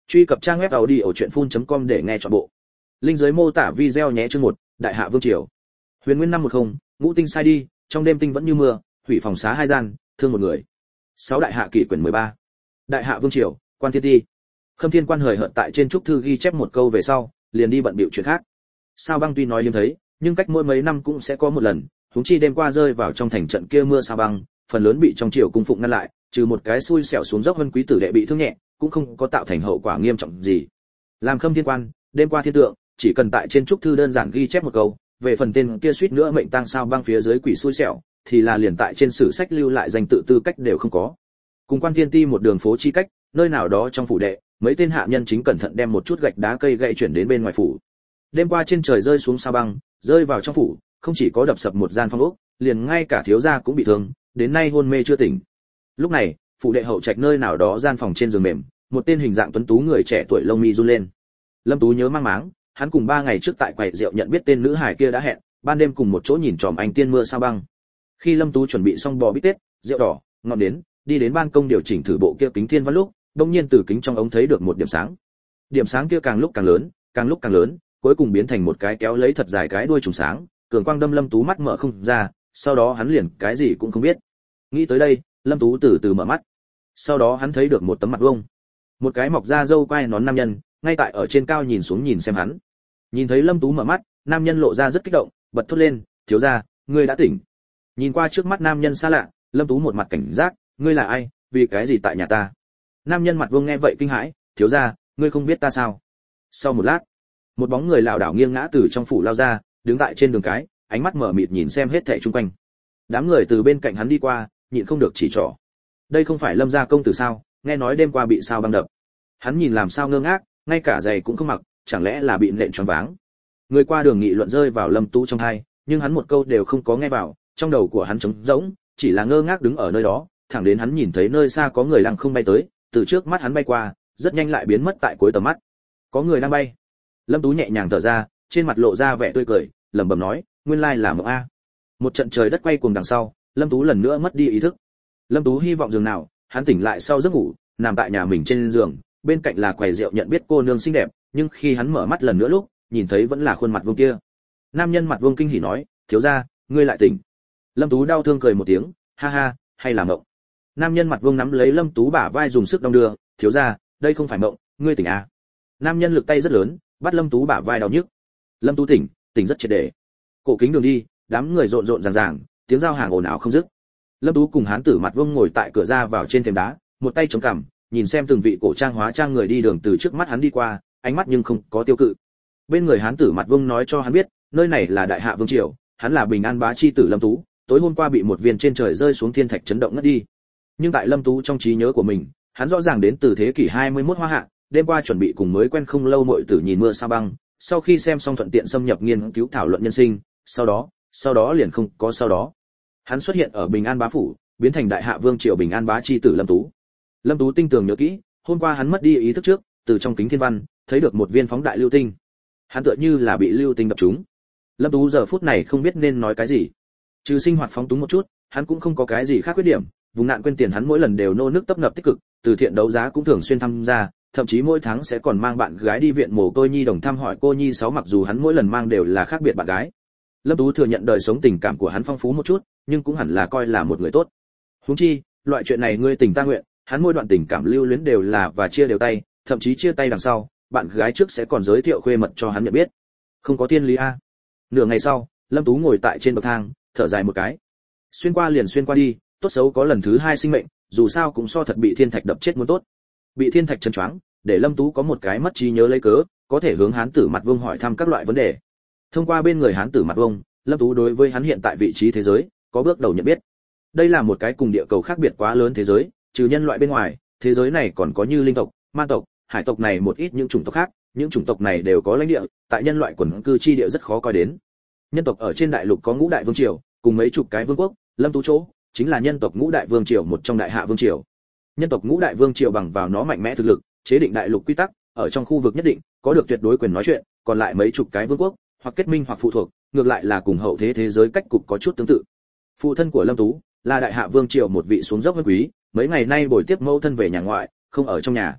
Truy cập trang web audiochuyenphun.com để nghe trọn bộ. Link dưới mô tả video nhé. Chương 1, Đại Hạ Vương triều. Huyền Nguyên năm 10, ngũ tinh sai đi, trong đêm tinh vẫn như mưa, hủy phòng xá 2 gian, thương 1 người. 6 Đại Hạ kỷ quyển 13. Đại Hạ Vương triều, Quan Thiên Ti. Khâm Thiên Quan hời hợt tại trên trúc thư ghi chép một câu về sau, liền đi bận bịu chuyện khác. Sao Băng tuy nói hiếm thấy, nhưng cách mỗi mấy năm cũng sẽ có một lần, huống chi đêm qua rơi vào trong thành trận kia mưa Sao Băng, phần lớn bị trong triều cung phụng ngăn lại, trừ một cái xui xẻo xuống dốc Vân quý tử đệ bị thương nhẹ, cũng không có tạo thành hậu quả nghiêm trọng gì. Làm Khâm Thiên Quan, đêm qua thiên tượng, chỉ cần tại trên trúc thư đơn giản ghi chép một câu, về phần tên kia suýt nữa mệnh tang Sao Băng phía dưới quỷ xui xẻo, thì là liền tại trên sử sách lưu lại danh tự tư cách đều không có. Cùng Quan Thiên Ti một đường phố chi cách, nơi nào đó trong phủ đệ, mấy tên hạ nhân chính cẩn thận đem một chút gạch đá cây gậy chuyển đến bên ngoài phủ. Đêm qua trên trời rơi xuống Sao Băng, rơi vào trong phủ, không chỉ có đập sập một gian phòng ốc, liền ngay cả thiếu gia cũng bị thương, đến nay hôn mê chưa tỉnh. Lúc này, phủ đệ hậu trạch nơi nào đó gian phòng trên giường mềm, một tên hình dạng tuấn tú người trẻ tuổi lông mi run lên. Lâm Tú nhớ mang máng, hắn cùng 3 ngày trước tại quầy rượu nhận biết tên nữ hài kia đã hẹn, ban đêm cùng một chỗ nhìn tròm ánh tiên mưa Sao Băng. Khi Lâm Tú chuẩn bị xong bò bít tết, rượu đỏ, ngọn nến, đi đến ban công điều chỉnh thử bộ kia kính thiên văn lúc, đột nhiên từ kính trong ống thấy được một điểm sáng. Điểm sáng kia càng lúc càng lớn, cuối cùng biến thành một cái kéo lấy thật dài cái đuôi trùng sáng, cường quang đâm Lâm Tú mắt mở không ra, sau đó hắn liền cái gì cũng không biết. Nghĩ tới đây, Lâm Tú từ từ mở mắt. Sau đó hắn thấy được một tấm mặt vuông, một cái mọc da râu quai nón nam nhân, ngay tại ở trên cao nhìn xuống nhìn xem hắn. Nhìn thấy Lâm Tú mở mắt, nam nhân lộ ra rất kích động, bật thốt lên, "Thiếu gia, ngươi đã tỉnh." Nhìn qua trước mắt nam nhân xa lạ, Lâm Tú một mặt cảnh giác, "Ngươi là ai, vì cái gì tại nhà ta?" Nam nhân mặt vuông nghe vậy kinh hãi, "Thiếu gia, ngươi không biết ta sao?" Sau một lát, một bóng người lảo đảo nghiêng ngã từ trong phủ lao ra, đứng tại trên đường cái, ánh mắt mở mịt nhìn xem hết thảy xung quanh. Đám người từ bên cạnh hắn đi qua, nhịn không được chỉ trỏ. Đây không phải Lâm gia công tử sao, nghe nói đêm qua bị Sao Băng đập. Hắn nhìn làm sao ngơ ngác, ngay cả giày cũng không mặc, chẳng lẽ là bị nện choáng váng. Người qua đường nghị luận rơi vào Lâm Tú trong tai, nhưng hắn một câu đều không có nghe vào, trong đầu của hắn trống rỗng, chỉ là ngơ ngác đứng ở nơi đó, thẳng đến hắn nhìn thấy nơi xa có người lăng không bay tới, từ trước mắt hắn bay qua, rất nhanh lại biến mất tại cuối tầm mắt. Có người đang bay. Lâm Tú nhẹ nhàng thở ra, trên mặt lộ ra vẻ tươi cười, lẩm bẩm nói, nguyên lai là mộng a. Một trận trời đất quay cuồng đằng sau, Lâm Tú lần nữa mất đi ý thức. Lâm Tú hy vọng giường nào, hắn tỉnh lại sau giấc ngủ, nằm tại nhà mình trên giường, bên cạnh là quầy rượu nhận biết cô nương xinh đẹp, nhưng khi hắn mở mắt lần nữa lúc, nhìn thấy vẫn là khuôn mặt vuông kia. Nam nhân mặt vuông kinh hỉ nói, "Thiếu gia, ngươi lại tỉnh." Lâm Tú đau thương cười một tiếng, "Ha ha, hay là mộng." Nam nhân mặt vuông nắm lấy Lâm Tú bả vai dùng sức đong đưa, "Thiếu gia, đây không phải mộng, ngươi tỉnh à?" Nam nhân lực tay rất lớn, bắt Lâm Tú bả vai đau nhức. Lâm Tú tỉnh rất triệt để. Cổ kính đường đi, đám người rộn rộn ràng ràng, tiếng giao hàng ồn ào không dứt. Lâm Tú cùng hán tử mặt vuông ngồi tại cửa ra vào trên thềm đá, một tay chống cằm, nhìn xem từng vị cổ trang hóa trang người đi đường từ trước mắt hắn đi qua, ánh mắt nhưng không có tiêu cự. Bên người hán tử mặt vuông nói cho hắn biết, nơi này là Đại Hạ Vương triều, hắn là Bình An bá chi tử Lâm Tú, tối hôm qua bị một viên trên trời rơi xuống thiên thạch chấn động ngất đi. Nhưng tại Lâm Tú trong trí nhớ của mình, hắn rõ ràng đến từ thế kỷ 21 Hoa Hạ, đêm qua chuẩn bị cùng mới quen không lâu muội tử nhìn mưa Sao Băng, sau khi xem xong thuận tiện xâm nhập nghiên cứu thảo luận nhân sinh, sau đó liền không có sau đó. Hắn xuất hiện ở Bình An bá phủ, biến thành Đại Hạ Vương triều Bình An bá chi tử Lâm Tú. Lâm Tú tinh tường nhớ kỹ, hôm qua hắn mất đi ý thức trước, từ trong kính thiên văn, thấy được một viên phóng đại lưu tinh. Hắn tựa như là bị lưu tinh đập trúng. Lâm Tú giờ phút này không biết nên nói cái gì. Trừ sinh hoạt phóng túng một chút, hắn cũng không có cái gì khác khuyết điểm, vùng nạn quên tiền hắn mỗi lần đều nô nước tấp nập tích cực, từ thiện đấu giá cũng thường xuyên tham gia, thậm chí mỗi tháng sẽ còn mang bạn gái đi viện mồ côi nhi đồng thăm hỏi cô nhi 6, mặc dù hắn mỗi lần mang đều là khác biệt bạn gái. Lâm Tú thừa nhận đời sống tình cảm của hắn phong phú một chút, nhưng cũng hẳn là coi là một người tốt. Huống chi, loại chuyện này ngươi tình ta nguyện, hắn mỗi đoạn tình cảm lưu luyến đều là và chia đều tay, thậm chí chia tay đằng sau, bạn gái trước sẽ còn giới thiệu khuê mật cho hắn nhận biết. Không có thiên lý a. Nửa ngày sau, Lâm Tú ngồi tại trên bậc thang, thở dài một cái. Xuyên qua liền xuyên qua đi, tốt xấu có lần thứ 2 sinh mệnh, dù sao cũng so thật bị thiên thạch đập chết muốn tốt. Bị thiên thạch chấn choáng, để Lâm Tú có một cái mất trí nhớ lấy cớ, có thể hướng hán tử mặt vuông hỏi thăm các loại vấn đề. Thông qua bên người hán tử mặt vuông, Lâm Tú đối với hắn hiện tại vị trí thế giới có bước đầu nhận biết. Đây là một cái cùng địa cầu khác biệt quá lớn thế giới, trừ nhân loại bên ngoài, thế giới này còn có như linh tộc, ma tộc, hải tộc này một ít những chủng tộc khác, những chủng tộc này đều có lãnh địa, tại nhân loại quần cư chi địa rất khó coi đến. Nhân tộc ở trên đại lục có ngũ đại vương triều, cùng mấy chục cái vương quốc, Lâm Tú chỗ chính là nhân tộc ngũ đại vương triều một trong Đại Hạ Vương triều. Nhân tộc ngũ đại vương triều bằng vào nó mạnh mẽ thực lực, chế định đại lục quy tắc, ở trong khu vực nhất định có được tuyệt đối quyền nói chuyện, còn lại mấy chục cái vương quốc, hoặc kết minh hoặc phụ thuộc, ngược lại là cùng hậu thế thế giới cách cục có chút tương tự. Phụ thân của Lâm Tú là Đại Hạ Vương triều một vị xuống dốc vân quý, mấy ngày nay buổi tiếp mẫu thân về nhà ngoại, không ở trong nhà.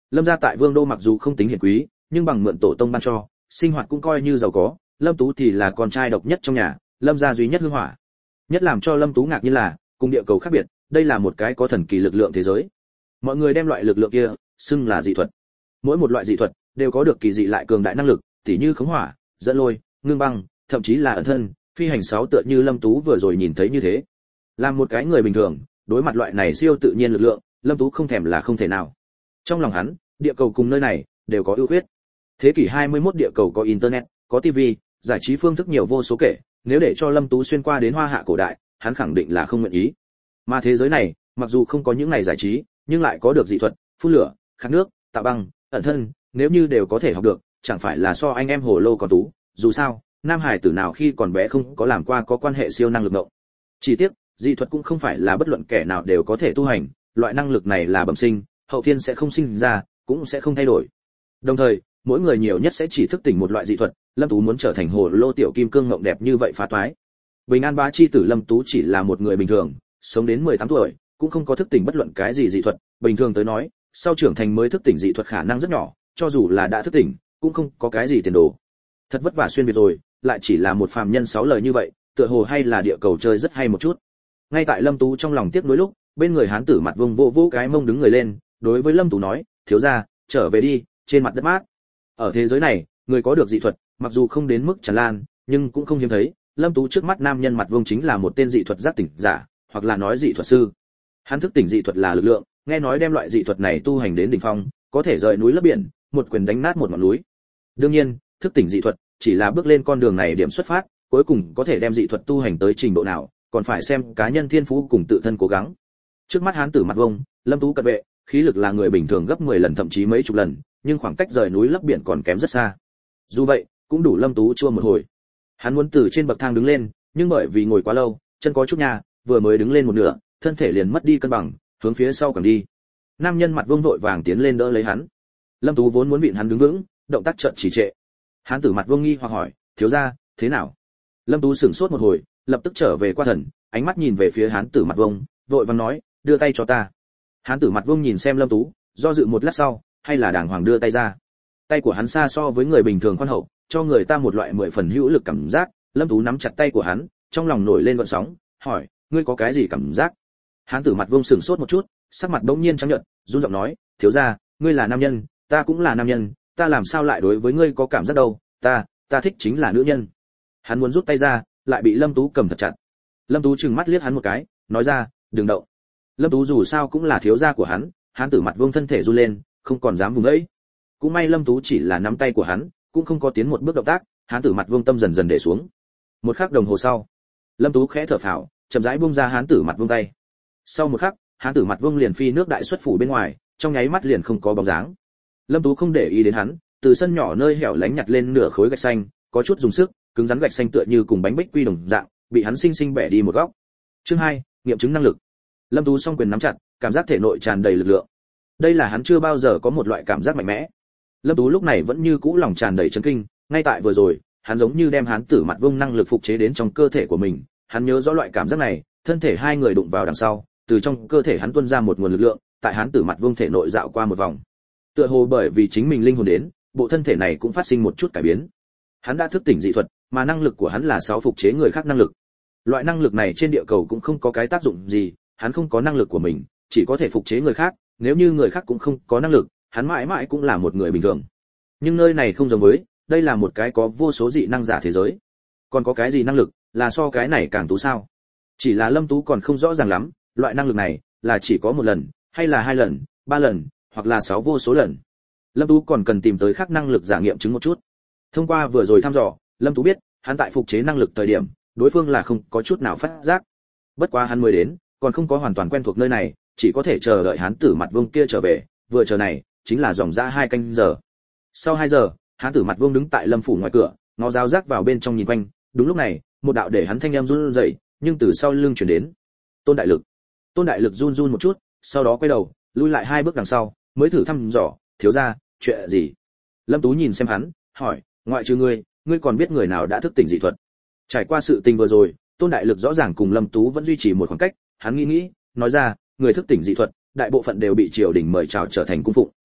Lâm gia tại Vương đô mặc dù không tính hiển quý, nhưng bằng mượn tổ tông ban cho, sinh hoạt cũng coi như giàu có. Lâm Tú thì là con trai độc nhất trong nhà, Lâm gia duy nhất hương hỏa. Nhất làm cho Lâm Tú ngạc nhiên là, cùng địa cầu khác biệt, đây là một cái có thần kỳ lực lượng thế giới. Mọi người đem loại lực lượng kia xưng là dị thuật. Mỗi một loại dị thuật đều có được kỳ dị lại cường đại năng lực, tỉ như khống hỏa, dẫn lôi, ngưng băng, thậm chí là ẩn thân, phi hành sáu tựa như Lâm Tú vừa rồi nhìn thấy như thế. Làm một cái người bình thường, đối mặt loại này siêu tự nhiên lực lượng, Lâm Tú không thèm là không thể nào. Trong lòng hắn, địa cầu cùng nơi này đều có ưu khuyết. Thế kỷ 21 địa cầu có internet, có TV, giải trí phương thức nhiều vô số kể, nếu để cho Lâm Tú xuyên qua đến Hoa Hạ cổ đại, hắn khẳng định là không nguyện ý. Mà thế giới này, mặc dù không có những này giải trí, nhưng lại có được dị thuật, phun lửa, khắc nước, tạo băng, ẩn thân, nếu như đều có thể học được, chẳng phải là so anh em hồ lô còn tú. Dù sao, nam hải tử nào khi còn bé không có làm qua có quan hệ siêu năng lực ngộ. Chỉ tiếc, dị thuật cũng không phải là bất luận kẻ nào đều có thể tu hành, loại năng lực này là bẩm sinh, hậu thiên sẽ không sinh ra, cũng sẽ không thay đổi. Đồng thời, mỗi người nhiều nhất sẽ chỉ thức tỉnh một loại dị thuật, Lâm Tú muốn trở thành hồ lô tiểu kim cương ngộng đẹp như vậy phá toái. Bình an bá chi tử Lâm Tú chỉ là một người bình thường, sống đến 18 tuổi, cũng không có thức tỉnh bất luận cái gì dị thuật, bình thường tới nói, sau trưởng thành mới thức tỉnh dị thuật khả năng rất nhỏ, cho dù là đã thức tỉnh, cũng không có cái gì tiền đồ. Thật vất vả xuyên việt rồi, lại chỉ là một phàm nhân 6 lời như vậy, tựa hồ hay là địa cầu chơi rất hay một chút. Ngay tại Lâm Tú trong lòng tiếc nuối lúc, bên người hán tử mặt vông vô vô cái mông đứng người lên, đối với Lâm Tú nói, thiếu gia, trở về đi, trên mặt đất mát. Ở thế giới này, người có được dị thuật, mặc dù không đến mức tràn lan, nhưng cũng không hiếm thấy. Lâm Tú trước mắt nam nhân mặt vông chính là một tên dị thuật giác tỉnh giả, hoặc là nói dị thuật sư. Hắn thức tỉnh dị thuật là lực lượng, nghe nói đem loại dị thuật này tu hành đến đỉnh phong, có thể rời núi lấp biển, một quyền đánh nát một ngọn núi. Đương nhiên, thức tỉnh dị thuật chỉ là bước lên con đường này điểm xuất phát, cuối cùng có thể đem dị thuật tu hành tới trình độ nào, còn phải xem cá nhân thiên phú cùng tự thân cố gắng. Trước mắt hán tử mặt vông, Lâm Tú cận vệ, khí lực là người bình thường gấp 10 lần thậm chí mấy chục lần, nhưng khoảng cách rời núi lấp biển còn kém rất xa. Dù vậy, cũng đủ Lâm Tú chua một hồi. Hắn muốn từ trên bậc thang đứng lên, nhưng bởi vì ngồi quá lâu, chân có chút nha, vừa mới đứng lên một nửa, thân thể liền mất đi cân bằng, hướng phía sau cầm đi. Nam nhân mặt vông vội vàng tiến lên đỡ lấy hắn. Lâm Tú vốn muốn vịn hắn đứng vững, động tác chợt trì trệ. Hán tử mặt vông nghi hoặc hỏi, thiếu gia, thế nào? Lâm Tú sửng sốt một hồi, lập tức trở về qua thần, ánh mắt nhìn về phía hán tử mặt vông, vội vàng nói, đưa tay cho ta. Hán tử mặt vông nhìn xem Lâm Tú, do dự một lát sau, hay là đàng hoàng đưa tay ra. Tay của hắn xa so với người bình thường khoan hậu, cho người ta một loại 10 phần hữu lực cảm giác. Lâm Tú nắm chặt tay của hắn, trong lòng nổi lên gợn sóng, hỏi, ngươi có cái gì cảm giác? Hán tử mặt vông sửng sốt một chút, sắc mặt bỗng nhiên trắng nhợt, run giọng nói, thiếu gia, ngươi là nam nhân, ta cũng là nam nhân, ta làm sao lại đối với ngươi có cảm giác đâu, ta thích chính là nữ nhân. Hắn muốn rút tay ra, lại bị Lâm Tú cầm thật chặt. Lâm Tú trừng mắt liếc hắn một cái, nói ra, đừng động. Lâm Tú dù sao cũng là thiếu gia của hắn, hán tử mặt vương thân thể run lên, không còn dám vùng ấy. Cũng may Lâm Tú chỉ là nắm tay của hắn, cũng không có tiến một bước động tác, hán tử mặt vương tâm dần dần để xuống. Một khắc đồng hồ sau, Lâm Tú khẽ thở phào, chậm rãi buông ra hán tử mặt vương tay. Sau một khắc, hán tử mặt vương liền phi nước đại xuất phủ bên ngoài, trong nháy mắt liền không có bóng dáng. Lâm Tú không để ý đến hắn, từ sân nhỏ nơi hẻo lánh nhặt lên nửa khối gạch xanh, có chút dùng sức, cứng rắn gạch xanh tựa như cùng bánh bích quy đồng dạng, bị hắn sinh sinh bẻ đi một góc. Chương 2, nghiệm chứng năng lực. Lâm Tú song quyền nắm chặt, cảm giác thể nội tràn đầy lực lượng. Đây là hắn chưa bao giờ có một loại cảm giác mạnh mẽ. Lâm Tú lúc này vẫn như cũ lòng tràn đầy chấn kinh, ngay tại vừa rồi, hắn giống như đem hán tử mặt vông năng lực phục chế đến trong cơ thể của mình, hắn nhớ rõ loại cảm giác này, thân thể hai người đụng vào đằng sau, từ trong cơ thể hắn tuôn ra một nguồn lực lượng, tại hán tử mặt vông thể nội dạo qua một vòng. Tựa hồ bởi vì chính mình linh hồn đến, bộ thân thể này cũng phát sinh một chút cải biến. Hắn đã thức tỉnh dị thuật, mà năng lực của hắn là sáu phục chế người khác năng lực. Loại năng lực này trên địa cầu cũng không có cái tác dụng gì, hắn không có năng lực của mình, chỉ có thể phục chế người khác, nếu như người khác cũng không có năng lực, hắn mãi mãi cũng là một người bình thường. Nhưng nơi này không giống với, đây là một cái có vô số dị năng giả thế giới. Còn có cái gì năng lực, là so cái này càng tú sao? Chỉ là Lâm Tú còn không rõ ràng lắm, loại năng lực này là chỉ có một lần, hay là 2 lần, 3 lần, hoặc là 6 vô số lần. Lâm Tú còn cần tìm tới khác năng lực giả nghiệm chứng một chút. Thông qua vừa rồi thăm dò, Lâm Tú biết, hắn tại phục chế năng lực thời điểm, đối phương là không có chút nào phát giác. Bất quá hắn mới đến, còn không có hoàn toàn quen thuộc nơi này, chỉ có thể chờ đợi hắn tử mặt vương kia trở về, vừa chờ này, chính là dòng dã 2 canh giờ. Sau 2 giờ, hắn tử mặt vương đứng tại Lâm phủ ngoài cửa, ngó giáo giác vào bên trong nhìn quanh, đúng lúc này, một đạo để hắn thanh âm run rẩy, nhưng từ sau lưng truyền đến. Tôn Đại Lực. Tôn Đại Lực run run một chút, sau đó quay đầu, lùi lại 2 bước đằng sau, mới thử thăm dò, thiếu gia, chuyện gì? Lâm Tú nhìn xem hắn, hỏi, ngoại trừ ngươi còn biết người nào đã thức tỉnh dị thuật? Trải qua sự tình vừa rồi, Tôn Đại Lực rõ ràng cùng Lâm Tú vẫn duy trì một khoảng cách, hắn nghĩ, nói ra, người thức tỉnh dị thuật, đại bộ phận đều bị triều đình mời chào trở thành cung phụng.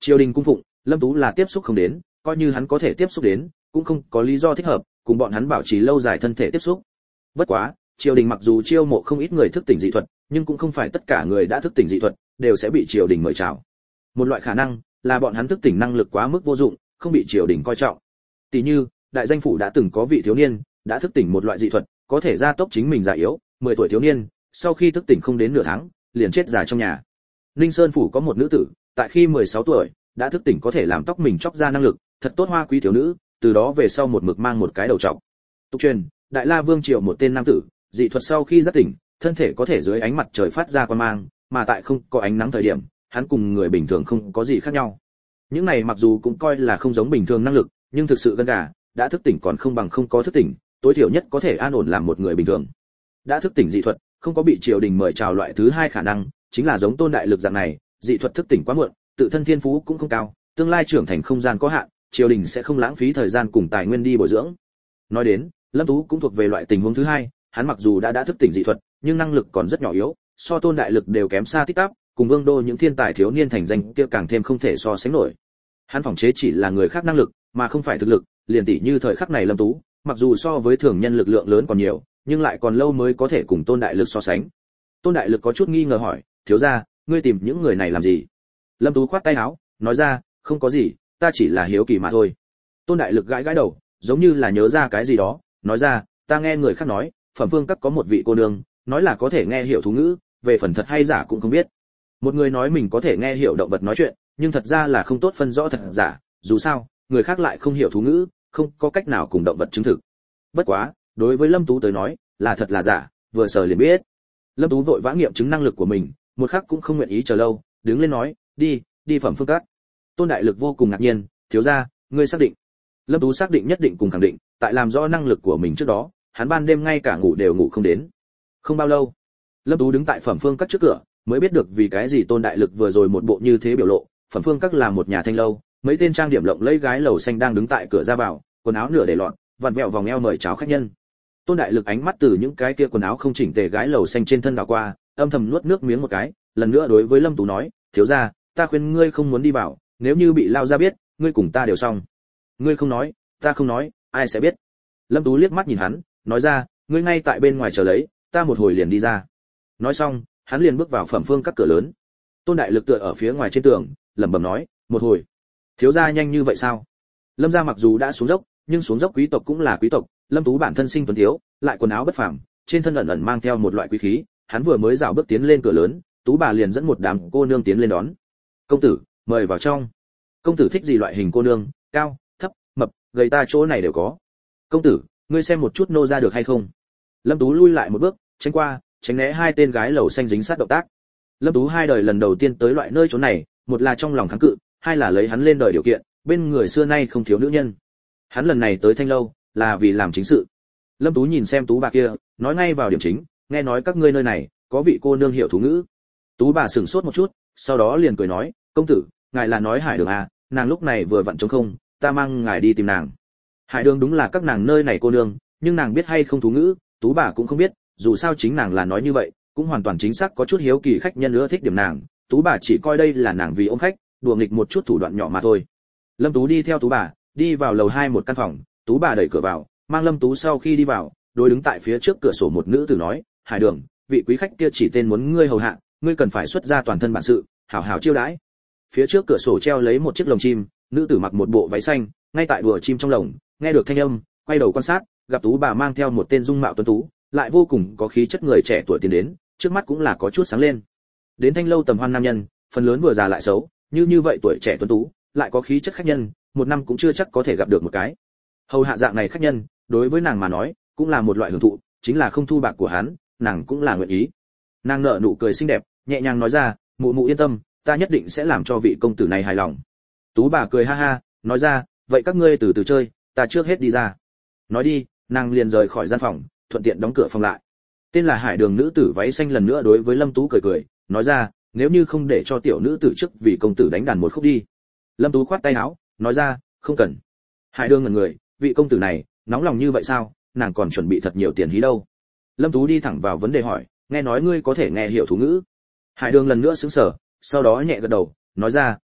Triều đình cung phụng, Lâm Tú là tiếp xúc không đến, coi như hắn có thể tiếp xúc đến, cũng không có lý do thích hợp cùng bọn hắn bảo trì lâu dài thân thể tiếp xúc. Bất quá, triều đình mặc dù chiêu mộ không ít người thức tỉnh dị thuật, nhưng cũng không phải tất cả người đã thức tỉnh dị thuật đều sẽ bị triều đình mời chào. Một loại khả năng là bọn hắn thức tỉnh năng lực quá mức vô dụng, không bị triều đình coi trọng. Tỷ như, đại danh phủ đã từng có vị thiếu niên đã thức tỉnh một loại dị thuật, có thể gia tốc chính mình già yếu, 10 tuổi thiếu niên, sau khi thức tỉnh không đến nửa tháng, liền chết già trong nhà. Ninh Sơn phủ có một nữ tử, tại khi 16 tuổi, đã thức tỉnh có thể làm tóc mình chóc ra năng lực, thật tốt hoa quý thiếu nữ, từ đó về sau một mực mang một cái đầu trọc. Tục truyền, Đại La Vương Triều một tên nam tử, dị thuật sau khi giác tỉnh, thân thể có thể dưới ánh mặt trời phát ra quang mang, mà tại không có ánh nắng thời điểm, hắn cùng người bình thường không có gì khác nhau. Những này mặc dù cũng coi là không giống bình thường năng lực, nhưng thực sự gần gà, đã thức tỉnh còn không bằng không có thức tỉnh, tối thiểu nhất có thể an ổn làm một người bình thường. Đã thức tỉnh dị thuật, không có bị triều đình mời chào loại thứ hai khả năng, chính là giống Tôn Đại Lực dạng này, dị thuật thức tỉnh quá muộn, tự thân thiên phú cũng không cao, tương lai trưởng thành không gian có hạn, triều đình sẽ không lãng phí thời gian cùng tài nguyên đi bồi dưỡng. Nói đến, Lâm Tú cũng thuộc về loại tình huống thứ hai, hắn mặc dù đã thức tỉnh dị thuật, nhưng năng lực còn rất nhỏ yếu, so Tôn Đại Lực đều kém xa tít tắp, cùng Vương Đô những thiên tài thiếu niên thành danh kia càng thêm không thể so sánh nổi. Hắn phỏng chế chỉ là người khác năng lực, mà không phải thực lực, liền tỷ như thời khắc này Lâm Tú, mặc dù so với thường nhân lực lượng lớn còn nhiều, nhưng lại còn lâu mới có thể cùng Tôn Đại Lực so sánh. Tôn Đại Lực có chút nghi ngờ hỏi, thiếu gia, ngươi tìm những người này làm gì? Lâm Tú khoát tay áo, nói ra, không có gì, ta chỉ là hiếu kỳ mà thôi. Tôn Đại Lực gãi gãi đầu, giống như là nhớ ra cái gì đó, nói ra, ta nghe người khác nói, Phẩm Phương Các có một vị cô nương, nói là có thể nghe hiểu thú ngữ, về phần thật hay giả cũng không biết. Một người nói mình có thể nghe hiểu động vật nói chuyện, nhưng thật ra là không tốt phân rõ thật giả, dù sao, người khác lại không hiểu thú ngữ, không có cách nào cùng động vật chứng thực. Bất quá, đối với Lâm Tú tới nói, là thật là giả, vừa sờ liền biết. Lâm Tú vội vã nghiệm chứng năng lực của mình, một khắc cũng không nguyện ý chờ lâu, đứng lên nói, đi Phẩm Phương Các. Tôn Đại Lực vô cùng ngạc nhiên, thiếu gia, ngươi xác định? Lâm Tú xác định nhất định cùng khẳng định, tại làm rõ năng lực của mình trước đó, hắn ban đêm ngay cả ngủ đều ngủ không đến. Không bao lâu, Lâm Tú đứng tại Phẩm Phương Các trước cửa, mới biết được vì cái gì Tôn Đại Lực vừa rồi một bộ như thế biểu lộ. Phẩm Phương Các là một nhà thanh lâu, mấy tên trang điểm lộng lẫy gái lầu xanh đang đứng tại cửa ra vào, quần áo nửa để loạn, vặn vẹo vòng eo mời chào khách nhân. Tôn Đại Lực ánh mắt từ những cái kia quần áo không chỉnh tề gái lầu xanh trên thân đảo qua, âm thầm nuốt nước miếng một cái, lần nữa đối với Lâm Tú nói, thiếu gia, ta khuyên ngươi không muốn đi vào, nếu như bị lao ra biết, ngươi cùng ta đều xong. Ngươi không nói, ta không nói, ai sẽ biết? Lâm Tú liếc mắt nhìn hắn, nói ra, ngươi ngay tại bên ngoài chờ lấy, ta một hồi liền đi ra. Nói xong, hắn liền bước vào Phẩm Phương Các cửa lớn. Tôn Đại Lực tựa ở phía ngoài trên tường, lẩm bẩm nói, một hồi. Thiếu gia nhanh như vậy sao? Lâm gia mặc dù đã xuống dốc, nhưng xuống dốc quý tộc cũng là quý tộc, Lâm Tú bản thân sinh tuấn thiếu, lại quần áo bất phàm, trên thân ẩn ẩn mang theo một loại quý khí, hắn vừa mới dạo bước tiến lên cửa lớn, Tú bà liền dẫn một đám cô nương tiến lên đón. Công tử, mời vào trong. Công tử thích gì loại hình cô nương? Cao, thấp, mập, gầy, ta chỗ này đều có. Công tử, ngươi xem một chút nô ra được hay không? Lâm Tú lui lại một bước, tránh né hai tên gái lầu xanh dính sát động tác. Lâm Tú hai đời lần đầu tiên tới loại nơi chỗ này, một là trong lòng kháng cự, hai là lấy hắn lên đời điều kiện, bên người xưa nay không thiếu nữ nhân. Hắn lần này tới thanh lâu là vì làm chính sự. Lâm Tú nhìn xem Tú bà kia, nói ngay vào điểm chính, nghe nói các ngươi nơi này có vị cô nương hiểu thú ngữ. Tú bà sửng sốt một chút, sau đó liền cười nói, công tử, ngài là nói Hải Đường à, nàng lúc này vừa vặn trống không, ta mang ngài đi tìm nàng. Hải Đường đúng là các nàng nơi này cô nương, nhưng nàng biết hay không thú ngữ, Tú bà cũng không biết, dù sao chính nàng là nói như vậy, cũng hoàn toàn chính xác có chút hiếu kỳ khách nhân nữa thích điểm nàng, Tú bà chỉ coi đây là nàng vì ôm khách, đùa nghịch một chút thủ đoạn nhỏ mà thôi. Lâm Tú đi theo Tú bà, đi vào lầu 2 một căn phòng, Tú bà đẩy cửa vào, mang Lâm Tú sau khi đi vào, đối đứng tại phía trước cửa sổ một nữ tử nói, Hải Đường, vị quý khách kia chỉ tên muốn ngươi hầu hạ, ngươi cần phải xuất ra toàn thân bản sự, hảo hảo chiêu đãi. Phía trước cửa sổ treo lấy một chiếc lồng chim, nữ tử mặc một bộ váy xanh, ngay tại đùa chim trong lồng, nghe được thanh âm, quay đầu quan sát, gặp Tú bà mang theo một tên dung mạo tuấn tú, lại vô cùng có khí chất người trẻ tuổi tiến đến, trước mắt cũng là có chút sáng lên. Đến thanh lâu tầm hoan nam nhân, phần lớn vừa già lại xấu, như vậy tuổi trẻ tuấn tú, lại có khí chất khách nhân, một năm cũng chưa chắc có thể gặp được một cái. Hầu hạ dạng này khách nhân, đối với nàng mà nói, cũng là một loại hưởng thụ, chính là không thu bạc của hắn, nàng cũng là nguyện ý. Nàng nở nụ cười xinh đẹp, nhẹ nhàng nói ra, mụ mụ yên tâm, ta nhất định sẽ làm cho vị công tử này hài lòng. Tú bà cười ha ha, nói ra, vậy các ngươi từ từ chơi, ta trước hết đi ra. Nói đi, nàng liền rời khỏi gian phòng, thuận tiện đóng cửa phòng lại. Tên là Hải Đường nữ tử váy xanh lần nữa đối với Lâm Tú cười, nói ra, nếu như không để cho tiểu nữ tử trước vì công tử đánh đàn một khúc đi. Lâm Tú khoát tay áo, nói ra, không cần. Hải Đường ngẩn người, vị công tử này, nóng lòng như vậy sao, nàng còn chuẩn bị thật nhiều tiền hí đâu. Lâm Tú đi thẳng vào vấn đề hỏi, nghe nói ngươi có thể nghe hiểu thú ngữ. Hải Đường lần nữa sững sờ, sau đó nhẹ gật đầu, nói ra,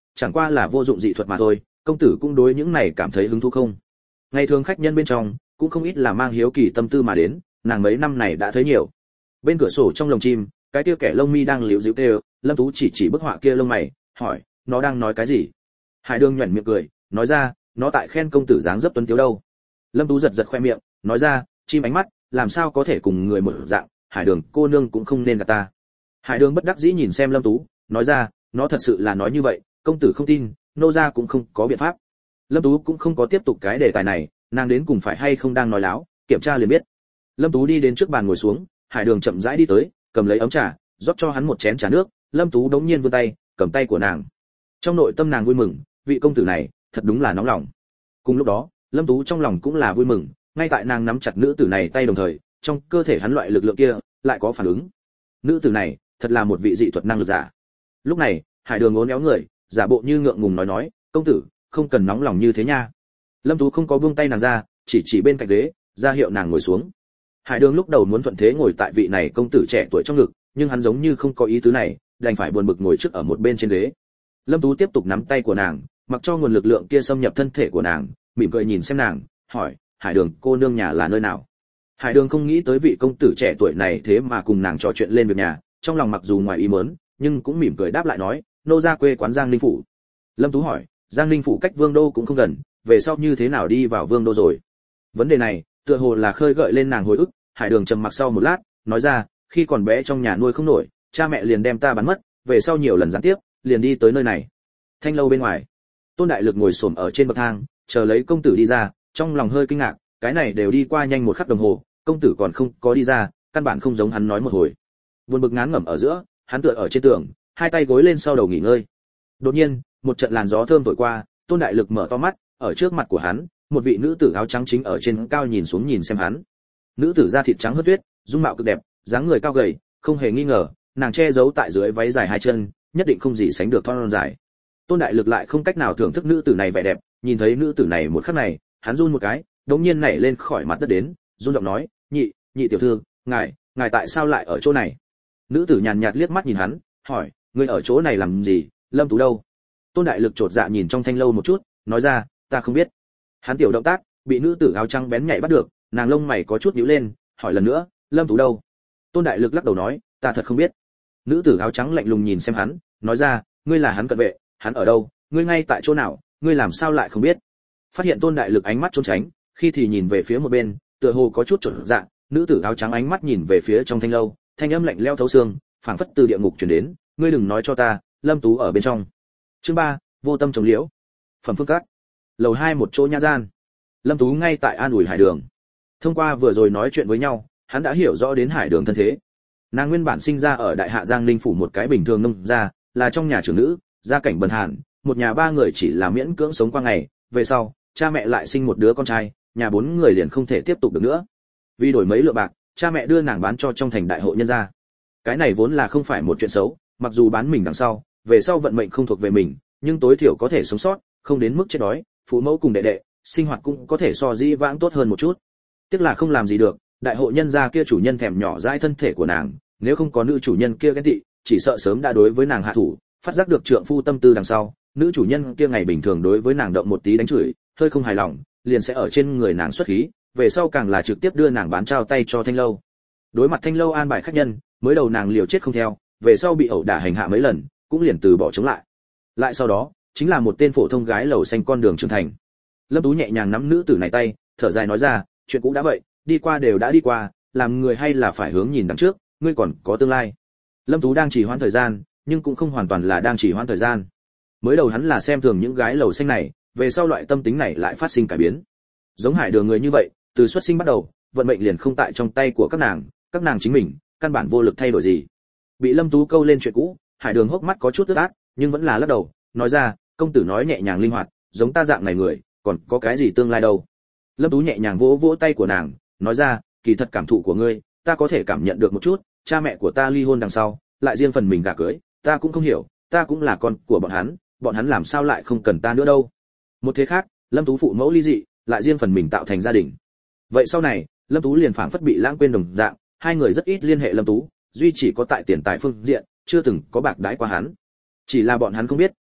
chẳng qua là vô dụng dị thuật mà thôi, công tử cũng đối những này cảm thấy hứng thú không? Ngày thường khách nhân bên trong cũng không ít là mang hiếu kỳ tâm tư mà đến, nàng mấy năm này đã thấy nhiều. Bên cửa sổ trong lồng chim, cái kia kẻ lông mi đang liễu dĩu kêu, Lâm Tú chỉ bức họa kia lông mày, hỏi, nó đang nói cái gì? Hải Đường nhuyễn miệng cười, nói ra, nó tại khen công tử dáng dấp tuấn tiếu đâu. Lâm Tú giật khoe miệng, nói ra, chim ánh mắt, làm sao có thể cùng người một dạng, Hải Đường cô nương cũng không nên gạt ta. Hải Đường bất đắc dĩ nhìn xem Lâm Tú, nói ra, nó thật sự là nói như vậy, công tử không tin, nô gia cũng không có biện pháp. Lâm Tú cũng không có tiếp tục cái đề tài này, nàng đến cùng phải hay không đang nói láo, kiểm tra liền biết. Lâm Tú đi đến trước bàn ngồi xuống, Hải Đường chậm rãi đi tới, cầm lấy ấm trà, rót cho hắn một chén trà nước. Lâm Tú đống nhiên vươn tay, cầm tay của nàng. Trong nội tâm nàng vui mừng, vị công tử này thật đúng là nóng lòng. Cùng lúc đó, Lâm Tú trong lòng cũng là vui mừng, ngay tại nàng nắm chặt nữ tử này tay đồng thời, trong cơ thể hắn loại lực lượng kia lại có phản ứng. Nữ tử này thật là một vị dị thuật năng lực giả. Lúc này, Hải Đường uốn éo người, giả bộ như ngượng ngùng nói, công tử không cần nóng lòng như thế nha. Lâm Tú không có buông tay nàng ra, chỉ bên cạnh ghế, ra hiệu nàng ngồi xuống. Hải Đường lúc đầu muốn thuận thế ngồi tại vị này công tử trẻ tuổi trong ngực, nhưng hắn giống như không có ý tứ này, đành phải buồn bực ngồi trước ở một bên trên ghế. Lâm Tú tiếp tục nắm tay của nàng, mặc cho nguồn lực lượng kia xâm nhập thân thể của nàng, mỉm cười nhìn xem nàng, hỏi, Hải Đường cô nương nhà là nơi nào? Hải Đường không nghĩ tới vị công tử trẻ tuổi này thế mà cùng nàng trò chuyện lên việc nhà, trong lòng mặc dù ngoài ý muốn, nhưng cũng mỉm cười đáp lại nói, nô gia quê quán Giang Ninh phủ. Lâm Tú hỏi, Giang Ninh phủ cách Vương đô cũng không gần, về sau như thế nào đi vào Vương đô rồi? Vấn đề này, tựa hồ là khơi gợi lên nàng hồi ức. Hải Đường trầm mặc sau một lát, nói ra, khi còn bé trong nhà nuôi không nổi, cha mẹ liền đem ta bán mất, về sau nhiều lần gián tiếp, liền đi tới nơi này. Thanh lâu bên ngoài, Tôn Đại Lực ngồi xổm ở trên bậc thang, chờ lấy công tử đi ra, trong lòng hơi kinh ngạc, cái này đều đi qua nhanh một khắc đồng hồ, công tử còn không có đi ra, căn bản không giống hắn nói một hồi. Buồn bực ngán ngẩm ở giữa, hắn tựa ở trên tường, hai tay gối lên sau đầu nghỉ ngơi. Đột nhiên, một trận làn gió thơm thổi qua, Tôn Đại Lực mở to mắt, ở trước mặt của hắn, một vị nữ tử áo trắng chính ở trên cao nhìn xuống nhìn xem hắn. Nữ tử da thịt trắng hớt tuyết, dung mạo cực đẹp, dáng người cao gầy, không hề nghi ngờ, nàng che giấu tại dưới váy dài hai chân, nhất định không gì sánh được thon dài. Tôn Đại Lực lại không cách nào thưởng thức nữ tử này vẻ đẹp, nhìn thấy nữ tử này một khắc này, hắn run một cái, đống nhiên nảy lên khỏi mặt đất đến, run giọng nói, nhị tiểu thư, ngài tại sao lại ở chỗ này? Nữ tử nhàn nhạt liếc mắt nhìn hắn, hỏi, ngươi ở chỗ này làm gì? Lâm Tú đâu? Tôn Đại Lực chột dạ nhìn trong thanh lâu một chút, nói ra, ta không biết. Hắn tiểu động tác bị nữ tử áo trắng bén nhạy bắt được, nàng lông mày có chút nhíu lên, hỏi lần nữa, Lâm Tú đâu? Tôn Đại Lực lắc đầu nói, ta thật không biết. Nữ tử áo trắng lạnh lùng nhìn xem hắn, nói ra, ngươi là hắn cận vệ, hắn ở đâu? Ngươi ngay tại chỗ nào? Ngươi làm sao lại không biết? Phát hiện Tôn Đại Lực ánh mắt trốn tránh, khi thì nhìn về phía một bên, tựa hồ có chút chột dạ. Nữ tử áo trắng ánh mắt nhìn về phía trong thanh lâu, thanh âm lạnh lẽo thấu xương, phảng phất từ địa ngục truyền đến, ngươi đừng nói cho ta, Lâm Tú ở bên trong. Chương 3, vô tâm trồng liễu. Phẩm Phương Các. Lầu 2 một chỗ nha gian. Lâm Tú ngay tại an ủi Hải Đường. Thông qua vừa rồi nói chuyện với nhau, hắn đã hiểu rõ đến Hải Đường thân thế. Nàng nguyên bản sinh ra ở Đại Hạ Giang Ninh phủ một cái bình thường nông gia, là trong nhà trưởng nữ, gia cảnh bần hàn, một nhà ba người chỉ là miễn cưỡng sống qua ngày, về sau, cha mẹ lại sinh một đứa con trai, nhà bốn người liền không thể tiếp tục được nữa. Vì đổi mấy lượng bạc, cha mẹ đưa nàng bán cho trong thành đại hộ nhân gia. Cái này vốn là không phải một chuyện xấu, mặc dù bán mình đằng sau, về sau vận mệnh không thuộc về mình, nhưng tối thiểu có thể sống sót, không đến mức chết đói, phụ mẫu cùng đệ đệ, sinh hoạt cũng có thể so dĩ vãng tốt hơn một chút. Tiếc là không làm gì được, đại hộ nhân gia kia chủ nhân thèm nhỏ dãi thân thể của nàng, nếu không có nữ chủ nhân kia ghen tị, chỉ sợ sớm đã đối với nàng hạ thủ, phát giác được trượng phu tâm tư đằng sau, nữ chủ nhân kia ngày bình thường đối với nàng động một tí đánh chửi, hơi không hài lòng, liền sẽ ở trên người nàng xuất khí, về sau càng là trực tiếp đưa nàng bán trao tay cho Thanh lâu. Đối mặt Thanh lâu an bài khách nhân, mới đầu nàng liều chết không theo, về sau bị ẩu đả hành hạ mấy lần, cũng liền từ bỏ chống lại. Lại sau đó, chính là một tên phổ thông gái lầu xanh con đường trưởng thành. Lâm Tú nhẹ nhàng nắm nữ tử này tay, thở dài nói ra, chuyện cũ đã vậy, đi qua đều đã đi qua, làm người hay là phải hướng nhìn đằng trước, ngươi còn có tương lai. Lâm Tú đang trì hoãn thời gian, nhưng cũng không hoàn toàn là đang trì hoãn thời gian. Mới đầu hắn là xem thường những gái lầu xanh này, về sau loại tâm tính này lại phát sinh cải biến. Giống Hải Đường người như vậy, từ xuất sinh bắt đầu, vận mệnh liền không tại trong tay của các nàng chính mình, căn bản vô lực thay đổi gì. Bị Lâm Tú câu lên chuyện cũ, Hải Đường hốc mắt có chút ướt át, nhưng vẫn là lắc đầu, nói ra, công tử nói nhẹ nhàng linh hoạt, giống ta dạng này người, còn có cái gì tương lai đâu. Lâm Tú nhẹ nhàng vỗ vỗ tay của nàng, nói ra, kỳ thật cảm thụ của ngươi, ta có thể cảm nhận được một chút, cha mẹ của ta ly hôn đằng sau, lại riêng phần mình gả cưới, ta cũng không hiểu, ta cũng là con của bọn hắn làm sao lại không cần ta nữa đâu. Một thế khác, Lâm Tú phụ mẫu ly dị, lại riêng phần mình tạo thành gia đình. Vậy sau này, Lâm Tú liền phảng phất bị lãng quên đồng dạng, hai người rất ít liên hệ Lâm Tú, duy chỉ có tại tiền tài phương diện, chưa từng có bạc đãi qua hắn. Chỉ là bọn hắn không biết,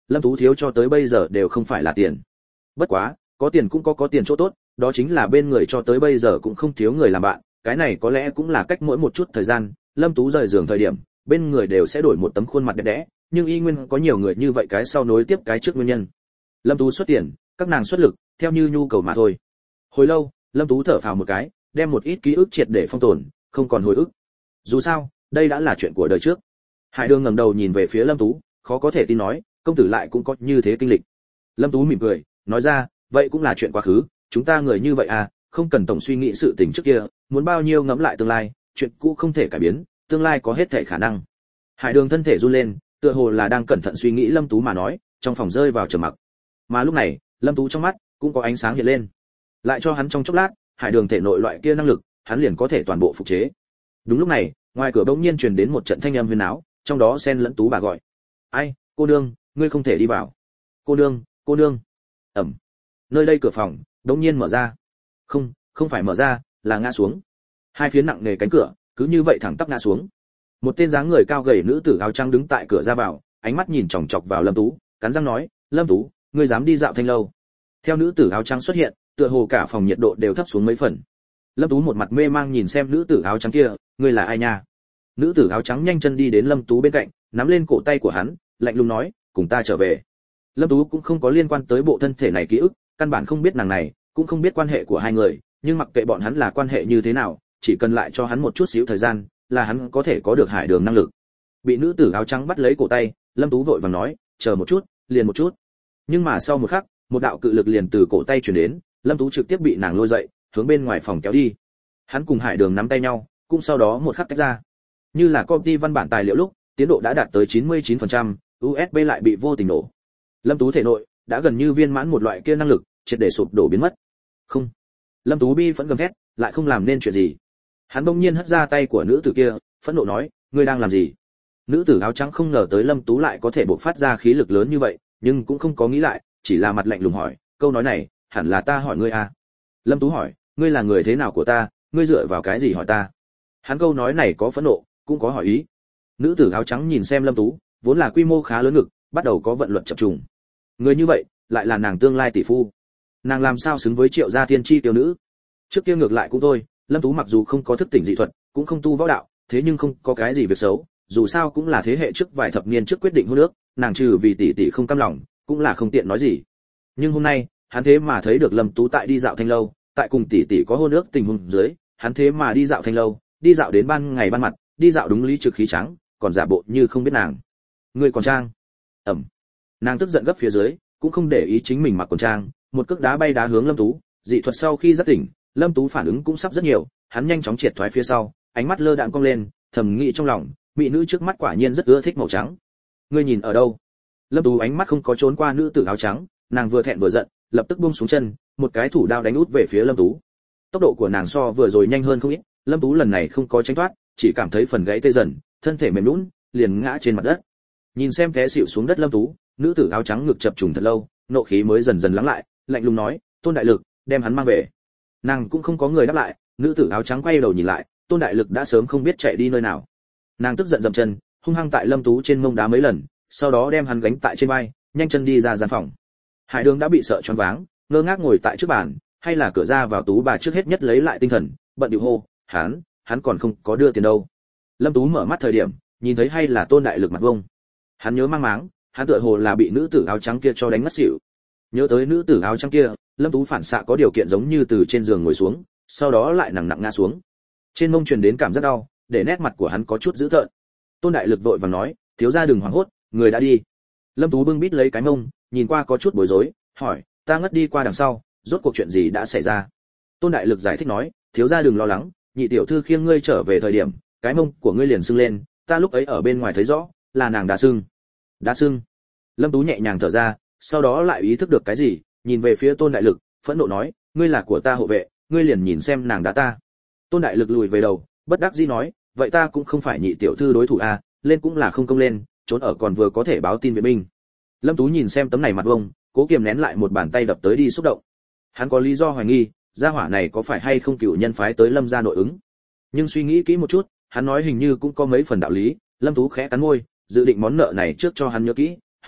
Lâm Tú thiếu cho tới bây giờ đều không phải là tiền. Bất quá, có tiền cũng có tiền chỗ tốt, đó chính là bên người cho tới bây giờ cũng không thiếu người làm bạn, cái này có lẽ cũng là cách mỗi một chút thời gian, Lâm Tú rời giường thời điểm, bên người đều sẽ đổi một tấm khuôn mặt đẹp đẽ, nhưng y nguyên có nhiều người như vậy cái sau nối tiếp cái trước nguyên nhân. Lâm Tú xuất tiền, các nàng xuất lực, theo như nhu cầu mà thôi. Hồi lâu, Lâm Tú thở phào một cái, đem một ít ký ức triệt để phong tồn, không còn hồi ức. Dù sao, đây đã là chuyện của đời trước. Hải Đường ngẩng đầu nhìn về phía Lâm Tú, khó có thể tin nói, công tử lại cũng có như thế kinh lịch. Lâm Tú mỉm cười, nói ra, vậy cũng là chuyện quá khứ, chúng ta người như vậy à, không cần tổng suy nghĩ sự tình trước kia, muốn bao nhiêu ngẫm lại tương lai, chuyện cũ không thể cải biến, tương lai có hết thể khả năng. Hải Đường thân thể run lên, tựa hồ là đang cẩn thận suy nghĩ Lâm Tú mà nói, trong phòng rơi vào trầm mặc. Mà lúc này, Lâm Tú trong mắt cũng có ánh sáng hiện lên. Lại cho hắn trong chốc lát, Hải Đường thể nội loại kia năng lực, hắn liền có thể toàn bộ phục chế. Đúng lúc này, ngoài cửa bỗng nhiên truyền đến một trận thanh âm huyên náo, trong đó xen lẫn Tú bà gọi: "Ai, cô nương, ngươi không thể đi vào." "Cô nương, cô nương." Ầm. Nơi đây cửa phòng bỗng nhiên mở ra. Không phải mở ra, là ngã xuống. Hai phiến nặng nề cánh cửa, cứ như vậy thẳng tắp ngã xuống. Một tên dáng người cao gầy nữ tử áo trắng đứng tại cửa ra vào, ánh mắt nhìn chòng chọc vào Lâm Tú, cắn răng nói: "Lâm Tú, ngươi dám đi dạo thanh lâu?" Theo nữ tử áo trắng xuất hiện, tựa hồ cả phòng nhiệt độ đều thấp xuống mấy phần. Lâm Tú một mặt mê mang nhìn xem nữ tử áo trắng kia, "Ngươi là ai nha?" Nữ tử áo trắng nhanh chân đi đến Lâm Tú bên cạnh, nắm lên cổ tay của hắn, lạnh lùng nói: "Cùng ta trở về." Lâm Tú cũng không có liên quan tới bộ thân thể này ký ức, căn bản không biết nàng này, cũng không biết quan hệ của hai người, nhưng mặc kệ bọn hắn là quan hệ như thế nào, chỉ cần lại cho hắn một chút xíu thời gian, là hắn có thể có được Hải Đường năng lực. Bị nữ tử áo trắng bắt lấy cổ tay, Lâm Tú vội vàng nói: "Chờ một chút, liền một chút." Nhưng mà sau một khắc, một đạo cự lực liền từ cổ tay truyền đến, Lâm Tú trực tiếp bị nàng lôi dậy, hướng bên ngoài phòng kéo đi. Hắn cùng Hải Đường nắm tay nhau, cũng sau đó một khắc tách ra. Như là công ty văn bản tài liệu lúc, tiến độ đã đạt tới 99%, USB lại bị vô tình nổ. Lâm Tú thể nội đã gần như viên mãn một loại kia năng lực, triệt để sụp đổ biến mất. Không. Lâm Tú bi vẫn gầm thét, lại không làm nên chuyện gì. Hắn bỗng nhiên hất ra tay của nữ tử kia, phẫn nộ nói: "Ngươi đang làm gì?" Nữ tử áo trắng không ngờ tới Lâm Tú lại có thể bộc phát ra khí lực lớn như vậy, nhưng cũng không có nghĩ lại, chỉ là mặt lạnh lùng hỏi: "Câu nói này, hẳn là ta hỏi ngươi à?" Lâm Tú hỏi: "Ngươi là người thế nào của ta, ngươi dựa vào cái gì hỏi ta?" Hắn câu nói này có phẫn nộ, cũng có hỏi ý. Nữ tử áo trắng nhìn xem Lâm Tú, vốn là quy mô khá lớn ngực, bắt đầu có vận luật chập trùng. Người như vậy, lại là nàng tương lai tỷ phu. Nàng làm sao xứng với Triệu gia thiên chi tiểu nữ? Trước kia ngược lại cũng thôi, Lâm Tú mặc dù không có thức tỉnh dị thuật, cũng không tu võ đạo, thế nhưng không có cái gì việc xấu, dù sao cũng là thế hệ trước vài thập niên trước quyết định hôn ước, nàng trừ vì tỷ tỷ không cam lòng, cũng là không tiện nói gì. Nhưng hôm nay, hắn thế mà thấy được Lâm Tú tại đi dạo thanh lâu, tại cùng tỷ tỷ có hôn ước tình huống dưới, hắn thế mà đi dạo thanh lâu, đi dạo đến ban ngày ban mặt, đi dạo đúng lý trực khí trắng, còn giả bộ như không biết nàng. Ngươi còn trang? Ẩm. Nàng tức giận gấp phía dưới, cũng không để ý chính mình mặc quần trang, một cước đá bay đá hướng Lâm Tú, dị thuật sau khi giác tỉnh, Lâm Tú phản ứng cũng sắp rất nhiều, hắn nhanh chóng triệt thoái phía sau, ánh mắt lơ đãng cong lên, thầm nghĩ trong lòng, mỹ nữ trước mắt quả nhiên rất ưa thích màu trắng. Ngươi nhìn ở đâu? Lâm Tú ánh mắt không có trốn qua nữ tử áo trắng, nàng vừa thẹn vừa giận, lập tức buông xuống chân, một cái thủ đao đánh út về phía Lâm Tú. Tốc độ của nàng so vừa rồi nhanh hơn không ít, Lâm Tú lần này không có tránh thoát, chỉ cảm thấy phần gãy tê dần, thân thể mềm nhũn, liền ngã trên mặt đất. Nhìn xem té xỉu xuống đất Lâm Tú, nữ tử áo trắng ngực chập trùng thật lâu, nộ khí mới dần dần lắng lại, lạnh lùng nói: "Tôn đại lực, đem hắn mang về." Nàng cũng không có người đáp lại, nữ tử áo trắng quay đầu nhìn lại, Tôn đại lực đã sớm không biết chạy đi nơi nào. Nàng tức giận dậm chân, hung hăng tại Lâm Tú trên mông đá mấy lần, sau đó đem hắn gánh tại trên vai, nhanh chân đi ra gian phòng. Hải Đường đã bị sợ choáng váng, ngơ ngác ngồi tại trước bàn, hay là cửa ra vào Tú bà trước hết nhất lấy lại tinh thần, bận điệu hô: Hắn còn không có đưa tiền đâu." Lâm Tú mở mắt thời điểm, nhìn thấy hay là Tôn đại lực mặt vông. Hắn nhớ mang máng, hắn tựa hồ là bị nữ tử áo trắng kia cho đánh ngất xỉu. Nhớ tới nữ tử áo trắng kia, Lâm Tú phản xạ có điều kiện giống như từ trên giường ngồi xuống, sau đó lại nặng nặng ngã xuống. Trên mông truyền đến cảm giác đau, để nét mặt của hắn có chút dữ tợn. Tôn đại lực vội vàng nói: "Thiếu gia đừng hoảng hốt, người đã đi." Lâm Tú bưng bít lấy cái mông, nhìn qua có chút bối rối, hỏi: "Ta ngất đi qua đằng sau, rốt cuộc chuyện gì đã xảy ra?" Tôn đại lực giải thích nói: "Thiếu gia đừng lo lắng, nhị tiểu thư khiêng ngươi trở về thời điểm, cái mông của ngươi liền sưng lên, ta lúc ấy ở bên ngoài thấy rõ, là nàng đá sưng." Đá sưng. Lâm Tú nhẹ nhàng thở ra, sau đó lại ý thức được cái gì, nhìn về phía Tôn đại lực, phẫn nộ nói: "Ngươi là của ta hộ vệ, ngươi liền nhìn xem nàng đá ta." Tôn đại lực lùi về đầu, bất đắc dĩ nói: "Vậy ta cũng không phải nhị tiểu thư đối thủ a, lên cũng là không công lên, trốn ở còn vừa có thể báo tin viện binh." Lâm Tú nhìn xem tấm này mặt vông, cố kiềm nén lại một bàn tay đập tới đi xúc động. Hắn có lý do hoài nghi, gia hỏa này có phải hay không cựu nhân phái tới Lâm gia nội ứng. Nhưng suy nghĩ kỹ một chút, hắn nói hình như cũng có mấy phần đạo lý. Lâm Tú khẽ cắn môi, dự định món nợ này trước cho hắn nhớ kỹ, hỏi: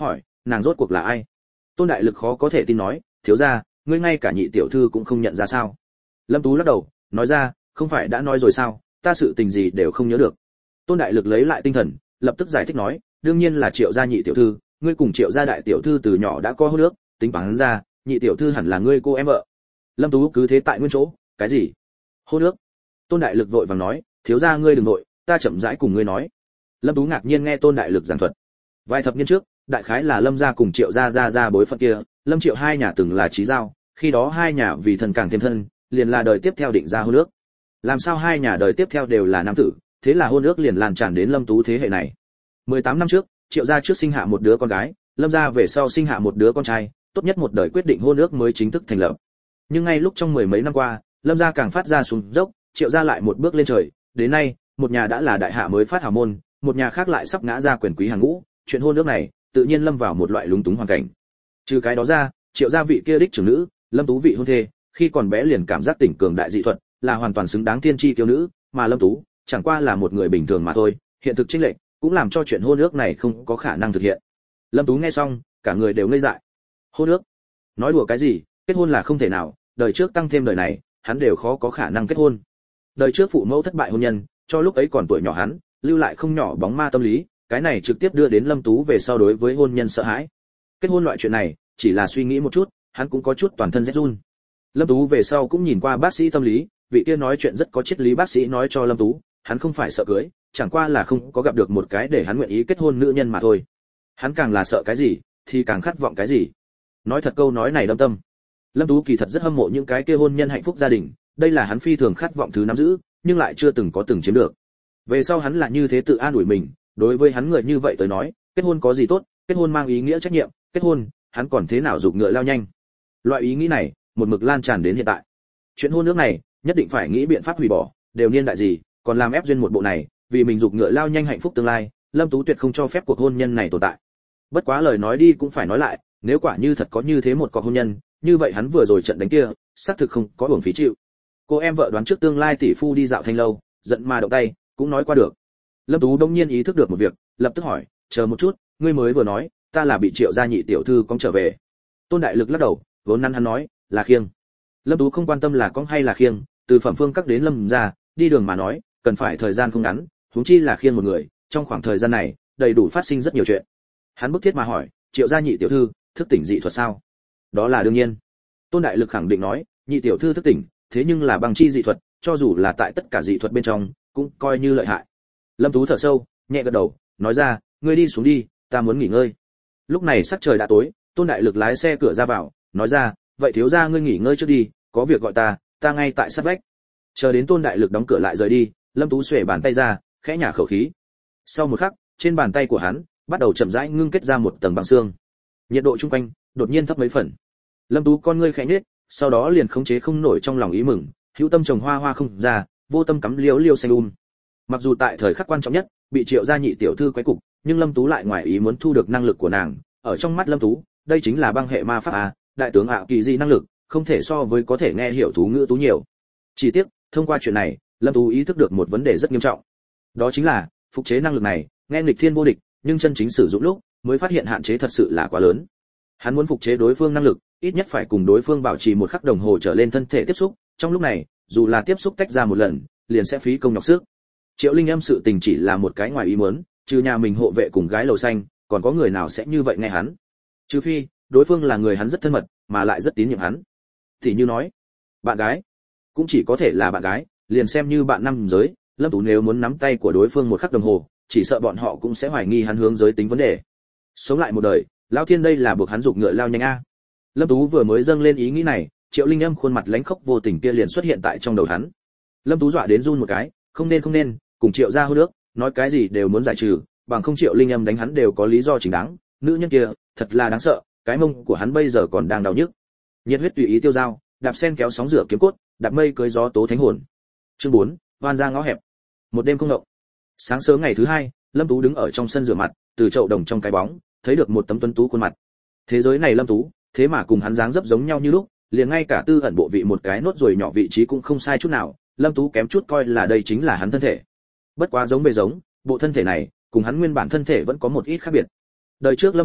nàng rốt cuộc là ai? Tôn Đại Lực khó có thể tin nói, thiếu gia, ngươi ngay cả nhị tiểu thư cũng không nhận ra sao? Lâm Tú lắc đầu, nói ra, không phải đã nói rồi sao, ta sự tình gì đều không nhớ được. Tôn Đại Lực lấy lại tinh thần, lập tức giải thích nói, đương nhiên là Triệu gia nhị tiểu thư, ngươi cùng Triệu gia đại tiểu thư từ nhỏ đã có hôn ước, tính toán ra, nhị tiểu thư hẳn là ngươi cô em vợ. Lâm Tú cứ thế tại nguyên chỗ, cái gì? Hôn ước? Tôn Đại Lực vội vàng nói, thiếu gia ngươi đừng nội, ta chậm rãi cùng ngươi nói. Lâm Tú ngạc nhiên nghe Tôn Đại Lực giảng thuật. Vài thập niên trước, đại khái là Lâm gia cùng Triệu gia ra bối phận kia, Lâm Triệu hai nhà từng là chí giao, khi đó hai nhà vì thân càng thêm thân, liền là đời tiếp theo định ra hôn ước. Làm sao hai nhà đời tiếp theo đều là nam tử, thế là hôn ước liền lan tràn đến Lâm Tú thế hệ này. 18 năm trước, Triệu gia trước sinh hạ một đứa con gái, Lâm gia về sau sinh hạ một đứa con trai, tốt nhất một đời quyết định hôn ước mới chính thức thành lập. Nhưng ngay lúc trong mười mấy năm qua, Lâm gia càng phát ra xuống dốc, Triệu gia lại một bước lên trời, đến nay, một nhà đã là đại hạ mới phát hào môn, một nhà khác lại sắp ngã ra quyền quý hàng ngũ, chuyện hôn ước này, tự nhiên lâm vào một loại lúng túng hoàn cảnh. Trừ cái đó ra, Triệu gia vị kia đích trưởng nữ, Lâm Tú vị hôn thê, khi còn bé liền cảm giác tỉnh cường đại dị thuật, là hoàn toàn xứng đáng tiên tri kiêu nữ, mà Lâm Tú chẳng qua là một người bình thường mà thôi, hiện thực chênh lệch cũng làm cho chuyện hôn ước này không có khả năng thực hiện. Lâm Tú nghe xong, cả người đều ngây dại. Hôn ước? Nói đùa cái gì, kết hôn là không thể nào, đời trước tăng thêm đời này, hắn đều khó có khả năng kết hôn. Đời trước phụ mẫu thất bại hôn nhân, cho lúc ấy còn tuổi nhỏ hắn, lưu lại không nhỏ bóng ma tâm lý, cái này trực tiếp đưa đến Lâm Tú về sau đối với hôn nhân sợ hãi. Kết hôn loại chuyện này, chỉ là suy nghĩ một chút, hắn cũng có chút toàn thân rét run. Lâm Tú về sau cũng nhìn qua bác sĩ tâm lý, vị kia nói chuyện rất có triết lý bác sĩ nói cho Lâm Tú, hắn không phải sợ cưới, chẳng qua là không có gặp được một cái để hắn nguyện ý kết hôn nữ nhân mà thôi. Hắn càng là sợ cái gì, thì càng khát vọng cái gì. Nói thật câu nói này đâm tâm. Lâm Tú kỳ thật rất hâm mộ những cái kia hôn nhân hạnh phúc gia đình, đây là hắn phi thường khát vọng thứ nắm giữ, nhưng lại chưa từng chiếm được. Về sau hắn là như thế tự an ủi mình, đối với hắn người như vậy tới nói, kết hôn có gì tốt, kết hôn mang ý nghĩa trách nhiệm, kết hôn, hắn còn thế nào giục ngựa lao nhanh. Loại ý nghĩ này, một mực lan tràn đến hiện tại. Chuyện hôn ước này, nhất định phải nghĩ biện pháp hủy bỏ, đều niên đại gì, còn làm ép duyên một bộ này, vì mình giục ngựa lao nhanh hạnh phúc tương lai, Lâm Tú tuyệt không cho phép cuộc hôn nhân này tồn tại. Bất quá lời nói đi cũng phải nói lại, nếu quả như thật có như thế một cuộc hôn nhân, như vậy hắn vừa rồi trận đánh kia, xác thực không có uổng phí chịu. Cô em vợ đoán trước tương lai tỷ phu đi dạo thanh lâu, giận mà động tay, cũng nói qua được. Lâm Tú đông nhiên ý thức được một việc, lập tức hỏi, chờ một chút, ngươi mới vừa nói, ta là bị Triệu gia nhị tiểu thư cong trở về. Tôn Đại Lực lắc đầu, vốn năn hắn nói, là khiêng. Lâm Tú không quan tâm là cong hay là khiêng, từ Phẩm Phương các đến Lâm gia, đi đường mà nói, cần phải thời gian không ngắn, huống chi là khiêng một người, trong khoảng thời gian này, đầy đủ phát sinh rất nhiều chuyện. Hắn bức thiết mà hỏi, Triệu gia nhị tiểu thư, thức tỉnh dị thuật sao? Đó là đương nhiên. Tôn Đại Lực khẳng định nói, nhị tiểu thư thức tỉnh, thế nhưng là bằng chi dị thuật, cho dù là tại tất cả dị thuật bên trong, cũng coi như lợi hại. Lâm Tú thở sâu, nhẹ gật đầu, nói ra, ngươi đi xuống đi, ta muốn nghỉ ngơi. Lúc này sắc trời đã tối, Tôn Đại Lực lái xe cửa ra vào, nói ra, vậy thiếu gia ngươi nghỉ ngơi trước đi, có việc gọi ta ngay tại sát vách. Chờ đến Tôn Đại Lực đóng cửa lại rời đi, Lâm Tú xuề bàn tay ra, khẽ nhả khẩu khí. Sau một khắc, trên bàn tay của hắn bắt đầu chậm rãi ngưng kết ra một tầng băng xương. Nhiệt độ chung quanh đột nhiên thấp mấy phần. Lâm Tú con ngươi khẽ nhếch, sau đó liền khống chế không nổi trong lòng ý mừng, hữu tâm trồng hoa không ra, vô tâm cắm liễu xanh Mặc dù tại thời khắc quan trọng nhất, bị Triệu gia nhị tiểu thư quấy cục, nhưng Lâm Tú lại ngoài ý muốn thu được năng lực của nàng, ở trong mắt Lâm Tú, đây chính là băng hệ ma pháp đại tướng kỳ di năng lực, không thể so với có thể nghe hiểu thú ngữ Tú nhiều. Chỉ tiếc, thông qua chuyện này, Lâm Tú ý thức được một vấn đề rất nghiêm trọng. Đó chính là, phục chế năng lực này, nghe nghịch thiên vô địch, nhưng chân chính sử dụng lúc, mới phát hiện hạn chế thật sự là quá lớn. Hắn muốn phục chế đối phương năng lực, ít nhất phải cùng đối phương bảo trì một khắc đồng hồ trở lên thân thể tiếp xúc, trong lúc này, dù là tiếp xúc tách ra một lần, liền sẽ phí công nhọc sức. Triệu Linh Âm sự tình chỉ là một cái ngoài ý muốn, trừ nhà mình hộ vệ cùng gái lầu xanh, còn có người nào sẽ như vậy nghe hắn? Trừ phi, đối phương là người hắn rất thân mật, mà lại rất tín nhiệm hắn. Thì như nói, bạn gái, cũng chỉ có thể là bạn gái, liền xem như bạn nam giới, Lâm Tú nếu muốn nắm tay của đối phương một khắc đồng hồ, chỉ sợ bọn họ cũng sẽ hoài nghi hắn hướng giới tính vấn đề. Sống lại một đời, lão thiên đây là buộc hắn giục ngựa lao nhanh a. Lâm Tú vừa mới dâng lên ý nghĩ này, Triệu Linh Âm khuôn mặt lánh khóc vô tình kia liền xuất hiện tại trong đầu hắn. Lâm Tú dọa đến run một cái, không nên, cùng Triệu gia hôn nước, nói cái gì đều muốn giải trừ, bằng không Triệu Linh Âm đánh hắn đều có lý do chính đáng, nữ nhân kia, thật là đáng sợ, cái mông của hắn bây giờ còn đang đau nhức. Nhiệt huyết tùy ý tiêu dao, đạp sen kéo sóng rửa kiếm cốt, đạp mây cưới gió tố thánh hồn. Chương 4, hoan ra ngõ hẹp. Một đêm không động. Sáng sớm ngày thứ hai, Lâm Tú đứng ở trong sân rửa mặt, từ chậu đồng trong cái bóng, thấy được một tấm tuấn tú khuôn mặt. Thế giới này Lâm Tú, thế mà cùng hắn dáng dấp giống nhau như lúc, liền ngay cả tư ẩn bộ vị một cái nốt ruồi nhỏ vị trí cũng không sai chút nào, Lâm Tú kém chút coi là đây chính là hắn thân thể. Bất quá giống bề giống, bộ thân thể này cùng hắn nguyên bản thân thể vẫn có một ít khác biệt. Đời trước Lâm Tú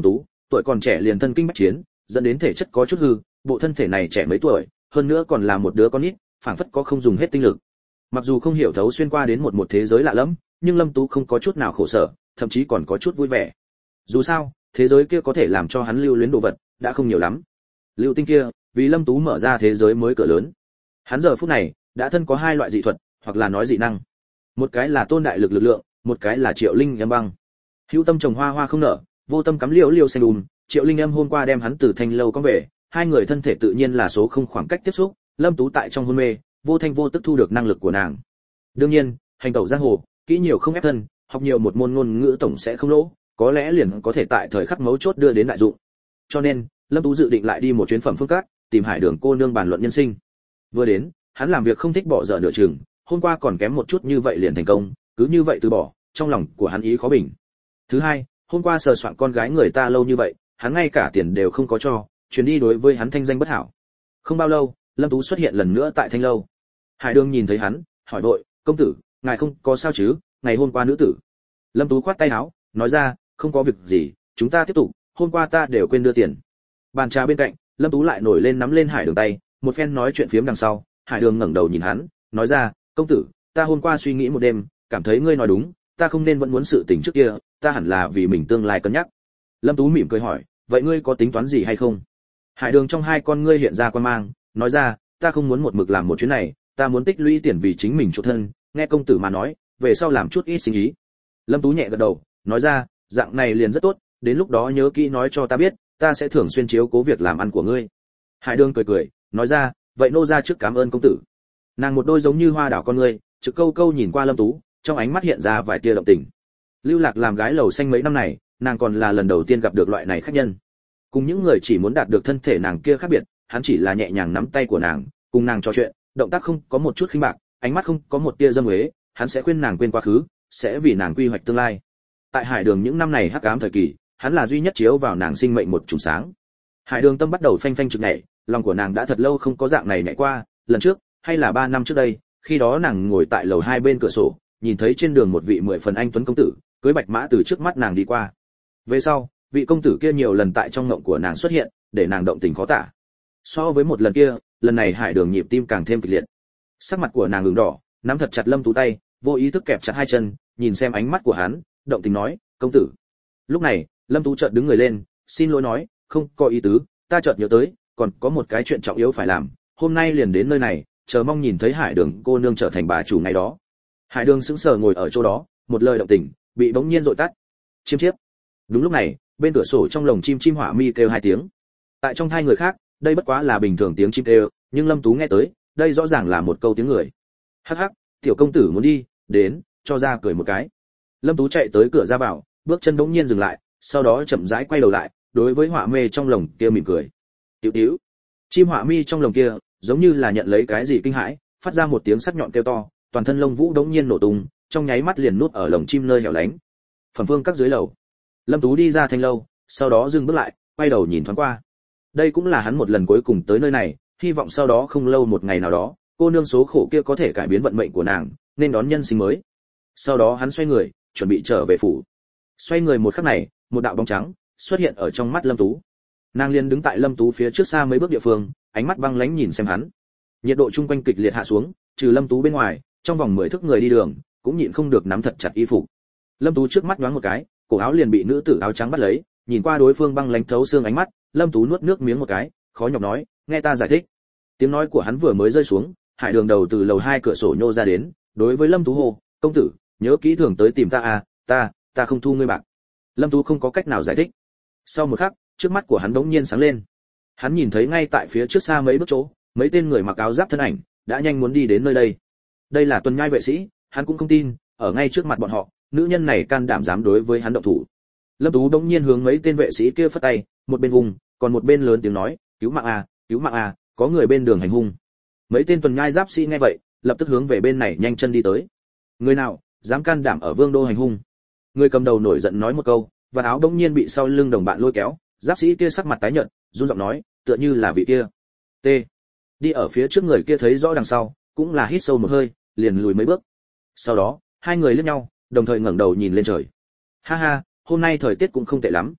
tuổi còn trẻ liền thân kinh bách chiến, dẫn đến thể chất có chút hư, bộ thân thể này trẻ mấy tuổi, hơn nữa còn là một đứa con nít, phảng phất có không dùng hết tinh lực. Mặc dù không hiểu thấu xuyên qua đến một thế giới lạ lẫm, nhưng Lâm Tú không có chút nào khổ sở, thậm chí còn có chút vui vẻ. Dù sao, thế giới kia có thể làm cho hắn lưu luyến đồ vật đã không nhiều lắm. Lưu tinh kia, vì Lâm Tú mở ra thế giới mới cửa lớn. Hắn giờ phút này đã thân có hai loại dị thuật, hoặc là nói dị năng. Một cái là tôn đại lực lực lượng, một cái là Triệu Linh âm băng. Hữu tâm trồng hoa hoa không nở, vô tâm cắm liễu liễu xanh Triệu Linh âm hôm qua đem hắn từ Thanh lâu có về, hai người thân thể tự nhiên là số không khoảng cách tiếp xúc, Lâm Tú tại trong hôn mê, vô thanh vô tức thu được năng lực của nàng. Đương nhiên, hành tẩu giang hồ, kỹ nhiều không ép thân, học nhiều một môn ngôn ngữ tổng sẽ không lỗ, có lẽ liền có thể tại thời khắc mấu chốt đưa đến đại dụng. Cho nên, Lâm Tú dự định lại đi một chuyến Phẩm Phương Các, tìm Hải Đường cô nương bàn luận nhân sinh. Vừa đến, hắn làm việc không thích bỏ dở nửa chừng, hôm qua còn kém một chút như vậy liền thành công, cứ như vậy từ bỏ, trong lòng của hắn ý khó bình. Thứ hai, hôm qua sờ soạn con gái người ta lâu như vậy, hắn ngay cả tiền đều không có cho, chuyến đi đối với hắn thanh danh bất hảo. Không bao lâu, Lâm Tú xuất hiện lần nữa tại Thanh lâu. Hải Đường nhìn thấy hắn, hỏi vội, "Công tử, ngài không có sao chứ? Ngày hôm qua nữ tử." Lâm Tú khoát tay áo, nói ra, "Không có việc gì, chúng ta tiếp tục, hôm qua ta đều quên đưa tiền." Bàn trà bên cạnh, Lâm Tú lại nổi lên nắm lên Hải Đường tay, một phen nói chuyện phiếm đằng sau, Hải Đường ngẩng đầu nhìn hắn, nói ra, "Công tử, ta hôm qua suy nghĩ một đêm, cảm thấy ngươi nói đúng, ta không nên vẫn muốn sự tình trước kia, ta hẳn là vì mình tương lai cân nhắc." Lâm Tú mỉm cười hỏi, "Vậy ngươi có tính toán gì hay không?" Hải Đường trong hai con ngươi hiện ra quan mang, nói ra, "Ta không muốn một mực làm một chuyến này, ta muốn tích lũy tiền vì chính mình chỗ thân, nghe công tử mà nói, về sau làm chút ít sinh ý." Lâm Tú nhẹ gật đầu, nói ra, "Dạng này liền rất tốt, đến lúc đó nhớ kỹ nói cho ta biết, ta sẽ thường xuyên chiếu cố việc làm ăn của ngươi." Hải Đường cười cười, nói ra, "Vậy nô gia trước cảm ơn công tử." Nàng một đôi giống như hoa đảo con ngươi, trực câu câu nhìn qua Lâm Tú, trong ánh mắt hiện ra vài tia động tình. Lưu Lạc làm gái lầu xanh mấy năm này, nàng còn là lần đầu tiên gặp được loại này khách nhân. Cùng những người chỉ muốn đạt được thân thể nàng kia khác biệt, hắn chỉ là nhẹ nhàng nắm tay của nàng, cùng nàng trò chuyện, động tác không có một chút khinh bạc, ánh mắt không có một tia dâm uế, hắn sẽ khuyên nàng quên quá khứ, sẽ vì nàng quy hoạch tương lai. Tại Hải Đường những năm này hắc ám thời kỳ, hắn là duy nhất chiếu vào nàng sinh mệnh một chùm sáng. Hải Đường tâm bắt đầu phanh phanh trực nhảy, lòng của nàng đã thật lâu không có dạng này nhảy qua, lần trước hay là 3 năm trước đây, khi đó nàng ngồi tại lầu 2 bên cửa sổ, nhìn thấy trên đường một vị 10 phần anh tuấn công tử, cưỡi bạch mã từ trước mắt nàng đi qua. Về sau, vị công tử kia nhiều lần tại trong ngộng của nàng xuất hiện, để nàng động tình khó tả. So với một lần kia, lần này Hải Đường nhịp tim càng thêm kịch liệt. Sắc mặt của nàng ửng đỏ, nắm thật chặt Lâm Tú tay, vô ý thức kẹp chặt hai chân, nhìn xem ánh mắt của hắn, động tình nói, "Công tử." Lúc này, Lâm Tú chợt đứng người lên, xin lỗi nói, "Không có ý tứ, ta chợt nhớ tới, còn có một cái chuyện trọng yếu phải làm, hôm nay liền đến nơi này, chờ mong nhìn thấy Hải Đường cô nương trở thành bà chủ ngày đó." Hải Đường sững sờ ngồi ở chỗ đó, một lời động tình, bị bỗng nhiên dội tắt. Chiêm chiếp. Đúng lúc này, bên cửa sổ trong lồng chim hỏa mi kêu hai tiếng. Tại trong hai người khác, đây bất quá là bình thường tiếng chim kêu, nhưng Lâm Tú nghe tới, đây rõ ràng là một câu tiếng người. "Hắc hắc, tiểu công tử muốn đi, đến, cho ra cười một cái." Lâm Tú chạy tới cửa ra vào, bước chân bỗng nhiên dừng lại, sau đó chậm rãi quay đầu lại, đối với hỏa mê trong lồng kia mỉm cười. "Tiểu tiểu." Chim hỏa mi trong lồng kia, giống như là nhận lấy cái gì kinh hãi, phát ra một tiếng sắc nhọn kêu to, toàn thân lông vũ đống nhiên nổ tung, trong nháy mắt liền nuốt ở lồng chim nơi hẻo lánh. Phẩm Phương Các dưới lầu. Lâm Tú đi ra Thanh lâu, sau đó dừng bước lại, quay đầu nhìn thoáng qua. Đây cũng là hắn một lần cuối cùng tới nơi này, hy vọng sau đó không lâu một ngày nào đó, cô nương số khổ kia có thể cải biến vận mệnh của nàng, nên đón nhân sinh mới. Sau đó hắn xoay người, chuẩn bị trở về phủ. Xoay người một khắc này, một đạo bóng trắng xuất hiện ở trong mắt Lâm Tú. Nàng liền đứng tại Lâm Tú phía trước xa mấy bước địa phương, ánh mắt băng lãnh nhìn xem hắn. Nhiệt độ chung quanh kịch liệt hạ xuống, trừ Lâm Tú bên ngoài, trong vòng 10 thước người đi đường cũng nhịn không được nắm thật chặt y phục. Lâm Tú trước mắt nhoáng một cái, cổ áo liền bị nữ tử áo trắng bắt lấy, nhìn qua đối phương băng lãnh thấu xương ánh mắt, Lâm Tú nuốt nước miếng một cái, khó nhọc nói, "Nghe ta giải thích." Tiếng nói của hắn vừa mới rơi xuống, Hải Đường đầu từ lầu 2 cửa sổ nhô ra đến, đối với Lâm Tú hô, "Công tử, nhớ kỹ thường tới tìm ta à, ta không thu ngươi bạc." Lâm Tú không có cách nào giải thích. Sau một khắc, trước mắt của hắn đống nhiên sáng lên. Hắn nhìn thấy ngay tại phía trước xa mấy bước chỗ, mấy tên người mặc áo giáp thân ảnh đã nhanh muốn đi đến nơi đây. Đây là tuần nhai vệ sĩ, hắn cũng không tin, ở ngay trước mặt bọn họ, nữ nhân này can đảm dám đối với hắn động thủ. Lâm Tú đống nhiên hướng mấy tên vệ sĩ kia phất tay, một bên vùng, còn một bên lớn tiếng nói, cứu mạng à, có người bên đường hành hung." Mấy tên tuần nhai giáp sĩ nghe vậy, lập tức hướng về bên này nhanh chân đi tới. "Người nào dám can đảm ở vương đô hành hung?" Người cầm đầu nổi giận nói một câu, và áo đống nhiên bị sau lưng đồng bạn lôi kéo, giáp sĩ kia sắc mặt tái nhợt, run giọng nói, tựa như là vị kia. T. Đi ở phía trước người kia thấy rõ đằng sau, cũng là hít sâu một hơi, liền lùi mấy bước. Sau đó, hai người liếc nhau, đồng thời ngẩng đầu nhìn lên trời. "Ha ha, hôm nay thời tiết cũng không tệ lắm."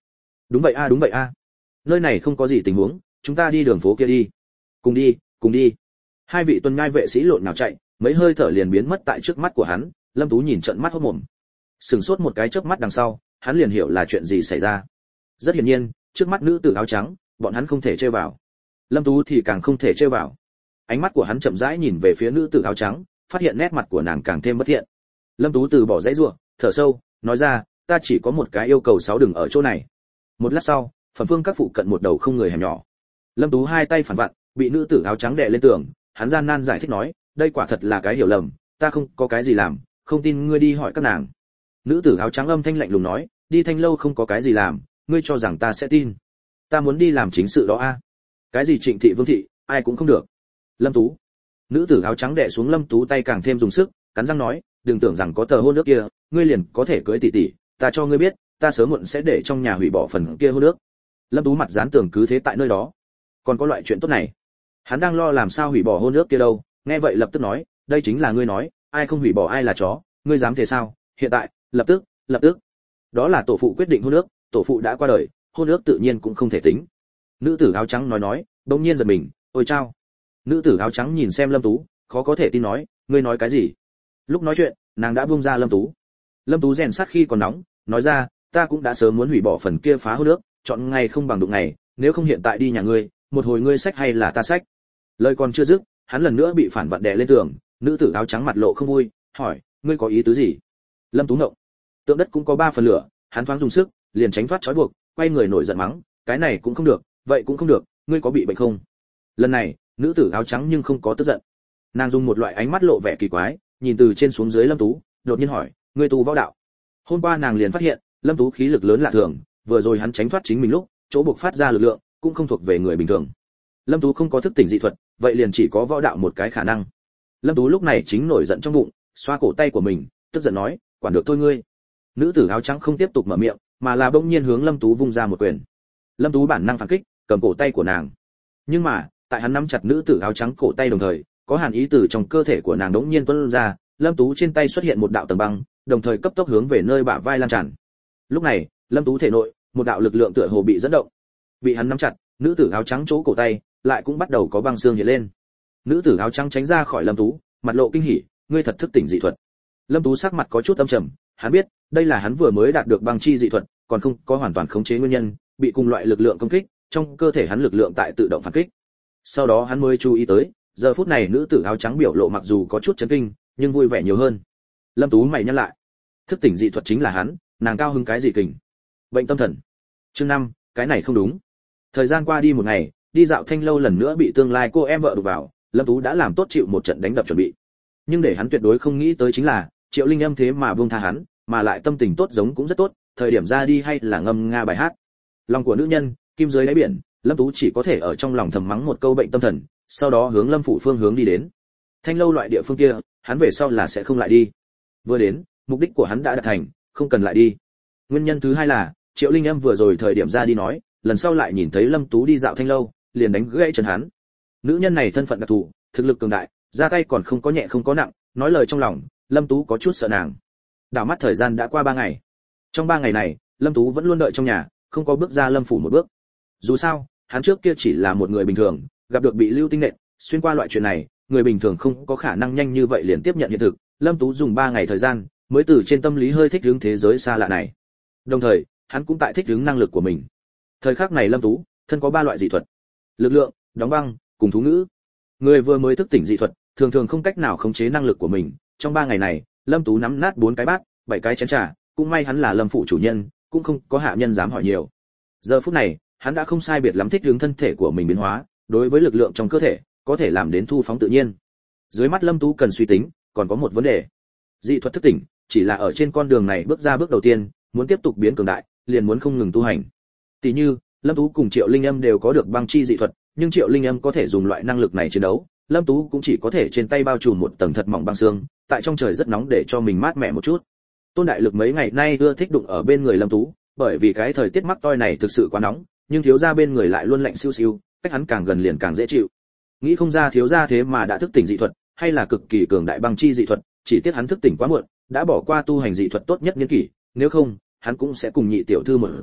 Đúng vậy a, đúng vậy a. Nơi này không có gì tình huống, chúng ta đi đường phố kia đi. Cùng đi, cùng đi. Hai vị tuần nhai vệ sĩ lộn nào chạy, mấy hơi thở liền biến mất tại trước mắt của hắn. Lâm Tú nhìn trợn mắt hốt mồm. Sừng sốt một cái chớp mắt đằng sau, hắn liền hiểu là chuyện gì xảy ra. Rất hiển nhiên, trước mắt nữ tử áo trắng, bọn hắn không thể chơi vào. Lâm Tú thì càng không thể chơi vào. Ánh mắt của hắn chậm rãi nhìn về phía nữ tử áo trắng, phát hiện nét mặt của nàng càng thêm bất thiện. Lâm Tú từ bỏ dãy rủa, thở sâu, nói ra, ta chỉ có một cái yêu cầu 6 đừng ở chỗ này. Một lát sau, Phẩm Phương các phụ cận một đầu không người hẻm nhỏ. Lâm Tú hai tay phản vặn, bị nữ tử áo trắng đè lên tường, hắn gian nan giải thích nói, đây quả thật là cái hiểu lầm, ta không có cái gì làm, không tin ngươi đi hỏi các nàng. Nữ tử áo trắng âm thanh lạnh lùng nói, đi Thanh lâu không có cái gì làm, ngươi cho rằng ta sẽ tin? Ta muốn đi làm chính sự đó a. Cái gì Trịnh thị Vương thị, ai cũng không được. Lâm Tú. Nữ tử áo trắng đè xuống Lâm Tú tay càng thêm dùng sức, cắn răng nói, đừng tưởng rằng có tờ hôn nước kia, ngươi liền có thể cưới tỷ tỷ, ta cho ngươi biết, ta sớm muộn sẽ để trong nhà hủy bỏ phần kia hôn nước. Lâm Tú mặt dán tường cứ thế tại nơi đó. Còn có loại chuyện tốt này. Hắn đang lo làm sao hủy bỏ hôn nước kia đâu, nghe vậy lập tức nói, đây chính là ngươi nói, ai không hủy bỏ ai là chó, ngươi dám thế sao? Hiện tại, lập tức. Đó là tổ phụ quyết định hôn nước, tổ phụ đã qua đời, hôn nước tự nhiên cũng không thể tính. Nữ tử áo trắng nói, bỗng nhiên giật mình, ôi chao. Nữ tử áo trắng nhìn xem Lâm Tú, khó có thể tin nói, ngươi nói cái gì? Lúc nói chuyện, nàng đã buông ra Lâm Tú. Lâm Tú rèn sắt khi còn nóng, nói ra, ta cũng đã sớm muốn hủy bỏ phần kia phá hôn nước, chọn ngày không bằng đụng ngày, nếu không hiện tại đi nhà ngươi, một hồi ngươi xách hay là ta xách? Lời còn chưa dứt, hắn lần nữa bị phản vặn đè lên tường, nữ tử áo trắng mặt lộ không vui, hỏi, ngươi có ý tứ gì? Lâm Tú ngộng. Tượng đất cũng có 3 phần lửa, hắn thoáng dùng sức, liền tránh thoát trói buộc, quay người nổi giận mắng, cái này cũng không được, vậy cũng không được, ngươi có bị bệnh không? Lần này, nữ tử áo trắng nhưng không có tức giận. Nàng dùng một loại ánh mắt lộ vẻ kỳ quái, nhìn từ trên xuống dưới Lâm Tú, đột nhiên hỏi, ngươi tu võ đạo? Hôm qua nàng liền phát hiện, Lâm Tú khí lực lớn lạ thường, vừa rồi hắn tránh thoát chính mình lúc, chỗ buộc phát ra lực lượng, cũng không thuộc về người bình thường. Lâm Tú không có thức tỉnh dị thuật, vậy liền chỉ có võ đạo một cái khả năng. Lâm Tú lúc này chính nổi giận trong bụng, xoa cổ tay của mình, tức giận nói, quản được thôi ngươi. Nữ tử áo trắng không tiếp tục mở miệng, mà là bỗng nhiên hướng Lâm Tú vung ra một quyền. Lâm Tú bản năng phản kích, cầm cổ tay của nàng. Nhưng mà, tại hắn nắm chặt nữ tử áo trắng cổ tay đồng thời, có hàn ý từ trong cơ thể của nàng đống nhiên tuôn ra, Lâm Tú trên tay xuất hiện một đạo tầng băng, đồng thời cấp tốc hướng về nơi bả vai lan tràn. Lúc này, Lâm Tú thể nội, một đạo lực lượng tựa hồ bị dẫn động. Bị hắn nắm chặt, nữ tử áo trắng chỗ cổ tay, lại cũng bắt đầu có băng xương hiện lên. Nữ tử áo trắng tránh ra khỏi Lâm Tú, mặt lộ kinh hỉ, ngươi thật thức tỉnh dị thuật. Lâm Tú sắc mặt có chút âm trầm, hắn biết, đây là hắn vừa mới đạt được băng chi dị thuật, còn không có hoàn toàn khống chế nguyên nhân, bị cùng loại lực lượng công kích, trong cơ thể hắn lực lượng tại tự động phản kích. Sau đó hắn mới chú ý tới, giờ phút này nữ tử áo trắng biểu lộ mặc dù có chút chấn kinh, nhưng vui vẻ nhiều hơn. Lâm Tú mày nhăn lại, thức tỉnh dị thuật chính là hắn, nàng cao hứng cái gì kình? Bệnh tâm thần. Chương 5, cái này không đúng. Thời gian qua đi một ngày, đi dạo Thanh lâu lần nữa bị tương lai cô em vợ đụng vào, Lâm Tú đã làm tốt chịu một trận đánh đập chuẩn bị. Nhưng để hắn tuyệt đối không nghĩ tới chính là, Triệu Linh Âm thế mà buông tha hắn, mà lại tâm tình tốt giống cũng rất tốt, thời điểm ra đi hay là ngâm nga bài hát. Lòng của nữ nhân, kim dưới đáy biển, Lâm Tú chỉ có thể ở trong lòng thầm mắng một câu bệnh tâm thần, sau đó hướng Lâm phủ phương hướng đi đến. Thanh lâu loại địa phương kia, hắn về sau là sẽ không lại đi. Vừa đến, mục đích của hắn đã đạt thành, không cần lại đi. Nguyên nhân thứ hai là, Triệu Linh Âm vừa rồi thời điểm ra đi nói, lần sau lại nhìn thấy Lâm Tú đi dạo Thanh lâu, liền đánh gãy chân hắn. Nữ nhân này thân phận đặc thù, thực lực cường đại, ra tay còn không có nhẹ không có nặng, nói lời trong lòng, Lâm Tú có chút sợ nàng. Đảo mắt thời gian đã qua 3 ngày. Trong 3 ngày này, Lâm Tú vẫn luôn đợi trong nhà, không có bước ra Lâm phủ một bước. Dù sao, hắn trước kia chỉ là một người bình thường, gặp được bị lưu tinh nện, xuyên qua loại chuyện này, người bình thường không có khả năng nhanh như vậy liền tiếp nhận hiện thực. Lâm Tú dùng 3 ngày thời gian, mới từ trên tâm lý hơi thích ứng thế giới xa lạ này. Đồng thời, hắn cũng tại thích ứng năng lực của mình. Thời khắc này Lâm Tú, thân có 3 loại dị thuật: lực lượng, đóng băng, cùng thú ngữ. Người vừa mới thức tỉnh dị thuật, thường thường không cách nào khống chế năng lực của mình. Trong 3 ngày này, Lâm Tú nắm nát 4 cái bát, 7 cái chén trà, cũng may hắn là Lâm phủ chủ nhân, cũng không có hạ nhân dám hỏi nhiều. Giờ phút này, hắn đã không sai biệt lắm thích ứng thân thể của mình biến hóa, đối với lực lượng trong cơ thể, có thể làm đến thu phóng tự nhiên. Dưới mắt Lâm Tú cần suy tính, còn có một vấn đề. Dị thuật thức tỉnh, chỉ là ở trên con đường này bước ra bước đầu tiên, muốn tiếp tục biến cường đại, liền muốn không ngừng tu hành. Tỷ như, Lâm Tú cùng Triệu Linh Âm đều có được băng chi dị thuật, nhưng Triệu Linh Âm có thể dùng loại năng lực này chiến đấu, Lâm Tú cũng chỉ có thể trên tay bao trùm một tầng thật mỏng băng xương, tại trong trời rất nóng để cho mình mát mẻ một chút. Tôn Đại Lực mấy ngày nay ưa thích đụng ở bên người Lâm Tú, bởi vì cái thời tiết mắc toi này thực sự quá nóng, nhưng thiếu gia bên người lại luôn lạnh siêu siêu, cách hắn càng gần liền càng dễ chịu. Nghĩ không ra thiếu gia thế mà đã thức tỉnh dị thuật, hay là cực kỳ cường đại băng chi dị thuật, chỉ tiếc hắn thức tỉnh quá muộn, đã bỏ qua tu hành dị thuật tốt nhất niên kỷ, nếu không, hắn cũng sẽ cùng nhị tiểu thư một dạng,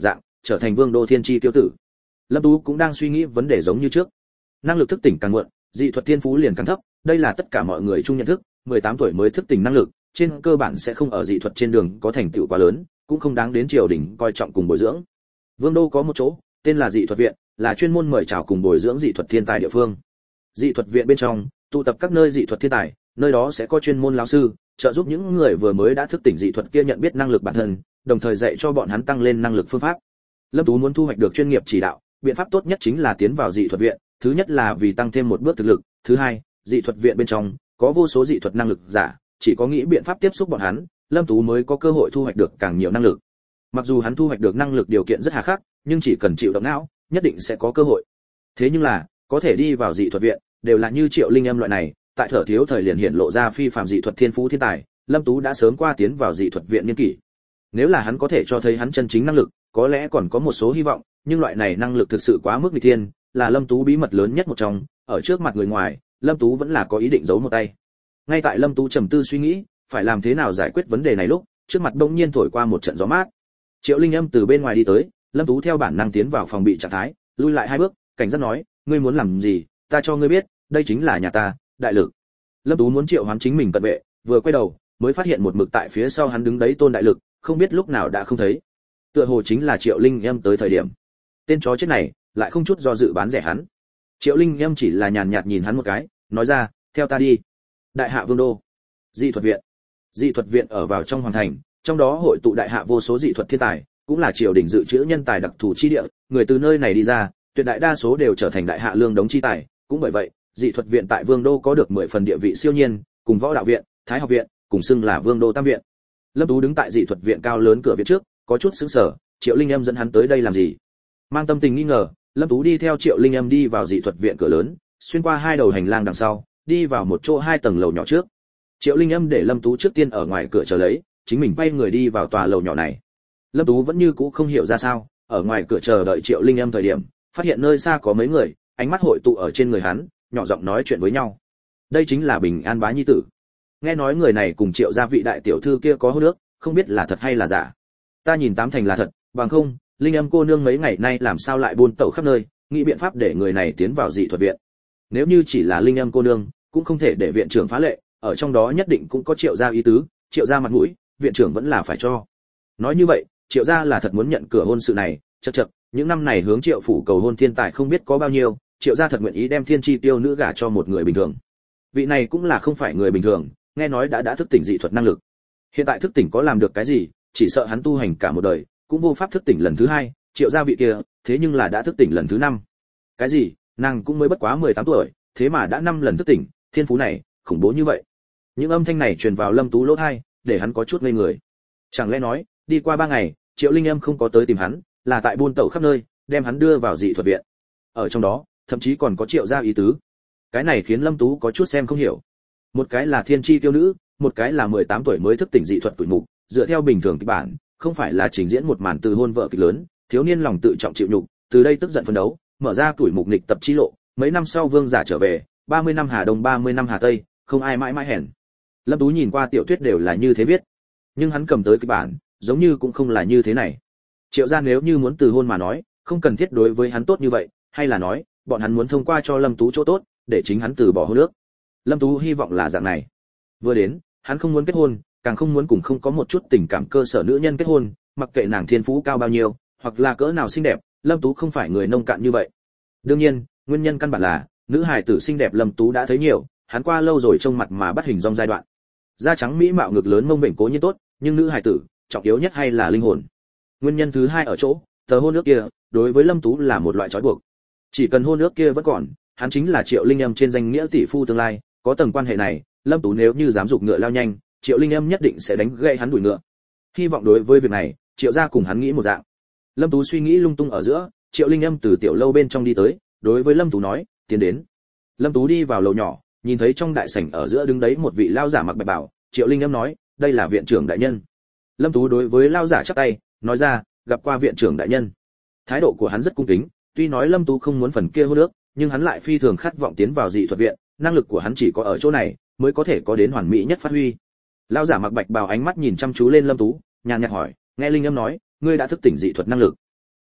trở thành vương đô thiên chi tiêu tử. Lâm Tú cũng đang suy nghĩ vấn đề giống như trước. Năng lực thức tỉnh càng muộn, dị thuật thiên phú liền càng thấp, đây là tất cả mọi người chung nhận thức, 18 tuổi mới thức tỉnh năng lực, trên cơ bản sẽ không ở dị thuật trên đường có thành tựu quá lớn, cũng không đáng đến triều đình coi trọng cùng bồi dưỡng. Vương đô có một chỗ, tên là dị thuật viện, là chuyên môn mời chào cùng bồi dưỡng dị thuật thiên tài địa phương. Dị thuật viện bên trong, tụ tập các nơi dị thuật thiên tài, nơi đó sẽ có chuyên môn lão sư, trợ giúp những người vừa mới đã thức tỉnh dị thuật kia nhận biết năng lực bản thân, đồng thời dạy cho bọn hắn tăng lên năng lực phương pháp. Lâm Tú muốn thu hoạch được chuyên nghiệp chỉ đạo, biện pháp tốt nhất chính là tiến vào dị thuật viện, thứ nhất là vì tăng thêm một bước thực lực, thứ hai, dị thuật viện bên trong có vô số dị thuật năng lực giả, chỉ có nghĩ biện pháp tiếp xúc bọn hắn, Lâm Tú mới có cơ hội thu hoạch được càng nhiều năng lực. Mặc dù hắn thu hoạch được năng lực điều kiện rất hà khắc, nhưng chỉ cần chịu động não, nhất định sẽ có cơ hội. Thế nhưng là, có thể đi vào dị thuật viện, đều là như Triệu Linh Âm loại này, tại thở thiếu thời liền hiện lộ ra phi phàm dị thuật thiên phú thiên tài, Lâm Tú đã sớm qua tiến vào dị thuật viện niên kỷ. Nếu là hắn có thể cho thấy hắn chân chính năng lực, có lẽ còn có một số hy vọng, nhưng loại này năng lực thực sự quá mức nghịch thiên, là Lâm Tú bí mật lớn nhất một trong, ở trước mặt người ngoài, Lâm Tú vẫn là có ý định giấu một tay. Ngay tại Lâm Tú trầm tư suy nghĩ, phải làm thế nào giải quyết vấn đề này lúc, trước mặt bỗng nhiên thổi qua một trận gió mát. Triệu Linh Âm từ bên ngoài đi tới, Lâm Tú theo bản năng tiến vào phòng bị trạng thái, lui lại 2 bước, cảnh giác nói, ngươi muốn làm gì, ta cho ngươi biết, đây chính là nhà ta, Đại Lực. Lâm Tú muốn triệu hoán chính mình cận vệ, vừa quay đầu, mới phát hiện một mực tại phía sau hắn đứng đấy Tôn Đại Lực, không biết lúc nào đã không thấy. Tựa hồ chính là Triệu Linh Âm tới thời điểm. Tên chó chết này, lại không chút do dự bán rẻ hắn. Triệu Linh Âm chỉ là nhàn nhạt nhìn hắn một cái, nói ra, theo ta đi. Đại hạ vương đô, dị thuật viện. Dị thuật viện ở vào trong hoàng thành, trong đó hội tụ đại hạ vô số dị thuật thiên tài, cũng là triều đình dự trữ nhân tài đặc thù chi địa, người từ nơi này đi ra, tuyệt đại đa số đều trở thành đại hạ lương đống chi tài, cũng bởi vậy, dị thuật viện tại vương đô có được 10 phần địa vị siêu nhiên, cùng võ đạo viện, thái học viện, cùng xưng là vương đô tam viện. Lâm Tú đứng tại dị thuật viện cao lớn cửa viện trước, có chút sững sờ, Triệu Linh Âm dẫn hắn tới đây làm gì? Mang tâm tình nghi ngờ, Lâm Tú đi theo Triệu Linh Âm đi vào dị thuật viện cửa lớn, xuyên qua 2 đầu hành lang đằng sau, đi vào một chỗ 2 tầng lầu nhỏ trước. Triệu Linh Âm để Lâm Tú trước tiên ở ngoài cửa chờ lấy, chính mình quay người đi vào tòa lầu nhỏ này. Lâm Tú vẫn như cũ không hiểu ra sao, ở ngoài cửa chờ đợi Triệu Linh Âm thời điểm, phát hiện nơi xa có mấy người, ánh mắt hội tụ ở trên người hắn, nhỏ giọng nói chuyện với nhau. Đây chính là Bình An bá nhi tử. Nghe nói người này cùng Triệu gia vị đại tiểu thư kia có hôn ước, không biết là thật hay là giả. Ta nhìn tám thành là thật, bằng không, Linh Âm cô nương mấy ngày nay làm sao lại buôn tẩu khắp nơi, nghĩ biện pháp để người này tiến vào dị thuật viện. Nếu như chỉ là Linh Âm cô nương, cũng không thể để viện trưởng phá lệ, ở trong đó nhất định cũng có Triệu gia ý tứ, Triệu gia mặt mũi, viện trưởng vẫn là phải cho. Nói như vậy, Triệu gia là thật muốn nhận cửa hôn sự này, chậc, những năm này hướng Triệu phủ cầu hôn thiên tài không biết có bao nhiêu, Triệu gia thật nguyện ý đem thiên chi tiêu nữ gả cho một người bình thường. Vị này cũng là không phải người bình thường, nghe nói đã thức tỉnh dị thuật năng lực. Hiện tại thức tỉnh có làm được cái gì, chỉ sợ hắn tu hành cả một đời, cũng vô pháp thức tỉnh lần thứ 2, Triệu gia vị kia, thế nhưng là đã thức tỉnh lần thứ 5. Cái gì? Nàng cũng mới bất quá 18 tuổi, thế mà đã 5 lần thức tỉnh, thiên phú này, khủng bố như vậy. Những âm thanh này truyền vào Lâm Tú lỗ tai, để hắn có chút ngây người. Chẳng lẽ nói, đi qua 3 ngày, Triệu Linh Âm không có tới tìm hắn, là tại buôn tẩu khắp nơi, đem hắn đưa vào dị thuật viện. Ở trong đó, thậm chí còn có Triệu gia ý tứ. Cái này khiến Lâm Tú có chút xem không hiểu. Một cái là thiên chi tiêu nữ, một cái là 18 tuổi mới thức tỉnh dị thuật tuổi mục, dựa theo bình thường kịch bản, không phải là trình diễn một màn từ hôn vợ kịch lớn, thiếu niên lòng tự trọng chịu nhục, từ đây tức giận phấn đấu, mở ra tuổi mục nghịch tập chi lộ, mấy năm sau vương giả trở về, 30 năm Hà Đông 30 năm Hà Tây, không ai mãi mãi hèn. Lâm Tú nhìn qua tiểu thuyết đều là như thế viết, nhưng hắn cầm tới kịch bản, giống như cũng không là như thế này. Triệu gia nếu như muốn từ hôn mà nói, không cần thiết đối với hắn tốt như vậy, hay là nói, bọn hắn muốn thông qua cho Lâm Tú chỗ tốt, để chính hắn từ bỏ hôn ước. Lâm Tú hy vọng là dạng này. Vừa đến, hắn không muốn kết hôn, càng không muốn cùng không có một chút tình cảm cơ sở nữ nhân kết hôn, mặc kệ nàng thiên phú cao bao nhiêu, hoặc là cỡ nào xinh đẹp, Lâm Tú không phải người nông cạn như vậy. Đương nhiên, nguyên nhân căn bản là, nữ hài tử xinh đẹp Lâm Tú đã thấy nhiều, hắn qua lâu rồi trông mặt mà bắt hình dong giai đoạn. Da trắng mỹ mạo ngực lớn mông bệnh cố nhiên tốt, nhưng nữ hài tử, trọng yếu nhất hay là linh hồn. Nguyên nhân thứ 2 ở chỗ, tờ hôn ước kia, đối với Lâm Tú là một loại trói buộc. Chỉ cần hôn ước kia vẫn còn, hắn chính là Triệu Linh Âm trên danh nghĩa tỷ phu tương lai, có tầng quan hệ này, Lâm Tú nếu như dám dục ngựa lao nhanh, Triệu Linh Âm nhất định sẽ đánh gãy hắn đuổi ngựa. Hy vọng đối với việc này, Triệu gia cùng hắn nghĩ một dạng. Lâm Tú suy nghĩ lung tung ở giữa, Triệu Linh Âm từ tiểu lâu bên trong đi tới, đối với Lâm Tú nói, tiến đến. Lâm Tú đi vào lầu nhỏ, nhìn thấy trong đại sảnh ở giữa đứng đấy một vị lao giả mặc bạch bào, Triệu Linh Âm nói, đây là viện trưởng đại nhân. Lâm Tú đối với lao giả chắp tay, nói ra, gặp qua viện trưởng đại nhân. Thái độ của hắn rất cung kính, tuy nói Lâm Tú không muốn phần kia hôn nước, nhưng hắn lại phi thường khát vọng tiến vào dị thuật viện, năng lực của hắn chỉ có ở chỗ này mới có thể có đến hoàn mỹ nhất phát huy. Lão giả mặc bạch bào ánh mắt nhìn chăm chú lên Lâm Tú, nhàn nhạt hỏi, nghe Linh Âm nói, ngươi đã thức tỉnh dị thuật năng lực.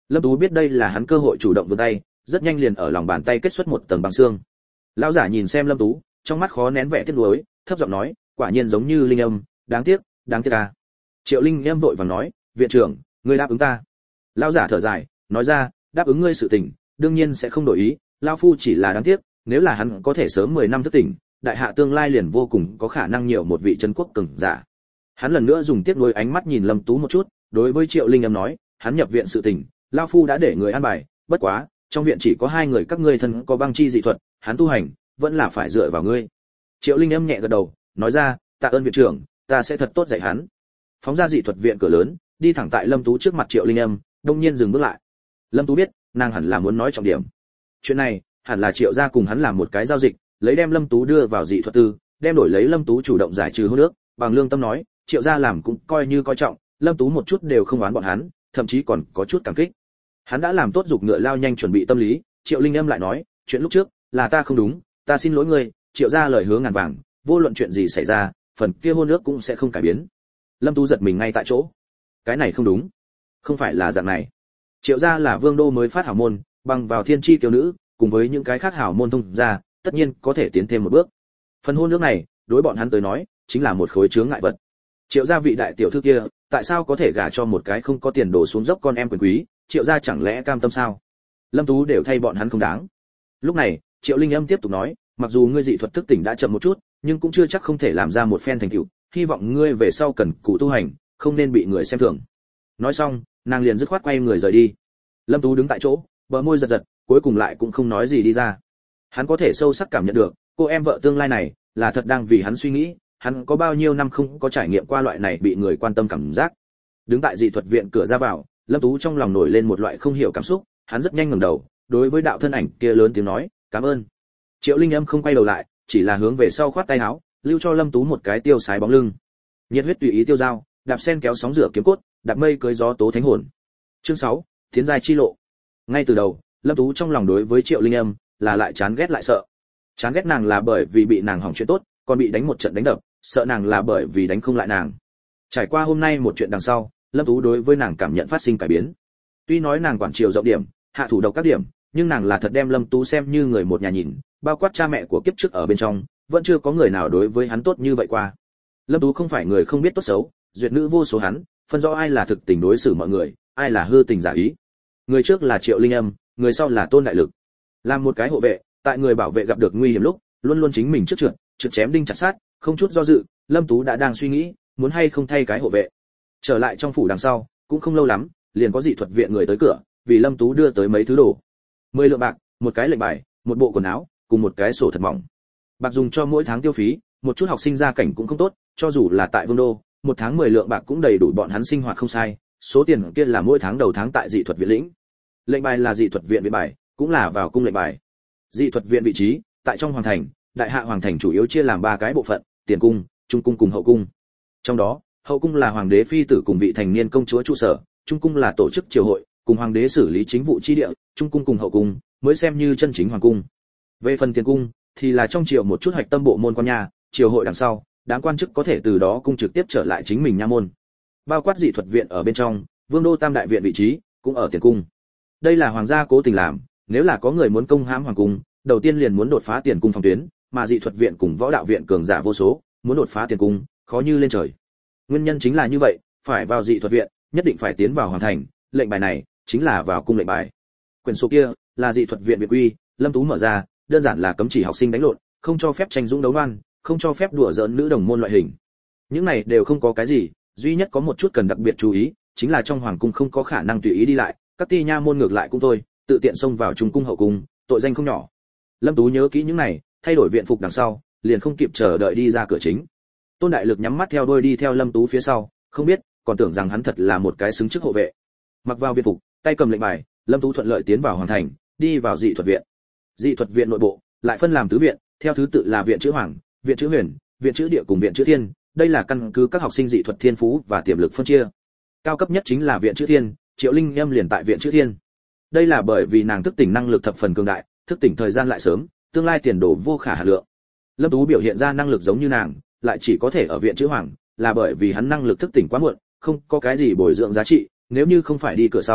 Lâm Tú biết đây là hắn cơ hội chủ động vươn tay, rất nhanh liền ở lòng bàn tay kết xuất một tầng băng xương. Lão giả nhìn xem Lâm Tú, trong mắt khó nén vẻ tiếc nuối, thấp giọng nói, quả nhiên giống như Linh Âm, đáng tiếc à. Triệu Linh Âm vội vàng nói, viện trưởng, ngươi đáp ứng ta. Lão giả thở dài, nói ra, đáp ứng ngươi sự tình, đương nhiên sẽ không đổi ý, lão phu chỉ là đáng tiếc, nếu là hắn có thể sớm 10 năm thức tỉnh, đại hạ tương lai liền vô cùng có khả năng nhiều một vị chân quốc cường giả. Hắn lần nữa dùng tiếc nuối ánh mắt nhìn Lâm Tú một chút, đối với Triệu Linh Âm nói, hắn nhập viện sự tình, lão phu đã để người an bài, bất quá, trong viện chỉ có 2 người các ngươi thân có băng chi dị thuật, hắn tu hành, vẫn là phải dựa vào ngươi. Triệu Linh Âm nhẹ gật đầu, nói ra, tạ ơn viện trưởng, ta sẽ thật tốt dạy hắn. Phóng ra dị thuật viện cửa lớn, đi thẳng tại Lâm Tú trước mặt Triệu Linh Âm, đông nhiên dừng bước lại. Lâm Tú biết, nàng hẳn là muốn nói trọng điểm. Chuyện này, hẳn là Triệu gia cùng hắn làm một cái giao dịch, lấy đem Lâm Tú đưa vào dị thuật tư, đem đổi lấy Lâm Tú chủ động giải trừ hôn ước, bằng lương tâm nói, Triệu gia làm cũng coi như coi trọng, Lâm Tú một chút đều không oán bọn hắn, thậm chí còn có chút cảm kích. Hắn đã làm tốt dục ngựa lao nhanh chuẩn bị tâm lý, Triệu Linh Âm lại nói, chuyện lúc trước là ta không đúng, ta xin lỗi ngươi, Triệu gia lời hứa ngàn vàng, vô luận chuyện gì xảy ra, phần kia hôn ước cũng sẽ không cải biến. Lâm Tú giật mình ngay tại chỗ. Cái này không đúng, không phải là dạng này. Triệu gia là vương đô mới phát hảo môn, bằng vào thiên chi kiều nữ, cùng với những cái khác hảo môn thông gia, tất nhiên có thể tiến thêm một bước. Phần hôn ước này, đối bọn hắn tới nói, chính là một khối chướng ngại vật. Triệu gia vị đại tiểu thư kia, tại sao có thể gả cho một cái không có tiền đồ xuống dốc con em quyền quý, Triệu gia chẳng lẽ cam tâm sao? Lâm Tú đều thay bọn hắn không đáng. Lúc này, Triệu Linh Âm tiếp tục nói, mặc dù ngươi dị thuật thức tỉnh đã chậm một chút, nhưng cũng chưa chắc không thể làm ra một phen thành tựu, hy vọng ngươi về sau cần cù tu hành, không nên bị người xem thường. Nói xong, nàng liền dứt khoát quay người rời đi. Lâm Tú đứng tại chỗ, bờ môi giật giật, cuối cùng lại cũng không nói gì đi ra. Hắn có thể sâu sắc cảm nhận được, cô em vợ tương lai này là thật đang vì hắn suy nghĩ, hắn có bao nhiêu năm không có trải nghiệm qua loại này bị người quan tâm cảm giác. Đứng tại dị thuật viện cửa ra vào, Lâm Tú trong lòng nổi lên một loại không hiểu cảm xúc, hắn rất nhanh ngẩng đầu, đối với đạo thân ảnh kia lớn tiếng nói, "Cảm ơn." Triệu Linh Âm không quay đầu lại, chỉ là hướng về sau khoát tay áo, lưu cho Lâm Tú một cái tiêu sái bóng lưng. Nhiệt huyết tùy ý tiêu dao, đạp sen kéo sóng rửa kiếm cốt, đạp mây cưới gió tố thánh hồn. Chương 6, Tiến giai chi lộ. Ngay từ đầu, Lâm Tú trong lòng đối với Triệu Linh Âm là lại chán ghét lại sợ. Chán ghét nàng là bởi vì bị nàng hỏng chuyện tốt, còn bị đánh một trận đánh đập, sợ nàng là bởi vì đánh không lại nàng. Trải qua hôm nay một chuyện đằng sau, Lâm Tú đối với nàng cảm nhận phát sinh cải biến. Tuy nói nàng quản chiều rộng điểm, hạ thủ độc các điểm, nhưng nàng là thật đem Lâm Tú xem như người một nhà nhìn, bao quát cha mẹ của kiếp trước ở bên trong, vẫn chưa có người nào đối với hắn tốt như vậy qua. Lâm Tú không phải người không biết tốt xấu, duyệt nữ vô số hắn, phân rõ ai là thực tình đối xử mọi người, ai là hư tình giả ý. Người trước là Triệu Linh Âm, người sau là Tôn Đại Lực. Làm một cái hộ vệ, tại người bảo vệ gặp được nguy hiểm lúc, luôn luôn chính mình trước trượt chém đinh chặt sát, không chút do dự, Lâm Tú đã đang suy nghĩ, muốn hay không thay cái hộ vệ. Trở lại trong phủ đằng sau, cũng không lâu lắm, liền có dị thuật viện người tới cửa, vì Lâm Tú đưa tới mấy thứ đồ. 10 lượng bạc, một cái lệnh bài, một bộ quần áo, cùng một cái sổ thật mỏng. Bạc dùng cho mỗi tháng tiêu phí, một chút học sinh gia cảnh cũng không tốt, cho dù là tại Vương đô, một tháng 10 lượng bạc cũng đầy đủ bọn hắn sinh hoạt không sai, số tiền kia là mỗi tháng đầu tháng tại dị thuật viện lĩnh. Lệnh bài là dị thuật viện viện bài, cũng là vào cung lệnh bài. Dị thuật viện vị trí, tại trong hoàng thành, đại hạ hoàng thành chủ yếu chia làm 3 cái bộ phận, tiền cung, trung cung cùng hậu cung. Trong đó, hậu cung là hoàng đế phi tử cùng vị thành niên công chúa trụ sở, trung cung là tổ chức triều hội, cùng hoàng đế xử lý chính vụ chi địa, trung cung cùng hậu cung mới xem như chân chính hoàng cung. Về phần tiền cung thì là trong triều một chút hoạch tâm bộ môn quan nhà, triều hội đằng sau, đám quan chức có thể từ đó cung trực tiếp trở lại chính mình nha môn. Bao quát dị thuật viện ở bên trong, Vương đô Tam đại viện vị trí cũng ở tiền cung. Đây là hoàng gia cố tình làm, nếu là có người muốn công hãm hoàng cung, đầu tiên liền muốn đột phá tiền cung phòng tuyến, mà dị thuật viện cùng võ đạo viện cường giả vô số, muốn đột phá tiền cung, khó như lên trời. Nguyên nhân chính là như vậy, phải vào dị thuật viện, nhất định phải tiến vào hoàng thành, lệnh bài này chính là vào cung lệnh bài. Quyển số kia là dị thuật viện viện quy, Lâm Tú mở ra, đơn giản là cấm chỉ học sinh đánh lộn, không cho phép tranh dũng đấu đoan, không cho phép đùa giỡn nữ đồng môn loại hình. Những này đều không có cái gì, duy nhất có một chút cần đặc biệt chú ý, chính là trong hoàng cung không có khả năng tùy ý đi lại, các ti nha môn ngược lại cũng thôi, tự tiện xông vào trung cung hậu cung, tội danh không nhỏ. Lâm Tú nhớ kỹ những này, thay đổi viện phục đằng sau, liền không kịp chờ đợi đi ra cửa chính. Tôn Đại Lực nhắm mắt theo đuôi đi theo Lâm Tú phía sau, không biết, còn tưởng rằng hắn thật là một cái xứng chức hộ vệ. Mặc vào viện phục, tay cầm lệnh bài, Lâm Tú thuận lợi tiến vào hoàng thành, đi vào dị thuật viện. Dị thuật viện nội bộ lại phân làm tứ viện, theo thứ tự là viện chữ hoàng, viện chữ huyền, viện chữ địa cùng viện chữ thiên, đây là căn cứ các học sinh dị thuật thiên phú và tiềm lực phân chia. Cao cấp nhất chính là viện chữ thiên, Triệu Linh Âm liền tại viện chữ thiên. Đây là bởi vì nàng thức tỉnh năng lực thập phần cường đại, thức tỉnh thời gian lại sớm, tương lai tiền đồ vô khả hạn lượng. Lâm Tú biểu hiện ra năng lực giống như nàng, lại chỉ có thể ở viện chữ hoàng, là bởi vì hắn năng lực thức tỉnh quá muộn, không có cái gì bồi dưỡng giá trị, nếu như không phải đi cửa sau,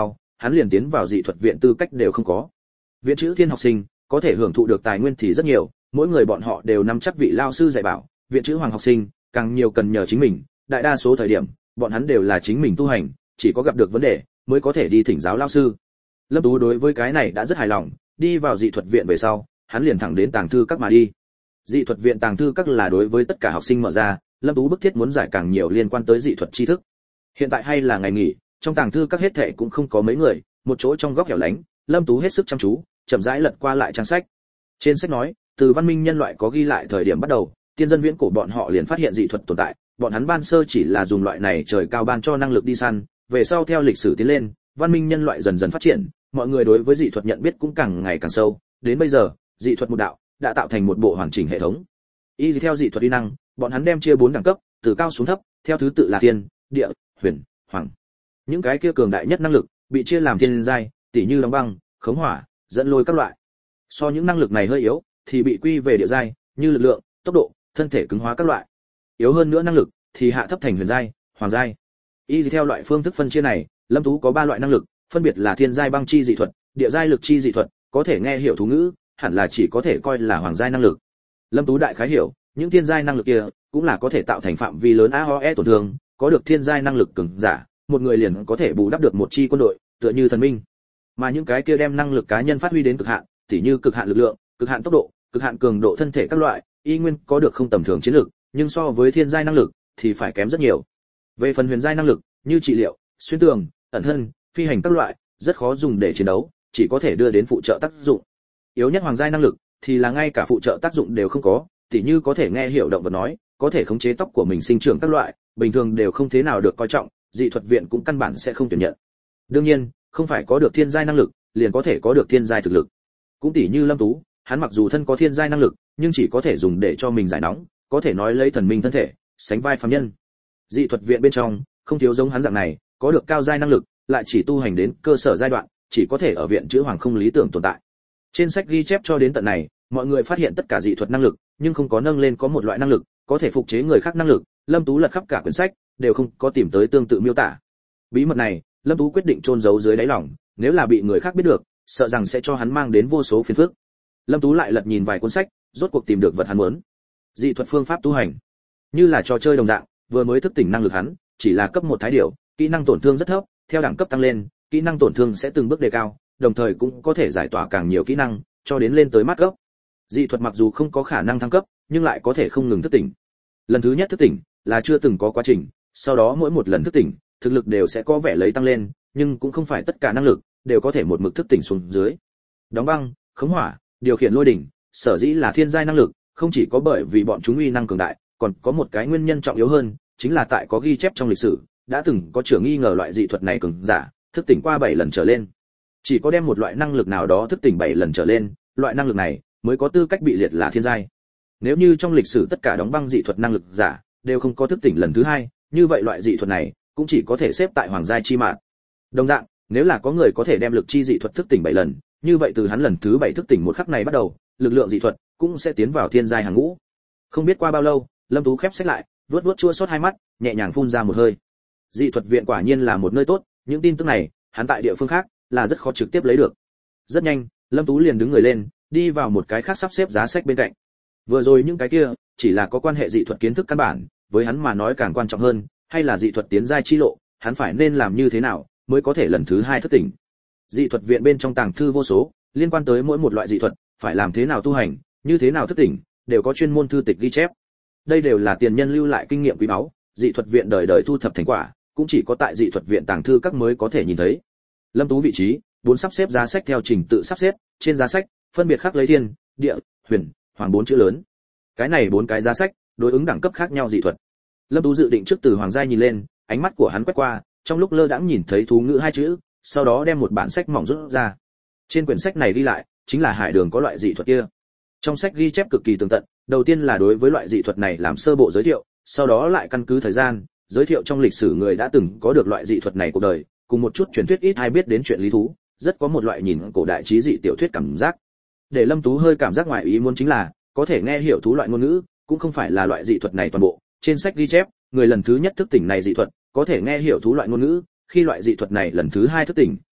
hắn liền tiến vào dị thuật viện tư cách đều không có. Viện chữ thiên học sinh có thể hưởng thụ được tài nguyên thì rất nhiều, mỗi người bọn họ đều nắm chắc vị lao sư dạy bảo. Viện chữ hoàng học sinh càng nhiều cần nhờ chính mình, đại đa số thời điểm bọn hắn đều là chính mình tu hành, chỉ có gặp được vấn đề mới có thể đi thỉnh giáo lao sư. Lâm Tú đối với cái này đã rất hài lòng, đi vào dị thuật viện về sau, hắn liền thẳng đến tàng thư các mà đi. Dị thuật viện tàng thư các là đối với tất cả học sinh mở ra, Lâm Tú bức thiết muốn giải càng nhiều liên quan tới dị thuật tri thức. Hiện tại hay là ngày nghỉ, trong tàng thư các hết thảy cũng không có mấy người, một chỗ trong góc hẻo lánh, Lâm Tú hết sức chăm chú, chậm rãi lật qua lại trang sách. Trên sách nói, từ văn minh nhân loại có ghi lại thời điểm bắt đầu, tiên dân viễn cổ bọn họ liền phát hiện dị thuật tồn tại, bọn hắn ban sơ chỉ là dùng loại này trời cao ban cho năng lực đi săn, về sau theo lịch sử tiến lên, văn minh nhân loại dần dần phát triển, mọi người đối với dị thuật nhận biết cũng càng ngày càng sâu, đến bây giờ, dị thuật một đạo đã tạo thành một bộ hoàn chỉnh hệ thống. Y theo dị thuật uy năng, bọn hắn đem chia 4 đẳng cấp, từ cao xuống thấp, theo thứ tự là tiên, địa, huyền, hoàng. Những cái kia cường đại nhất năng lực bị chia làm thiên giai, tỉ như đóng băng, khống hỏa, dẫn lôi các loại. So những năng lực này hơi yếu thì bị quy về địa giai, như lực lượng, tốc độ, thân thể cứng hóa các loại. Yếu hơn nữa năng lực thì hạ thấp thành huyền giai, hoàng giai. Y theo loại phương thức phân chia này, Lâm Tú có 3 loại năng lực, phân biệt là thiên giai băng chi dị thuật, địa giai lực chi dị thuật, có thể nghe hiểu thú ngữ, hẳn là chỉ có thể coi là hoàng giai năng lực. Lâm Tú đại khái hiểu, những thiên giai năng lực kia cũng là có thể tạo thành phạm vi lớn AOE tổn thương, có được thiên giai năng lực cường giả, một người liền có thể bù đắp được một chi quân đội, tựa như thần minh. Mà những cái kia đem năng lực cá nhân phát huy đến cực hạn, tỉ như cực hạn lực lượng, cực hạn tốc độ, cực hạn cường độ thân thể các loại, y nguyên có được không tầm thường chiến lược, nhưng so với thiên giai năng lực thì phải kém rất nhiều. Về phần huyền giai năng lực, như trị liệu, xuyên tường, ẩn thân, phi hành các loại, rất khó dùng để chiến đấu, chỉ có thể đưa đến phụ trợ tác dụng. Yếu nhất hoàng giai năng lực thì là ngay cả phụ trợ tác dụng đều không có, tỉ như có thể nghe hiểu động vật nói, có thể khống chế tóc của mình sinh trưởng các loại, bình thường đều không thế nào được coi trọng, dị thuật viện cũng căn bản sẽ không tuyển nhận. Đương nhiên, không phải có được thiên giai năng lực, liền có thể có được thiên giai thực lực. Cũng tỉ như Lâm Tú, hắn mặc dù thân có thiên giai năng lực, nhưng chỉ có thể dùng để cho mình giải nóng, có thể nói lấy thần minh thân thể, sánh vai phàm nhân. Dị thuật viện bên trong, không thiếu giống hắn dạng này, có được cao giai năng lực, lại chỉ tu hành đến cơ sở giai đoạn, chỉ có thể ở viện chữ hoàng không lý tưởng tồn tại. Trên sách ghi chép cho đến tận này, mọi người phát hiện tất cả dị thuật năng lực, nhưng không có nâng lên có một loại năng lực có thể phục chế người khác năng lực. Lâm Tú lật khắp cả quyển sách, đều không có tìm tới tương tự miêu tả. Bí mật này, Lâm Tú quyết định chôn giấu dưới đáy lòng, nếu là bị người khác biết được, sợ rằng sẽ cho hắn mang đến vô số phiền phức. Lâm Tú lại lật nhìn vài cuốn sách, rốt cuộc tìm được vật hắn muốn. Dị thuật phương pháp tu hành, như là trò chơi đồng dạng, vừa mới thức tỉnh năng lực hắn, chỉ là cấp 1 thái điểu, kỹ năng tổn thương rất thấp, theo đẳng cấp tăng lên, kỹ năng tổn thương sẽ từng bước đề cao, đồng thời cũng có thể giải tỏa càng nhiều kỹ năng, cho đến lên tới mắt cấp. Dị thuật mặc dù không có khả năng thăng cấp, nhưng lại có thể không ngừng thức tỉnh. Lần thứ nhất thức tỉnh là chưa từng có quá trình, sau đó mỗi một lần thức tỉnh, thực lực đều sẽ có vẻ lấy tăng lên, nhưng cũng không phải tất cả năng lực đều có thể một mực thức tỉnh xuống dưới. Đóng băng, khống hỏa, điều khiển lôi đỉnh, sở dĩ là thiên giai năng lực, không chỉ có bởi vì bọn chúng uy năng cường đại, còn có một cái nguyên nhân trọng yếu hơn, chính là tại có ghi chép trong lịch sử, đã từng có trưởng nghi ngờ loại dị thuật này cường giả, thức tỉnh qua 7 lần trở lên. Chỉ có đem một loại năng lực nào đó thức tỉnh 7 lần trở lên, loại năng lực này mới có tư cách bị liệt là thiên giai. Nếu như trong lịch sử tất cả đóng băng dị thuật năng lực giả đều không có thức tỉnh lần thứ 2, như vậy loại dị thuật này cũng chỉ có thể xếp tại hoàng giai chi mạng. Đồng dạng, nếu là có người có thể đem lực chi dị thuật thức tỉnh 7 lần, như vậy từ hắn lần thứ 7 thức tỉnh một khắc này bắt đầu, lực lượng dị thuật cũng sẽ tiến vào thiên giai hàng ngũ. Không biết qua bao lâu, Lâm Tú khép sách lại, vuốt vuốt chua xót hai mắt, nhẹ nhàng phun ra một hơi. Dị thuật viện quả nhiên là một nơi tốt, những tin tức này, hắn tại địa phương khác là rất khó trực tiếp lấy được. Rất nhanh, Lâm Tú liền đứng người lên, đi vào một cái khác sắp xếp giá sách bên cạnh. Vừa rồi những cái kia chỉ là có quan hệ dị thuật kiến thức căn bản, với hắn mà nói càng quan trọng hơn, hay là dị thuật tiến giai chi lộ, hắn phải nên làm như thế nào mới có thể lần thứ 2 thức tỉnh. Dị thuật viện bên trong tàng thư vô số, liên quan tới mỗi một loại dị thuật, phải làm thế nào tu hành, như thế nào thức tỉnh, đều có chuyên môn thư tịch ghi chép. Đây đều là tiền nhân lưu lại kinh nghiệm quý báu, dị thuật viện đời đời thu thập thành quả, cũng chỉ có tại dị thuật viện tàng thư các mới có thể nhìn thấy. Lâm Tú vị trí, 4 sắp xếp giá sách theo trình tự sắp xếp, trên giá sách phân biệt khắc lấy thiên, địa, huyền, hoàng 4 chữ lớn. Cái này 4 cái giá sách đối ứng đẳng cấp khác nhau dị thuật. Lâm Tú dự định trước từ hoàng giai nhìn lên, ánh mắt của hắn quét qua, trong lúc lơ đãng nhìn thấy thú ngữ 2 chữ, sau đó đem một bản sách mỏng rút ra. Trên quyển sách này ghi lại, chính là Hải Đường có loại dị thuật kia. Trong sách ghi chép cực kỳ tường tận, đầu tiên là đối với loại dị thuật này làm sơ bộ giới thiệu, sau đó lại căn cứ thời gian, giới thiệu trong lịch sử người đã từng có được loại dị thuật này cuộc đời, cùng một chút truyền thuyết ít ai biết đến chuyện lý thú, rất có một loại nhìn cổ đại trí dị tiểu thuyết cảm giác. Để Lâm Tú hơi cảm giác ngoài ý muốn chính là, có thể nghe hiểu thú loại ngôn ngữ, cũng không phải là loại dị thuật này toàn bộ. Trên sách ghi chép, người lần thứ nhất thức tỉnh này dị thuật, có thể nghe hiểu thú loại ngôn ngữ, khi loại dị thuật này lần thứ 2 thức tỉnh,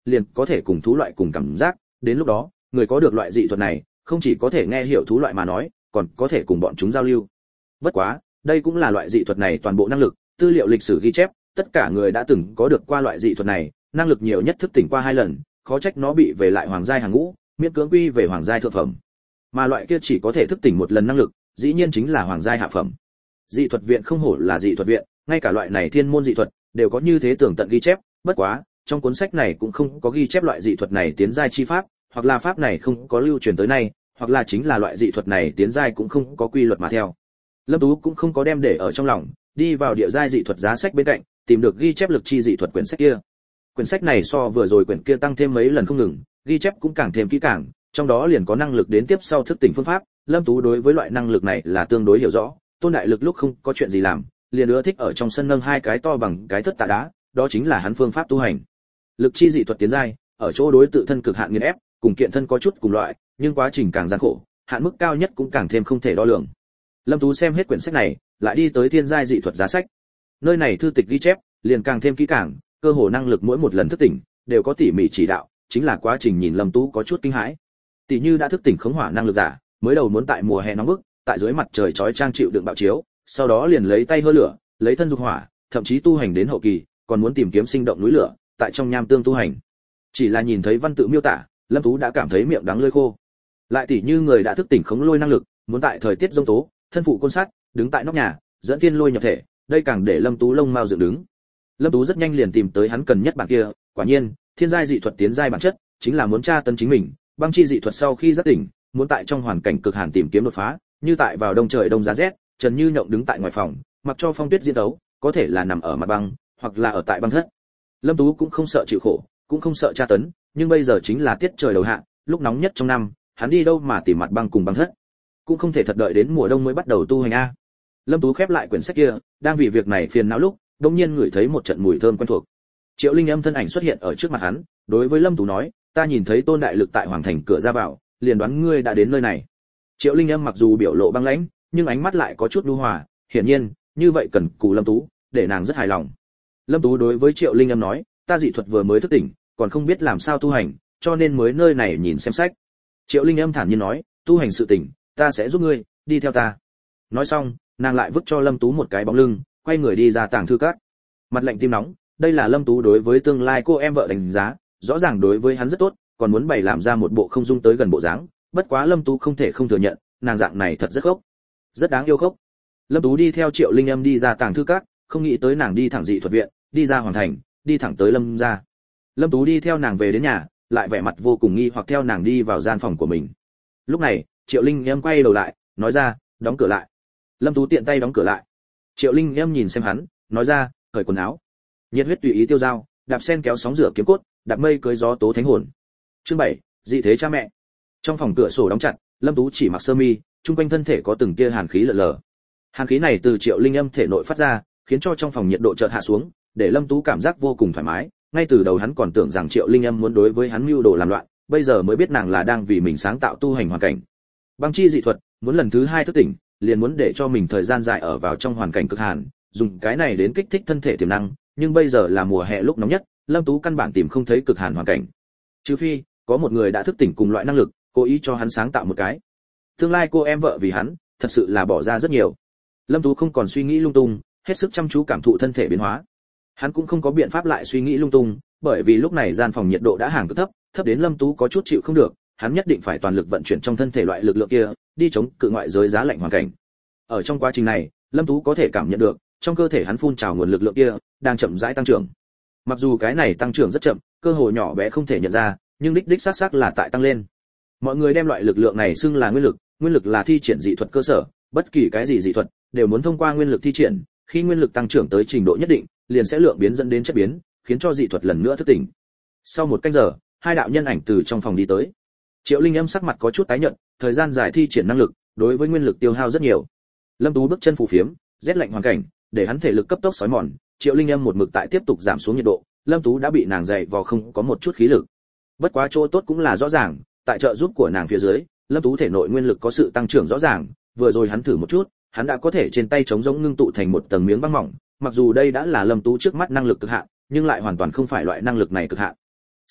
liền có thể cùng thú loại cùng cảm giác, đến lúc đó, người có được loại dị thuật này, không chỉ có thể nghe hiểu thú loại mà nói, còn có thể cùng bọn chúng giao lưu. Bất quá, đây cũng là loại dị thuật này toàn bộ năng lực, tư liệu lịch sử ghi chép, tất cả người đã từng có được qua loại dị thuật này, năng lực nhiều nhất thức tỉnh qua 2 lần, khó trách nó bị về lại hoàng giai hàng ngũ, miễn cưỡng quy về hoàng giai thượng phẩm. Mà loại kia chỉ có thể thức tỉnh một lần năng lực, dĩ nhiên chính là hoàng giai hạ phẩm. Dị thuật viện không hổ là dị thuật viện, ngay cả loại này thiên môn dị thuật đều có như thế tường tận ghi chép, bất quá, trong cuốn sách này cũng không có ghi chép loại dị thuật này tiến giai chi pháp, hoặc là pháp này không có lưu truyền tới nay, hoặc là chính là loại dị thuật này tiến giai cũng không có quy luật mà theo. Lâm Tú cũng không có đem để ở trong lòng, đi vào địa giai dị thuật giá sách bên cạnh, tìm được ghi chép lực chi dị thuật quyển sách kia. Quyển sách này so vừa rồi quyển kia tăng thêm mấy lần không ngừng, ghi chép cũng càng thêm kỹ càng, trong đó liền có năng lực đến tiếp sau thức tỉnh phương pháp. Lâm Tú đối với loại năng lực này là tương đối hiểu rõ, Tôn Đại Lực lúc không có chuyện gì làm, liền ưa thích ở trong sân nâng 2 cái to bằng cái thất tạ đá, đó chính là hắn phương pháp tu hành. Lực chi dị thuật tiến giai, ở chỗ đối tự thân cực hạn nghiền ép, cùng kiện thân có chút cùng loại, nhưng quá trình càng gian khổ, hạn mức cao nhất cũng càng thêm không thể đo lường. Lâm Tú xem hết quyển sách này, lại đi tới thiên giai dị thuật giá sách. Nơi này thư tịch ghi chép, liền càng thêm kỹ càng, cơ hồ năng lực mỗi một lần thức tỉnh đều có tỉ mỉ chỉ đạo, chính là quá trình nhìn Lâm Tú có chút kinh hãi. Tỷ như đã thức tỉnh khống hỏa năng lực giả, mới đầu muốn tại mùa hè nóng bức, tại dưới mặt trời chói chang chịu đựng bạo chiếu, sau đó liền lấy tay hơ lửa, lấy thân dục hỏa, thậm chí tu hành đến hậu kỳ, còn muốn tìm kiếm sinh động núi lửa, tại trong nham tương tu hành. Chỉ là nhìn thấy văn tự miêu tả, Lâm Tú đã cảm thấy miệng đắng lưỡi khô. Lại tỷ như người đã thức tỉnh khống lôi năng lực, muốn tại thời tiết giông tố, thân phụ côn sắt, đứng tại nóc nhà, dẫn thiên lôi nhập thể, đây càng để Lâm Tú lông mao dựng đứng. Lâm Tú rất nhanh liền tìm tới hắn cần nhất bản kia, quả nhiên, thiên giai dị thuật tiến giai bản chất, chính là muốn tra tấn chính mình, băng chi dị thuật sau khi giác tỉnh, muốn tại trong hoàn cảnh cực hàn tìm kiếm đột phá, như tại vào đông trời đông giá rét, Trần Như Nhộng đứng tại ngoài phòng, mặc cho phong tuyết diễn đấu, có thể là nằm ở mặt băng, hoặc là ở tại băng thất. Lâm Tú cũng không sợ chịu khổ, cũng không sợ tra tấn, nhưng bây giờ chính là tiết trời đầu hạ, lúc nóng nhất trong năm, hắn đi đâu mà tìm mặt băng cùng băng thất, cũng không thể thật đợi đến mùa đông mới bắt đầu tu hành a. Lâm Tú khép lại quyển sách kia, đang vì việc này phiền não lúc, đột nhiên ngửi thấy một trận mùi thơm quen thuộc. Triệu Linh Âm thân ảnh xuất hiện ở trước mặt hắn, đối với Lâm Tú nói, ta nhìn thấy Tôn Đại Lực tại hoàng thành cửa ra vào, liền đoán ngươi đã đến nơi này. Triệu Linh Âm mặc dù biểu lộ băng lãnh, nhưng ánh mắt lại có chút nhu hòa, hiển nhiên, như vậy cần cù Lâm Tú, để nàng rất hài lòng. Lâm Tú đối với Triệu Linh Âm nói, ta dị thuật vừa mới thức tỉnh, còn không biết làm sao tu hành, cho nên mới nơi này nhìn xem sách. Triệu Linh Âm thản nhiên nói, tu hành sự tỉnh, ta sẽ giúp ngươi, đi theo ta. Nói xong, nàng lại vứt cho Lâm Tú một cái bóng lưng, quay người đi ra tàng thư các. Mặt lạnh tim nóng, đây là Lâm Tú đối với tương lai cô em vợ đánh giá, rõ ràng đối với hắn rất tốt, còn muốn bày làm ra một bộ không dung tới gần bộ dáng, bất quá Lâm Tú không thể không thừa nhận, nàng dạng này thật rất khốc, rất đáng yêu khốc. Lâm Tú đi theo Triệu Linh Âm đi ra tàng thư các, không nghĩ tới nàng đi thẳng dị thuật viện, đi ra hoàng thành, đi thẳng tới Lâm gia. Lâm Tú đi theo nàng về đến nhà, lại vẻ mặt vô cùng nghi hoặc theo nàng đi vào gian phòng của mình. Lúc này, Triệu Linh Âm quay đầu lại, nói ra, đóng cửa lại. Lâm Tú tiện tay đóng cửa lại. Triệu Linh Âm nhìn xem hắn, nói ra, cởi quần áo. Nhiệt huyết tùy ý tiêu dao, đạp sen kéo sóng rửa kiếm cốt, đạp mây cưới gió tố thánh hồn. Chương 7, dị thế cha mẹ. Trong phòng cửa sổ đóng chặt, Lâm Tú chỉ mặc sơ mi, trung quanh thân thể có từng tia hàn khí lờ lờ. Hàn khí này từ Triệu Linh Âm thể nội phát ra, khiến cho trong phòng nhiệt độ chợt hạ xuống, để Lâm Tú cảm giác vô cùng thoải mái. Ngay từ đầu hắn còn tưởng rằng Triệu Linh Âm muốn đối với hắn mưu đồ làm loạn, bây giờ mới biết nàng là đang vì mình sáng tạo tu hành hoàn cảnh. Băng chi dị thuật, muốn lần thứ 2 thức tỉnh, liền muốn để cho mình thời gian dài ở vào trong hoàn cảnh cực hàn, dùng cái này đến kích thích thân thể tiềm năng, nhưng bây giờ là mùa hè lúc nóng nhất, Lâm Tú căn bản tìm không thấy cực hàn hoàn cảnh. Trừ phi, có một người đã thức tỉnh cùng loại năng lực, cố ý cho hắn sáng tạo một cái. Tương lai cô em vợ vì hắn, thật sự là bỏ ra rất nhiều. Lâm Tú không còn suy nghĩ lung tung, hết sức chăm chú cảm thụ thân thể biến hóa. Hắn cũng không có biện pháp lại suy nghĩ lung tung, bởi vì lúc này gian phòng nhiệt độ đã hàng cực thấp, thấp đến Lâm Tú có chút chịu không được, hắn nhất định phải toàn lực vận chuyển trong thân thể loại lực lượng kia, đi chống cự ngoại giới giá lạnh hoàn cảnh. Ở trong quá trình này, Lâm Tú có thể cảm nhận được, trong cơ thể hắn phun trào nguồn lực lượng kia đang chậm rãi tăng trưởng. Mặc dù cái này tăng trưởng rất chậm, cơ hội nhỏ bé không thể nhận ra, nhưng đích xác xác là tại tăng lên. Mọi người đem loại lực lượng này xưng là nguyên lực là thi triển dị thuật cơ sở, bất kỳ cái gì dị thuật đều muốn thông qua nguyên lực thi triển, khi nguyên lực tăng trưởng tới trình độ nhất định, liền sẽ lượng biến dẫn đến chất biến, khiến cho dị thuật lần nữa thức tỉnh. Sau một canh giờ, 2 đạo nhân ảnh từ trong phòng đi tới. Triệu Linh Âm sắc mặt có chút tái nhợt, thời gian dài thi triển năng lực, đối với nguyên lực tiêu hao rất nhiều. Lâm Tú bước chân phù phiếm, rét lạnh hoàn cảnh, để hắn thể lực cấp tốc xói mòn, Triệu Linh Âm một mực tại tiếp tục giảm xuống nhiệt độ, Lâm Tú đã bị nàng dày vò không có một chút khí lực. Bất quá chỗ tốt cũng là rõ ràng, tại trợ giúp của nàng phía dưới, Lâm Tú thể nội nguyên lực có sự tăng trưởng rõ ràng, vừa rồi hắn thử một chút, hắn đã có thể trên tay chống giống ngưng tụ thành một tầng miếng băng mỏng, mặc dù đây đã là Lâm Tú trước mắt năng lực cực hạn, nhưng lại hoàn toàn không phải loại năng lực này cực hạn.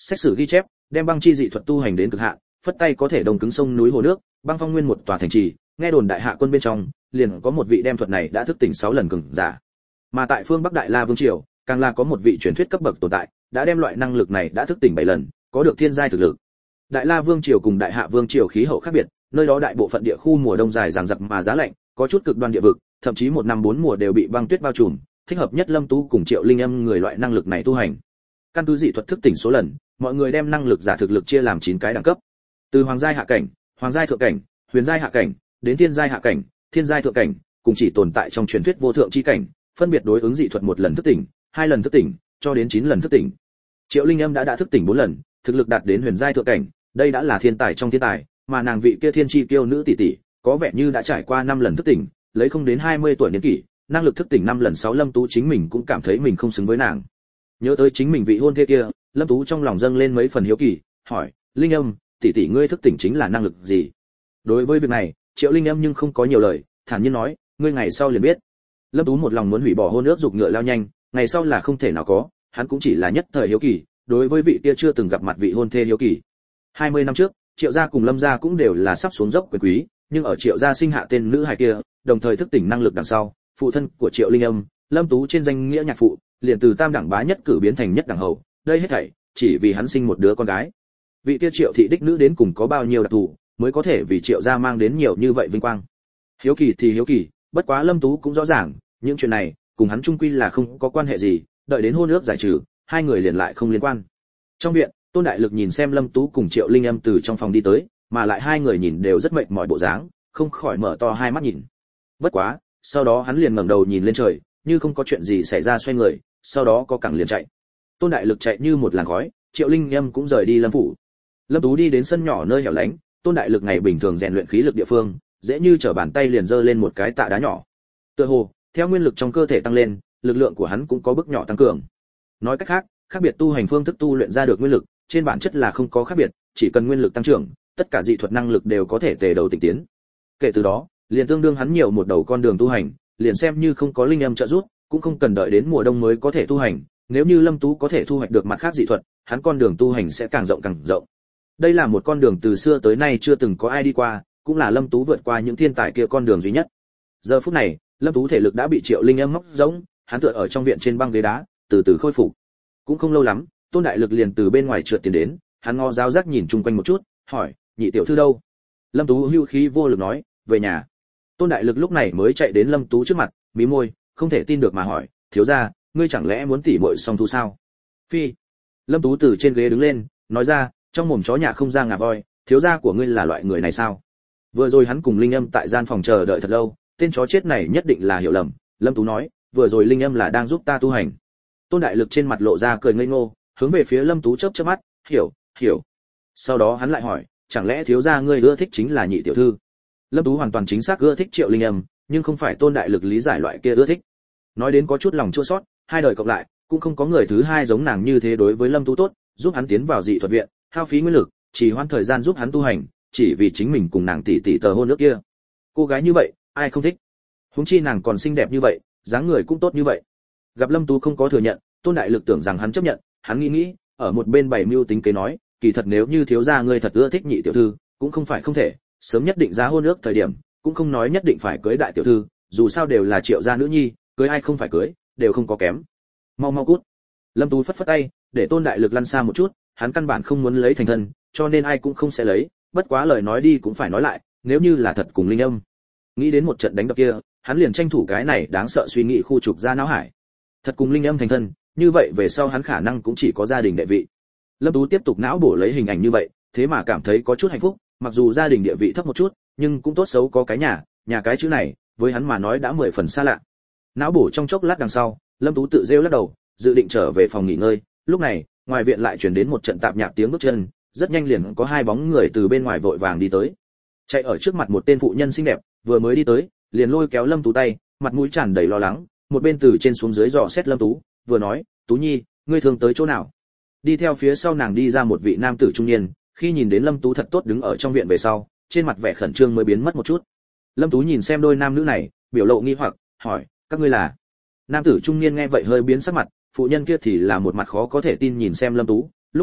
Xét xử ghi chép, đem băng chi dị thuật tu hành đến cực hạn, phất tay có thể đông cứng sông núi hồ nước, băng phong nguyên một tòa thành trì, nghe đồn đại hạ quân bên trong, liền có một vị đem thuật này đã thức tỉnh 6 lần cường giả. Mà tại phương Bắc Đại La Vương triều, càng là có một vị truyền thuyết cấp bậc tồn tại, đã đem loại năng lực này đã thức tỉnh 7 lần, có được thiên giai thực lực. Đại La Vương triều cùng Đại Hạ Vương triều khí hậu khác biệt, nơi đó đại bộ phận địa khu mùa đông dài dằng dặc mà giá lạnh, có chút cực đoan địa vực, thậm chí một năm 4 mùa đều bị băng tuyết bao trùm, thích hợp nhất Lâm Tú cùng Triệu Linh Âm người loại năng lực này tu hành. Căn cứ dị thuật thức tỉnh số lần, mọi người đem năng lực giả thực lực chia làm 9 cái đẳng cấp. Từ hoàng giai hạ cảnh, hoàng giai thượng cảnh, huyền giai hạ cảnh, đến thiên giai hạ cảnh, thiên giai thượng cảnh, cùng chỉ tồn tại trong truyền thuyết vô thượng chi cảnh, phân biệt đối ứng dị thuật 1 lần thức tỉnh, 2 lần thức tỉnh, cho đến 9 lần thức tỉnh. Triệu Linh Âm đã thức tỉnh 4 lần, thực lực đạt đến huyền giai thượng cảnh, đây đã là thiên tài trong thiên tài, mà nàng vị kia thiên chi kiêu nữ tỷ tỷ, có vẻ như đã trải qua 5 lần thức tỉnh, lấy không đến 20 tuổi niên kỷ, năng lực thức tỉnh 5 lần 6 Lâm Tú chính mình cũng cảm thấy mình không xứng với nàng. Nhớ tới chính mình vị hôn thê kia, Lâm Tú trong lòng dâng lên mấy phần hiếu kỳ, hỏi: "Linh Âm, tỷ tỷ ngươi thức tỉnh chính là năng lực gì?" Đối với việc này, Triệu Linh Âm nhưng không có nhiều lời, thản nhiên nói: "Ngươi ngày sau liền biết." Lâm Tú một lòng muốn hủy bỏ hôn ước dục ngựa lao nhanh, ngày sau là không thể nào có, hắn cũng chỉ là nhất thời hiếu kỳ, đối với vị kia chưa từng gặp mặt vị hôn thê hiếu kỳ. 20 năm trước, Triệu gia cùng Lâm gia cũng đều là sắp xuống dốc quyền quý, nhưng ở Triệu gia sinh hạ tên nữ hài kia, đồng thời thức tỉnh năng lực đằng sau, phụ thân của Triệu Linh Âm, Lâm Tú trên danh nghĩa nhạc phụ, liền từ tam đẳng bá nhất cử biến thành nhất đẳng hầu, đây hết thảy chỉ vì hắn sinh một đứa con gái. Vị kia Triệu thị đích nữ đến cùng có bao nhiêu đặc thù, mới có thể vì Triệu gia mang đến nhiều như vậy vinh quang. Hiếu kỳ thì hiếu kỳ, bất quá Lâm Tú cũng rõ ràng, những chuyện này cùng hắn chung quy là không có quan hệ gì, đợi đến hôn ước giải trừ, hai người liền lại không liên quan. Trong viện, Tôn Đại Lực nhìn xem Lâm Tú cùng Triệu Linh Âm từ trong phòng đi tới, mà lại hai người nhìn đều rất mệt mỏi bộ dáng, không khỏi mở to hai mắt nhìn. Bất quá, sau đó hắn liền ngẩng đầu nhìn lên trời, như không có chuyện gì xảy ra xoay người, sau đó có cẳng liền chạy. Tôn Đại Lực chạy như một làn khói, Triệu Linh Âm cũng rời đi Lâm phủ. Lâm Tú đi đến sân nhỏ nơi hẻo lánh, Tôn Đại Lực ngày bình thường rèn luyện khí lực địa phương, dễ như trở bàn tay liền giơ lên một cái tạ đá nhỏ. Tựa hồ, theo nguyên lực trong cơ thể tăng lên, lực lượng của hắn cũng có bước nhỏ tăng cường. Nói cách khác, khác biệt tu hành phương thức tu luyện ra được nguyên lực, trên bản chất là không có khác biệt, chỉ cần nguyên lực tăng trưởng, tất cả dị thuật năng lực đều có thể tề đầu tịnh tiến. Kể từ đó, liền tương đương hắn nhiều một đầu con đường tu hành, liền xem như không có linh âm trợ giúp, cũng không cần đợi đến mùa đông mới có thể tu hành, nếu như Lâm Tú có thể thu hoạch được mặt khác dị thuật, hắn con đường tu hành sẽ càng rộng càng rộng. Đây là một con đường từ xưa tới nay chưa từng có ai đi qua, cũng là Lâm Tú vượt qua những thiên tài kia con đường duy nhất. Giờ phút này, Lâm Tú thể lực đã bị Triệu Linh Âm móc rỗng, hắn tựa ở trong viện trên băng ghế đá, từ từ khôi phục. Cũng không lâu lắm, Tôn Đại Lực liền từ bên ngoài trượt tiến đến, hắn ngó giáo giác nhìn chung quanh một chút, hỏi: "Nhị tiểu thư đâu?" Lâm Tú hưu khí vô lực nói: "Về nhà." Tôn Đại Lực lúc này mới chạy đến Lâm Tú trước mặt, mí môi, không thể tin được mà hỏi: "Thiếu gia, ngươi chẳng lẽ muốn tỉ muội song thu sao?" "Phi." Lâm Tú từ trên ghế đứng lên, nói ra: "Trong mồm chó nhà không ra ngà voi, thiếu gia của ngươi là loại người này sao?" Vừa rồi hắn cùng Linh Âm tại gian phòng chờ đợi thật lâu, tên chó chết này nhất định là hiểu lầm. Lâm Tú nói: "Vừa rồi Linh Âm là đang giúp ta tu hành." Tôn Đại Lực trên mặt lộ ra cười ngây ngô, hướng về phía Lâm Tú chớp chớp mắt, hiểu. Sau đó hắn lại hỏi: "Chẳng lẽ thiếu gia ngươi ưa thích chính là nhị tiểu thư?" Lâm Tú hoàn toàn chính xác ưa thích Triệu Linh Âm, nhưng không phải Tôn Đại Lực lý giải loại kia ưa thích. Nói đến có chút lòng chua xót, hai đời cộng lại, cũng không có người thứ hai giống nàng như thế đối với Lâm Tú tốt, giúp hắn tiến vào dị thuật viện, hao phí nguyên lực, chỉ hoãn thời gian giúp hắn tu hành, chỉ vì chính mình cùng nàng tỷ tỷ tờ hôn nước kia. Cô gái như vậy, ai không thích? Huống chi nàng còn xinh đẹp như vậy, dáng người cũng tốt như vậy. Gặp Lâm Tú không có thừa nhận, Tôn Đại Lực tưởng rằng hắn chấp nhận, hắn nghĩ, ở một bên bày mưu tính kế nói: "Kỳ thật nếu như thiếu gia ngươi thật ưa thích nhị tiểu thư, cũng không phải không thể, sớm nhất định giá hôn ước thời điểm, cũng không nói nhất định phải cưới đại tiểu thư, dù sao đều là Triệu gia nữ nhi, cưới ai không phải cưới, đều không có kém. Mau cút." Lâm Tú phất phất tay, để Tôn Đại Lực lăn xa một chút, hắn căn bản không muốn lấy thành thân, cho nên ai cũng không sẽ lấy, bất quá lời nói đi cũng phải nói lại, nếu như là thật cùng Linh Âm. Nghĩ đến một trận đánh đập kia, hắn liền tranh thủ cái này đáng sợ suy nghĩ khu trục ra não hải. Thật cùng Linh Âm thành thân, như vậy về sau hắn khả năng cũng chỉ có gia đình địa vị. Lâm Tú tiếp tục não bổ lấy hình ảnh như vậy, thế mà cảm thấy có chút hạnh phúc, mặc dù gia đình địa vị thấp một chút, nhưng cũng tốt xấu có cái nhà cái chữ này, với hắn mà nói đã 10 phần xa lạ. Não bổ trong chốc lát đằng sau, Lâm Tú tự rêu lắc đầu, dự định trở về phòng nghỉ ngơi. Lúc này, ngoài viện lại truyền đến một trận tạp nhạp tiếng bước chân, rất nhanh liền có hai bóng người từ bên ngoài vội vàng đi tới. Chạy ở trước mặt một tên phụ nhân xinh đẹp, vừa mới đi tới, liền lôi kéo Lâm Tú tay, mặt mũi tràn đầy lo lắng, một bên từ trên xuống dưới dò xét Lâm Tú, vừa nói: "Tú Nhi, ngươi thường tới chỗ nào?" Đi theo phía sau nàng đi ra một vị nam tử trung niên, khi nhìn đến Lâm Tú thật tốt đứng ở trong viện về sau, trên mặt vẻ khẩn trương mới biến mất một chút. Lâm Tú nhìn xem đôi nam nữ này, biểu lộ nghi hoặc, hỏi: "Các ngươi là?" Nam tử trung niên nghe vậy hơi biến sắc mặt, phụ nhân kia thì là một mặt khó có thể tin nhìn xem Lâm Tú, lúc này,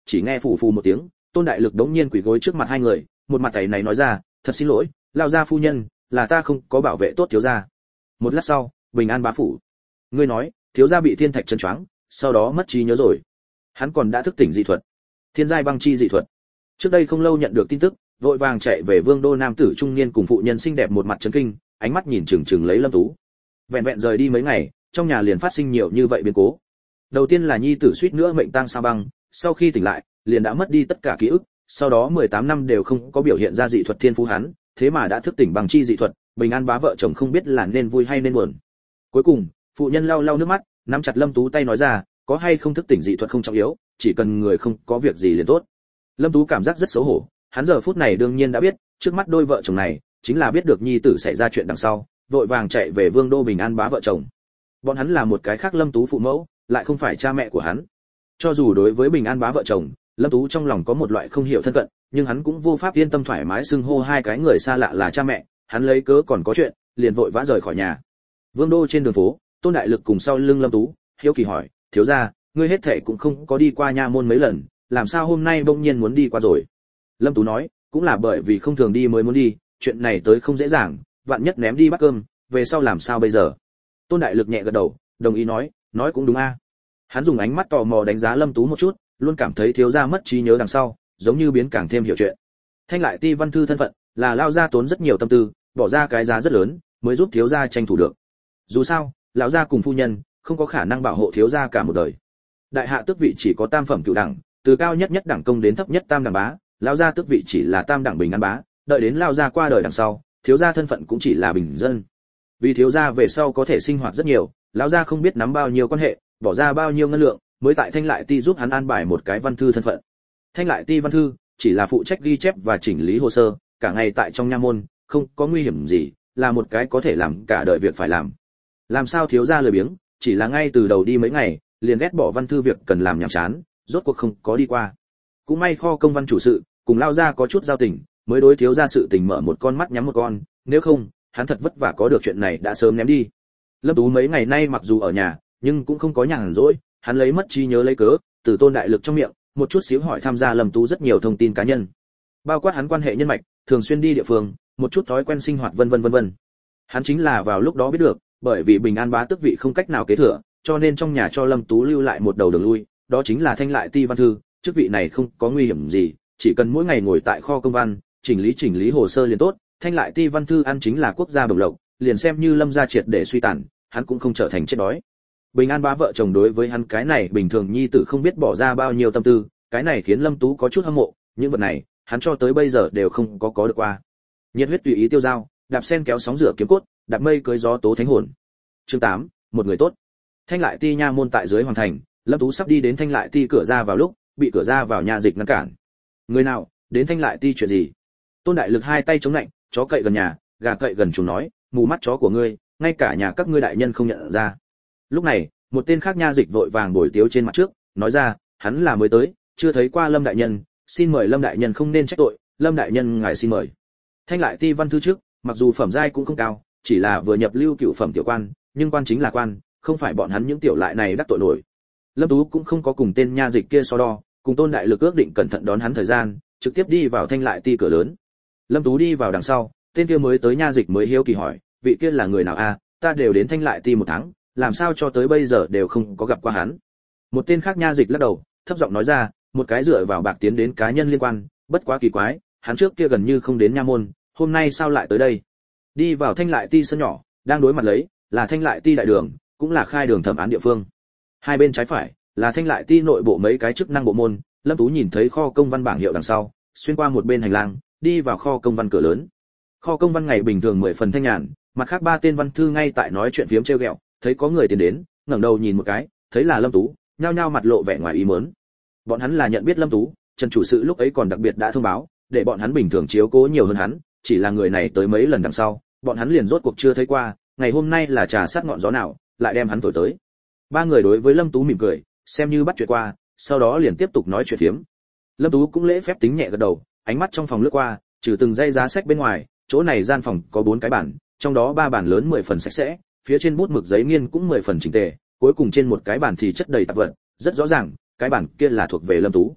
chỉ nghe phù phù một tiếng, Tôn Đại Lực đống nhiên quỳ gối trước mặt hai người, một mặt tay này nói ra, thật xin lỗi, lao gia phu nhân, là ta không có bảo vệ tốt thiếu gia. Một lát sau, Bình An bá phủ. Ngươi nói, thiếu gia bị thiên thạch chân choáng, sau đó mất trí nhớ rồi. Hắn còn đã thức tỉnh dị thuật, thiên giai băng chi dị thuật. Trước đây không lâu nhận được tin tức, vội vàng chạy về Vương đô nam tử trung niên cùng phụ nhân xinh đẹp một mặt chấn kinh, ánh mắt nhìn chừng chừng lấy Lâm Tú. Vẹn vẹn rời đi mấy ngày, trong nhà liền phát sinh nhiều như vậy biến cố. Đầu tiên là nhi tử suýt nữa mệnh tang sao băng, sau khi tỉnh lại, liền đã mất đi tất cả ký ức, sau đó 18 năm đều không có biểu hiện ra dị thuật thiên phú hắn, thế mà đã thức tỉnh bằng chi dị thuật, Bình An bá vợ chồng không biết là nên vui hay nên buồn. Cuối cùng, phụ nhân lau lau nước mắt, nắm chặt Lâm Tú tay nói ra, có hay không thức tỉnh dị thuật không trọng yếu, chỉ cần người không có việc gì liền tốt. Lâm Tú cảm giác rất xấu hổ, hắn giờ phút này đương nhiên đã biết, trước mắt đôi vợ chồng này, chính là biết được nhi tử xảy ra chuyện đằng sau, vội vàng chạy về Vương đô Bình An bá vợ chồng. Bọn hắn là một cái khác Lâm Tú phụ mẫu, lại không phải cha mẹ của hắn. Cho dù đối với Bình An bá vợ chồng, Lâm Tú trong lòng có một loại không hiểu thân cận, nhưng hắn cũng vô pháp yên tâm thoải mái xưng hô hai cái người xa lạ là cha mẹ, hắn lấy cớ còn có chuyện, liền vội vã rời khỏi nhà. Vương đô trên đường phố, Tôn Đại Lực cùng sau lưng Lâm Tú, hiếu kỳ hỏi, thiếu gia, ngươi hết thảy cũng không có đi qua nha môn mấy lần, làm sao hôm nay bỗng nhiên muốn đi qua rồi? Lâm Tú nói, cũng là bởi vì không thường đi mới muốn đi, chuyện này tới không dễ dàng, vạn nhất ném đi bát cơm, về sau làm sao bây giờ? Tôn Đại Lực nhẹ gật đầu, đồng ý nói cũng đúng a. Hắn dùng ánh mắt tò mò đánh giá Lâm Tú một chút, luôn cảm thấy thiếu gia mất trí nhớ đằng sau, giống như biến càng thêm hiểu chuyện. Thanh lại ti văn thư thân phận, là lao gia tốn rất nhiều tâm tư, bỏ ra cái giá rất lớn, mới giúp thiếu gia tranh thủ được. Dù sao, lão gia cùng phu nhân không có khả năng bảo hộ thiếu gia cả một đời. Đại hạ tước vị chỉ có tam phẩm cựu đẳng, từ cao nhất nhất đẳng công đến thấp nhất tam đẳng bá, lão gia tước vị chỉ là tam đẳng bình an bá, đợi đến lão gia qua đời đằng sau, thiếu gia thân phận cũng chỉ là bình dân. Vì thiếu gia về sau có thể sinh hoạt rất nhiều, lão gia không biết nắm bao nhiêu quan hệ, bỏ ra bao nhiêu ngân lượng, mới tại Thanh lại ti giúp hắn an bài một cái văn thư thân phận. Thanh lại ti văn thư chỉ là phụ trách ghi chép và chỉnh lý hồ sơ, cả ngày tại trong nha môn, không có nguy hiểm gì, là một cái có thể làm cả đời việc phải làm. Làm sao thiếu gia lười biếng, chỉ là ngay từ đầu đi mấy ngày, liền ghét bỏ văn thư việc cần làm nhàm chán, rốt cuộc không có đi qua. Cũng may kho công văn chủ sự, cùng lao gia có chút giao tình, mới đối thiếu gia sự tình mở một con mắt nhắm một con, nếu không, hắn thật vất vả có được chuyện này đã sớm ném đi. Lâm Tú mấy ngày nay mặc dù ở nhà, nhưng cũng không có nhàn rỗi, hắn lấy mất trí nhớ lấy cớ, từ Tôn Đại Lực trong miệng, một chút xíu hỏi tham gia Lâm Tú rất nhiều thông tin cá nhân, bao quát hắn quan hệ nhân mạch, thường xuyên đi địa phương, một chút thói quen sinh hoạt vân vân. Hắn chính là vào lúc đó biết được, bởi vì Bình An bá tước vị không cách nào kế thừa, cho nên trong nhà cho Lâm Tú lưu lại một đầu đường lui, đó chính là Thanh lại ti văn thư, chức vị này không có nguy hiểm gì, chỉ cần mỗi ngày ngồi tại kho công văn, chỉnh lý hồ sơ liền tốt, Thanh lại ti văn thư ăn chính là quốc gia bổng lộc, liền xem như Lâm gia triệt để suy tàn, hắn cũng không trở thành chết đói. Bình An bá vợ chồng đối với hắn cái này bình thường nhi tử không biết bỏ ra bao nhiêu tâm tư, cái này khiến Lâm Tú có chút hâm mộ, những vật này, hắn cho tới bây giờ đều không có được qua. Nhiệt huyết tùy ý tiêu dao, đạp sen kéo sóng rửa kiếm cốt, đạp mây cưới gió tố thánh hồn. Chương 8, một người tốt. Thanh lại ti nha môn tại dưới hoàn thành, Lâm Tú sắp đi đến Thanh lại ti cửa ra vào lúc, bị cửa ra vào nhà dịch ngăn cản. Người nào, đến Thanh lại ti chuyện gì? Tôn Đại Lực hai tay chống lạnh, chó cậy gần nhà, gà cậy gần chuồng nói, mù mắt chó của ngươi, ngay cả nhà các ngươi đại nhân không nhận ra. Lúc này, một tên khác nha dịch vội vàng bồi tiếu trên mặt trước, nói ra, hắn là mới tới, chưa thấy qua Lâm đại nhân, xin mời Lâm đại nhân không nên trách tội, Lâm đại nhân ngài xin mời. Thanh lại ti văn thư trước, mặc dù phẩm giai cũng không cao, chỉ là vừa nhập lưu cựu phẩm tiểu quan, nhưng quan chính là quan, không phải bọn hắn những tiểu lại này đắc tội nổi. Lâm Tú cũng không có cùng tên nha dịch kia so đo, cùng Tôn Đại Lực ước định cẩn thận đón hắn thời gian, trực tiếp đi vào Thanh lại ti cửa lớn. Lâm Tú đi vào đằng sau, tên kia mới tới nha dịch mới hiếu kỳ hỏi, vị kia là người nào a? Ta đều đến Thanh lại ti một tháng, làm sao cho tới bây giờ đều không có gặp qua hắn. Một tên khác nha dịch lắc đầu, thấp giọng nói ra, một cái dựa vào bạc tiến đến cá nhân liên quan, bất quá kỳ quái, hắn trước kia gần như không đến nha môn, hôm nay sao lại tới đây? Đi vào Thanh lại ti sân nhỏ, đang đối mặt lấy là Thanh lại ti đại đường, cũng là khai đường thẩm án địa phương. Hai bên trái phải là Thanh lại ti nội bộ mấy cái chức năng bộ môn. Lâm Tú nhìn thấy kho công văn bảng hiệu đằng sau, xuyên qua một bên hành lang, đi vào kho công văn cửa lớn. Kho công văn ngày bình thường 10 phần thanh nhàn, mặt khác ba tên văn thư ngay tại nói chuyện phiếm trêu ghẹo, thấy có người tiến đến, ngẩng đầu nhìn một cái, thấy là Lâm Tú, nhao nhao mặt lộ vẻ ngoài ý muốn. Bọn hắn là nhận biết Lâm Tú, Trần chủ sự lúc ấy còn đặc biệt đã thông báo, để bọn hắn bình thường chiếu cố nhiều hơn hắn, chỉ là người này tới mấy lần đằng sau, bọn hắn liền rốt cuộc chưa thấy qua, ngày hôm nay là trà sát ngọn gió nào, lại đem hắn thổi tới. Ba người đối với Lâm Tú mỉm cười, xem như bắt chuyện qua, sau đó liền tiếp tục nói chuyện phiếm. Lâm Tú cũng lễ phép tính nhẹ gật đầu, ánh mắt trong phòng lướt qua, trừ từng dây giá sách bên ngoài, chỗ này gian phòng có 4 cái bàn, trong đó 3 bàn lớn 10 phần sạch sẽ, phía trên bút mực giấy nghiên cũng 10 phần chỉnh tề, cuối cùng trên một cái bàn thì chất đầy tạp vật, rất rõ ràng, cái bàn kia là thuộc về Lâm Tú.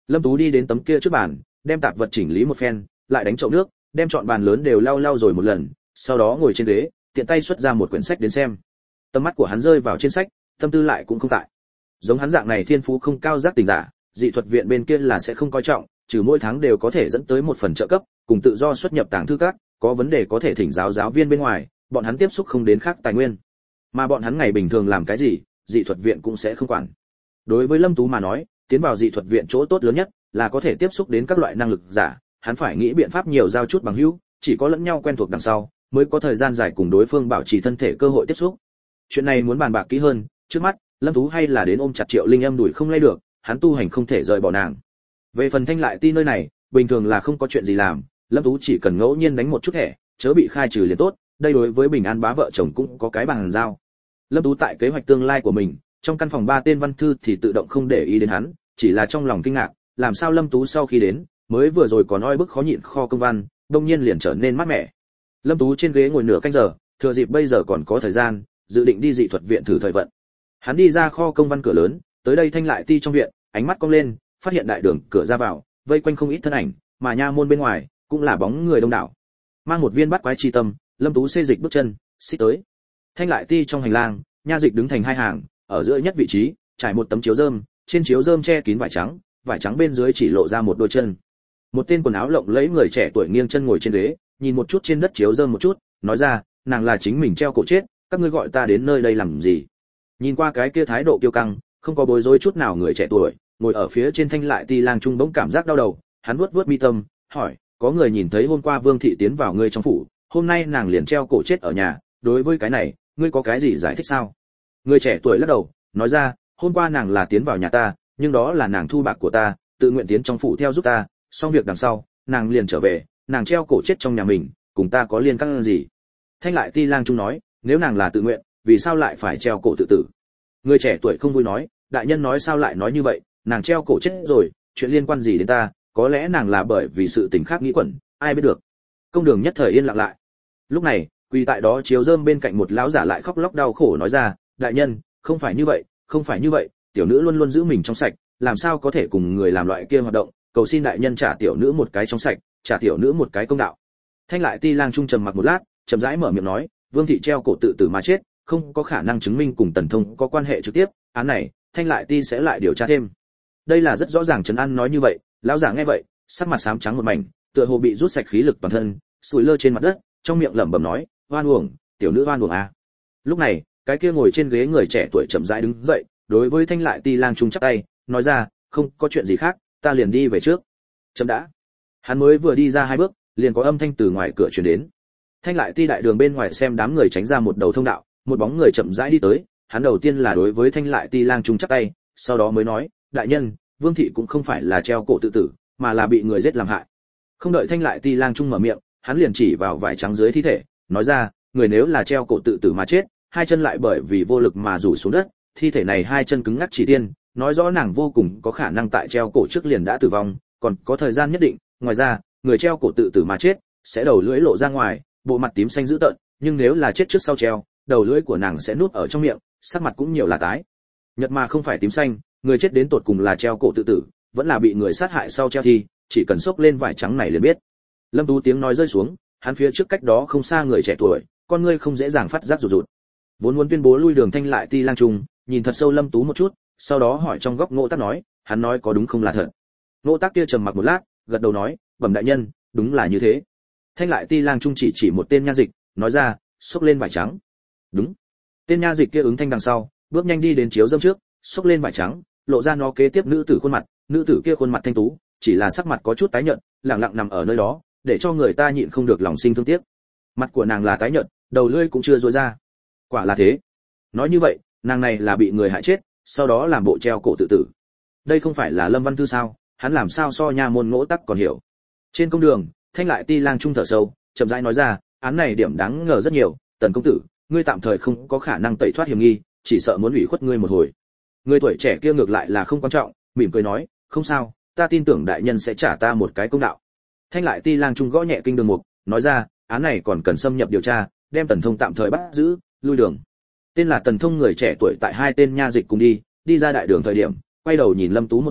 Lâm Tú đi đến tấm kia trước bàn, đem tạp vật chỉnh lý một phen, lại đánh chậu nước, đem trọn bàn lớn đều lau lau rồi một lần, sau đó ngồi trên ghế, tiện tay xuất ra một quyển sách đến xem. Tầm mắt của hắn rơi vào trên sách, tâm tư lại cũng không tại. Giống hắn dạng này thiên phú không cao giác tỉnh giả, dị thuật viện bên kia là sẽ không coi trọng, trừ mỗi tháng đều có thể dẫn tới một phần trợ cấp, cùng tự do xuất nhập tàng thư các, có vấn đề có thể thỉnh giáo viên bên ngoài, bọn hắn tiếp xúc không đến khác tài nguyên. Mà bọn hắn ngày bình thường làm cái gì, dị thuật viện cũng sẽ không quản. Đối với Lâm Tú mà nói, tiến vào dị thuật viện chỗ tốt lớn nhất là có thể tiếp xúc đến các loại năng lực giả, hắn phải nghĩ biện pháp nhiều giao chút bằng hữu, chỉ có lẫn nhau quen thuộc đằng sau, mới có thời gian dài cùng đối phương bảo trì thân thể cơ hội tiếp xúc. Chuyện này muốn bàn bạc kỹ hơn, trước mắt, Lâm Tú hay là đến ôm chặt Triệu Linh Âm đuổi không lay được, hắn tu hành không thể rời bỏ nàng. Về phần Thanh Lại Ti nơi này, bình thường là không có chuyện gì làm, Lâm Tú chỉ cần ngẫu nhiên đánh một chút thẻ, chớ bị khai trừ liền tốt, đây đối với Bình An bá vợ chồng cũng có cái bằng giao. Lâm Tú tại kế hoạch tương lai của mình, trong căn phòng 3 tên văn thư thì tự động không để ý đến hắn, chỉ là trong lòng kinh ngạc, làm sao Lâm Tú sau khi đến, mới vừa rồi còn oi bức khó nhịn kho công văn, đông nhiên liền trở nên mát mẻ. Lâm Tú trên ghế ngồi nửa canh giờ, thừa dịp bây giờ còn có thời gian, dự định đi dị thuật viện thử thời vận. Hắn đi ra kho công văn cửa lớn, tới đây Thanh Lại Ti trong viện, ánh mắt cong lên, phát hiện đại đường cửa ra vào, vây quanh không ít thân ảnh, mà nha môn bên ngoài cũng là bóng người đông đảo. Mang một viên bắt quái chi tâm, Lâm Tú xê dịch bước chân, xích tới. Thanh Lại Ti trong hành lang, nha dịch đứng thành hai hàng, ở giữa nhất vị trí, trải một tấm chiếu rơm, trên chiếu rơm che kín vải trắng bên dưới chỉ lộ ra một đôi chân. Một tên quần áo lộng lẫy người trẻ tuổi nghiêng chân ngồi trên ghế, nhìn một chút trên đất chiếu rơm một chút, nói ra, nàng là chính mình treo cổ chết, các ngươi gọi ta đến nơi đây làm gì? Nhìn qua cái kia thái độ kiêu căng, không có bối rối chút nào người trẻ tuổi, ngồi ở phía trên Thanh Lại Ti lang trung bỗng cảm giác đau đầu, hắn vuốt mi tâm, hỏi, có người nhìn thấy hôm qua Vương thị tiến vào ngươi trong phủ, hôm nay nàng liền treo cổ chết ở nhà, đối với cái này, ngươi có cái gì giải thích sao? Người trẻ tuổi lắc đầu, nói ra, hôm qua nàng là tiến vào nhà ta, nhưng đó là nàng thu bạc của ta, tự nguyện tiến trong phủ theo giúp ta, xong việc đằng sau, nàng liền trở về, nàng treo cổ chết trong nhà mình, cùng ta có liên can gì? Thanh Lại Ti lang trung nói, nếu nàng là tự nguyện, vì sao lại phải treo cổ tự tử? Người trẻ tuổi không vui nói, đại nhân nói sao lại nói như vậy, nàng treo cổ chết rồi, chuyện liên quan gì đến ta, có lẽ nàng là bởi vì sự tình khác nghĩ quẩn, ai biết được. Công đường nhất thời yên lặng lại. Lúc này, quỳ tại đó chiếu rơm bên cạnh một lão giả lại khóc lóc đau khổ nói ra, đại nhân, không phải như vậy, không phải như vậy, tiểu nữ luôn luôn giữ mình trong sạch, làm sao có thể cùng người làm loại kia hoạt động, cầu xin đại nhân trả tiểu nữ một cái trong sạch, trả tiểu nữ một cái công đạo. Thanh Lại Ti lang trung trầm mặc một lát, chậm rãi mở miệng nói, Vương thị treo cổ tự tử mà chết, không có khả năng chứng minh cùng Tần Thông có quan hệ trực tiếp, án này, Thanh Lại Ti sẽ lại điều tra thêm. Đây là rất rõ ràng trấn an nói như vậy, lão giả nghe vậy, sắc mặt xám trắng một mảnh, tựa hồ bị rút sạch khí lực toàn thân, sủi lơ trên mặt đất, trong miệng lẩm bẩm nói, oan uổng, tiểu nữ oan uổng a. Lúc này, cái kia ngồi trên ghế người trẻ tuổi chậm rãi đứng dậy, đối với Thanh Lại Ti lang trung chắp tay, nói ra, không có chuyện gì khác, ta liền đi về trước. Chậm đã. Hắn mới vừa đi ra 2 bước, liền có âm thanh từ ngoài cửa truyền đến. Thanh Lại Ti đại đường bên ngoài xem đám người tránh ra một đầu thông đạo, một bóng người chậm rãi đi tới, hắn đầu tiên là đối với Thanh Lại Ti lang trung chắp tay, sau đó mới nói, đại nhân, Vương thị cũng không phải là treo cổ tự tử, mà là bị người giết làm hại. Không đợi Thanh Lại Ti lang trung mở miệng, hắn liền chỉ vào vải trắng dưới thi thể, nói ra, người nếu là treo cổ tự tử mà chết, 2 chân lại bởi vì vô lực mà rủ xuống đất, thi thể này 2 chân cứng ngắc chỉ tiên, nói rõ nàng vô cùng có khả năng tại treo cổ trước liền đã tử vong, còn có thời gian nhất định. Ngoài ra, người treo cổ tự tử mà chết, sẽ đầu lưỡi lộ ra ngoài, bộ mặt tím xanh dữ tợn, nhưng nếu là chết trước sau treo, đầu lưỡi của nàng sẽ nuốt ở trong miệng, sắc mặt cũng nhiều là tái nhợt mà không phải tím xanh. Người chết đến tột cùng là treo cổ tự tử, vẫn là bị người sát hại sau treo thi, chỉ cần xốc lên vải trắng này liền biết. Lâm Tú tiếng nói rơi xuống, hắn phía trước cách đó không xa người trẻ tuổi, con ngươi không dễ dàng phát giác rụt rụt. Vốn muốn tuyên bố lui đường Thanh Lại Ti lang trung, nhìn thật sâu Lâm Tú một chút, sau đó hỏi trong góc Ngô Tác nói, hắn nói có đúng không là thật. Ngô Tác kia trầm mặc một lát, gật đầu nói, bẩm đại nhân, đúng là như thế. Thanh Lại Ti lang trung chỉ một tên nha dịch, nói ra, xốc lên vải trắng. Đúng. Tên nha dịch kia ứng thanh đằng sau, bước nhanh đi đến chiếu rơm trước, xốc lên vải trắng, lộ ra nó kế tiếp nữ tử khuôn mặt, nữ tử kia khuôn mặt thanh tú, chỉ là sắc mặt có chút tái nhợt, lặng lặng nằm ở nơi đó, để cho người ta nhịn không được lòng sinh thương tiếc. Mặt của nàng là tái nhợt, đầu lưỡi cũng chưa rối ra. Quả là thế. Nói như vậy, nàng này là bị người hại chết, sau đó làm bộ treo cổ tự tử. Đây không phải là Lâm Văn Thư sao? Hắn làm sao so nha môn Ngỗ Tắc còn hiểu. Trên công đường, Thanh Lại Ti lang trung thở sâu, chậm rãi nói ra, án này điểm đáng ngờ rất nhiều, Tần công tử, ngươi tạm thời không có khả năng tẩy thoát hiểm nghi, chỉ sợ muốn ủy khuất ngươi một hồi. Người tuổi trẻ kia ngược lại là không quan trọng, mỉm cười nói, không sao, ta tin tưởng đại nhân sẽ trả ta một cái công đạo. Thanh Lại Ti lang trung gõ nhẹ kinh đường mục, nói ra, án này còn cần xâm nhập điều tra, đem Tần Thông tạm thời bắt giữ, lui đường. Tên là Tần Thông người trẻ tuổi tại 2 tên nha dịch cùng đi ra đại đường thời điểm, quay đầu nhìn Lâm Tú một chút,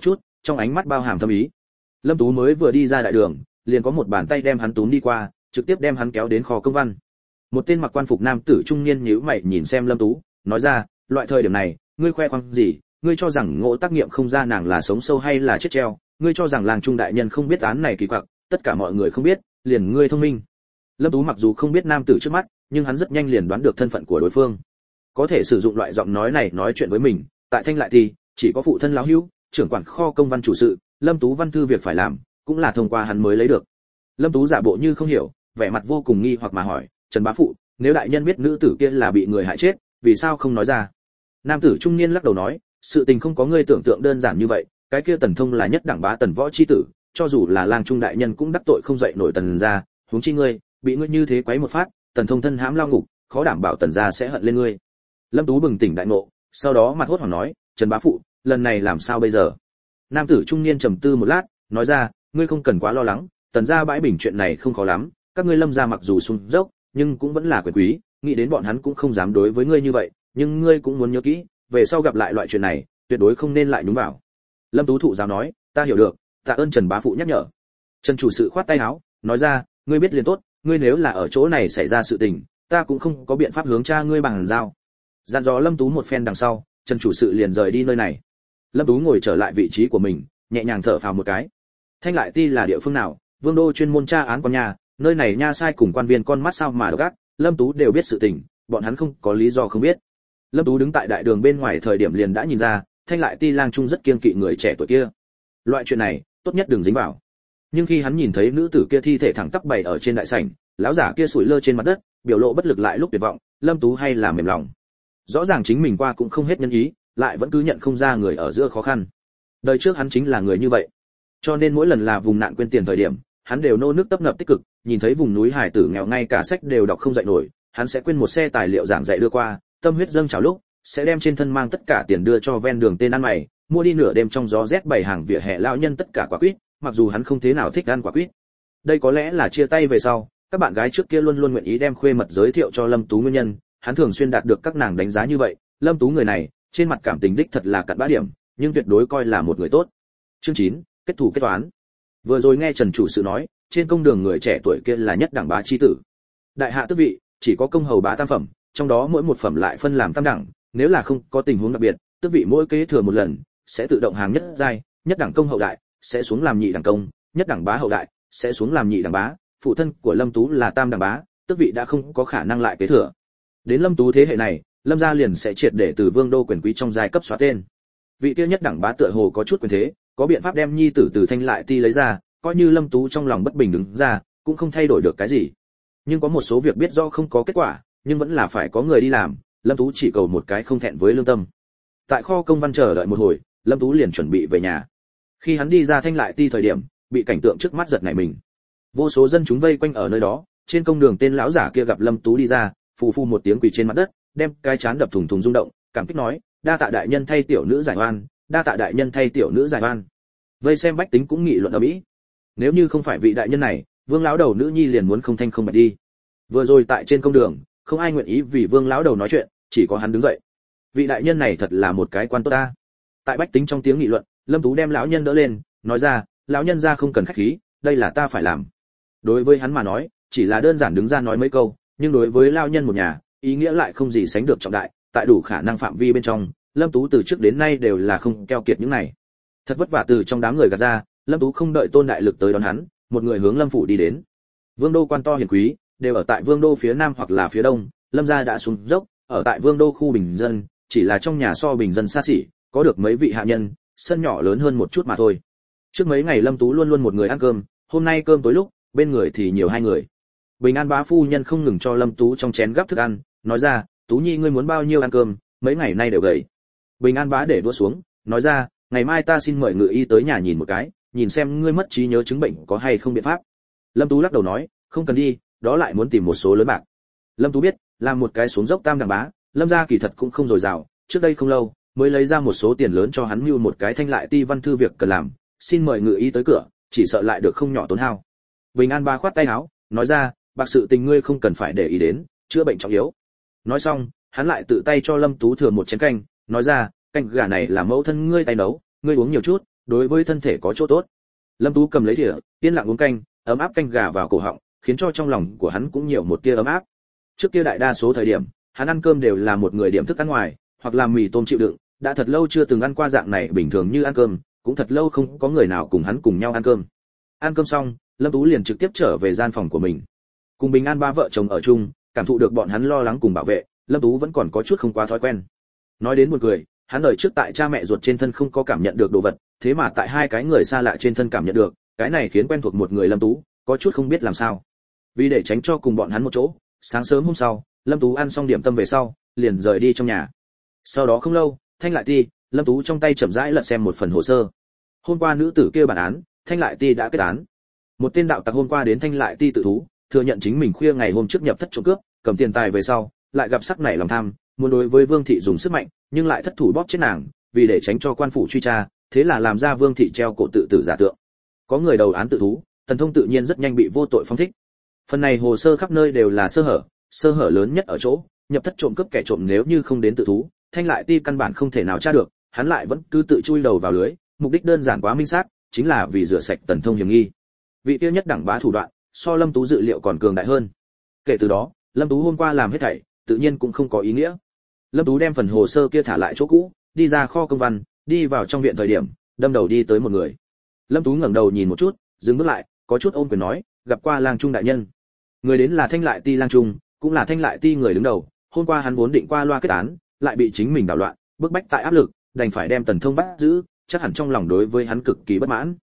trong ánh mắt bao hàm thâm ý. Lâm Tú mới vừa đi ra đại đường, liền có một bàn tay đem hắn túm đi qua, trực tiếp đem hắn kéo đến kho công văn. Một tên mặc quan phục nam tử trung niên nhíu mày nhìn xem Lâm Tú, nói ra, loại thời điểm này, ngươi khoe khoang gì, ngươi cho rằng Ngộ tác nghiệm không ra nàng là sống sâu hay là chết treo, ngươi cho rằng làng trung đại nhân không biết án này kỳ quặc, tất cả mọi người không biết, liền ngươi thông minh. Lâm Tú mặc dù không biết nam tử trước mắt, nhưng hắn rất nhanh liền đoán được thân phận của đối phương. Có thể sử dụng loại giọng nói này nói chuyện với mình, tại Thanh Lại thì chỉ có phụ thân lão hữu, trưởng quản kho công văn chủ sự, Lâm Tú văn thư việc phải làm, cũng là thông qua hắn mới lấy được. Lâm Tú giả bộ như không hiểu, vẻ mặt vô cùng nghi hoặc mà hỏi, Trần bá phụ, nếu đại nhân biết nữ tử kia là bị người hại chết, vì sao không nói ra? Nam tử trung niên lắc đầu nói, sự tình không có ngươi tưởng tượng đơn giản như vậy, cái kia Tần Thông là nhất đẳng bá Tần võ chi tử, cho dù là lang trung đại nhân cũng đắc tội không dậy nổi Tần gia, huống chi ngươi, bị ngươi như thế quấy một phát, Tần Thông thân hãm lao ngục, khó đảm bảo Tần gia sẽ hận lên ngươi. Lâm Tú bừng tỉnh đại ngộ, sau đó mặt hốt hoảng nói, Trần bá phụ, lần này làm sao bây giờ? Nam tử trung niên trầm tư một lát, nói ra, ngươi không cần quá lo lắng, Tần gia bãi bình chuyện này không khó lắm, các ngươi Lâm gia mặc dù xuống dốc, nhưng cũng vẫn là quyền quý, nghĩ đến bọn hắn cũng không dám đối với ngươi như vậy, nhưng ngươi cũng muốn nhớ kỹ, về sau gặp lại loại chuyện này, tuyệt đối không nên lại nhúng vào. Lâm Tú thụ giáo nói, ta hiểu được, tạ ơn Trần bá phụ nhắc nhở. Trần chủ sự khoát tay áo, nói ra, ngươi biết liền tốt, ngươi nếu là ở chỗ này xảy ra sự tình, ta cũng không có biện pháp hướng cha ngươi bằng giao. Dặn dò Lâm Tú một phen đằng sau, Trần chủ sự liền rời đi nơi này. Lâm Tú ngồi trở lại vị trí của mình, nhẹ nhàng thở phào một cái. Thanh Lại Ti là địa phương nào? Vương đô chuyên môn tra án quan nhà, nơi này nha sai cùng quan viên con mắt sao mà độc ác, Lâm Tú đều biết sự tình, bọn hắn không có lý do không biết. Lâm Tú đứng tại đại đường bên ngoài thời điểm liền đã nhìn ra, Thanh Lại Ti lang trung rất kiêng kỵ người trẻ tuổi kia. Loại chuyện này, tốt nhất đừng dính vào. Nhưng khi hắn nhìn thấy nữ tử kia thi thể thẳng tắp bày ở trên đại sảnh, lão giả kia sủi lơ trên mặt đất, biểu lộ bất lực lại lúc tuyệt vọng, Lâm Tú hay là mềm lòng. Rõ ràng chính mình qua cũng không hết nhân ý, lại vẫn cứ nhận không ra người ở giữa khó khăn. Đời trước hắn chính là người như vậy. Cho nên mỗi lần là vùng nạn quên tiền thời điểm, hắn đều nô nước tấp nập tích cực, nhìn thấy vùng núi hải tử nghèo ngay cả sách đều đọc không dậy nổi, hắn sẽ quên một xe tài liệu giảng dạy đưa qua, tâm huyết dâng trào lúc, sẽ đem trên thân mang tất cả tiền đưa cho ven đường tên ăn mày, mua đi nửa đêm trong gió rét bày hàng vỉa hè lão nhân tất cả quả quýt, mặc dù hắn không thế nào thích ăn quả quýt. Đây có lẽ là chia tay về sau, các bạn gái trước kia luôn luôn nguyện ý đem khuê mật giới thiệu cho Lâm Tú nguyên nhân, hắn thường xuyên đạt được các nàng đánh giá như vậy, Lâm Tú người này, trên mặt cảm tình đích thật là cặn bã điểm, nhưng tuyệt đối coi là một người tốt. Chương 9, kết thù kết toán. Vừa rồi nghe Trần chủ sự nói, trên công đường người trẻ tuổi kia là nhất đẳng bá chi tử. Đại hạ tước vị, chỉ có công hầu bá tam phẩm, trong đó mỗi một phẩm lại phân làm tam đẳng, nếu là không có tình huống đặc biệt, tước vị mỗi kế thừa một lần, sẽ tự động hàng nhất giai, nhất đẳng công hậu đại, sẽ xuống làm nhị đẳng công, nhất đẳng bá hậu đại, sẽ xuống làm nhị đẳng bá, phụ thân của Lâm Tú là tam đẳng bá, tước vị đã không có khả năng lại kế thừa. Đến Lâm Tú thế hệ này, Lâm gia liền sẽ triệt để từ vương đô quyền quý trong giai cấp xóa tên. Vị kia nhất đẳng bá tựa hồ có chút quyền thế, có biện pháp đem nhi tử từ Thanh Lại Ti lấy ra, coi như Lâm Tú trong lòng bất bình đứng ra, cũng không thay đổi được cái gì. Nhưng có một số việc biết rõ không có kết quả, nhưng vẫn là phải có người đi làm, Lâm Tú chỉ cầu một cái không thẹn với lương tâm. Tại kho công văn chờ đợi một hồi, Lâm Tú liền chuẩn bị về nhà. Khi hắn đi ra Thanh Lại Ti thời điểm, bị cảnh tượng trước mắt giật nảy mình. Vô số dân chúng vây quanh ở nơi đó, trên công đường tên lão giả kia gặp Lâm Tú đi ra, phù phù một tiếng quỳ trên mặt đất, đem cái chán đập thùng thùng rung động, cảm kích nói, đa tạ đại nhân thay tiểu nữ giải oan, đa tạ đại nhân thay tiểu nữ giải oan. Vây xem bách tính cũng nghị luận ầm ĩ. Nếu như không phải vị đại nhân này, Vương lão đầu nữ nhi liền muốn không thanh không bạch đi. Vừa rồi tại trên công đường, không ai nguyện ý vì Vương lão đầu nói chuyện, chỉ có hắn đứng dậy. Vị đại nhân này thật là một cái quan tốt ta. Tại bách tính trong tiếng nghị luận, Lâm Tú đem lão nhân đỡ lên, nói ra, lão nhân gia không cần khách khí, đây là ta phải làm. Đối với hắn mà nói, chỉ là đơn giản đứng ra nói mấy câu, nhưng đối với lão nhân một nhà, ý nghĩa lại không gì sánh được trọng đại, tại đủ khả năng phạm vi bên trong, Lâm Tú từ trước đến nay đều là không keo kiệt những này. Thật vất vả từ trong đám người gạt ra, Lâm Tú không đợi Tôn đại lực tới đón hắn, một người hướng Lâm phủ đi đến. Vương đô quan to hiền quý, đều ở tại Vương đô phía nam hoặc là phía đông, Lâm gia đã xuống dốc, ở tại Vương đô khu bình dân, chỉ là trong nhà so bình dân xa xỉ, có được mấy vị hạ nhân, sân nhỏ lớn hơn một chút mà thôi. Trước mấy ngày Lâm Tú luôn luôn một người ăn cơm, hôm nay cơm tối lúc, bên người thì nhiều hai người. Bình An bá phu nhân không ngừng cho Lâm Tú trong chén gắp thức ăn, nói ra, Tú nhi ngươi muốn bao nhiêu ăn cơm, mấy ngày nay đều gầy. Bình An bá để đũa xuống, nói ra, ngày mai ta xin mời ngự y tới nhà nhìn một cái, nhìn xem ngươi mất trí nhớ chứng bệnh có hay không biện pháp. Lâm Tú lắc đầu nói, không cần đi, đó lại muốn tìm một số lớn bạc. Lâm Tú biết, làm một cái xuống dốc tam đẳng bá, Lâm gia kỳ thật cũng không dồi dào, trước đây không lâu mới lấy ra một số tiền lớn cho hắn mưu một cái Thanh Lại Ti văn thư việc cần làm, xin mời ngự y tới cửa, chỉ sợ lại được không nhỏ tốn hao. Bình An bá khoát tay áo, nói ra, bạc sự tình ngươi không cần phải để ý đến, chữa bệnh trọng yếu. Nói xong, hắn lại tự tay cho Lâm Tú thừa một chén canh, nói ra, canh gà này là mẫu thân ngươi tay nấu, ngươi uống nhiều chút, đối với thân thể có chỗ tốt. Lâm Tú cầm lấy thìa, yên lặng uống canh, ấm áp canh gà vào cổ họng, khiến cho trong lòng của hắn cũng nhiều một tia ấm áp. Trước kia đại đa số thời điểm, hắn ăn cơm đều là một người điểm thức ăn ngoài, hoặc là mì tôm chịu đựng, đã thật lâu chưa từng ăn qua dạng này bình thường như ăn cơm, cũng thật lâu không có người nào cùng hắn cùng nhau ăn cơm. Ăn cơm xong, Lâm Tú liền trực tiếp trở về gian phòng của mình. Cùng Bình An ba vợ chồng ở chung, cảm thụ được bọn hắn lo lắng cùng bảo vệ, Lâm Tú vẫn còn có chút không quá thói quen. Nói đến buồn cười, hắn đời trước tại cha mẹ ruột trên thân không có cảm nhận được đồ vật, thế mà tại hai cái người xa lạ trên thân cảm nhận được, cái này khiến quen thuộc một người Lâm Tú có chút không biết làm sao. Vì để tránh cho cùng bọn hắn một chỗ, sáng sớm hôm sau, Lâm Tú ăn xong điểm tâm về sau, liền rời đi trong nhà. Sau đó không lâu, Thanh Lại Ti, Lâm Tú trong tay chậm rãi lật xem một phần hồ sơ. Hôm qua nữ tử kia bản án, Thanh Lại Ti đã kết án. Một tên đạo tặc hôm qua đến Thanh Lại Ti tự thú, thừa nhận chính mình khuya ngày hôm trước nhập thất trộm cướp, cầm tiền tài về sau, lại gặp sắc nảy lòng tham, muốn đối với Vương thị dùng sức mạnh, nhưng lại thất thủ bóp chết nàng, vì để tránh cho quan phủ truy tra, thế là làm ra Vương thị treo cổ tự tử giả tượng. Có người đầu án tự thú, Tần Thông tự nhiên rất nhanh bị vô tội phóng thích. Phần này hồ sơ khắp nơi đều là sơ hở lớn nhất ở chỗ, nhập thất trộm cướp kẻ trộm nếu như không đến tự thú, Thanh Lại Ti căn bản không thể nào tra được, hắn lại vẫn cứ tự chui đầu vào lưới, mục đích đơn giản quá minh xác, chính là vì rửa sạch Tần Thông hiểm nghi. Vị tiêu nhất đẳng bá thủ đoạn, so Lâm Tú dự liệu còn cường đại hơn. Kể từ đó, Lâm Tú hôm qua làm hết thảy, tự nhiên cũng không có ý nghĩa. Lâm Tú đem phần hồ sơ kia thả lại chỗ cũ, đi ra kho công văn, đi vào trong viện thời điểm, đâm đầu đi tới một người. Lâm Tú ngẩng đầu nhìn một chút, dừng bước lại, có chút ôm quyền nói, gặp qua Lang Trung đại nhân. Người đến là Thanh Lại Ti Lang Trung, cũng là Thanh Lại Ti người đứng đầu, hôm qua hắn vốn định qua loa kết án, lại bị chính mình đảo loạn, bức bách tại áp lực, đành phải đem Tần Thông bắt giữ, chắc hẳn trong lòng đối với hắn cực kỳ bất mãn.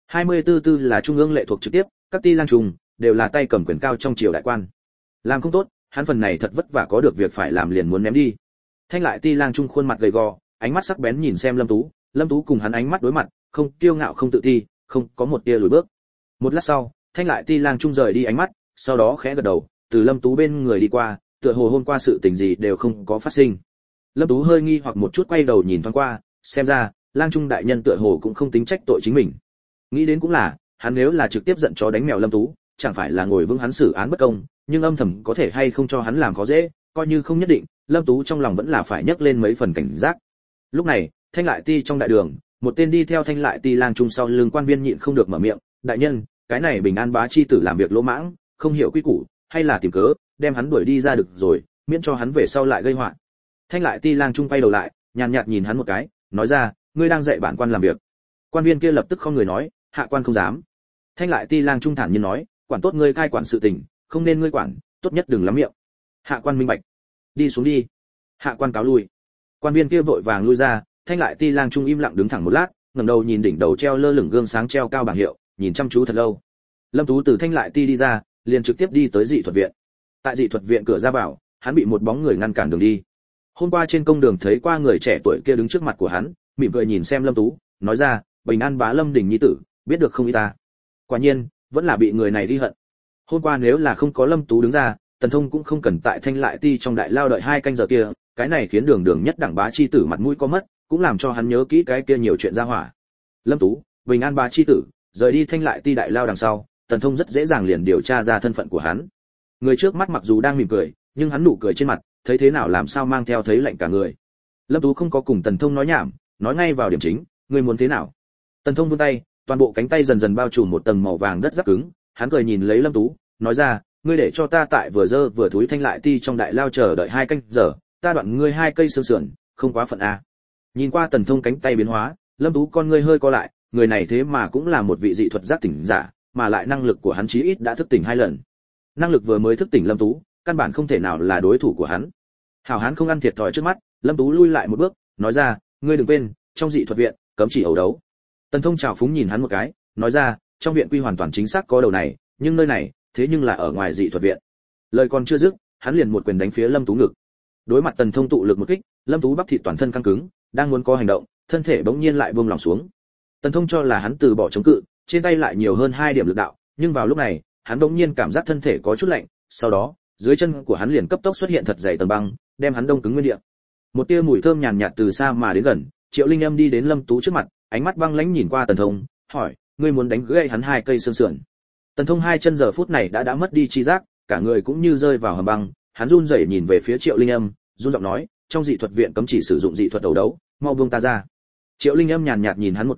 24 là trung ương lệ thuộc trực tiếp, các ti lang trung đều là tay cầm quyền cao trong triều đại quan. Làm không tốt, hắn phần này thật vất vả có được việc phải làm liền muốn ném đi. Thanh Lại Ti lang trung khuôn mặt gầy gò, ánh mắt sắc bén nhìn xem Lâm Tú cùng hắn ánh mắt đối mặt, không kiêu ngạo không tự ti, không có một tia lùi bước. Một lát sau, Thanh Lại Ti lang trung rời đi ánh mắt, sau đó khẽ gật đầu, từ Lâm Tú bên người đi qua, tựa hồ hôm qua sự tình gì đều không có phát sinh. Lâm Tú hơi nghi hoặc một chút quay đầu nhìn thoáng qua, xem ra, lang trung đại nhân tựa hồ cũng không tính trách tội chính mình. Nghĩ đến cũng là, hắn nếu là trực tiếp giận chó đánh mèo Lâm Tú, chẳng phải là ngồi vững hắn xử án bất công, nhưng âm thầm có thể hay không cho hắn làm khó dễ, coi như không nhất định, Lâm Tú trong lòng vẫn là phải nhấc lên mấy phần cảnh giác. Lúc này, Thanh Lại Ti trong đại đường, một tên đi theo Thanh Lại Ti lang trung sau lưng quan viên nhịn không được mở miệng, đại nhân, cái này Bình An bá chi tử làm việc lỗ mãng, không hiểu quy củ, hay là tìm cớ, đem hắn đuổi đi ra được rồi, miễn cho hắn về sau lại gây họa. Thanh Lại Ti lang trung quay đầu lại, nhàn nhạt nhìn hắn một cái, nói ra, ngươi đang dạy bản quan làm việc. Quan viên kia lập tức không người nói, hạ quan không dám. Thanh Lại Ti lang trung thản nhiên nói, quản tốt ngươi cai quản sự tình, không nên ngươi quản, tốt nhất đừng lắm miệng. Hạ quan minh bạch. Đi xuống đi. Hạ quan cáo lui. Quan viên kia vội vàng lui ra, Thanh Lại Ti lang trung im lặng đứng thẳng một lát, ngẩng đầu nhìn đỉnh đầu treo lơ lửng gương sáng treo cao bảng hiệu, nhìn chăm chú thật lâu. Lâm Tú từ Thanh Lại Ti đi ra, liền trực tiếp đi tới dị thuật viện. Tại dị thuật viện cửa ra vào, hắn bị một bóng người ngăn cản đường đi. Hôm qua trên công đường thấy qua người trẻ tuổi kia đứng trước mặt của hắn, mỉm cười nhìn xem Lâm Tú, nói ra, Bình An bá Lâm Đình nhi tử, biết được không ý ta. Quả nhiên, vẫn là bị người này đi hận. Hôm qua nếu là không có Lâm Tú đứng ra, Tần Thông cũng không cần tại Thanh Lại Ti trong đại lao đợi 2 canh giờ kia, cái này khiến đường đường nhất đẳng bá chi tử mặt mũi có mất, cũng làm cho hắn nhớ kỹ cái kia nhiều chuyện ra hỏa. Lâm Tú, Bình An bá chi tử, rời đi Thanh Lại Ti đại lao đằng sau, Tần Thông rất dễ dàng liền điều tra ra thân phận của hắn. Người trước mắt mặc dù đang mỉm cười, nhưng hắn nụ cười trên mặt, thấy thế nào làm sao mang theo thấy lạnh cả người. Lâm Tú không có cùng Tần Thông nói nhảm, nói ngay vào điểm chính, ngươi muốn thế nào? Tần Thông vươn tay, toàn bộ cánh tay dần dần bao trùm một tầng màu vàng đất giáp cứng, hắn cười nhìn lấy Lâm Tú, nói ra, ngươi để cho ta tại vừa dơ vừa thúi Thanh Lại Ti trong đại lao chờ đợi 2 canh giờ, ta đoạn ngươi 2 cây xương sườn, không quá phận a. Nhìn qua Tần Thông cánh tay biến hóa, Lâm Tú con ngươi hơi co lại, người này thế mà cũng là một vị dị thuật giác tỉnh giả, mà lại năng lực của hắn chí ít đã thức tỉnh 2 lần. Năng lực vừa mới thức tỉnh Lâm Tú, căn bản không thể nào là đối thủ của hắn. Hảo hán không ăn thiệt thòi trước mắt, Lâm Tú lui lại một bước, nói ra, ngươi đừng quên, trong dị thuật viện cấm chỉ ẩu đấu. Tần Thông chào phúng nhìn hắn một cái, nói ra, trong viện quy hoàn toàn chính xác có đầu này, nhưng nơi này, thế nhưng là ở ngoài dị thuật viện. Lời còn chưa dứt, hắn liền một quyền đánh phía Lâm Tú ngực. Đối mặt Tần Thông tụ lực một kích, Lâm Tú bắp thịt toàn thân căng cứng, đang muốn có hành động, thân thể bỗng nhiên lại buông lỏng xuống. Tần Thông cho là hắn từ bỏ chống cự, trên tay lại nhiều hơn 2 điểm lực đạo, nhưng vào lúc này, hắn bỗng nhiên cảm giác thân thể có chút lạnh, sau đó, dưới chân của hắn liền cấp tốc xuất hiện thật dày tầng băng, đem hắn đông cứng nguyên địa. Một tia mùi thơm nhàn nhạt từ xa mà đến gần, Triệu Linh Âm đi đến Lâm Tú trước mặt, ánh mắt băng lãnh nhìn qua Tần Thông, hỏi, ngươi muốn đánh gãy hắn 2 cây xương sườn? Tần Thông 2 chân giờ phút này đã mất đi chi giác, cả người cũng như rơi vào hầm băng, hắn run rẩy nhìn về phía Triệu Linh Âm, run giọng nói, trong dị thuật viện cấm chỉ sử dụng dị thuật đấu đấu, mau buông ta ra. Triệu Linh Âm nhàn nhạt nhìn hắn một cái,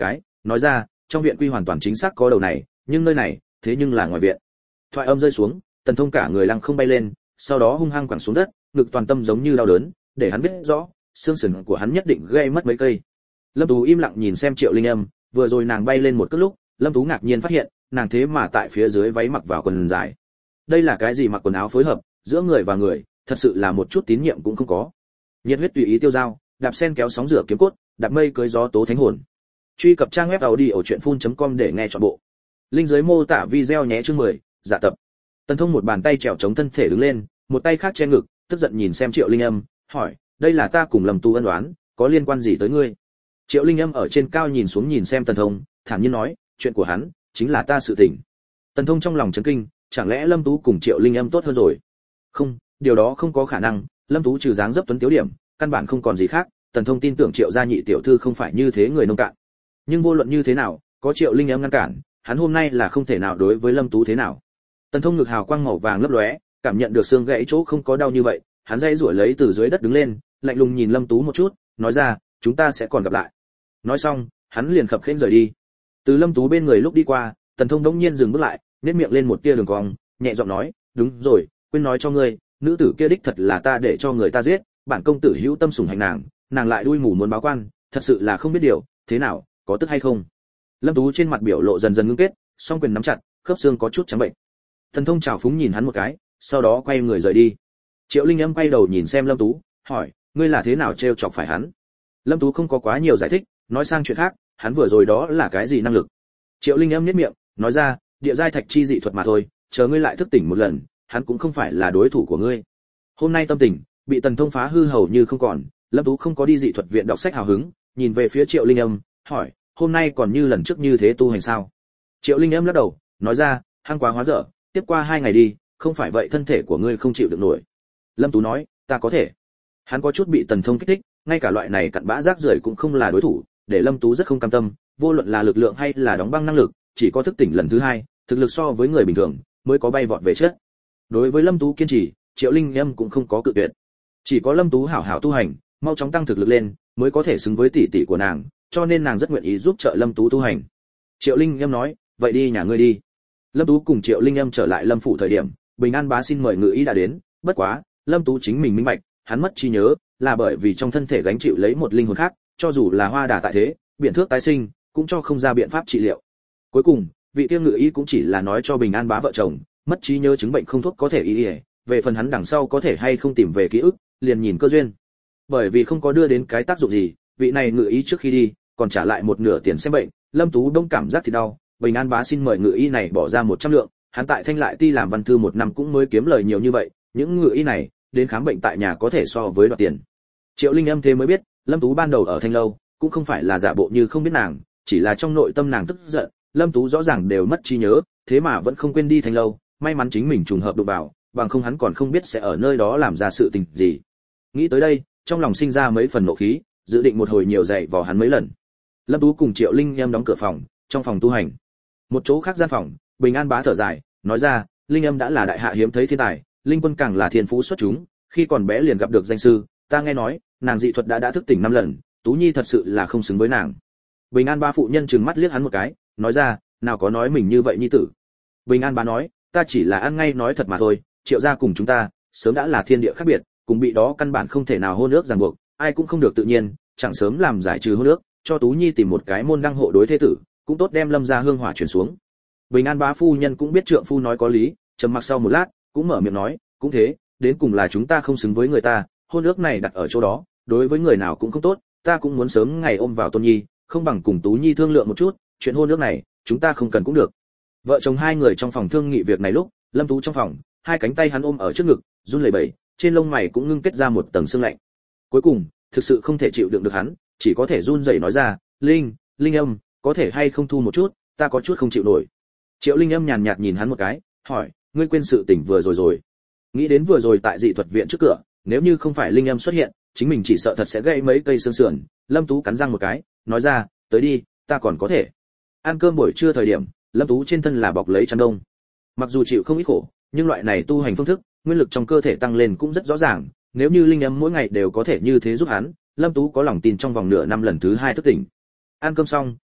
nói ra, trong viện quy hoàn toàn chính xác có đầu này, nhưng nơi này, thế nhưng là ngoài viện. Thoại âm rơi xuống, Tần Thông cả người lăng không bay lên, sau đó hung hăng quẳng xuống đất, ngực toàn tâm giống như đau đớn, để hắn biết rõ, xương sườn của hắn nhất định gãy mất mấy cây. Lâm Tú im lặng nhìn xem Triệu Linh Âm, vừa rồi nàng bay lên một cước lúc, Lâm Tú ngạc nhiên phát hiện, nàng thế mà tại phía dưới váy mặc vào quần dài. Đây là cái gì mặc quần áo phối hợp, giữa người và người, thật sự là một chút tín nhiệm cũng không có. Nhiệt huyết tùy ý tiêu dao, đạp sen kéo sóng rửa kiếm cốt, đạp mây cưới gió tố thánh hồn. Truy cập trang web audio.phun.com để nghe trọn bộ. Link dưới mô tả video nhé chương 10, dạ tập. Tần Thông một bàn tay trèo chống thân thể đứng lên, một tay khác che ngực, tức giận nhìn xem Triệu Linh Âm, hỏi, đây là ta cùng Lâm Tú ân oán, có liên quan gì tới ngươi? Triệu Linh Âm ở trên cao nhìn xuống nhìn xem Tần Thông, thản nhiên nói, chuyện của hắn chính là ta sự tình. Tần Thông trong lòng chấn kinh, chẳng lẽ Lâm Tú cùng Triệu Linh Âm tốt hơn rồi? Không, điều đó không có khả năng, Lâm Tú trừ dáng dấp tuấn tiếu điểm, căn bản không còn gì khác. Tần Thông tin tưởng Triệu gia nhị tiểu thư không phải như thế người nông cạn. Nhưng vô luận như thế nào, có Triệu Linh Âm ngăn cản, hắn hôm nay là không thể nào đối với Lâm Tú thế nào. Tần Thông ngực hào quang màu vàng lấp lóe, cảm nhận được xương gãy chỗ không có đau như vậy, hắn dây rủi lấy từ dưới đất đứng lên, lạnh lùng nhìn Lâm Tú một chút, nói ra, chúng ta sẽ còn gặp lại. Nói xong, hắn liền khập khiễng rời đi. Từ Lâm Tú bên người lúc đi qua, Tần Thông đống nhiên dừng bước lại, nhếch miệng lên một tia đường cong, nhẹ giọng nói, đúng rồi, quên nói cho ngươi, nữ tử kia đích thật là ta để cho người ta giết, bản công tử hữu tâm sủng hành nàng, nàng lại đuôi mù muốn báo quan, thật sự là không biết điều, thế nào, có tức hay không? Lâm Tú trên mặt biểu lộ dần dần ngưng kết, song quyền nắm chặt, khớp xương có chút trắng bệnh. Tần Thông chào phúng nhìn hắn một cái, sau đó quay người rời đi. Triệu Linh Âm quay đầu nhìn xem Lâm Tú, hỏi, ngươi là thế nào trêu chọc phải hắn? Lâm Tú không có quá nhiều giải thích, nói sang chuyện khác, hắn vừa rồi đó là cái gì năng lực? Triệu Linh Âm nhếch miệng, nói ra, địa giai thạch chi dị thuật mà thôi, chờ ngươi lại thức tỉnh một lần, hắn cũng không phải là đối thủ của ngươi. Hôm nay tâm tình bị Tần Thông phá hư hầu như không còn, Lâm Tú không có đi dị thuật viện đọc sách hào hứng, nhìn về phía Triệu Linh Âm, hỏi, hôm nay còn như lần trước như thế tu hành sao? Triệu Linh Âm lắc đầu, nói ra, hăng quá hóa dở, tiếp qua 2 ngày đi, không phải vậy thân thể của ngươi không chịu được nổi. Lâm Tú nói, ta có thể. Hắn có chút bị Tần Thông kích thích, ngay cả loại này cặn bã rác rưởi cũng không là đối thủ, để Lâm Tú rất không cam tâm, vô luận là lực lượng hay là đóng băng năng lực, chỉ có thức tỉnh lần thứ 2, thực lực so với người bình thường mới có bay vọt về trước. Đối với Lâm Tú kiên trì, Triệu Linh Âm cũng không có cự tuyệt. Chỉ có Lâm Tú hảo hảo tu hành, mau chóng tăng thực lực lên, mới có thể xứng với tỷ tỷ của nàng, cho nên nàng rất nguyện ý giúp trợ Lâm Tú tu hành. Triệu Linh Âm nói, vậy đi nhà ngươi đi. Lâm Tú cùng Triệu Linh Âm trở lại Lâm phủ thời điểm, Bình An bá xin mời ngự ý đã đến, bất quá, Lâm Tú chính mình minh bạch, hắn mất trí nhớ, là bởi vì trong thân thể gánh chịu lấy một linh hồn khác, cho dù là hoa đà tại thế, biện thước tái sinh, cũng cho không ra biện pháp trị liệu. Cuối cùng, vị kia ngự ý cũng chỉ là nói cho Bình An bá vợ chồng, mất trí nhớ chứng bệnh không thuốc có thể y, về phần hắn đằng sau có thể hay không tìm về ký ức, liền nhìn cơ duyên. Bởi vì không có đưa đến cái tác dụng gì, vị này ngự ý trước khi đi, còn trả lại một nửa tiền xem bệnh, Lâm Tú đông cảm giác thì đau, Bình An bá xin mời ngự y này bỏ ra 100 lượng, hắn tại Thanh Lại Ti làm văn thư 1 năm cũng mới kiếm lời nhiều như vậy, những ngự y này, đến khám bệnh tại nhà có thể so với đoạt tiền. Triệu Linh Âm thế mới biết, Lâm Tú ban đầu ở Thanh lâu, cũng không phải là giả bộ như không biết nàng, chỉ là trong nội tâm nàng tức giận, Lâm Tú rõ ràng đều mất trí nhớ, thế mà vẫn không quên đi Thanh lâu, may mắn chính mình trùng hợp đụng vào, bằng không hắn còn không biết sẽ ở nơi đó làm ra sự tình gì. Nghĩ tới đây, trong lòng sinh ra mấy phần nộ khí, dự định một hồi nhiều dạy vò hắn mấy lần. Lâm Tú cùng Triệu Linh Âm đóng cửa phòng, trong phòng tu hành. Một chỗ khác gian phòng, Bình An bá thở dài, nói ra, Linh Âm đã là đại hạ hiếm thấy thiên tài, Linh Quân càng là thiên phú xuất chúng, khi còn bé liền gặp được danh sư, ta nghe nói, nàng dị thuật đã thức tỉnh 5 lần, Tú Nhi thật sự là không xứng với nàng. Bình An bá phụ nhân trừng mắt liếc hắn một cái, nói ra, nào có nói mình như vậy nhi tử. Bình An bá nói, ta chỉ là ăn ngay nói thật mà thôi, Triệu gia cùng chúng ta, sớm đã là thiên địa khác biệt, cùng bị đó căn bản không thể nào hôn ước ràng buộc, ai cũng không được tự nhiên, chẳng sớm làm giải trừ hôn ước, cho Tú Nhi tìm một cái môn đăng hộ đối thế tử, cũng tốt đem Lâm gia hương hỏa truyền xuống. Bình An bá phu nhân cũng biết trượng phu nói có lý, trầm mặc sau một lát, cũng mở miệng nói, cũng thế, đến cùng là chúng ta không xứng với người ta, hôn ước này đặt ở chỗ đó, đối với người nào cũng không tốt, ta cũng muốn sớm ngày ôm vào Tôn Nhi, không bằng cùng Tú Nhi thương lượng một chút, chuyện hôn ước này, chúng ta không cần cũng được. Vợ chồng hai người trong phòng thương nghị việc này lúc, Lâm Tú trong phòng, hai cánh tay hắn ôm ở trước ngực, run lẩy bẩy, trên lông mày cũng ngưng kết ra một tầng sương lạnh. Cuối cùng, thực sự không thể chịu đựng được hắn, chỉ có thể run rẩy nói ra, Linh Âm, có thể hay không thu một chút, ta có chút không chịu nổi. Triệu Linh Âm nhàn nhạt nhìn hắn một cái, hỏi, ngươi quên sự tình vừa rồi. Nghĩ đến vừa rồi tại dị thuật viện trước cửa, nếu như không phải Linh Âm xuất hiện, chính mình chỉ sợ thật sẽ gãy mấy cây xương sườn. Lâm Tú cắn răng một cái, nói ra, tới đi, ta còn có thể. Ăn cơm buổi trưa thời điểm, Lâm Tú trên thân là bọc lấy chăn đông. Mặc dù chịu không ít khổ, nhưng loại này tu hành phương thức, nguyên lực trong cơ thể tăng lên cũng rất rõ ràng, nếu như Linh Âm mỗi ngày đều có thể như thế giúp hắn, Lâm Tú có lòng tin trong vòng nửa năm lần thứ 2 thức tỉnh. Ăn cơm xong,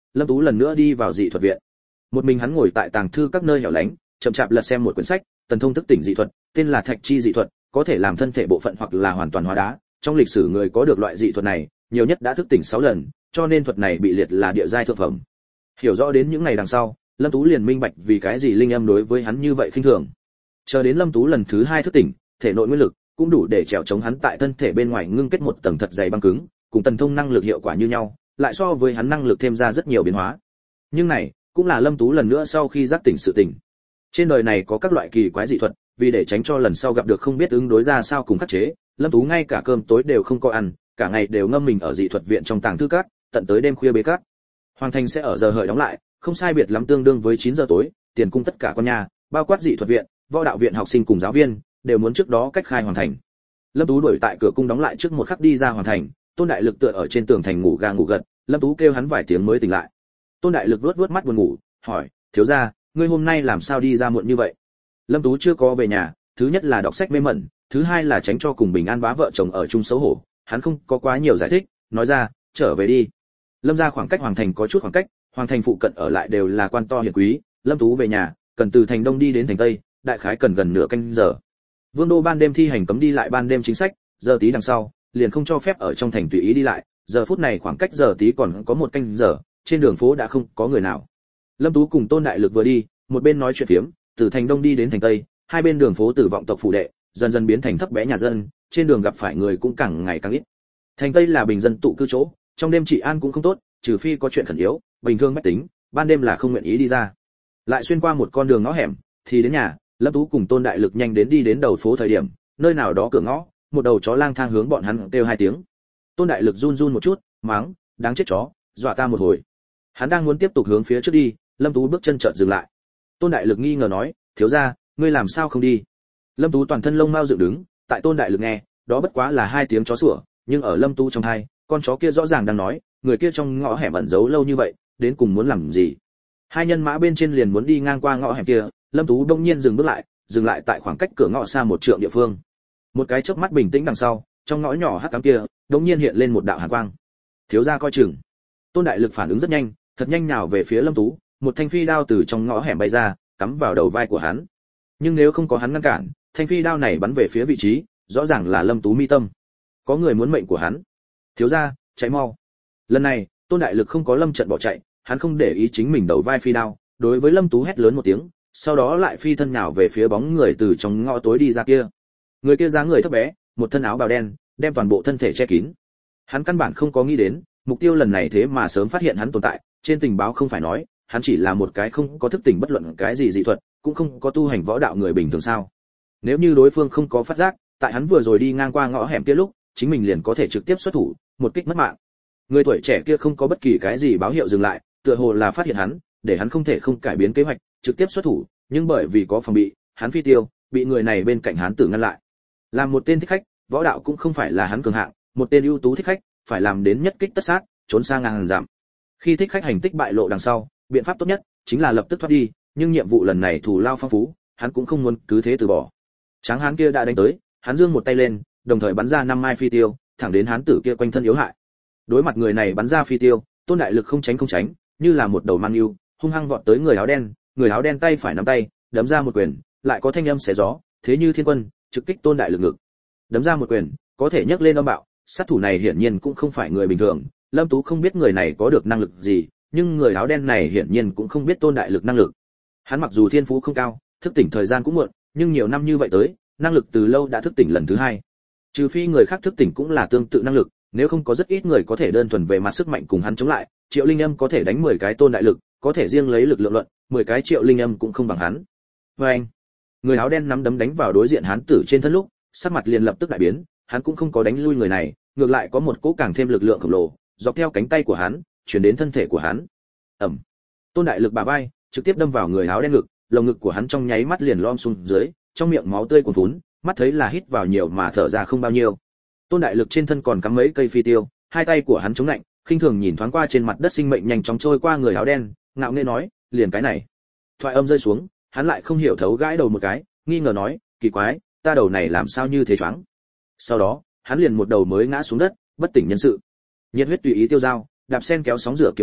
Lâm Tú lần nữa đi vào dị thuật viện. Một mình hắn ngồi tại tàng thư các nơi hẻo lánh, chậm chạp lật xem một quyển sách, Tần thông thức tỉnh dị thuật, tên là Thạch chi dị thuật, có thể làm thân thể bộ phận hoặc là hoàn toàn hóa đá. Trong lịch sử người có được loại dị thuật này, nhiều nhất đã thức tỉnh 6 lần, cho nên thuật này bị liệt là địa giai thượng phẩm. Hiểu rõ đến những ngày đằng sau, Lâm Tú liền minh bạch vì cái gì linh âm đối với hắn như vậy khinh thường. Chờ đến Lâm Tú lần thứ 2 thức tỉnh, thể nội nguyên lực cũng đủ để trèo chống hắn tại thân thể bên ngoài ngưng kết một tầng thật dày băng cứng, cùng Tần thông năng lực hiệu quả như nhau, lại so với hắn năng lực thêm ra rất nhiều biến hóa. Nhưng này cũng là Lâm Tú lần nữa sau khi giác tỉnh sự tỉnh. Trên đời này có các loại kỳ quái dị thuật, vì để tránh cho lần sau gặp được không biết ứng đối ra sao cùng khắc chế, Lâm Tú ngay cả cơm tối đều không có ăn, cả ngày đều ngâm mình ở dị thuật viện trong tàng thư các, tận tới đêm khuya bế các. Hoàng thành sẽ ở giờ hợi đóng lại, không sai biệt lắm tương đương với 9 giờ tối, tiền cung tất cả con nhà, bao quát dị thuật viện, võ đạo viện học sinh cùng giáo viên, đều muốn trước đó cách khai hoàng thành. Lâm Tú đuổi tại cửa cung đóng lại trước một khắc đi ra hoàng thành, Tôn Đại Lực tựa ở trên tường thành ngủ gà ngủ gật, Lâm Tú kêu hắn vài tiếng mới tỉnh lại. Tôn Đại Lực vuốt mắt buồn ngủ, hỏi: "Thiếu gia, ngươi hôm nay làm sao đi ra muộn như vậy?" Lâm Tú chưa có về nhà, thứ nhất là đọc sách mê mẩn, thứ hai là tránh cho cùng Bình An bá vợ chồng ở chung xấu hổ, hắn không có quá nhiều giải thích, nói ra: "Trở về đi." Lâm gia khoảng cách hoàng thành có chút khoảng cách, hoàng thành phụ cận ở lại đều là quan to hiển quý, Lâm Tú về nhà, cần từ thành đông đi đến thành tây, đại khái cần gần nửa canh giờ. Vương đô ban đêm thi hành cấm đi lại ban đêm chính sách, giờ tí đằng sau, liền không cho phép ở trong thành tùy ý đi lại, giờ phút này khoảng cách giờ tí còn có một canh giờ, trên đường phố đã không có người nào. Lâm Tú cùng Tôn Đại Lực vừa đi, một bên nói chuyện phiếm, từ thành đông đi đến thành tây, hai bên đường phố từ vọng tộc phủ đệ, dần dần biến thành thấp bé nhà dân, trên đường gặp phải người cũng càng ngày càng ít. Thành tây là bình dân tụ cư chỗ, trong đêm trị an cũng không tốt, trừ phi có chuyện khẩn yếu, bình thường bách tính, ban đêm là không nguyện ý đi ra. Lại xuyên qua một con đường ngõ hẻm, thì đến nhà, Lâm Tú cùng Tôn Đại Lực nhanh đến đi đến đầu phố thời điểm, nơi nào đó cửa ngõ, một đầu chó lang thang hướng bọn hắn kêu 2 tiếng. Tôn Đại Lực run run một chút, mắng: "Đáng chết chó, dọa ta một hồi." Hắn đang muốn tiếp tục hướng phía trước đi, Lâm Tú bước chân chợt dừng lại. Tôn Đại Lực nghi ngờ nói: "Thiếu gia, ngươi làm sao không đi?" Lâm Tú toàn thân lông mao dựng đứng, tại Tôn Đại Lực nghe, đó bất quá là 2 tiếng chó sủa, nhưng ở Lâm Tú trong tai, con chó kia rõ ràng đang nói, người kia trong ngõ hẻm ẩn giấu lâu như vậy, đến cùng muốn làm gì? Hai nhân mã bên trên liền muốn đi ngang qua ngõ hẻm kia, Lâm Tú đông nhiên dừng lại tại khoảng cách cửa ngõ xa 1 trượng địa phương. Một cái chớp mắt bình tĩnh đằng sau, trong ngõ nhỏ hắc ám kia, đột nhiên hiện lên một đạo hàn quang. "Thiếu gia coi chừng." Tôn Đại Lực phản ứng rất nhanh, thật nhanh nhào về phía Lâm Tú, một thanh phi đao từ trong ngõ hẻm bay ra, cắm vào đầu vai của hắn. Nhưng nếu không có hắn ngăn cản, thanh phi đao này bắn về phía vị trí, rõ ràng là Lâm Tú mi tâm. Có người muốn mệnh của hắn. "Thiếu gia, cháy mau." Lần này, Tôn Đại Lực không có lâm trận bỏ chạy, hắn không để ý chính mình đầu vai phi đao, đối với Lâm Tú hét lớn một tiếng, sau đó lại phi thân nhào về phía bóng người từ trong ngõ tối đi ra kia. Người kia dáng người thấp bé, một thân áo bào đen, đem toàn bộ thân thể che kín. Hắn căn bản không có nghĩ đến, mục tiêu lần này thế mà sớm phát hiện hắn tồn tại, trên tình báo không phải nói, hắn chỉ là một cái không có thức tỉnh bất luận cái gì dị thuật, cũng không có tu hành võ đạo người bình thường sao? Nếu như đối phương không có phát giác, tại hắn vừa rồi đi ngang qua ngõ hẻm kia lúc, chính mình liền có thể trực tiếp xuất thủ, một kích mất mạng. Người tuổi trẻ kia không có bất kỳ cái gì báo hiệu dừng lại, tựa hồ là phát hiện hắn, để hắn không thể không cải biến kế hoạch, trực tiếp xuất thủ, nhưng bởi vì có phòng bị, hắn phi tiêu, bị người này bên cạnh hắn tử ngăn lại. Làm một tên thích khách, võ đạo cũng không phải là hắn cường hạng, một tên ưu tú thích khách, phải làm đến nhất kích tất sát, trốn xa ngàn dặm. Khi thích khách hành tích bại lộ đằng sau, biện pháp tốt nhất chính là lập tức thoát đi, nhưng nhiệm vụ lần này thù lao phong phú, hắn cũng không muốn cứ thế từ bỏ. Tráng hán kia đã đánh tới, hắn giương một tay lên, đồng thời bắn ra 5 mai phi tiêu, thẳng đến hán tử kia quanh thân yếu hại. Đối mặt người này bắn ra phi tiêu, Tôn Đại Lực không tránh, như là một đầu mang yêu, hung hăng vọt tới người áo đen tay phải nắm tay, đấm ra một quyền, lại có thanh âm xé gió, thế như thiên quân, trực kích Tôn Đại Lực ngực. Đấm ra một quyền, có thể nhấc lên âm bạo, sát thủ này hiển nhiên cũng không phải người bình thường, Lâm Tú không biết người này có được năng lực gì, nhưng người áo đen này hiển nhiên cũng không biết Tôn Đại Lực năng lực. Hắn mặc dù thiên phú không cao, thức tỉnh thời gian cũng muộn, nhưng nhiều năm như vậy tới, năng lực từ lâu đã thức tỉnh lần thứ 2. Trừ phi người khác thức tỉnh cũng là tương tự năng lực, nếu không có rất ít người có thể đơn thuần về mặt sức mạnh cùng hắn chống lại, Triệu Linh Âm có thể đánh 10 cái Tôn Đại Lực, có thể riêng lấy lực lượng luận, 10 cái Triệu Linh Âm cũng không bằng hắn. Oeng! Người áo đen nắm đấm đánh vào đối diện hán tử trên thân lúc, sắc mặt liền lập tức đại biến, hắn cũng không có đánh lui người này, ngược lại có một cỗ càng thêm lực lượng khổng lồ, dọc theo cánh tay của hắn, truyền đến thân thể của hắn. Ầm! Tôn Đại Lực bả vai trực tiếp đâm vào người áo đen ngực, lồng ngực của hắn trong nháy mắt liền lom xuống dưới, trong miệng máu tươi cuồn phún, mắt thấy là hít vào nhiều mà thở ra không bao nhiêu. Tôn Đại Lực trên thân còn cắm mấy cây phi tiêu, hai tay của hắn chống lạnh, khinh thường nhìn thoáng qua trên mặt đất sinh mệnh nhanh chóng trôi qua người áo đen, ngạo nghễ nói, liền cái này. Thoại âm rơi xuống, hắn lại không hiểu thấu gãi đầu một cái, nghi ngờ nói, kỳ quái, ta đầu này làm sao như thế choáng. Sau đó, hắn liền một đầu mới ngã xuống đất, bất tỉnh nhân sự. Nhiệt huyết tùy ý tiêu dao, đạp sen kéo sóng rửa kiếm cốt,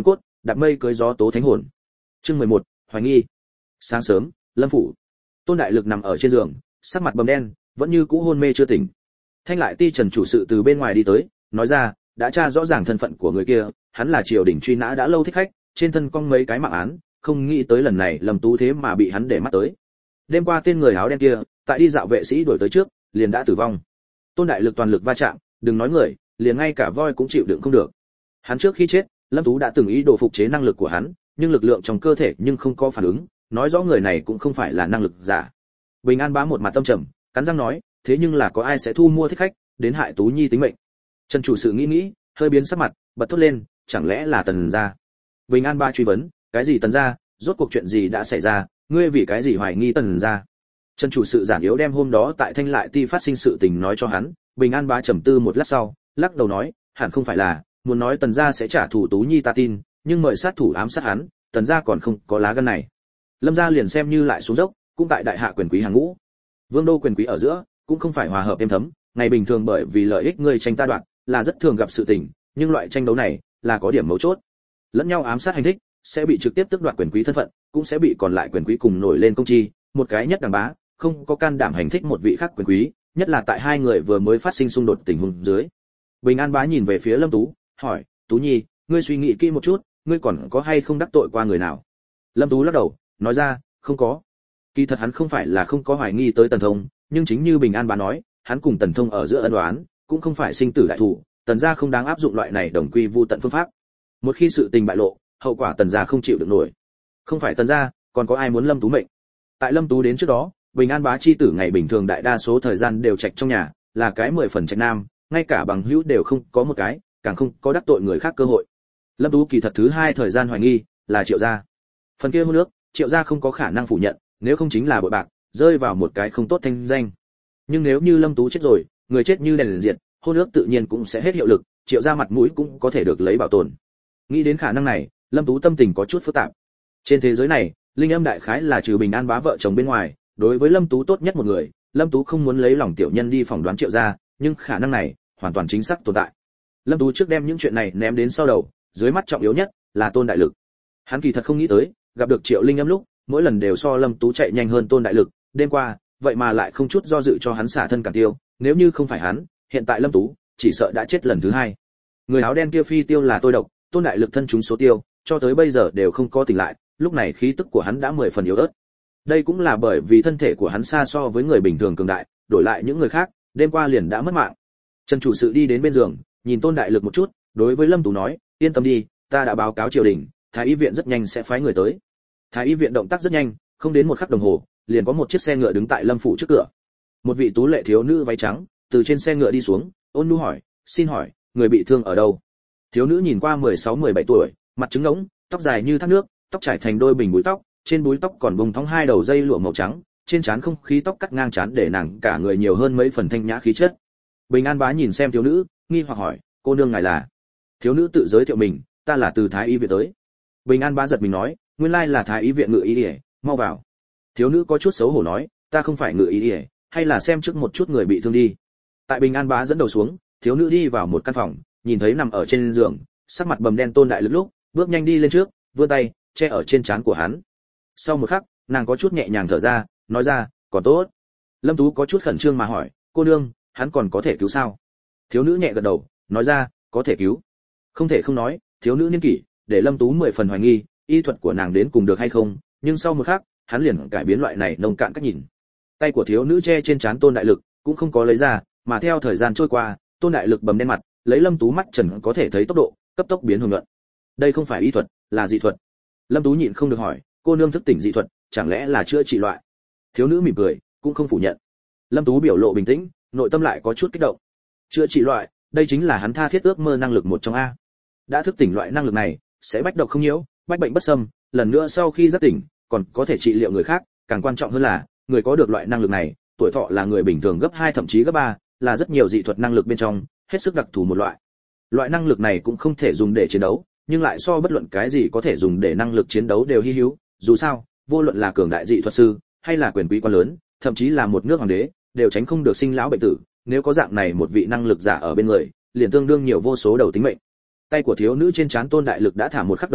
đạp mây cưới gió tố thánh hồn. Chương 11, hoài nghi. Sáng sớm, Lâm phủ. Tôn Đại Lực nằm ở trên giường, sắc mặt bầm đen, vẫn như cũ hôn mê chưa tỉnh. Thanh Lại Ti Trần chủ sự từ bên ngoài đi tới, nói ra, đã tra rõ ràng thân phận của người kia, hắn là triều đình truy nã đã lâu thích khách, trên thân cong mấy cái mạng án, không nghĩ tới lần này Lâm Tú thế mà bị hắn để mắt tới. Đêm qua tên người áo đen kia, tại đi dạo vệ sĩ đuổi tới trước, liền đã tử vong. Tôn Đại Lực toàn lực va chạm, đừng nói người, liền ngay cả voi cũng chịu đựng không được. Hắn trước khi chết, Lâm Tú đã từng ý đồ phục chế năng lực của hắn, nhưng lực lượng trong cơ thể nhưng không có phản ứng, nói rõ người này cũng không phải là năng lực giả. Bình An Bá một mặt tâm trầm, cắn răng nói, thế nhưng là có ai sẽ thu mua thích khách, đến hại Tú Nhi tính mệnh. Trần chủ sự nghĩ, hơi biến sắc mặt, bật thốt lên, chẳng lẽ là Tần gia? Bình An Bá truy vấn, cái gì Tần gia, rốt cuộc chuyện gì đã xảy ra, ngươi vì cái gì hoài nghi Tần gia? Trần chủ sự giản yếu đem hôm đó tại Thanh Lại Ti phát sinh sự tình nói cho hắn, Bình An Bá trầm tư một lát sau, lắc đầu nói, hẳn không phải là, muốn nói Tần gia sẽ trả thù Tú Nhi ta tin, nhưng mời sát thủ ám sát hắn, Tần gia còn không có lá gan này. Lâm gia liền xem như lại xuống dốc, cũng tại đại hạ quyền quý hàng ngũ. Vương đô quyền quý ở giữa, cũng không phải hòa hợp êm thấm, ngày bình thường bởi vì lợi ích người tranh ta đoạt, là rất thường gặp sự tình, nhưng loại tranh đấu này là có điểm mấu chốt. Lẫn nhau ám sát hành thích, sẽ bị trực tiếp tước đoạt quyền quý thân phận, cũng sẽ bị còn lại quyền quý cùng nổi lên công chi, một cái nhất đẳng bá, không có can đảm hành thích một vị khác quyền quý, nhất là tại hai người vừa mới phát sinh xung đột tình huống dưới. Bình An Bá nhìn về phía Lâm Tú, hỏi, Tú Nhi, ngươi suy nghĩ kỹ một chút, ngươi còn có hay không đắc tội qua người nào? Lâm Tú lắc đầu, nói ra, không có. Kỳ thật hắn không phải là không có hoài nghi tới Tần Thông, nhưng chính như Bình An Bá nói, hắn cùng Tần Thông ở giữa ân oán, cũng không phải sinh tử đại thủ, Tần gia không đáng áp dụng loại này đồng quy vu tận phương pháp. Một khi sự tình bại lộ, hậu quả Tần gia không chịu được nổi. Không phải Tần gia, còn có ai muốn Lâm Tú mệnh? Tại Lâm Tú đến trước đó, Bình An Bá chi tử ngày bình thường đại đa số thời gian đều trạch trong nhà, là cái 10 phần trạch nam, ngay cả bằng hữu đều không có một cái, càng không có đắc tội người khác cơ hội. Lâm Tú kỳ thật thứ hai thời gian hoài nghi là Triệu gia. Phần kia hôn nước, Triệu gia không có khả năng phủ nhận, nếu không chính là bội bạc, rơi vào một cái không tốt thanh danh. Nhưng nếu như Lâm Tú chết rồi, người chết như đèn liền diệt, hôn ước tự nhiên cũng sẽ hết hiệu lực, Triệu gia mặt mũi cũng có thể được lấy bảo tồn. Nghĩ đến khả năng này, Lâm Tú tâm tình có chút phức tạp. Trên thế giới này, Linh Âm đại khái là trừ Bình An Bá vợ chồng bên ngoài, đối với Lâm Tú tốt nhất một người, Lâm Tú không muốn lấy lòng tiểu nhân đi phỏng đoán Triệu gia, nhưng khả năng này hoàn toàn chính xác tồn tại. Lâm Tú trước đem những chuyện này ném đến sau đầu, dưới mắt trọng yếu nhất là Tôn Đại Lực. Hắn kỳ thật không nghĩ tới, gặp được Triệu Linh Âm lúc, mỗi lần đều so Lâm Tú chạy nhanh hơn Tôn Đại Lực, đêm qua, vậy mà lại không chút do dự cho hắn xả thân cản tiêu, nếu như không phải hắn, hiện tại Lâm Tú chỉ sợ đã chết lần thứ hai. Người áo đen kia phi tiêu là tôi độc, Tôn Đại Lực thân chúng số tiêu, cho tới bây giờ đều không có tỉnh lại, lúc này khí tức của hắn đã 10 phần yếu ớt. Đây cũng là bởi vì thân thể của hắn xa so với người bình thường cường đại, đổi lại những người khác, đêm qua liền đã mất mạng. Trần chủ sự đi đến bên giường, nhìn Tôn Đại Lực một chút, đối với Lâm Tú nói, yên tâm đi, ta đã báo cáo triều đình, Thái y viện rất nhanh sẽ phái người tới. Thái y viện động tác rất nhanh, không đến một khắc đồng hồ, liền có một chiếc xe ngựa đứng tại Lâm phủ trước cửa. Một vị tú lệ thiếu nữ váy trắng từ trên xe ngựa đi xuống, ôn nhu hỏi, xin hỏi, người bị thương ở đâu? Thiếu nữ nhìn qua 16-17 tuổi, mặt trứng ngỗng, tóc dài như thác nước, tóc trải thành đôi bình búi tóc, trên búi tóc còn bông thóng hai đầu dây lụa màu trắng, trên trán không khí tóc cắt ngang trán để nàng cả người nhiều hơn mấy phần thanh nhã khí chất. Bình An Bá nhìn xem thiếu nữ, nghi hoặc hỏi, cô nương ngài là? Thiếu nữ tự giới thiệu mình, ta là từ Thái y viện tới. Bình An Bá giật mình nói, nguyên lai là Thái y viện ngự y, mau vào. Thiếu nữ có chút xấu hổ nói, ta không phải ngự y, hay là xem trước một chút người bị thương đi. Tại Bình An Bá dẫn đầu xuống, thiếu nữ đi vào một căn phòng, nhìn thấy nằm ở trên giường, sắc mặt bầm đen Tôn Đại Lực lúc, bước nhanh đi lên trước, vươn tay che ở trên trán của hắn. Sau một khắc, nàng có chút nhẹ nhàng thở ra, nói ra, còn tốt. Lâm Tú có chút khẩn trương mà hỏi, cô nương, hắn còn có thể cứu sao? Thiếu nữ nhẹ gật đầu, nói ra, có thể cứu. Không thể không nói, thiếu nữ niên kỷ, để Lâm Tú 10 phần hoài nghi, y thuật của nàng đến cùng được hay không, nhưng sau một khắc, hắn liền cải biến loại này nông cạn cách nhìn. Tay của thiếu nữ che trên trán Tôn Đại Lực, cũng không có lấy ra, mà theo thời gian trôi qua, Tôn Đại Lực bầm đen mặt, lấy Lâm Tú mắt trần có thể thấy tốc độ, cấp tốc biến hồng nhuận. Đây không phải y thuật, là dị thuật. Lâm Tú nhịn không được hỏi, cô nương thức tỉnh dị thuật, chẳng lẽ là chữa trị loại? Thiếu nữ mỉm cười, cũng không phủ nhận. Lâm Tú biểu lộ bình tĩnh, nội tâm lại có chút kích động. Chữa trị loại, đây chính là hắn tha thiết ước mơ năng lực một trong a. Đã thức tỉnh loại năng lực này, sẽ bách độc không nhiễu, bách bệnh bất xâm, lần nữa sau khi giác tỉnh, còn có thể trị liệu người khác, càng quan trọng hơn là, người có được loại năng lực này, tuổi thọ là người bình thường gấp 2 thậm chí gấp 3, là rất nhiều dị thuật năng lực bên trong, hết sức đặc thù một loại. Loại năng lực này cũng không thể dùng để chiến đấu, nhưng lại so bất luận cái gì có thể dùng để năng lực chiến đấu đều hi hữu, dù sao, vô luận là cường đại dị thuật sư, hay là quyền quý quan lớn, thậm chí là một nước hoàng đế, đều tránh không được sinh lão bệnh tử, nếu có dạng này một vị năng lực giả ở bên người, liền tương đương nhiều vô số đầu tính mệnh. Tay của thiếu nữ trên trán Tôn Đại Lực đã thả một khắc đồng hồ,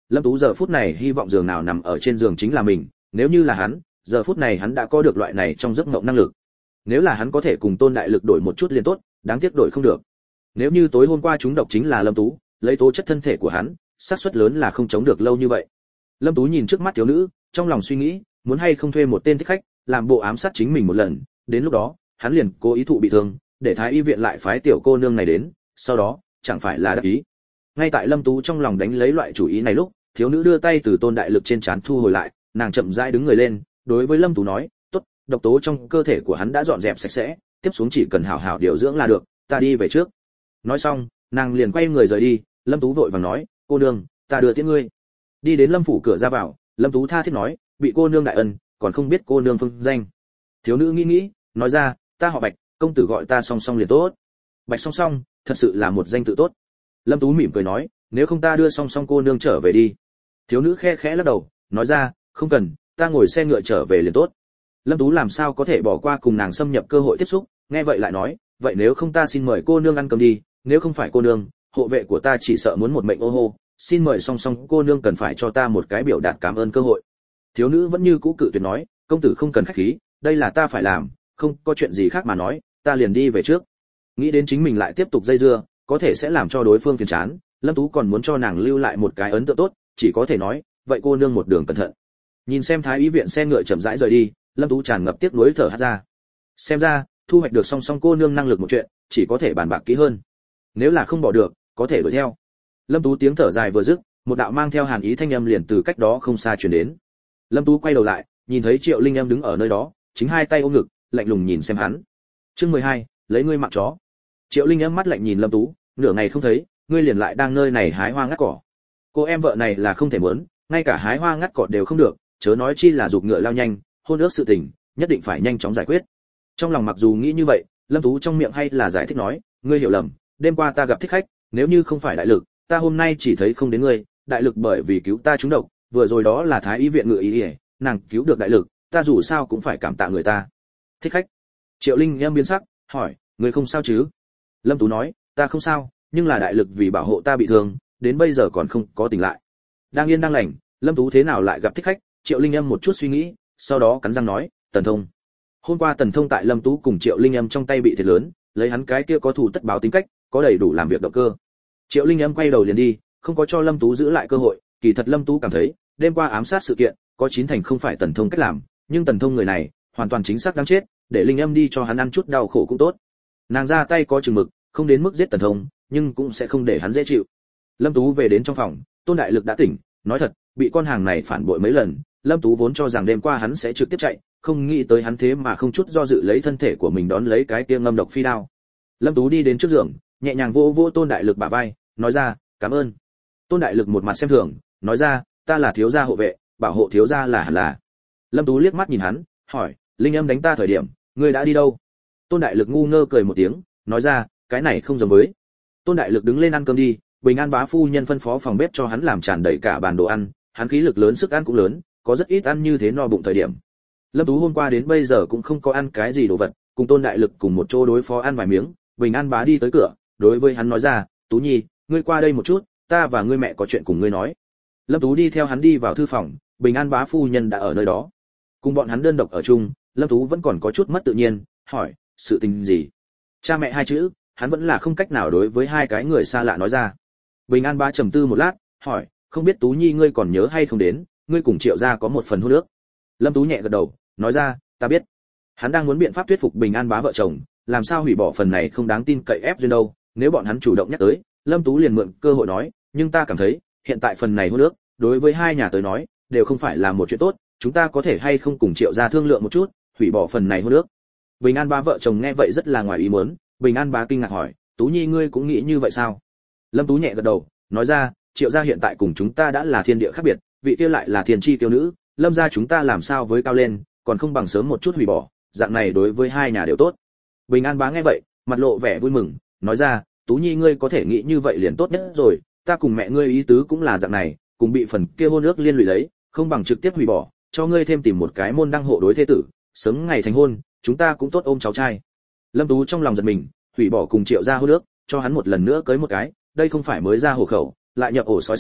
Lâm Tú giờ phút này hy vọng giường nào nằm ở trên giường chính là mình, nếu như là hắn, giờ phút này hắn đã có được loại này trong giấc mộng năng lực. Nếu là hắn có thể cùng Tôn Đại Lực đổi một chút liền tốt, đáng tiếc đổi không được. Nếu như tối hôm qua chúng độc chính là Lâm Tú, lấy tố chất thân thể của hắn, xác suất lớn là không chống được lâu như vậy. Lâm Tú nhìn trước mắt thiếu nữ, trong lòng suy nghĩ, muốn hay không thuê một tên thích khách, làm bộ ám sát chính mình một lần, đến lúc đó, hắn liền cố ý thụ bị thương, để Thái y viện lại phái tiểu cô nương này đến, sau đó, chẳng phải là đắc ý. Ngay tại Lâm Tú trong lòng đánh lấy loại chủ ý này lúc, thiếu nữ đưa tay từ Tôn Đại Lực trên trán thu hồi lại, nàng chậm rãi đứng người lên, đối với Lâm Tú nói, "Tốt, độc tố trong cơ thể của hắn đã dọn dẹp sạch sẽ, tiếp xuống chỉ cần hảo hảo điều dưỡng là được, ta đi về trước." Nói xong, nàng liền quay người rời đi. Lâm Tú vội vàng nói, "Cô nương, ta đưa tiễn ngươi." Đi đến Lâm phủ cửa ra vào, Lâm Tú tha thiết nói, "Bị cô nương đại ân, còn không biết cô nương phương danh." Thiếu nữ nghĩ nghĩ, nói ra, "Ta họ Bạch, công tử gọi ta Song Song liền tốt." Bạch Song Song, thật sự là một danh tự tốt. Lâm Tú mỉm cười nói, "Nếu không ta đưa Song Song cô nương trở về đi." Thiếu nữ khe khẽ lắc đầu, nói ra, "Không cần, ta ngồi xe ngựa trở về liền tốt." Lâm Tú làm sao có thể bỏ qua cùng nàng xâm nhập cơ hội tiếp xúc, nghe vậy lại nói, "Vậy nếu không ta xin mời cô nương ăn cơm đi, nếu không phải cô nương, hộ vệ của ta chỉ sợ muốn một mệnh ô hô, xin mời Song Song cô nương cần phải cho ta một cái biểu đạt cảm ơn cơ hội." Thiếu nữ vẫn như cũ cự tuyệt nói, "Công tử không cần khách khí, đây là ta phải làm, không có chuyện gì khác mà nói, ta liền đi về trước." Nghĩ đến chính mình lại tiếp tục dây dưa, có thể sẽ làm cho đối phương phiền chán, Lâm Tú còn muốn cho nàng lưu lại một cái ấn tượng tốt, chỉ có thể nói, "Vậy cô nương một đường cẩn thận." Nhìn xem Thái y viện xe ngựa chậm rãi rời đi, Lâm Tú tràn ngập tiếc nuối thở hắt ra. Xem ra, thu hoạch được Song Song cô nương năng lực một chuyện, chỉ có thể bàn bạc kỹ hơn. Nếu là không bỏ được, có thể đuổi theo. Lâm Tú tiếng thở dài vừa dứt, một đạo mang theo hàn ý thanh âm liền từ cách đó không xa truyền đến. Lâm Tú quay đầu lại, nhìn thấy Triệu Linh Em đứng ở nơi đó, chính hai tay ôm ngực, lạnh lùng nhìn xem hắn. Chương 12, lấy ngươi mạng chó. Triệu Linh Em mắt lạnh nhìn Lâm Tú, nửa ngày không thấy, ngươi liền lại đang nơi này hái hoa ngắt cỏ. Cô em vợ này là không thể muốn, ngay cả hái hoa ngắt cỏ đều không được, chớ nói chi là giục ngựa lao nhanh, hôn ước sự tình, nhất định phải nhanh chóng giải quyết. Trong lòng mặc dù nghĩ như vậy, Lâm Tú trong miệng hay là giải thích nói, ngươi hiểu lầm, đêm qua ta gặp thích khách, nếu như không phải Đại Lực, ta hôm nay chỉ thấy không đến ngươi, Đại Lực bởi vì cứu ta trúng độc, vừa rồi đó là Thái y viện ngựa ý, nàng cứu được Đại Lực, ta dù sao cũng phải cảm tạ người ta. Thích khách? Triệu Linh em biến sắc, hỏi, ngươi không sao chứ? Lâm Tú nói, ta không sao, nhưng là Đại Lực vì bảo hộ ta bị thương, đến bây giờ còn không có tỉnh lại. Đang yên đang lành, Lâm Tú thế nào lại gặp thích khách? Triệu Linh em một chút suy nghĩ, sau đó cắn răng nói, Tần Thông. Hôm qua Tần Thông tại Lâm Tú cùng Triệu Linh em trong tay bị thiệt lớn, lấy hắn cái kia có thù tất báo tính cách, có đầy đủ làm việc động cơ. Triệu Linh em quay đầu liền đi, không có cho Lâm Tú giữ lại cơ hội, kỳ thật Lâm Tú cảm thấy, đêm qua ám sát sự kiện, có chín thành không phải Tần Thông cách làm, nhưng Tần Thông người này, hoàn toàn chính xác đáng chết, để Linh em đi cho hắn ăn chút đau khổ cũng tốt. Nàng ra tay có chừng mực, không đến mức giết Tần Thông, nhưng cũng sẽ không để hắn dễ chịu. Lâm Tú về đến trong phòng, Tôn Đại Lực đã tỉnh, nói thật, bị con hàng này phản bội mấy lần, Lâm Tú vốn cho rằng đêm qua hắn sẽ trực tiếp chạy, không nghĩ tới hắn thế mà không chút do dự lấy thân thể của mình đón lấy cái kia ngâm độc phi đao. Lâm Tú đi đến trước giường, nhẹ nhàng vỗ vỗ Tôn Đại Lực bả vai, nói ra, cảm ơn. Tôn Đại Lực một mặt xem thường, nói ra, ta là thiếu gia hộ vệ, bảo hộ thiếu gia là hẳn là. Lâm Tú liếc mắt nhìn hắn, hỏi, Linh Âm đánh ta thời điểm, ngươi đã đi đâu? Tôn Đại Lực ngu ngơ cười một tiếng, nói ra, cái này không giống với. Tôn Đại Lực đứng lên ăn cơm đi, Bình An bá phu nhân phân phó phòng bếp cho hắn làm tràn đầy cả bàn đồ ăn, hắn khí lực lớn sức ăn cũng lớn, có rất ít ăn như thế no bụng thời điểm. Lâm Tú hôm qua đến bây giờ cũng không có ăn cái gì đồ vật, cùng Tôn Đại Lực cùng một chỗ đối phó ăn vài miếng, Bình An bá đi tới cửa, đối với hắn nói ra, Tú Nhi, ngươi qua đây một chút, ta và ngươi mẹ có chuyện cùng ngươi nói. Lâm Tú đi theo hắn đi vào thư phòng, Bình An bá phu nhân đã ở nơi đó. Cùng bọn hắn đơn độc ở chung, Lâm Tú vẫn còn có chút mất tự nhiên, hỏi, sự tình gì? Cha mẹ hai chữ, hắn vẫn là không cách nào đối với hai cái người xa lạ nói ra. Bình An bá trầm tư một lát, hỏi, không biết Tú Nhi ngươi còn nhớ hay không đến, ngươi cùng Triệu gia có một phần hôn ước. Lâm Tú nhẹ gật đầu, nói ra, ta biết. Hắn đang muốn biện pháp thuyết phục Bình An bá vợ chồng, làm sao hủy bỏ phần này không đáng tin cậy ép duyên đâu, nếu bọn hắn chủ động nhắc tới, Lâm Tú liền mượn cơ hội nói, nhưng ta cảm thấy, hiện tại phần này hôn ước, đối với hai nhà tới nói, đều không phải là một chuyện tốt, chúng ta có thể hay không cùng Triệu gia thương lượng một chút, hủy bỏ phần này hôn ước. Bình An bá vợ chồng nghe vậy rất là ngoài ý muốn, Bình An bá kinh ngạc hỏi, Tú Nhi ngươi cũng nghĩ như vậy sao? Lâm Tú nhẹ gật đầu, nói ra, Triệu gia hiện tại cùng chúng ta đã là thiên địa khác biệt, vị kia lại là thiên chi tiêu nữ, Lâm gia chúng ta làm sao với cao lên, còn không bằng sớm một chút hủy bỏ, dạng này đối với hai nhà đều tốt. Bình An bá nghe vậy, mặt lộ vẻ vui mừng, nói ra, Tú Nhi ngươi có thể nghĩ như vậy liền tốt nhất rồi, ta cùng mẹ ngươi ý tứ cũng là dạng này, cùng bị phần kia hôn ước liên lụy lấy, không bằng trực tiếp hủy bỏ, cho ngươi thêm tìm một cái môn đăng hộ đối thế tử, sớm ngày thành hôn, chúng ta cũng tốt ôm cháu trai. Lâm Tú trong lòng giật mình, hủy bỏ cùng Triệu gia hôn ước, cho hắn một lần nữa cưới một cái, đây không phải mới ra hộ khẩu, lại nhập ổ sói sao?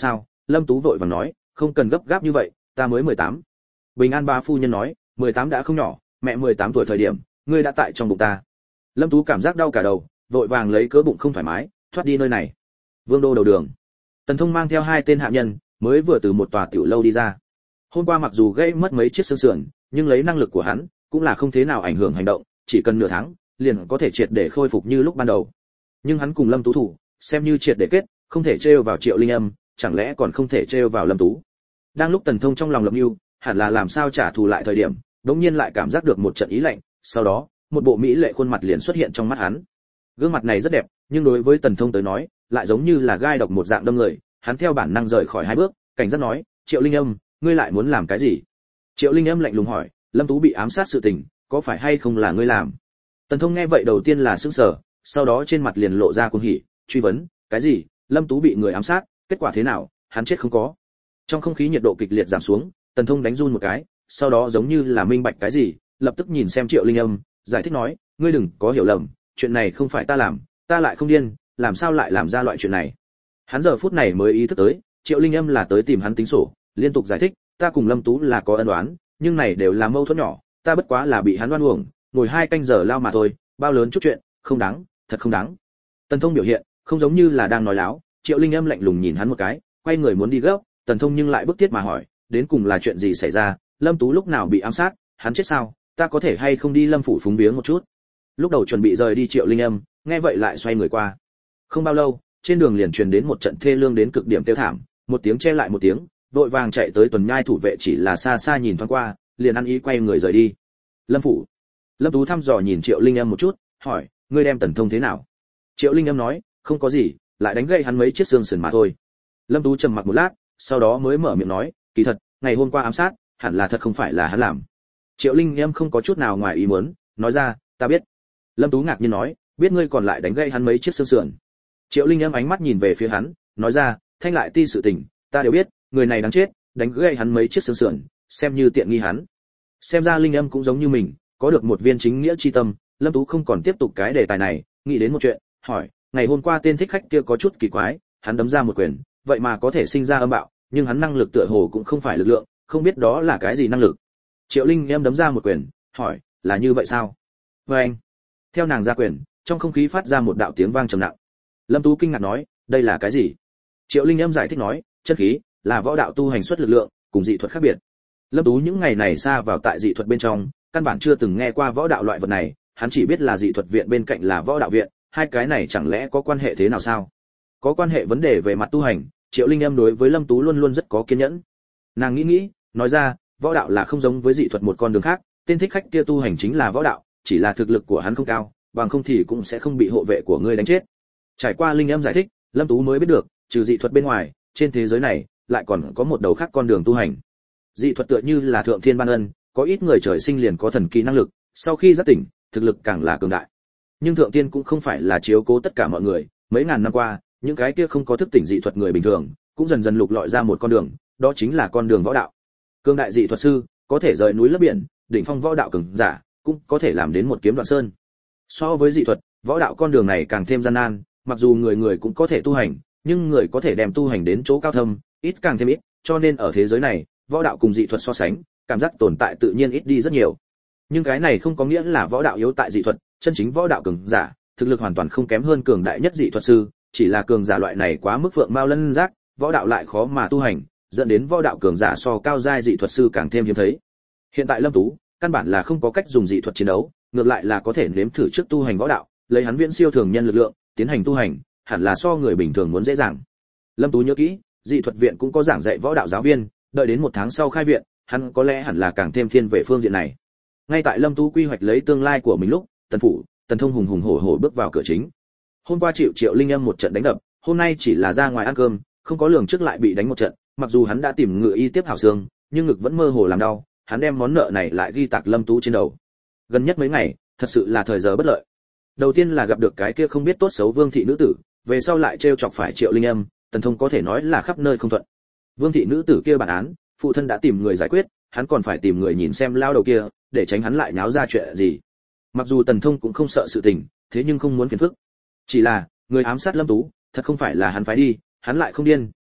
Lâm Tú vội vàng nói, không cần gấp gáp như vậy, ta mới 18. Bình An bá phu nhân nói, 18 đã không nhỏ, mẹ 18 tuổi thời điểm, ngươi đã tại trong bụng ta. Lâm Tú cảm giác đau cả đầu, vội vàng lấy cớ bụng không thoải mái, thoát đi nơi này. Vương đô đầu đường, Tần Thông mang theo 2 tên hạ nhân, mới vừa từ một tòa tiểu lâu đi ra. Hôm qua mặc dù gãy mất mấy chiếc xương sườn, nhưng lấy năng lực của hắn, cũng là không thế nào ảnh hưởng hành động, chỉ cần nửa tháng, liền có thể triệt để khôi phục như lúc ban đầu. Nhưng hắn cùng Lâm Tú thủ, xem như triệt để kết, không thể trêu vào Triệu Linh Âm, chẳng lẽ còn không thể trêu vào Lâm Tú. Đang lúc Tần Thông trong lòng lập mưu, hẳn là làm sao trả thù lại thời điểm, đống nhiên lại cảm giác được một trận ý lạnh, sau đó, một bộ mỹ lệ khuôn mặt liền xuất hiện trong mắt hắn. Gương mặt này rất đẹp, nhưng đối với Tần Thông tới nói, lại giống như là gai độc một dạng đâm người, hắn theo bản năng rời khỏi 2 bước, cảnh giác nói, "Triệu Linh Âm, ngươi lại muốn làm cái gì?" Triệu Linh Âm lạnh lùng hỏi, "Lâm Tú bị ám sát sự tình, có phải hay không là ngươi làm?" Tần Thông nghe vậy đầu tiên là sững sờ, sau đó trên mặt liền lộ ra cuồng hỉ, truy vấn, "Cái gì? Lâm Tú bị người ám sát, kết quả thế nào, hắn chết không có?" Trong không khí nhiệt độ kịch liệt giảm xuống, Tần Thông đánh run một cái, sau đó giống như là minh bạch cái gì, lập tức nhìn xem Triệu Linh Âm, giải thích nói, "Ngươi đừng có hiểu lầm, chuyện này không phải ta làm, ta lại không điên, làm sao lại làm ra loại chuyện này?" Hắn giờ phút này mới ý thức tới, Triệu Linh Âm là tới tìm hắn tính sổ, liên tục giải thích, "Ta cùng Lâm Tú là có ân oán, nhưng này đều là mâu thuẫn nhỏ, ta bất quá là bị hắn oan uổng, ngồi 2 canh giờ lao mà thôi, bao lớn chút chuyện, không đáng, thật không đáng." Tần Thông biểu hiện, không giống như là đang nói láo, Triệu Linh Âm lạnh lùng nhìn hắn một cái, quay người muốn đi gấp, Tần Thông nhưng lại bức thiết mà hỏi, "Đến cùng là chuyện gì xảy ra, Lâm Tú lúc nào bị ám sát, hắn chết sao, ta có thể hay không đi Lâm phủ phúng viếng một chút?" Lúc đầu chuẩn bị rời đi Triệu Linh Âm, nghe vậy lại xoay người qua. Không bao lâu, trên đường liền truyền đến một trận thê lương đến cực điểm kêu thảm, một tiếng che lại một tiếng, vội vàng chạy tới tuần nhai thủ vệ chỉ là xa xa nhìn thoáng qua, liền ăn ý quay người rời đi. Lâm phủ. Lâm Tú thăm dò nhìn Triệu Linh Âm một chút, hỏi, "Ngươi đem Tần Thông thế nào?" Triệu Linh Âm nói, "Không có gì, lại đánh gãy hắn mấy chiếc xương sườn mà thôi." Lâm Tú trầm mặc một lát, sau đó mới mở miệng nói, "Kỳ thật, ngày hôm qua ám sát, hẳn là thật không phải là hắn làm." Triệu Linh Âm không có chút nào ngoài ý muốn, nói ra, "Ta biết." Lâm Tú ngạc nhiên nói, "Biết ngươi còn lại đánh gãy hắn mấy chiếc xương sườn?" Triệu Linh Âm ánh mắt nhìn về phía hắn, nói ra, "Thanh lại ti sự tình, ta đều biết, người này đáng chết, đánh gãy hắn mấy chiếc xương sườn, xem như tiện nghi hắn." Xem ra Linh Âm cũng giống như mình, có được một viên chính nghĩa chi tâm, Lâm Tú không còn tiếp tục cái đề tài này, nghĩ đến một chuyện, hỏi, "Ngày hôm qua tên thích khách kia có chút kỳ quái, hắn đấm ra một quyền, vậy mà có thể sinh ra âm bạo, nhưng hắn năng lực tựa hồ cũng không phải lực lượng, không biết đó là cái gì năng lực?" Triệu Linh Âm đấm ra một quyền, hỏi, "Là như vậy sao?" Anh. Theo nàng ra quyền, trong không khí phát ra một đạo tiếng vang trầm nặng. Lâm Tú kinh ngạc nói, "Đây là cái gì?" Triệu Linh Âm giải thích nói, "Chân khí là võ đạo tu hành xuất lực lượng, cùng dị thuật khác biệt." Lâm Tú những ngày này xa vào tại dị thuật bên trong, căn bản chưa từng nghe qua võ đạo loại vật này, hắn chỉ biết là dị thuật viện bên cạnh là võ đạo viện, 2 cái này chẳng lẽ có quan hệ thế nào sao? Có quan hệ vấn đề về mặt tu hành, Triệu Linh Âm đối với Lâm Tú luôn luôn rất có kiên nhẫn. Nàng nghĩ, nói ra, võ đạo là không giống với dị thuật một con đường khác, tên thích khách kia tu hành chính là võ đạo, chỉ là thực lực của hắn không cao, bằng không thì cũng sẽ không bị hộ vệ của ngươi đánh chết. Trải qua Linh Âm giải thích, Lâm Tú mới biết được, trừ dị thuật bên ngoài, trên thế giới này lại còn có một đầu khác con đường tu hành. Dị thuật tựa như là thượng thiên ban ân, có ít người trời sinh liền có thần kỳ năng lực, sau khi giác tỉnh, thực lực càng là cường đại. Nhưng thượng thiên cũng không phải là chiếu cố tất cả mọi người, mấy ngàn năm qua, những cái kia không có thức tỉnh dị thuật người bình thường, cũng dần dần lục lọi ra một con đường, đó chính là con đường võ đạo. Cường đại dị thuật sư, có thể rời núi lấp biển, đỉnh phong võ đạo cường giả, cũng có thể làm đến một kiếm đoạn sơn. So với dị thuật, võ đạo con đường này càng thêm gian nan, mặc dù người người cũng có thể tu hành, nhưng người có thể đem tu hành đến chỗ cao thâm, ít càng thêm ít, cho nên ở thế giới này, võ đạo cùng dị thuật so sánh, cảm giác tồn tại tự nhiên ít đi rất nhiều. Nhưng cái này không có nghĩa là võ đạo yếu tại dị thuật, chân chính võ đạo cường giả, thực lực hoàn toàn không kém hơn cường đại nhất dị thuật sư, chỉ là cường giả loại này quá mức phượng mao lân giác, võ đạo lại khó mà tu hành, dẫn đến võ đạo cường giả so cao giai dị thuật sư càng thêm hiếm thấy. Hiện tại Lâm Tú, căn bản là không có cách dùng dị thuật chiến đấu, ngược lại là có thể nếm thử trước tu hành võ đạo, lấy hắn viễn siêu thường nhân lực lượng, tiến hành tu hành, hẳn là so người bình thường muốn dễ dàng. Lâm Tú nhớ kỹ, dị thuật viện cũng có giảng dạy võ đạo giáo viên, đợi đến 1 tháng sau khai viện, hắn có lẽ hẳn là càng thêm thiên về phương diện này. Ngay tại Lâm Tú quy hoạch lấy tương lai của mình lúc, Tần Thông hùng hùng hổ hổ bước vào cửa chính. Hôm qua chịu Triệu Linh Âm một trận đánh đập, hôm nay chỉ là ra ngoài ăn cơm, không có lường trước lại bị đánh một trận, mặc dù hắn đã tìm ngựa y tiếp hảo xương, nhưng ngực vẫn mơ hồ làm đau, hắn đem món nợ này lại ghi tạc Lâm Tú trên đầu. Gần nhất mấy ngày, thật sự là thời giờ bất lợi. Đầu tiên là gặp được cái kia không biết tốt xấu Vương thị nữ tử, về sau lại trêu chọc phải Triệu Linh Âm, Tần Thông có thể nói là khắp nơi không thuận. Vương thị nữ tử kia bản án, phụ thân đã tìm người giải quyết, hắn còn phải tìm người nhìn xem lao đầu kia, để tránh hắn lại náo ra chuyện gì. Mặc dù Tần Thông cũng không sợ sự tình, thế nhưng không muốn phiền phức. Chỉ là, người ám sát Lâm Tú, thật không phải là hắn phái đi, hắn lại không điên,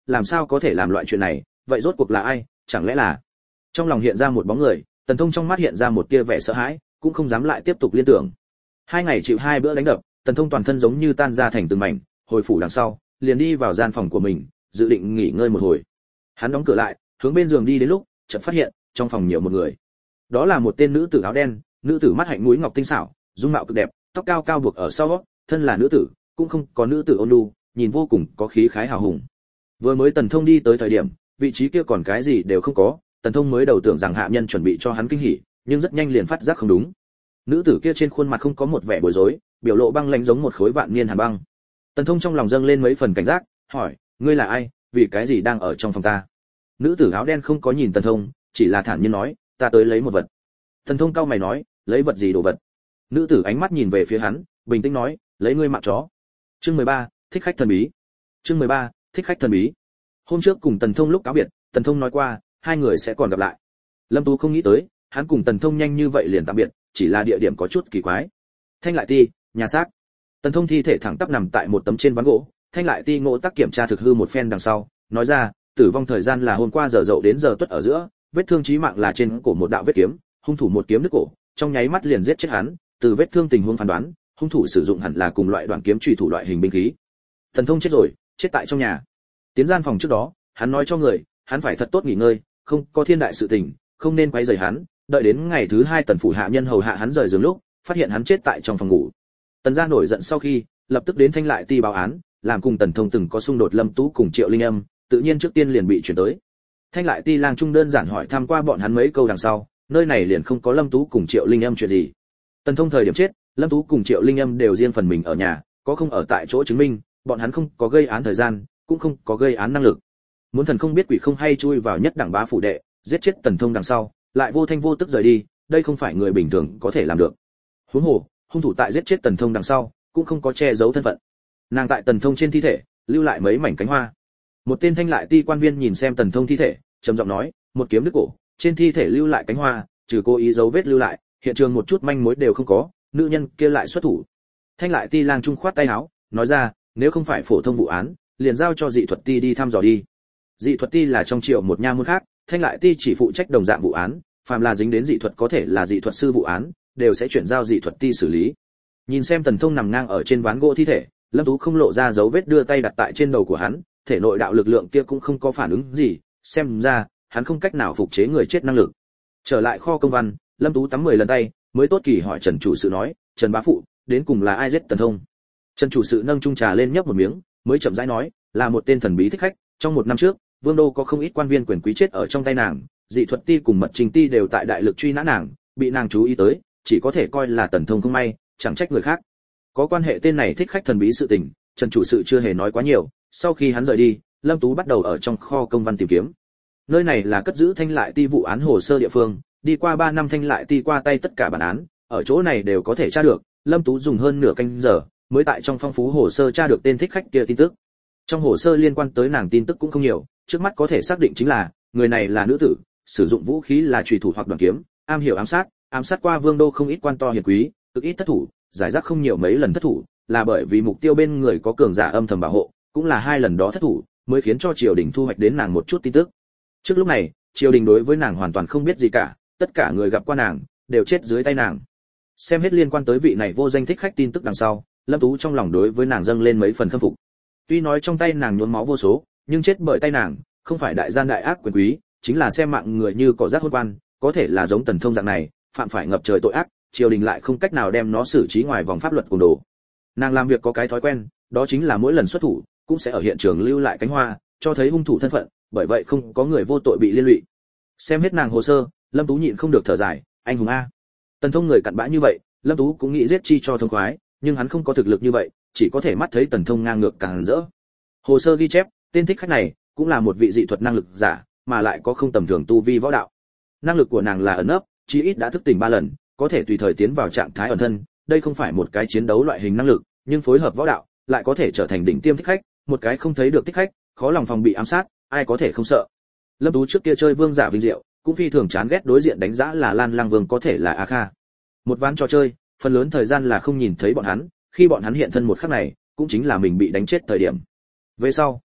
làm sao có thể làm loại chuyện này, vậy rốt cuộc là ai, chẳng lẽ là... Trong lòng hiện ra một bóng người, Tần Thông trong mắt hiện ra một tia vẻ sợ hãi, cũng không dám lại tiếp tục liên tưởng. 2 ngày chịu 2 bữa đánh đập, Tần Thông toàn thân giống như tan ra thành từng mảnh, hồi phủ đằng sau, liền đi vào gian phòng của mình, dự định nghỉ ngơi một hồi. Hắn đóng cửa lại, hướng bên giường đi đến lúc, chợt phát hiện, trong phòng nhiều một người. Đó là một tên nữ tử áo đen, nữ tử mắt hạnh mũi ngọc tinh xảo, dung mạo cực đẹp, tóc cao cao buộc ở sau, thân là nữ tử, cũng không có nữ tử ôn nhu, nhìn vô cùng có khí khái hào hùng. Vừa mới Tần Thông đi tới thời điểm, vị trí kia còn cái gì đều không có, Tần Thông mới đầu tưởng rằng hạ nhân chuẩn bị cho hắn kinh hỉ, nhưng rất nhanh liền phát giác không đúng. Nữ tử kia trên khuôn mặt không có một vẻ bối rối, biểu lộ băng lãnh giống một khối vạn niên hàn băng. Tần Thông trong lòng dâng lên mấy phần cảnh giác, hỏi: "Ngươi là ai, vì cái gì đang ở trong phòng ta?" Nữ tử áo đen không có nhìn Tần Thông, chỉ là thản nhiên nói: "Ta tới lấy một vật." Tần Thông cau mày nói: "Lấy vật gì đồ vật?" Nữ tử ánh mắt nhìn về phía hắn, bình tĩnh nói: "Lấy ngươi mạng chó." Chương 13, thích khách thần bí. Chương 13, thích khách thần bí. Hôm trước cùng Tần Thông lúc cáo biệt, Tần Thông nói qua, hai người sẽ còn gặp lại. Lâm Tú không nghĩ tới, hắn cùng Tần Thông nhanh như vậy liền tạm biệt, chỉ là địa điểm có chút kỳ quái. Thanh Lại Ti, nhà xác. Tần Thông thi thể thẳng tắp nằm tại một tấm trên ván gỗ, Thanh Lại Ti ngộ tác kiểm tra thực hư một phen đằng sau, nói ra, tử vong thời gian là hôm qua giờ dậu đến giờ tuất ở giữa, vết thương chí mạng là trên cổ một đạo vết kiếm, hung thủ một kiếm đứt cổ, trong nháy mắt liền giết chết hắn, từ vết thương tình huống phán đoán, hung thủ sử dụng hẳn là cùng loại đoạn kiếm chủy thủ loại hình binh khí. Tần Thông chết rồi, chết tại trong nhà. Tiến gian phòng trước đó, hắn nói cho người, hắn phải thật tốt nghỉ ngơi, không có thiên đại sự tình, không nên quấy rầy hắn, đợi đến ngày thứ 2 Tần phủ hạ nhân hầu hạ hắn rời giường lúc, phát hiện hắn chết tại trong phòng ngủ. Tần gia nổi giận sau khi, lập tức đến Thanh Lại Ti báo án, làm cùng Tần Thông từng có xung đột Lâm Tú cùng Triệu Linh Âm, tự nhiên trước tiên liền bị chuyển tới. Thanh Lại Ti lang trung đơn giản hỏi thăm qua bọn hắn mấy câu đằng sau, nơi này liền không có Lâm Tú cùng Triệu Linh Âm chuyện gì. Tần Thông thời điểm chết, Lâm Tú cùng Triệu Linh Âm đều riêng phần mình ở nhà, có không ở tại chỗ chứng minh, bọn hắn không có gây án thời gian, cũng không có gây án năng lực. Muốn thần không biết quỷ không hay chui vào nhất đẳng bá phủ đệ, giết chết Tần Thông đằng sau, lại vô thanh vô tức rời đi, đây không phải người bình thường có thể làm được. Huống hồ, hung thủ tại giết chết Tần Thông đằng sau, cũng không có che giấu thân phận. Nàng tại Tần Thông trên thi thể, lưu lại mấy mảnh cánh hoa. Một tên Thanh Lại Ti quan viên nhìn xem Tần Thông thi thể, trầm giọng nói, một kiếm đứt cổ, trên thi thể lưu lại cánh hoa, trừ cố ý dấu vết lưu lại, hiện trường một chút manh mối đều không có, nữ nhân kia lại xuất thủ. Thanh Lại Ti lang trung khoát tay áo, nói ra, nếu không phải phổ thông vụ án, liền giao cho dị thuật ti đi thăm dò đi. Dị thuật ti là trong Triệu một nha môn khác, Thanh Lại Ti chỉ phụ trách đồng dạng vụ án, phàm là dính đến dị thuật có thể là dị thuật sư vụ án, đều sẽ chuyển giao dị thuật ti xử lý. Nhìn xem Tần Thông nằm ngang ở trên ván gỗ thi thể, Lâm Tú không lộ ra dấu vết đưa tay đặt tại trên đầu của hắn, thể nội đạo lực lượng kia cũng không có phản ứng gì, xem ra hắn không cách nào phục chế người chết năng lực. Trở lại kho công văn, Lâm Tú tắm 10 lần tay, mới tốt kỳ hỏi Trần chủ sự nói, Trần bá phụ, đến cùng là ai giết Tần Thông? Trần chủ sự nâng chung trà lên nhấp một miếng, mới chậm rãi nói, là một tên thần bí thích khách, trong 1 năm trước, Vương đô có không ít quan viên quyền quý chết ở trong tay nàng, dị thuật ti cùng mật trình ti đều tại đại lực truy nã nàng, bị nàng chú ý tới, chỉ có thể coi là Tần Thông không may, chẳng trách người khác. Có quan hệ tên này thích khách thần bí sự tình, Trần chủ sự chưa hề nói quá nhiều, sau khi hắn rời đi, Lâm Tú bắt đầu ở trong kho công văn tìm kiếm. Nơi này là cất giữ Thanh Lại Ti vụ án hồ sơ địa phương, đi qua 3 năm Thanh Lại Ti qua tay tất cả bản án, ở chỗ này đều có thể tra được, Lâm Tú dùng hơn nửa canh giờ, mới tại trong phong phú hồ sơ tra được tên thích khách kia tin tức. Trong hồ sơ liên quan tới nàng tin tức cũng không nhiều, trước mắt có thể xác định chính là, người này là nữ tử, sử dụng vũ khí là chùy thủ hoặc đoạn kiếm, am hiểu ám sát qua Vương đô không ít quan to hiền quý, cực ít thất thủ, giải rác không nhiều mấy lần thất thủ, là bởi vì mục tiêu bên người có cường giả âm thầm bảo hộ, cũng là 2 lần đó thất thủ, mới khiến cho triều đình thu hoạch đến nàng một chút tin tức. Trước lúc này, triều đình đối với nàng hoàn toàn không biết gì cả, tất cả người gặp qua nàng đều chết dưới tay nàng. Xem hết liên quan tới vị này vô danh thích khách tin tức đằng sau, Lâm Tú trong lòng đối với nàng dâng lên mấy phần khâm phục. Tuy nói trong tay nàng nhuốm máu vô số, nhưng chết bởi tay nàng, không phải đại gian đại ác quyền quý, chính là xem mạng người như cỏ rác hốt quan, có thể là giống Tần Thông dạng này, phạm phải ngập trời tội ác, triều đình lại không cách nào đem nó xử trí ngoài vòng pháp luật cùng đồ. Nàng làm việc có cái thói quen, đó chính là mỗi lần xuất thủ, cũng sẽ ở hiện trường lưu lại cánh hoa, cho thấy hung thủ thân phận, bởi vậy không có người vô tội bị liên lụy. Xem hết nàng hồ sơ, Lâm Tú nhịn không được thở dài, anh hùng a. Tần Thông người cặn bã như vậy, Lâm Tú cũng nghĩ giết chi cho thông khoái, nhưng hắn không có thực lực như vậy, chỉ có thể mắt thấy Tần Thông ngang ngược càng rỡ. Hồ sơ ghi chép, tên thích khách này cũng là một vị dị thuật năng lực giả, mà lại có không tầm thường tu vi võ đạo. Năng lực của nàng là ẩn nấp, chí ít đã thức tỉnh 3 lần, có thể tùy thời tiến vào trạng thái ẩn thân, đây không phải một cái chiến đấu loại hình năng lực, nhưng phối hợp võ đạo, lại có thể trở thành đỉnh tiêm thích khách, một cái không thấy được thích khách, khó lòng phòng bị ám sát, ai có thể không sợ. Lâm Tú trước kia chơi vương giả vinh diệu, cũng phi thường chán ghét đối diện đánh giá là Lan Lang Vương có thể là A Kha. Một ván trò chơi, phần lớn thời gian là không nhìn thấy bọn hắn, khi bọn hắn hiện thân một khắc này, cũng chính là mình bị đánh chết thời điểm. Về sau,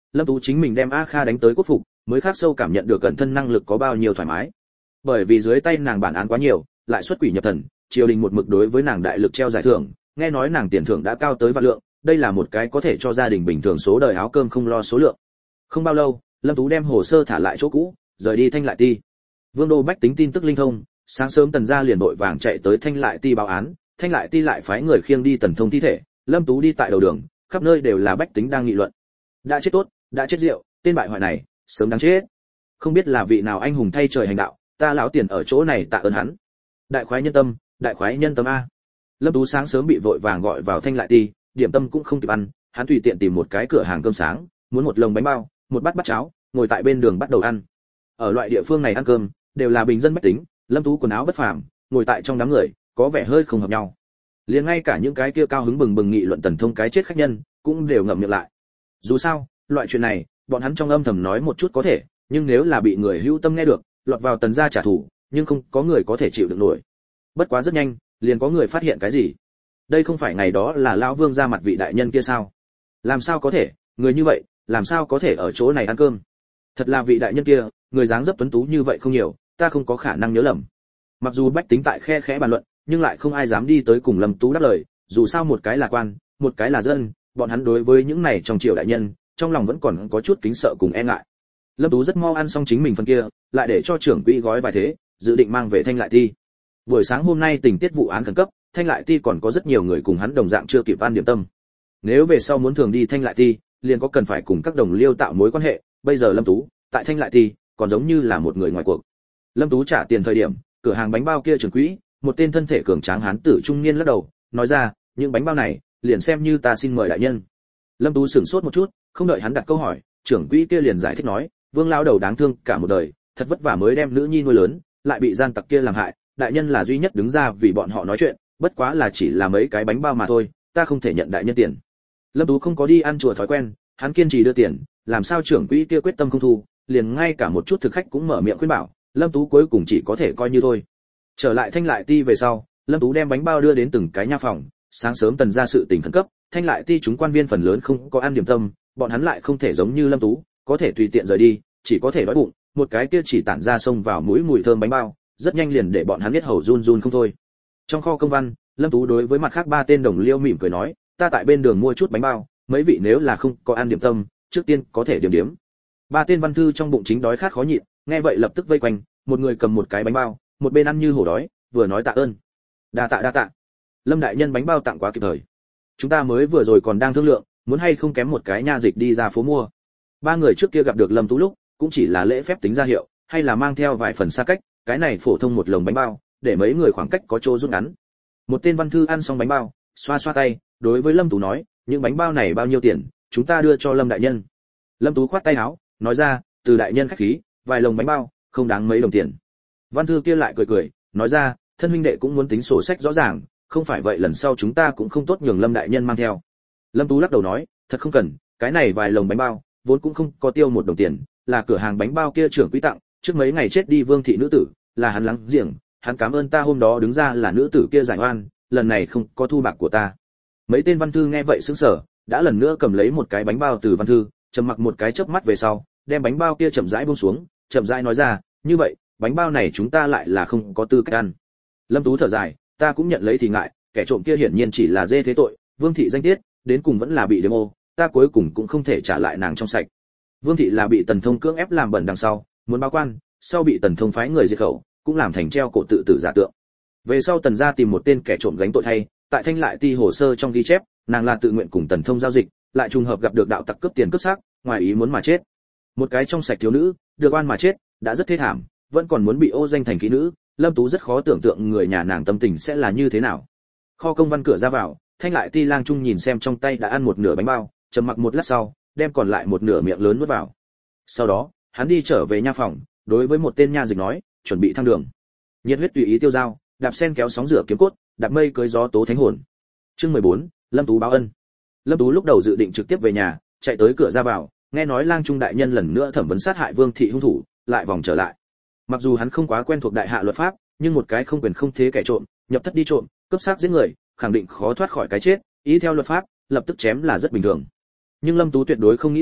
Lâm Tú chính mình đem A Kha đánh tới quốc phục, mới khắc sâu cảm nhận được cẩn thân năng lực có bao nhiêu thoải mái. Bởi vì dưới tay nàng bản án quá nhiều, lại xuất quỷ nhập thần, triều đình một mực đối với nàng đại lực treo giải thưởng, nghe nói nàng tiền thưởng đã cao tới vạn lượng, đây là một cái có thể cho gia đình bình thường số đời áo cơm không lo số lượng. Không bao lâu, Lâm Tú đem hồ sơ thả lại chỗ cũ, rời đi Thanh Lại Ti. Vương đô bách tính tin tức linh thông, sáng sớm Tần gia liền vội vàng chạy tới Thanh Lại Ti báo án, Thanh Lại Ti lại phái người khiêng đi Tần Thông thi thể, Lâm Tú đi tại đầu đường, khắp nơi đều là bách tính đang nghị luận. Đã chết tốt, đã chết rượu, tên bại hoại này, sớm đáng chết. Không biết là vị nào anh hùng thay trời hành đạo, ta lão tiền ở chỗ này tạ ơn hắn. Đại khoái nhân tâm a. Lâm Tú sáng sớm bị vội vàng gọi vào Thanh Lại Ti, điểm tâm cũng không kịp ăn, hắn tùy tiện tìm một cái cửa hàng cơm sáng, muốn một lồng bánh bao, một bát cháo, ngồi tại bên đường bắt đầu ăn. Ở loại địa phương này ăn cơm, đều là bình dân bách tính, Lâm Tú quần áo bất phàm, ngồi tại trong đám người, có vẻ hơi không hợp nhau. Liền ngay cả những cái kia cao hứng bừng bừng nghị luận Tần Thông cái chết khách nhân, cũng đều ngậm miệng lại. Dù sao, loại chuyện này, bọn hắn trong âm thầm nói một chút có thể, nhưng nếu là bị người hữu tâm nghe được, lọt vào Tần gia trả thù, nhưng không có người có thể chịu được nổi. Bất quá rất nhanh, liền có người phát hiện cái gì? Đây không phải ngày đó là lão Vương ra mặt vị đại nhân kia sao? Làm sao có thể, người như vậy, làm sao có thể ở chỗ này ăn cơm? Thật là vị đại nhân kia, người dáng dấp tuấn tú như vậy không nhiều, ta không có khả năng nhớ lầm. Mặc dù bách tính tại khe khẽ bàn luận, nhưng lại không ai dám đi tới cùng Lâm Tú đáp lời, dù sao một cái là quan, một cái là dân, bọn hắn đối với những này trong triều đại nhân, trong lòng vẫn còn có chút kính sợ cùng e ngại. Lâm Tú rất mau ăn xong chính mình phần kia, lại để cho trưởng quỹ gói vài thế, dự định mang về Thanh Lại Ti. Buổi sáng hôm nay tình tiết vụ án khẩn cấp, Thanh Lại Ti còn có rất nhiều người cùng hắn đồng dạng chưa kịp ăn điểm tâm. Nếu về sau muốn thường đi Thanh Lại Ti, liền có cần phải cùng các đồng liêu tạo mối quan hệ, bây giờ Lâm Tú, tại Thanh Lại Ti, còn giống như là một người ngoài cuộc. Lâm Tú trả tiền thời điểm, cửa hàng bánh bao kia trưởng quỹ, một tên thân thể cường tráng hán tử trung niên lắc đầu, nói ra, những bánh bao này, liền xem như ta xin mời đại nhân. Lâm Tú sửng sốt một chút, không đợi hắn đặt câu hỏi, trưởng quỹ kia liền giải thích nói, Vương lão đầu đáng thương cả một đời, thật vất vả mới đem nữ nhi nuôi lớn, lại bị gian tặc kia làm hại, đại nhân là duy nhất đứng ra vì bọn họ nói chuyện, bất quá là chỉ là mấy cái bánh bao mà thôi, ta không thể nhận đại nhân tiền. Lâm Tú không có đi ăn chùa thói quen, hắn kiên trì đưa tiền, làm sao trưởng quỹ kia quyết tâm không thu, liền ngay cả một chút thực khách cũng mở miệng khuyên bảo, Lâm Tú cuối cùng chỉ có thể coi như thôi. Trở lại Thanh Lại Ti về sau, Lâm Tú đem bánh bao đưa đến từng cái nha phòng, sáng sớm Tần ra sự tình khẩn cấp, Thanh Lại Ti chúng quan viên phần lớn không có ăn điểm tâm, bọn hắn lại không thể giống như Lâm Tú, có thể tùy tiện rời đi, chỉ có thể đói bụng, một cái kia chỉ tản ra xông vào mũi mùi thơm bánh bao, rất nhanh liền để bọn hắn biết hầu run run không thôi. Trong kho công văn, Lâm Tú đối với mặt khác ba tên đồng liêu mỉm cười nói, ta tại bên đường mua chút bánh bao, mấy vị nếu là không có ăn điểm tâm, trước tiên có thể điểm điểm. Ba tên văn thư trong bụng chính đói khát khó nhịn, nghe vậy lập tức vây quanh, một người cầm một cái bánh bao, một bên ăn như hổ đói, vừa nói tạ ơn. Đa tạ. Lâm đại nhân bánh bao tặng quá kịp thời. Chúng ta mới vừa rồi còn đang thương lượng, muốn hay không kém một cái nha dịch đi ra phố mua. Ba người trước kia gặp được Lâm Tú lúc, cũng chỉ là lễ phép tính ra hiệu, hay là mang theo vài phần xa cách, cái này phổ thông một lồng bánh bao, để mấy người khoảng cách có chỗ rút ngắn. Một tên văn thư ăn xong bánh bao, xoa xoa tay, đối với Lâm Tú nói, những bánh bao này bao nhiêu tiền, chúng ta đưa cho Lâm đại nhân. Lâm Tú khoát tay áo, nói ra, từ đại nhân khách khí, vài lồng bánh bao, không đáng mấy đồng tiền. Văn thư kia lại cười, nói ra, thân huynh đệ cũng muốn tính sổ sách rõ ràng, không phải vậy lần sau chúng ta cũng không tốt nhường Lâm đại nhân mang theo. Lâm Tú lắc đầu nói, thật không cần, cái này vài lồng bánh bao, vốn cũng không có tiêu một đồng tiền, là cửa hàng bánh bao kia trưởng quý tặng, trước mấy ngày chết đi Vương thị nữ tử, là hắn lắng giềng, hắn cảm ơn ta hôm đó đứng ra là nữ tử kia giải oan, lần này không có thu bạc của ta. Mấy tên văn thư nghe vậy sững sờ, đã lần nữa cầm lấy một cái bánh bao từ văn thư, trầm mặc một cái chớp mắt về sau, đem bánh bao kia chậm rãi buông xuống, chậm rãi nói ra, như vậy, bánh bao này chúng ta lại là không có tư cách ăn. Lâm Tú thở dài, ta cũng nhận lấy thì ngại, kẻ trộm kia hiển nhiên chỉ là dê thế tội, Vương thị danh tiết, đến cùng vẫn là bị đếm ô, ta cuối cùng cũng không thể trả lại nàng trong sạch. Vương thị là bị Tần Thông cưỡng ép làm bẩn đằng sau, muốn báo quan, sau bị Tần Thông phái người diệt khẩu, cũng làm thành treo cổ tự tử giả tượng. Về sau Tần gia tìm một tên kẻ trộm gánh tội thay, tại Thanh Lại Ti hồ sơ trong ghi chép, nàng là tự nguyện cùng Tần Thông giao dịch, lại trùng hợp gặp được đạo tặc cướp tiền cướp xác, ngoài ý muốn mà chết. Một cái trong sạch thiếu nữ, được oan mà chết, đã rất thê thảm, vẫn còn muốn bị ô danh thành kỹ nữ, Lâm Tú rất khó tưởng tượng người nhà nàng tâm tình sẽ là như thế nào. Kho công văn cửa ra vào, Thanh Lại Ti lang trung nhìn xem trong tay đã ăn một nửa bánh bao, trầm mặc một lát sau, đem còn lại một nửa miệng lớn nuốt vào. Sau đó, hắn đi trở về nha phòng, đối với một tên nha dịch nói, chuẩn bị thăng đường. Nhiệt huyết tùy ý tiêu dao, đạp sen kéo sóng rửa kiếm cốt, đạp mây cưới gió tố thánh hồn. Chương 14, Lâm Tú báo ân. Lâm Tú lúc đầu dự định trực tiếp về nhà, chạy tới cửa ra vào, nghe nói lang trung đại nhân lần nữa thẩm vấn sát hại Vương thị hung thủ, lại vòng trở lại. Mặc dù hắn không quá quen thuộc đại hạ luật pháp, nhưng một cái không quyền không thế kẻ trộm, nhập thất đi trộm, cướp xác giết người, khẳng định khó thoát khỏi cái chết, ý theo luật pháp, lập tức chém là rất bình thường. Nhưng Lâm Tú tuyệt đối không nghĩ tới,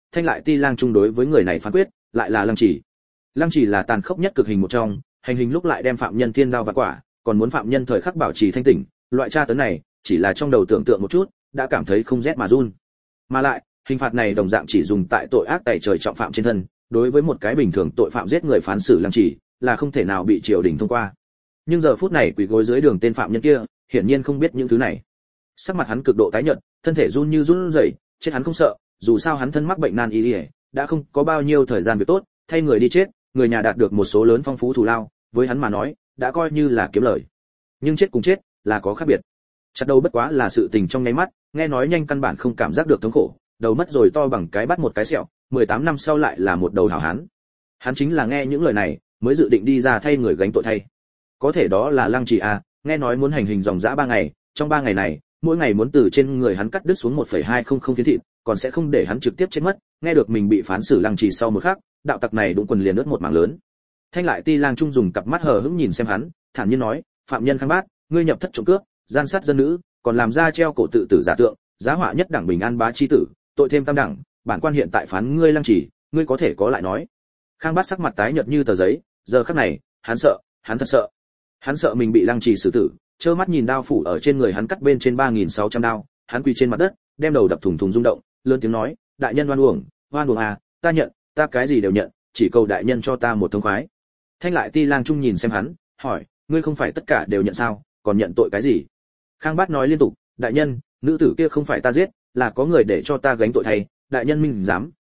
Thanh Lại Ti Lang Trung đối với người này phán quyết lại là lăng trì. Lăng trì là tàn khốc nhất cực hình một trong, hành hình lúc lại đem phạm nhân thiên đao vặt quả, còn muốn phạm nhân thời khắc bảo trì thanh tỉnh, loại tra tấn này chỉ là trong đầu tưởng tượng một chút đã cảm thấy không rét mà run. Mà lại hình phạt này đồng dạng chỉ dùng tại tội ác tày trời trọng phạm trên thân, đối với một cái bình thường tội phạm giết người phán xử lăng trì là không thể nào bị triều đình thông qua. Nhưng giờ phút này quỳ gối dưới đường tên phạm nhân kia hiển nhiên không biết những thứ này. Sắc mặt hắn cực độ tái nhợt, thân thể run như run rẩy, chết hắn không sợ, dù sao hắn thân mắc bệnh nan y, đã không có bao nhiêu thời gian việc tốt, thay người đi chết, người nhà đạt được một số lớn phong phú thù lao, với hắn mà nói, đã coi như là kiếm lời. Nhưng chết cùng chết là có khác biệt. Chặt đầu bất quá là sự tình trong nháy mắt, nghe nói nhanh căn bản không cảm giác được thống khổ, đầu mất rồi to bằng cái bắt một cái sẹo, 18 năm sau lại là một đầu hảo hán. Hắn chính là nghe những lời này, mới dự định đi ra thay người gánh tội thay. Có thể đó là Lăng Trì à, nghe nói muốn hành hình dòng dã 3 ngày, trong 3 ngày này, mỗi ngày muốn từ trên người hắn cắt đứt xuống 1,200 phiến thịt, còn sẽ không để hắn trực tiếp chết mất. Nghe được mình bị phán xử Lăng Trì sau một khắc, đạo tặc này đúng quần liền ướt một mảng lớn. Thanh Lại Ti Lang Trung dùng cặp mắt hờ hững nhìn xem hắn, thản nhiên nói, phạm nhân Khang Bát, ngươi nhập thất trộm cướp, gian sát dân nữ, còn làm ra treo cổ tự tử giả tượng, giá họa nhất đẳng bình an bá chi tử, tội thêm tam đẳng, bản quan hiện tại phán ngươi Lăng Trì, ngươi có thể có lại nói. Khang Bát sắc mặt tái nhợt như tờ giấy, giờ khắc này, hắn sợ, hắn thật sợ. Hắn sợ mình bị Lăng Trì xử tử, trơ mắt nhìn đao phủ ở trên người hắn cắt bên trên 3600 đao, hắn quỳ trên mặt đất, đem đầu đập thùng thùng rung động, lớn tiếng nói, đại nhân oan uổng à, ta nhận, ta cái gì đều nhận, chỉ cầu đại nhân cho ta một thông khoái. Thanh Lại Ti Lang Trung nhìn xem hắn, hỏi, ngươi không phải tất cả đều nhận sao, còn nhận tội cái gì? Khang Bát nói liên tục, đại nhân, nữ tử kia không phải ta giết, là có người để cho ta gánh tội thay, đại nhân minh dám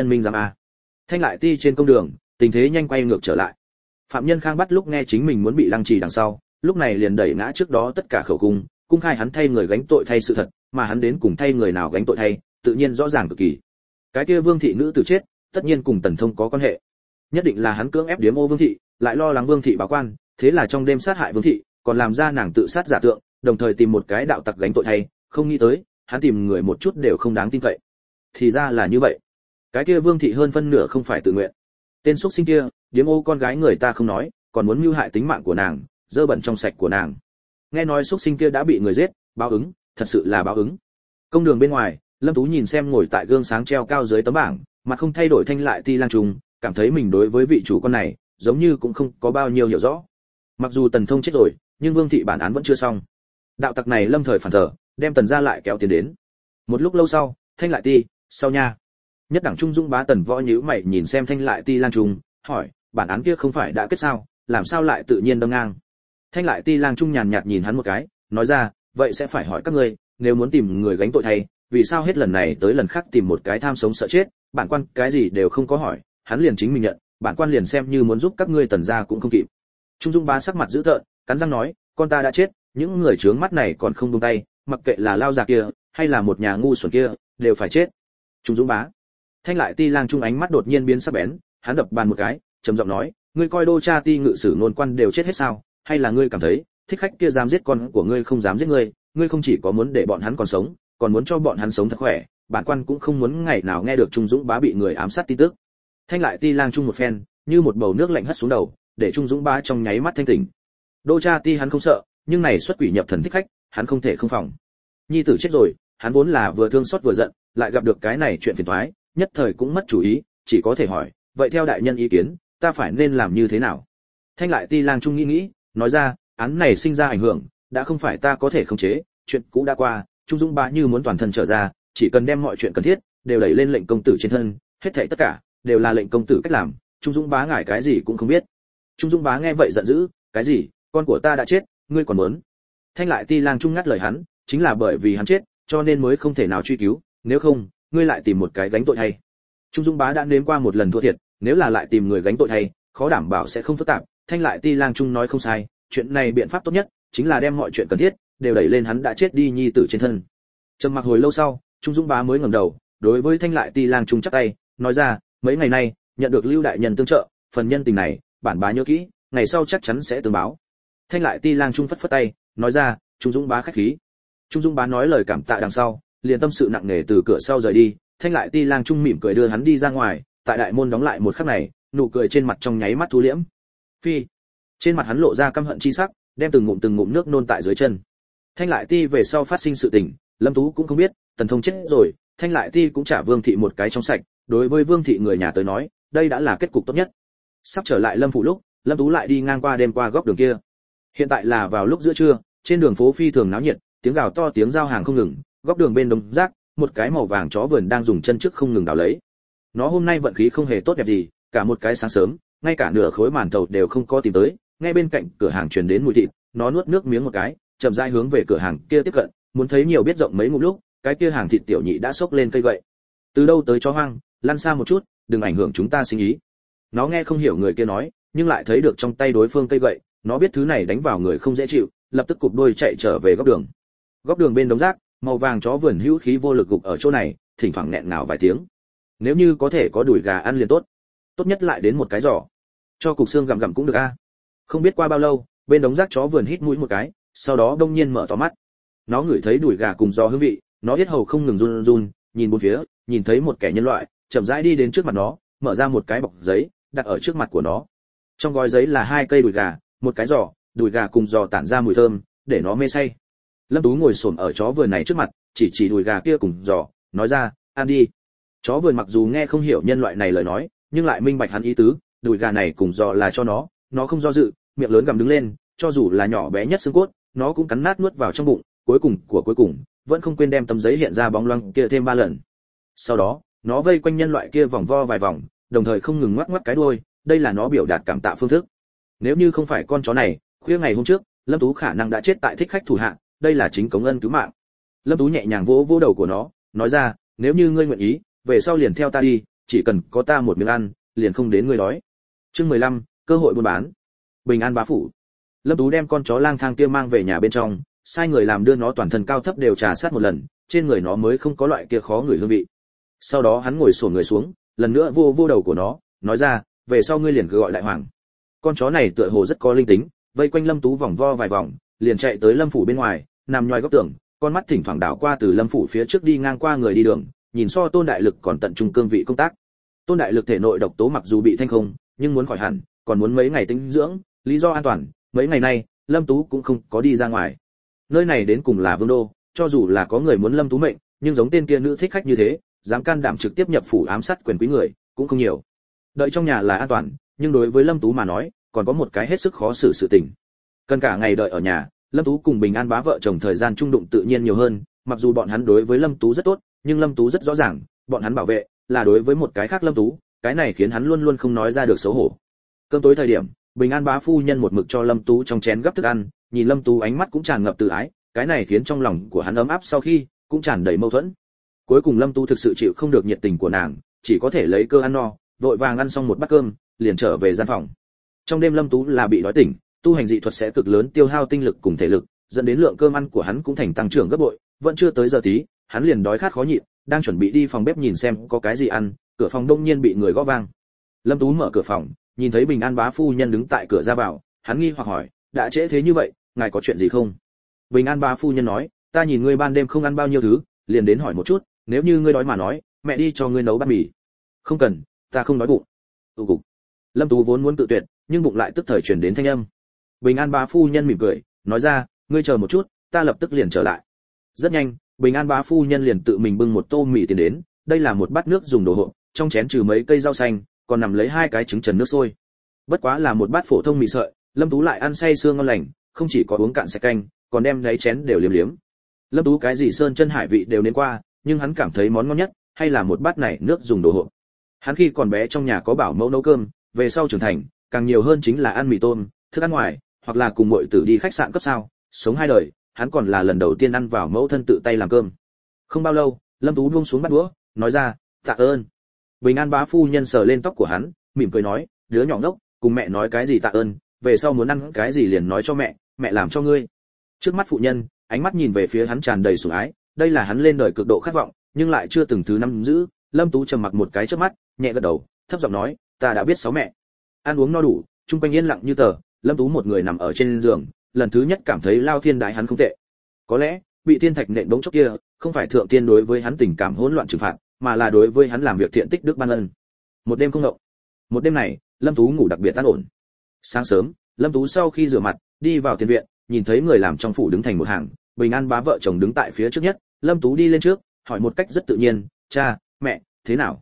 à. Thanh Lại Ti trên công đường, tình thế nhanh quay ngược trở lại. Phạm nhân Khang Bát lúc nghe chính mình muốn bị Lăng Trì đằng sau, lúc này liền đẩy ngã trước đó tất cả khẩu cung khai hắn thay người gánh tội thay sự thật, mà hắn đến cùng thay người nào gánh tội thay, tự nhiên rõ ràng cực kỳ. Cái kia Vương thị nữ tử chết, tất nhiên cùng Tần Thông có quan hệ. Nhất định là hắn cưỡng ép điếm ô Vương thị, lại lo lắng Vương thị báo quan, thế là trong đêm sát hại Vương thị, còn làm ra nàng tự sát giả tượng, đồng thời tìm một cái đạo tặc gánh tội thay, không nghĩ tới, hắn tìm người một chút đều không đáng tin cậy. Thì ra là như vậy. Cái kia Vương thị hơn phân nửa không phải tự nguyện. Tên xuất sinh kia, điếm ô con gái người ta không nói, còn muốn mưu hại tính mạng của nàng, dơ bẩn trong sạch của nàng. Nghe nói xuất sinh kia đã bị người giết, báo ứng, thật sự là báo ứng. Công đường bên ngoài, Lâm Tú nhìn xem ngồi tại gương sáng treo cao dưới tấm bảng, mặt không thay đổi Thanh Lại Ti Lang Trung, cảm thấy mình đối với vị chủ con này, giống như cũng không có bao nhiêu hiểu rõ. Mặc dù Tần Thông chết rồi, nhưng Vương thị bản án vẫn chưa xong. Đạo tặc này lâm thời phản thờ, đem Tần gia lại kéo tiền đến. Một lúc lâu sau, Thanh Lại Ti, sau nha. Nhất đẳng Trung Dũng bá Tần Võ nhíu mày nhìn xem Thanh Lại Ti Lang Trung, hỏi, bản án kia không phải đã kết sao, làm sao lại tự nhiên đâm ngang? Thanh Lại Ti Lang Trung nhàn nhạt nhìn hắn một cái, nói ra, vậy sẽ phải hỏi các ngươi, nếu muốn tìm người gánh tội thay, vì sao hết lần này tới lần khác tìm một cái tham sống sợ chết, bản quan cái gì đều không có hỏi, hắn liền chính mình nhận, bản quan liền xem như muốn giúp các ngươi Tần gia cũng không kịp. Trung Dung bá sắc mặt dữ tợn, cắn răng nói, con ta đã chết, những người trướng mắt này còn không buông tay, mặc kệ là lao già kia, hay là một nhà ngu xuẩn kia, đều phải chết. Trung Dung bá. Thanh Lại Ti Lang Trung ánh mắt đột nhiên biến sắc bén, hắn đập bàn một cái, trầm giọng nói, ngươi coi Đô Cha Ti ngự sử nôn quan đều chết hết sao, hay là ngươi cảm thấy, thích khách kia dám giết con của ngươi không dám giết ngươi, ngươi không chỉ có muốn để bọn hắn còn sống, còn muốn cho bọn hắn sống thật khỏe, bản quan cũng không muốn ngày nào nghe được Trung Dũng bá bị người ám sát tin tức. Thanh Lại Ti Lang Trung một phen, như một bầu nước lạnh hất xuống đầu, để Trung Dũng bá trong nháy mắt thanh tỉnh. Đô Cha Ti hắn không sợ, nhưng này xuất quỷ nhập thần thích khách, hắn không thể không phòng. Nhi tử chết rồi, hắn vốn là vừa thương xót vừa giận, lại gặp được cái này chuyện phiền toái, nhất thời cũng mất chủ ý, chỉ có thể hỏi, vậy theo đại nhân ý kiến, ta phải nên làm như thế nào? Thanh Lại Ti Lang Trung nghĩ, nói ra, án này sinh ra ảnh hưởng, đã không phải ta có thể khống chế, chuyện cũ đã qua, Trung Dũng bá như muốn toàn thân trở ra, chỉ cần đem mọi chuyện cần thiết đều đẩy lên lệnh công tử trên thân, hết thảy tất cả đều là lệnh công tử cách làm, Trung Dũng bá ngại cái gì cũng không biết. Trung Dũng bá nghe vậy giận dữ, cái gì? Con của ta đã chết, ngươi còn muốn? Thanh Lại Ti Lang Trung ngắt lời hắn, chính là bởi vì hắn chết, cho nên mới không thể nào truy cứu, nếu không, ngươi lại tìm một cái gánh tội thay. Trung Dũng bá đã nếm qua một lần thua thiệt, nếu là lại tìm người gánh tội thay, khó đảm bảo sẽ không phức tạp. Thanh Lại Ti Lang Trung nói không sai, chuyện này biện pháp tốt nhất chính là đem mọi chuyện cần thiết đều đẩy lên hắn đã chết đi nhi tử trên thân. Trầm mặc hồi lâu sau, Trung Dũng bá mới ngẩng đầu, đối với Thanh Lại Ti Lang Trung chắp tay, nói ra, mấy ngày nay nhận được Lưu đại nhân tương trợ, phần nhân tình này, bản bá nhớ kỹ, ngày sau chắc chắn sẽ tương báo. Thanh Lại Ti Lang Trung phất phất tay, nói ra, Trung Dũng bá khách khí. Trung Dũng bá nói lời cảm tạ đằng sau, liền tâm sự nặng nề từ cửa sau rời đi. Thanh Lại Ti Lang Trung mỉm cười đưa hắn đi ra ngoài, tại đại môn đóng lại một khắc này, nụ cười trên mặt trong nháy mắt thu liễm. Phi, trên mặt hắn lộ ra căm hận chi sắc, đem từng ngụm nước nôn tại dưới chân. Thanh Lại Ti về sau phát sinh sự tình, Lâm Tú cũng không biết, Tần Thông chết rồi, Thanh Lại Ti cũng trả Vương thị một cái trong sạch, đối với Vương thị người nhà tới nói, đây đã là kết cục tốt nhất. Sắp trở lại Lâm phủ lúc, Lâm Tú lại đi ngang qua đêm qua góc đường kia. Hiện tại là vào lúc giữa trưa, trên đường phố phi thường náo nhiệt, tiếng gào to tiếng giao hàng không ngừng, góc đường bên đống rác, một cái màu vàng chó vườn đang dùng chân trước không ngừng đào lấy. Nó hôm nay vận khí không hề tốt đẹp gì, cả một cái sáng sớm, ngay cả nửa khối màn thầu đều không có tìm tới, ngay bên cạnh cửa hàng truyền đến mùi thịt, nó nuốt nước miếng một cái, chậm rãi hướng về cửa hàng kia tiếp cận, muốn thấy nhiều biết rộng mấy ngụm lúc, cái kia hàng thịt tiểu nhị đã xốc lên cây gậy. Từ đâu tới chó hoang, lăn xa một chút, đừng ảnh hưởng chúng ta sinh ý. Nó nghe không hiểu người kia nói, nhưng lại thấy được trong tay đối phương cây gậy, nó biết thứ này đánh vào người không dễ chịu, lập tức cụp đuôi chạy trở về góc đường. Góc đường bên đống rác, màu vàng chó vườn hữu khí vô lực gục ở chỗ này, thỉnh thoảng nghẹn ngào vài tiếng. Nếu như có thể có đùi gà ăn liền tốt, tốt nhất lại đến một cái giò, cho cục xương gặm gặm cũng được a. Không biết qua bao lâu, bên đống rác chó vườn hít mũi một cái, sau đó đông nhiên mở to mắt. Nó ngửi thấy đùi gà cùng giò hương vị, nó yết hầu không ngừng run run, nhìn bốn phía, nhìn thấy một kẻ nhân loại, chậm rãi đi đến trước mặt nó, mở ra một cái bọc giấy, đặt ở trước mặt của nó. Trong gói giấy là 2 cây đùi gà, một cái giò, đùi gà cùng giò tản ra mùi thơm, để nó mê say. Lâm Tú ngồi xổm ở chó vườn này trước mặt, chỉ đùi gà kia cùng giò, nói ra, ăn đi. Chó vườn mặc dù nghe không hiểu nhân loại này lời nói, nhưng lại minh bạch hắn ý tứ, đùi gà này cùng giò là cho nó không do dự, miệng lớn gặm đứng lên, cho dù là nhỏ bé nhất xương cốt, nó cũng cắn nát nuốt vào trong bụng, cuối cùng, vẫn không quên đem tấm giấy hiện ra bóng loáng kia thêm 3 lần. Sau đó, nó vây quanh nhân loại kia vòng vo vài vòng, đồng thời không ngừng ngoắc ngoắc cái đuôi, đây là nó biểu đạt cảm tạ phương thức. Nếu như không phải con chó này, khuya ngày hôm trước, Lâm Tú khả năng đã chết tại thích khách thủ hạ, đây là chính cống ân cứu mạng. Lâm Tú nhẹ nhàng vỗ vỗ đầu của nó, nói ra, nếu như ngươi nguyện ý, về sau liền theo ta đi, chỉ cần có ta một miếng ăn, liền không đến ngươi đói. Chương 15, cơ hội buôn bán. Bình An bá phủ. Lâm Tú đem con chó lang thang kia mang về nhà bên trong, sai người làm đưa nó toàn thân cao thấp đều trà sát một lần, trên người nó mới không có loại kia khó ngửi hương vị. Sau đó hắn ngồi xổm người xuống, lần nữa vô vô đầu của nó, nói ra, về sau ngươi liền cứ gọi đại hoàng. Con chó này tựa hồ rất có linh tính, vây quanh Lâm Tú vòng vo vài vòng, liền chạy tới Lâm phủ bên ngoài, nằm nhoi góc tường, con mắt thỉnh thoảng đảo qua từ Lâm phủ phía trước đi ngang qua người đi đường, nhìn so Tôn Đại Lực còn tận trung cương vị công tác. Tôn Đại Lực thể nội độc tố mặc dù bị thanh không, nhưng muốn khỏi hẳn, còn muốn mấy ngày tĩnh dưỡng, lý do an toàn, mấy ngày nay, Lâm Tú cũng không có đi ra ngoài. Nơi này đến cùng là vương đô, cho dù là có người muốn Lâm Tú mệnh, nhưng giống tên kia nữ thích khách như thế, dám can đảm trực tiếp nhập phủ ám sát quyền quý người, cũng không nhiều. Đợi trong nhà là an toàn, nhưng đối với Lâm Tú mà nói, còn có một cái hết sức khó xử sự tình. Cần cả ngày đợi ở nhà, Lâm Tú cùng Bình An bá vợ chồng thời gian chung đụng tự nhiên nhiều hơn, mặc dù bọn hắn đối với Lâm Tú rất tốt, nhưng Lâm Tú rất rõ ràng, bọn hắn bảo vệ là đối với một cái khác Lâm Tú, cái này khiến hắn luôn luôn không nói ra được xấu hổ. Cơm tối thời điểm, Bình An bá phu nhân một mực cho Lâm Tú trong chén gấp thức ăn, nhìn Lâm Tú ánh mắt cũng tràn ngập từ ái, cái này khiến trong lòng của hắn ấm áp, sau khi cũng tràn đầy mâu thuẫn. Cuối cùng Lâm Tú thực sự chịu không được nhiệt tình của nàng, chỉ có thể lấy cơ ăn no, vội vàng ăn xong một bát cơm, liền trở về gian phòng. Trong đêm Lâm Tú là bị đói tỉnh, tu hành dị thuật sẽ cực lớn tiêu hao tinh lực cùng thể lực, dẫn đến lượng cơm ăn của hắn cũng thành tăng trưởng gấp bội, vẫn chưa tới giờ tí, hắn liền đói khát khó nhịn, đang chuẩn bị đi phòng bếp nhìn xem có cái gì ăn, cửa phòng đông nhiên bị người gõ vang. Lâm Tú mở cửa phòng, nhìn thấy Bình An bá phu nhân đứng tại cửa ra vào, hắn nghi hoặc hỏi, đã trễ thế như vậy, ngài có chuyện gì không? Bình An bá phu nhân nói, ta nhìn ngươi ban đêm không ăn bao nhiêu thứ, liền đến hỏi một chút, nếu như ngươi đói mà nói, mẹ đi cho ngươi nấu bát mì. Không cần, ta không đói bụng. Cục. Lâm Tú vốn muốn tự tuyệt, nhưng bụng lại tức thời truyền đến thanh âm. Bình An bá phu nhân mỉm cười, nói ra, ngươi chờ một chút, ta lập tức liền trở lại. Rất nhanh, Bình An bá phu nhân liền tự mình bưng một tô mì tiền đến, đây là một bát nước dùng đồ hộp, trong chén trừ mấy cây rau xanh, còn nằm lấy 2 cái trứng trần nước sôi. Bất quá là một bát phổ thông mì sợi, Lâm Tú lại ăn say sưa ngon lành, không chỉ có uống cạn sạch canh, còn đem lấy chén đều liếm liếm. Lâm Tú cái gì sơn chân hải vị đều nếm qua, nhưng hắn cảm thấy món ngon nhất hay là một bát này nước dùng đồ hộp. Hắn khi còn bé trong nhà có bảo mẫu nấu cơm, về sau trưởng thành, càng nhiều hơn chính là ăn mì tôm, thức ăn ngoài, hoặc là cùng muội tử đi khách sạn cấp sao, sống 2 đời, hắn còn là lần đầu tiên ăn vào mẫu thân tự tay làm cơm. Không bao lâu, Lâm Tú buông xuống bát đũa, nói ra, tạ ơn. Bình An bá phu nhân sờ lên tóc của hắn, mỉm cười nói, đứa nhỏ ngốc, cùng mẹ nói cái gì tạ ơn, về sau muốn ăn cái gì liền nói cho mẹ, mẹ làm cho ngươi. Trước mắt phụ nhân, ánh mắt nhìn về phía hắn tràn đầy sủng ái, đây là hắn lên đời cực độ khát vọng, nhưng lại chưa từng thứ nắm giữ. Lâm Tú trầm mặc một cái chớp mắt, nhẹ gật đầu, thấp giọng nói, ta đã biết 6 mẹ. Ăn uống no đủ, trung quanh yên lặng như tờ, Lâm Tú một người nằm ở trên giường, lần thứ nhất cảm thấy lao thiên đái hắn không tệ. Có lẽ, bị thiên thạch nện bóng chốc kia, không phải thượng tiên đối với hắn tình cảm hỗn loạn trừng phạt, mà là đối với hắn làm việc thiện tích đức ban ân. Một đêm không ngộng. Một đêm này, Lâm Tú ngủ đặc biệt an ổn. Sáng sớm, Lâm Tú sau khi rửa mặt, đi vào tiền viện, nhìn thấy người làm trong phủ đứng thành một hàng, Bình An bá vợ chồng đứng tại phía trước nhất, Lâm Tú đi lên trước, hỏi một cách rất tự nhiên, cha, mẹ, thế nào?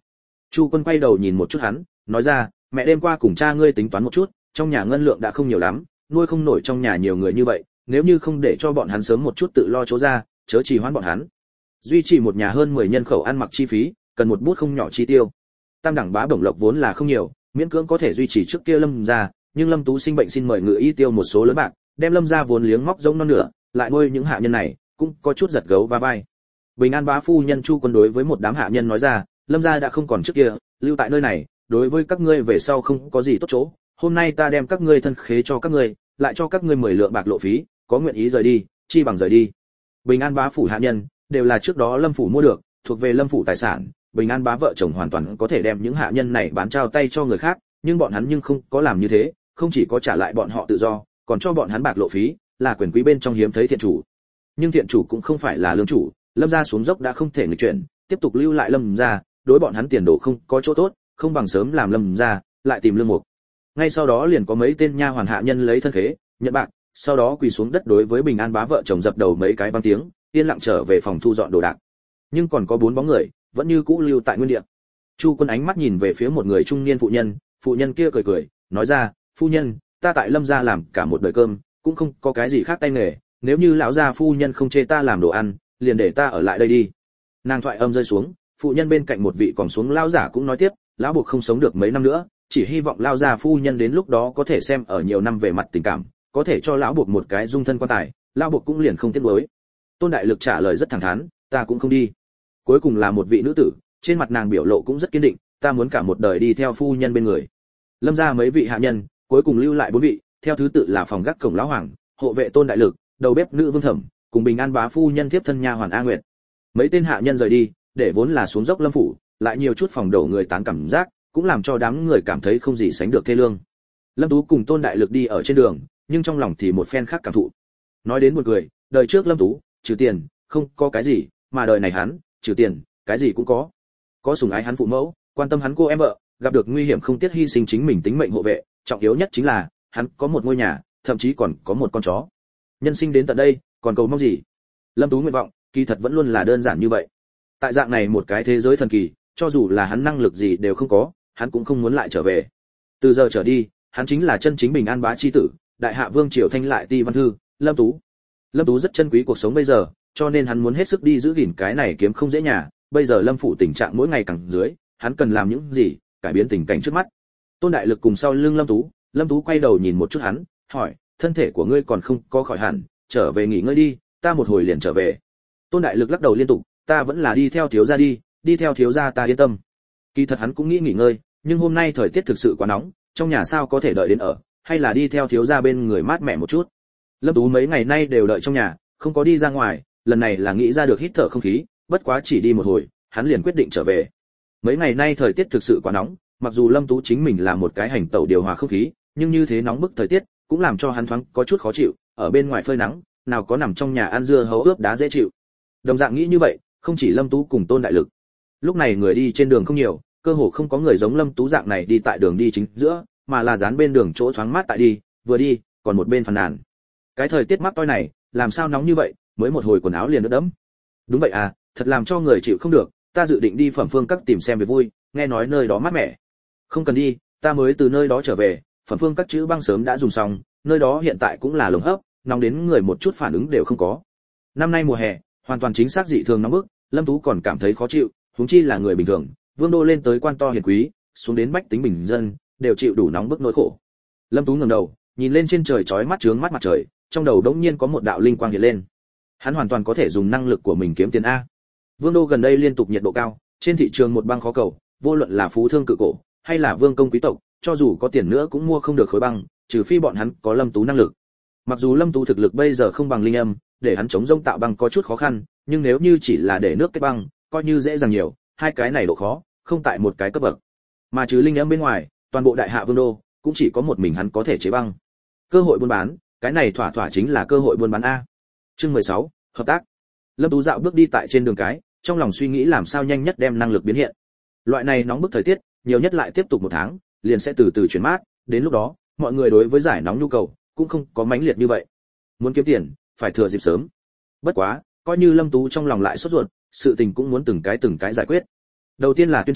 Chu Quân quay đầu nhìn một chút hắn, nói ra, mẹ đêm qua cùng cha ngươi tính toán một chút, trong nhà ngân lượng đã không nhiều lắm, nuôi không nổi trong nhà nhiều người như vậy, nếu như không để cho bọn hắn sớm một chút tự lo chỗ ra, chớ trì hoãn bọn hắn. Duy trì một nhà hơn 10 nhân khẩu ăn mặc chi phí, cần một bút không nhỏ chi tiêu. Tam đẳng bá bổng lộc vốn là không nhiều, miễn cưỡng có thể duy trì trước kia Lâm gia, nhưng Lâm Tú sinh bệnh xin mời ngự y tiêu một số lớn bạc, đem Lâm gia vốn liếng móc rỗng non nửa, lại nuôi những hạ nhân này, cũng có chút giật gấu va vai. Bình An bá phu nhân Chu Quân đối với một đám hạ nhân nói ra, Lâm gia đã không còn trước kia, lưu tại nơi này, đối với các ngươi về sau không có gì tốt chỗ, hôm nay ta đem các ngươi thân khế cho các ngươi, lại cho các ngươi 10 lượng bạc lộ phí, có nguyện ý rời đi, chi bằng rời đi. Bình An bá phủ hạ nhân đều là trước đó Lâm phủ mua được, thuộc về Lâm phủ tài sản, Bình An bá vợ chồng hoàn toàn có thể đem những hạ nhân này bán trao tay cho người khác, nhưng bọn hắn nhưng không có làm như thế, không chỉ có trả lại bọn họ tự do, còn cho bọn hắn bạc lộ phí, là quyền quý bên trong hiếm thấy thiện chủ. Nhưng thiện chủ cũng không phải là lương chủ, Lâm gia xuống dốc đã không thể nghịch chuyển, tiếp tục lưu lại Lâm gia, đối bọn hắn tiền đồ không có chỗ tốt, không bằng sớm làm Lâm gia, lại tìm lương mục. Ngay sau đó liền có mấy tên nha hoàn hạ nhân lấy thân khế, nhận bạc, sau đó quỳ xuống đất đối với Bình An bá vợ chồng dập đầu mấy cái vang tiếng, yên lặng trở về phòng thu dọn đồ đạc. Nhưng còn có 4 bóng người, vẫn như cũ lưu tại nguyên địa. Chu Quân ánh mắt nhìn về phía một người trung niên phụ nhân kia cười cười, nói ra, phu nhân, ta tại Lâm gia làm cả một đời cơm, cũng không có cái gì khác tay nghề, nếu như lão gia phu nhân không chê ta làm đồ ăn, liền để ta ở lại đây đi. Nàng thoại âm rơi xuống, phụ nhân bên cạnh một vị còn xuống lão giả cũng nói tiếp, lão buộc không sống được mấy năm nữa, chỉ hy vọng lão gia phu nhân đến lúc đó có thể xem ở nhiều năm về mặt tình cảm, có thể cho lão buộc một cái dung thân quan tài, lão buộc cũng liền không tiếc nuối. Tôn Đại Lực trả lời rất thẳng thắn, ta cũng không đi. Cuối cùng là một vị nữ tử, trên mặt nàng biểu lộ cũng rất kiên định, ta muốn cả một đời đi theo phu nhân bên người. Lâm gia mấy vị hạ nhân, cuối cùng lưu lại 4 vị, theo thứ tự là phòng gác cổng lão hoàng, hộ vệ Tôn Đại Lực, đầu bếp nữ Vương Thẩm, cùng Bình An bá phu nhân tiếp thân nha hoàn A Nguyệt. Mấy tên hạ nhân rời đi, để vốn là xuống dốc Lâm phủ, lại nhiều chút phòng đổ người tán cảm giác, cũng làm cho đám người cảm thấy không gì sánh được thê lương. Lâm Tú cùng Tôn Đại Lực đi ở trên đường, nhưng trong lòng thì một phen khác cảm thụ. Nói đến buồn cười, đời trước Lâm Tú, trừ tiền, không có cái gì, mà đời này hắn, trừ tiền, cái gì cũng có. Có sủng ái hắn phụ mẫu, quan tâm hắn cô em vợ, gặp được nguy hiểm không tiếc hy sinh chính mình tính mệnh hộ vệ, trọng yếu nhất chính là hắn có một ngôi nhà, thậm chí còn có một con chó. Nhân sinh đến tận đây, còn cầu mong gì? Lâm Tú nguyện vọng, kỳ thật vẫn luôn là đơn giản như vậy. Tại dạng này một cái thế giới thần kỳ, cho dù là hắn năng lực gì đều không có, hắn cũng không muốn lại trở về. Từ giờ trở đi, hắn chính là chân chính Bình An bá chi tử, đại hạ vương triều thanh lại ti văn thư, Lâm Tú. Lâm Tú rất trân quý cuộc sống bây giờ, cho nên hắn muốn hết sức đi giữ gìn cái này kiếm không dễ nhà, bây giờ Lâm phủ tình trạng mỗi ngày càng dưới, hắn cần làm những gì, cải biến tình cảnh trước mắt. Tôn Đại Lực cùng sau lưng Lâm Tú quay đầu nhìn một chút hắn, hỏi, thân thể của ngươi còn không có khỏi hẳn, trở về nghỉ ngơi đi, ta một hồi liền trở về. Tôn Đại Lực lắc đầu liên tục, ta vẫn là đi theo thiếu gia đi theo thiếu gia ta yên tâm. Kỳ thật hắn cũng nghĩ nghỉ ngơi, nhưng hôm nay thời tiết thực sự quá nóng, trong nhà sao có thể đợi đến ở, hay là đi theo thiếu gia bên người mát mẻ một chút. Lâm Tú mấy ngày nay đều đợi trong nhà, không có đi ra ngoài, lần này là nghĩ ra được hít thở không khí, bất quá chỉ đi một hồi, hắn liền quyết định trở về. Mấy ngày nay thời tiết thực sự quá nóng, mặc dù Lâm Tú chính mình là một cái hành tẩu điều hòa không khí, nhưng như thế nóng bức thời tiết cũng làm cho hắn thoáng có chút khó chịu, ở bên ngoài phơi nắng, nào có nằm trong nhà ăn dưa hấu ướp đá dễ chịu. Đồng dạng nghĩ như vậy, không chỉ Lâm Tú cùng Tôn Đại Lực. Lúc này người đi trên đường không nhiều, cơ hồ không có người giống Lâm Tú dạng này đi tại đường đi chính giữa, mà là dán bên đường chỗ thoáng mát tại đi, vừa đi, còn một bên phàn nàn. Cái thời tiết mắc toi này, làm sao nóng như vậy, mới một hồi quần áo liền ướt đẫm. Đúng vậy à, thật làm cho người chịu không được, ta dự định đi Phẩm Phương Các tìm xem về vui, nghe nói nơi đó mát mẻ. Không cần đi, ta mới từ nơi đó trở về, Phẩm Phương Các chữ băng sớm đã dùng xong, nơi đó hiện tại cũng là lồng hấp, nóng đến người một chút phản ứng đều không có. Năm nay mùa hè, hoàn toàn chính xác dị thường nóng bức, Lâm Tú còn cảm thấy khó chịu, huống chi là người bình thường, vương đô lên tới quan to hiền quý, xuống đến bách tính bình dân, đều chịu đủ nóng bức nỗi khổ. Lâm Tú ngẩng đầu, nhìn lên trên trời chói mắt chướng mắt mặt trời, trong đầu đống nhiên có một đạo linh quang hiện lên. Hắn hoàn toàn có thể dùng năng lực của mình kiếm tiền a. Vương đô gần đây liên tục nhiệt độ cao, trên thị trường một băng khó cầu, vô luận là phú thương cự cổ hay là vương công quý tộc, cho dù có tiền nữa cũng mua không được khối băng, trừ phi bọn hắn có Lâm Tú năng lực. Mặc dù Lâm Tú thực lực bây giờ không bằng Linh Âm, để hắn chống rông tạo băng có chút khó khăn, nhưng nếu như chỉ là để nước kết băng, coi như dễ dàng nhiều, hai cái này độ khó không tại một cái cấp bậc. Mà trừ Linh Âm bên ngoài, toàn bộ đại hạ vương đô cũng chỉ có một mình hắn có thể chế băng. Cơ hội buôn bán, cái này thỏa thỏa chính là cơ hội buôn bán a. Chương 16, hợp tác. Lâm Tú dạo bước đi tại trên đường cái, trong lòng suy nghĩ làm sao nhanh nhất đem năng lực biến hiện. Loại này nóng bức thời tiết, nhiều nhất lại tiếp tục 1 tháng, liền sẽ từ từ chuyển mát, đến lúc đó, mọi người đối với giải nóng nhu cầu cũng không có mãnh liệt như vậy. Muốn kiếm tiền, phải thừa dịp sớm. Bất quá, coi như Lâm Tú trong lòng lại sốt ruột, sự tình cũng muốn từng cái giải quyết. Đầu tiên là tuyên chỉ,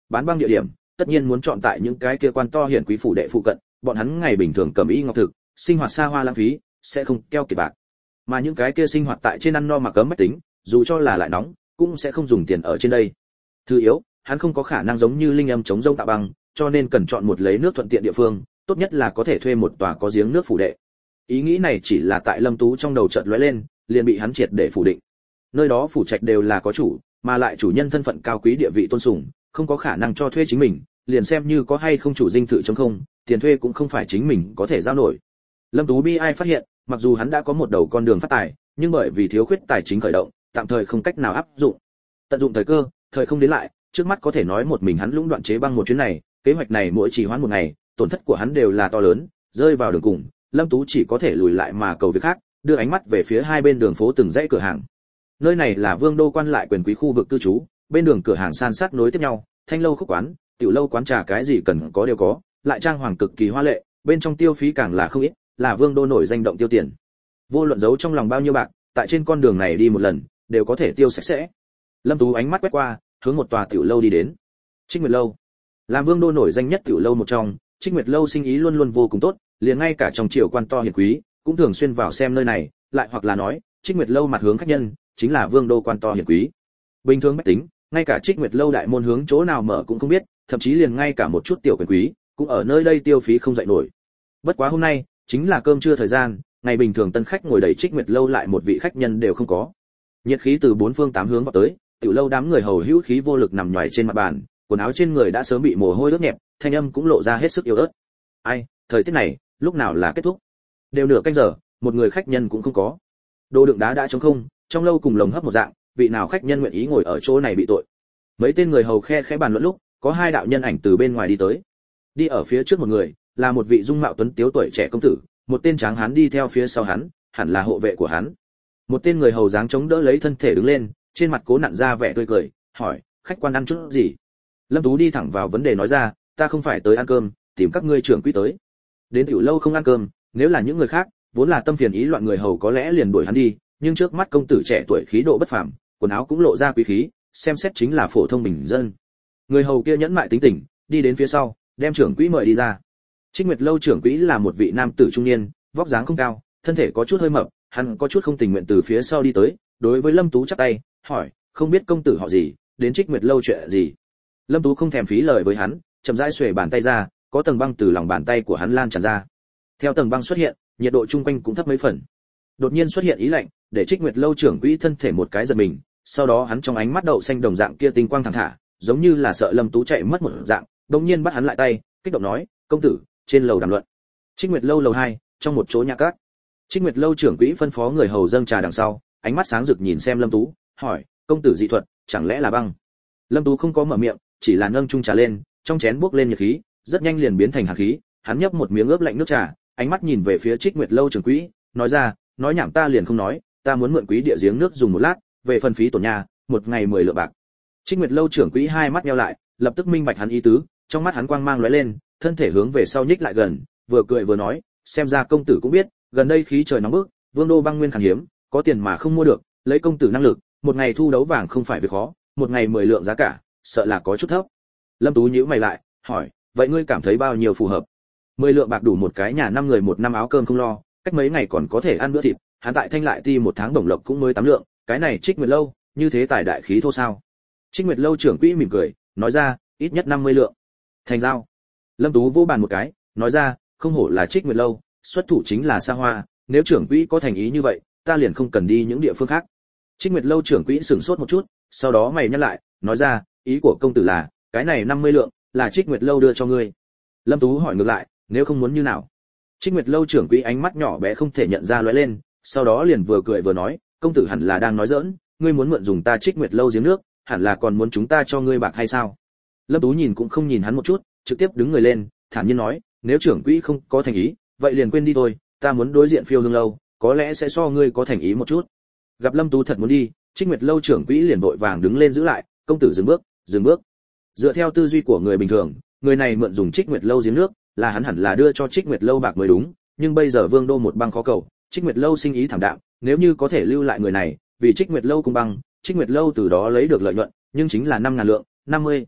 bán băng địa điểm tất nhiên muốn chọn tại những cái kia quan to hiển quý phủ đệ phụ cận, bọn hắn ngày bình thường cầm y ngọc thực, sinh hoạt xa hoa lãng phí, sẽ không keo kiệt bạc. Mà những cái kia sinh hoạt tại trên ăn no mặc ấm bách tính, dù cho là lại nóng, cũng sẽ không dùng tiền ở trên đây. Thứ yếu, hắn không có khả năng giống như linh âm chống rông tạo băng, cho nên cần chọn một lấy nước thuận tiện địa phương, tốt nhất là có thể thuê một tòa có giếng nước phủ đệ. Ý nghĩ này chỉ là tại Lâm Tú trong đầu chợt lóe lên, liền bị hắn triệt để phủ định. Nơi đó phủ trạch đều là có chủ, mà lại chủ nhân thân phận cao quý địa vị tôn sùng, không có khả năng cho thuê chính mình, liền xem như có hay không chủ dinh thự chống không, tiền thuê cũng không phải chính mình có thể giao nổi. Lâm Tú bi ai phát hiện, mặc dù hắn đã có một đầu con đường phát tài, nhưng bởi vì thiếu khuyết tài chính khởi động, tạm thời không cách nào áp dụng. Tận dụng thời cơ, thời không đến lại, trước mắt có thể nói một mình hắn lũng đoạn chế băng một chuyến này, kế hoạch này mỗi trì hoãn một ngày, tổn thất của hắn đều là to lớn, rơi vào đường cùng, Lâm Tú chỉ có thể lùi lại mà cầu việc khác, đưa ánh mắt về phía hai bên đường phố từng dãy cửa hàng. Nơi này là Vương đô quan lại quyền quý khu vực cư trú, bên đường cửa hàng san sát nối tiếp nhau, thanh lâu khúc quán, tiểu lâu quán trà cái gì cần có đều có, lại trang hoàng cực kỳ hoa lệ, bên trong tiêu phí càng là không ít, là Vương đô nổi danh động tiêu tiền. Vô luận giấu trong lòng bao nhiêu bạc, tại trên con đường này đi một lần, đều có thể tiêu sạch sẽ. Lâm Tú ánh mắt quét qua, hướng một tòa tiểu lâu đi đến. Trích Nguyệt lâu, làm Vương đô nổi danh nhất tiểu lâu một trong, Trích Nguyệt lâu sinh ý luôn luôn vô cùng tốt, liền ngay cả trong triều quan to hiển quý cũng thường xuyên vào xem nơi này, lại hoặc là nói, Trích Nguyệt lâu mặt hướng khách nhân chính là Vương đô quan to hiển quý. Bình thường bách tính, ngay cả Trích Nguyệt lâu đại môn hướng chỗ nào mở cũng không biết, thậm chí liền ngay cả một chút tiểu quyền quý cũng ở nơi đây tiêu phí không dậy nổi. Bất quá hôm nay chính là cơm trưa thời gian, ngày bình thường tân khách ngồi đầy Trích Nguyệt lâu lại một vị khách nhân đều không có. Nhiệt khí từ bốn phương tám hướng vào tới, tiểu lâu đám người hầu hữu khí vô lực nằm nhoài trên mặt bàn, quần áo trên người đã sớm bị mồ hôi ướt nhẹp, thanh âm cũng lộ ra hết sức yếu ớt. Ai, thời tiết này, lúc nào là kết thúc? Đều nửa canh giờ, một người khách nhân cũng không có. Đồ đựng đá đã trống không, trong lâu cùng lồng hấp một dạng, vị nào khách nhân nguyện ý ngồi ở chỗ này bị tội. Mấy tên người hầu khe khẽ bàn luận lúc, có hai đạo nhân ảnh từ bên ngoài đi tới. Đi ở phía trước một người, là một vị dung mạo tuấn tiếu tuổi trẻ công tử, một tên tráng hán đi theo phía sau hắn, hẳn là hộ vệ của hắn. Một tên người hầu dáng chống đỡ lấy thân thể đứng lên, trên mặt cố nặn ra vẻ tươi cười, hỏi, khách quan ăn chút gì? Lâm Tú đi thẳng vào vấn đề nói ra, ta không phải tới ăn cơm, tìm các ngươi trưởng quỹ tới. Đến tiểu lâu không ăn cơm, nếu là những người khác, vốn là tâm phiền ý loạn người hầu có lẽ liền đuổi hắn đi, nhưng trước mắt công tử trẻ tuổi khí độ bất phàm, quần áo cũng lộ ra quý khí, xem xét chính là phổ thông bình dân. Người hầu kia nhẫn mại tính tình, đi đến phía sau, đem trưởng quỹ mời đi ra. Trích Nguyệt lâu trưởng quỹ là một vị nam tử trung niên, vóc dáng không cao, thân thể có chút hơi mập, hắn có chút không tình nguyện từ phía sau đi tới, đối với Lâm Tú chắp tay, hỏi, không biết công tử họ gì, đến Trích Nguyệt lâu chuyện gì? Lâm Tú không thèm phí lời với hắn, chậm rãi xuề bàn tay ra, có tầng băng từ lòng bàn tay của hắn lan tràn ra. Theo tầng băng xuất hiện, nhiệt độ chung quanh cũng thấp mấy phần. Đột nhiên xuất hiện ý lạnh, để Trích Nguyệt lâu trưởng quỹ thân thể một cái giật mình, sau đó hắn trong ánh mắt đậu xanh đồng dạng kia tinh quang thẳng thả, giống như là sợ Lâm Tú chạy mất một dạng, đột nhiên bắt hắn lại tay, kích động nói, công tử, trên lầu đàm luận. Trích Nguyệt lâu lầu 2, trong một chỗ nhà cát. Trích Nguyệt lâu trưởng quỹ phân phó người hầu dâng trà đằng sau, ánh mắt sáng rực nhìn xem Lâm Tú, hỏi, công tử dị thuật, chẳng lẽ là băng? Lâm Tú không có mở miệng, chỉ là nâng chung trà lên, trong chén bốc lên nhiệt khí, rất nhanh liền biến thành hàn khí, hắn nhấp một miếng ướp lạnh nước trà, ánh mắt nhìn về phía Trích Nguyệt lâu trưởng quỹ, nói ra, nói nhảm ta liền không nói, ta muốn mượn quý địa giếng nước dùng một lát, về phần phí tổn nhà, một ngày 10 lượng bạc. Trích Nguyệt lâu trưởng quỹ hai mắt nheo lại, lập tức minh bạch hắn ý tứ, trong mắt hắn quang mang lóe lên, thân thể hướng về sau nhích lại gần, vừa cười vừa nói, xem ra công tử cũng biết, gần đây khí trời nóng bức, Vương đô băng nguyên khan hiếm, có tiền mà không mua được, lấy công tử năng lực, một ngày thu đấu vàng không phải việc khó, một ngày 10 lượng giá cả, sợ là có chút thấp. Lâm Tú nhíu mày lại, hỏi, vậy ngươi cảm thấy bao nhiêu phù hợp? 10 lượng bạc đủ một cái nhà 5 người một năm áo cơm không lo, cách mấy ngày còn có thể ăn bữa thịt, hắn tại Thanh Lại Ti một tháng đồng lộc cũng mới 8 lượng, cái này Trích Nguyệt lâu, như thế tài đại khí thô sao? Trích Nguyệt lâu trưởng quỹ mỉm cười, nói ra, ít nhất 50 lượng. Thành giao. Lâm Tú vỗ bàn một cái, nói ra, không hổ là Trích Nguyệt lâu, xuất thủ chính là xa hoa, nếu trưởng quỹ có thành ý như vậy, ta liền không cần đi những địa phương khác. Trích Nguyệt lâu trưởng quỹ sửng sốt một chút, sau đó mày nhắc lại, nói ra, ý của công tử là, cái này 50 lượng, là Trích Nguyệt lâu đưa cho ngươi. Lâm Tú hỏi ngược lại, nếu không muốn như nào? Trích Nguyệt lâu trưởng quỹ ánh mắt nhỏ bé không thể nhận ra lóe lên, sau đó liền vừa cười vừa nói, công tử hẳn là đang nói giỡn, ngươi muốn mượn dùng ta Trích Nguyệt lâu giếng nước, hẳn là còn muốn chúng ta cho ngươi bạc hay sao? Lâm Tú nhìn cũng không nhìn hắn một chút, trực tiếp đứng người lên, thản nhiên nói, nếu trưởng quỹ không có thành ý, vậy liền quên đi thôi, ta muốn đối diện Phiêu Hương lâu, có lẽ sẽ so ngươi có thành ý một chút. Gặp Lâm Tú thật muốn đi, Trích Nguyệt lâu trưởng quỹ liền vội vàng đứng lên giữ lại, công tử dừng bước, dừng bước. Dựa theo tư duy của người bình thường, người này mượn dùng Trích Nguyệt lâu giếng nước, là hắn hẳn là đưa cho Trích Nguyệt lâu bạc mới đúng, nhưng bây giờ Vương đô một băng khó cầu, Trích Nguyệt lâu sinh ý thảm đạm, nếu như có thể lưu lại người này, vì Trích Nguyệt lâu cung băng, Trích Nguyệt lâu từ đó lấy được lợi nhuận, nhưng chính là 5.000 lượng, 50.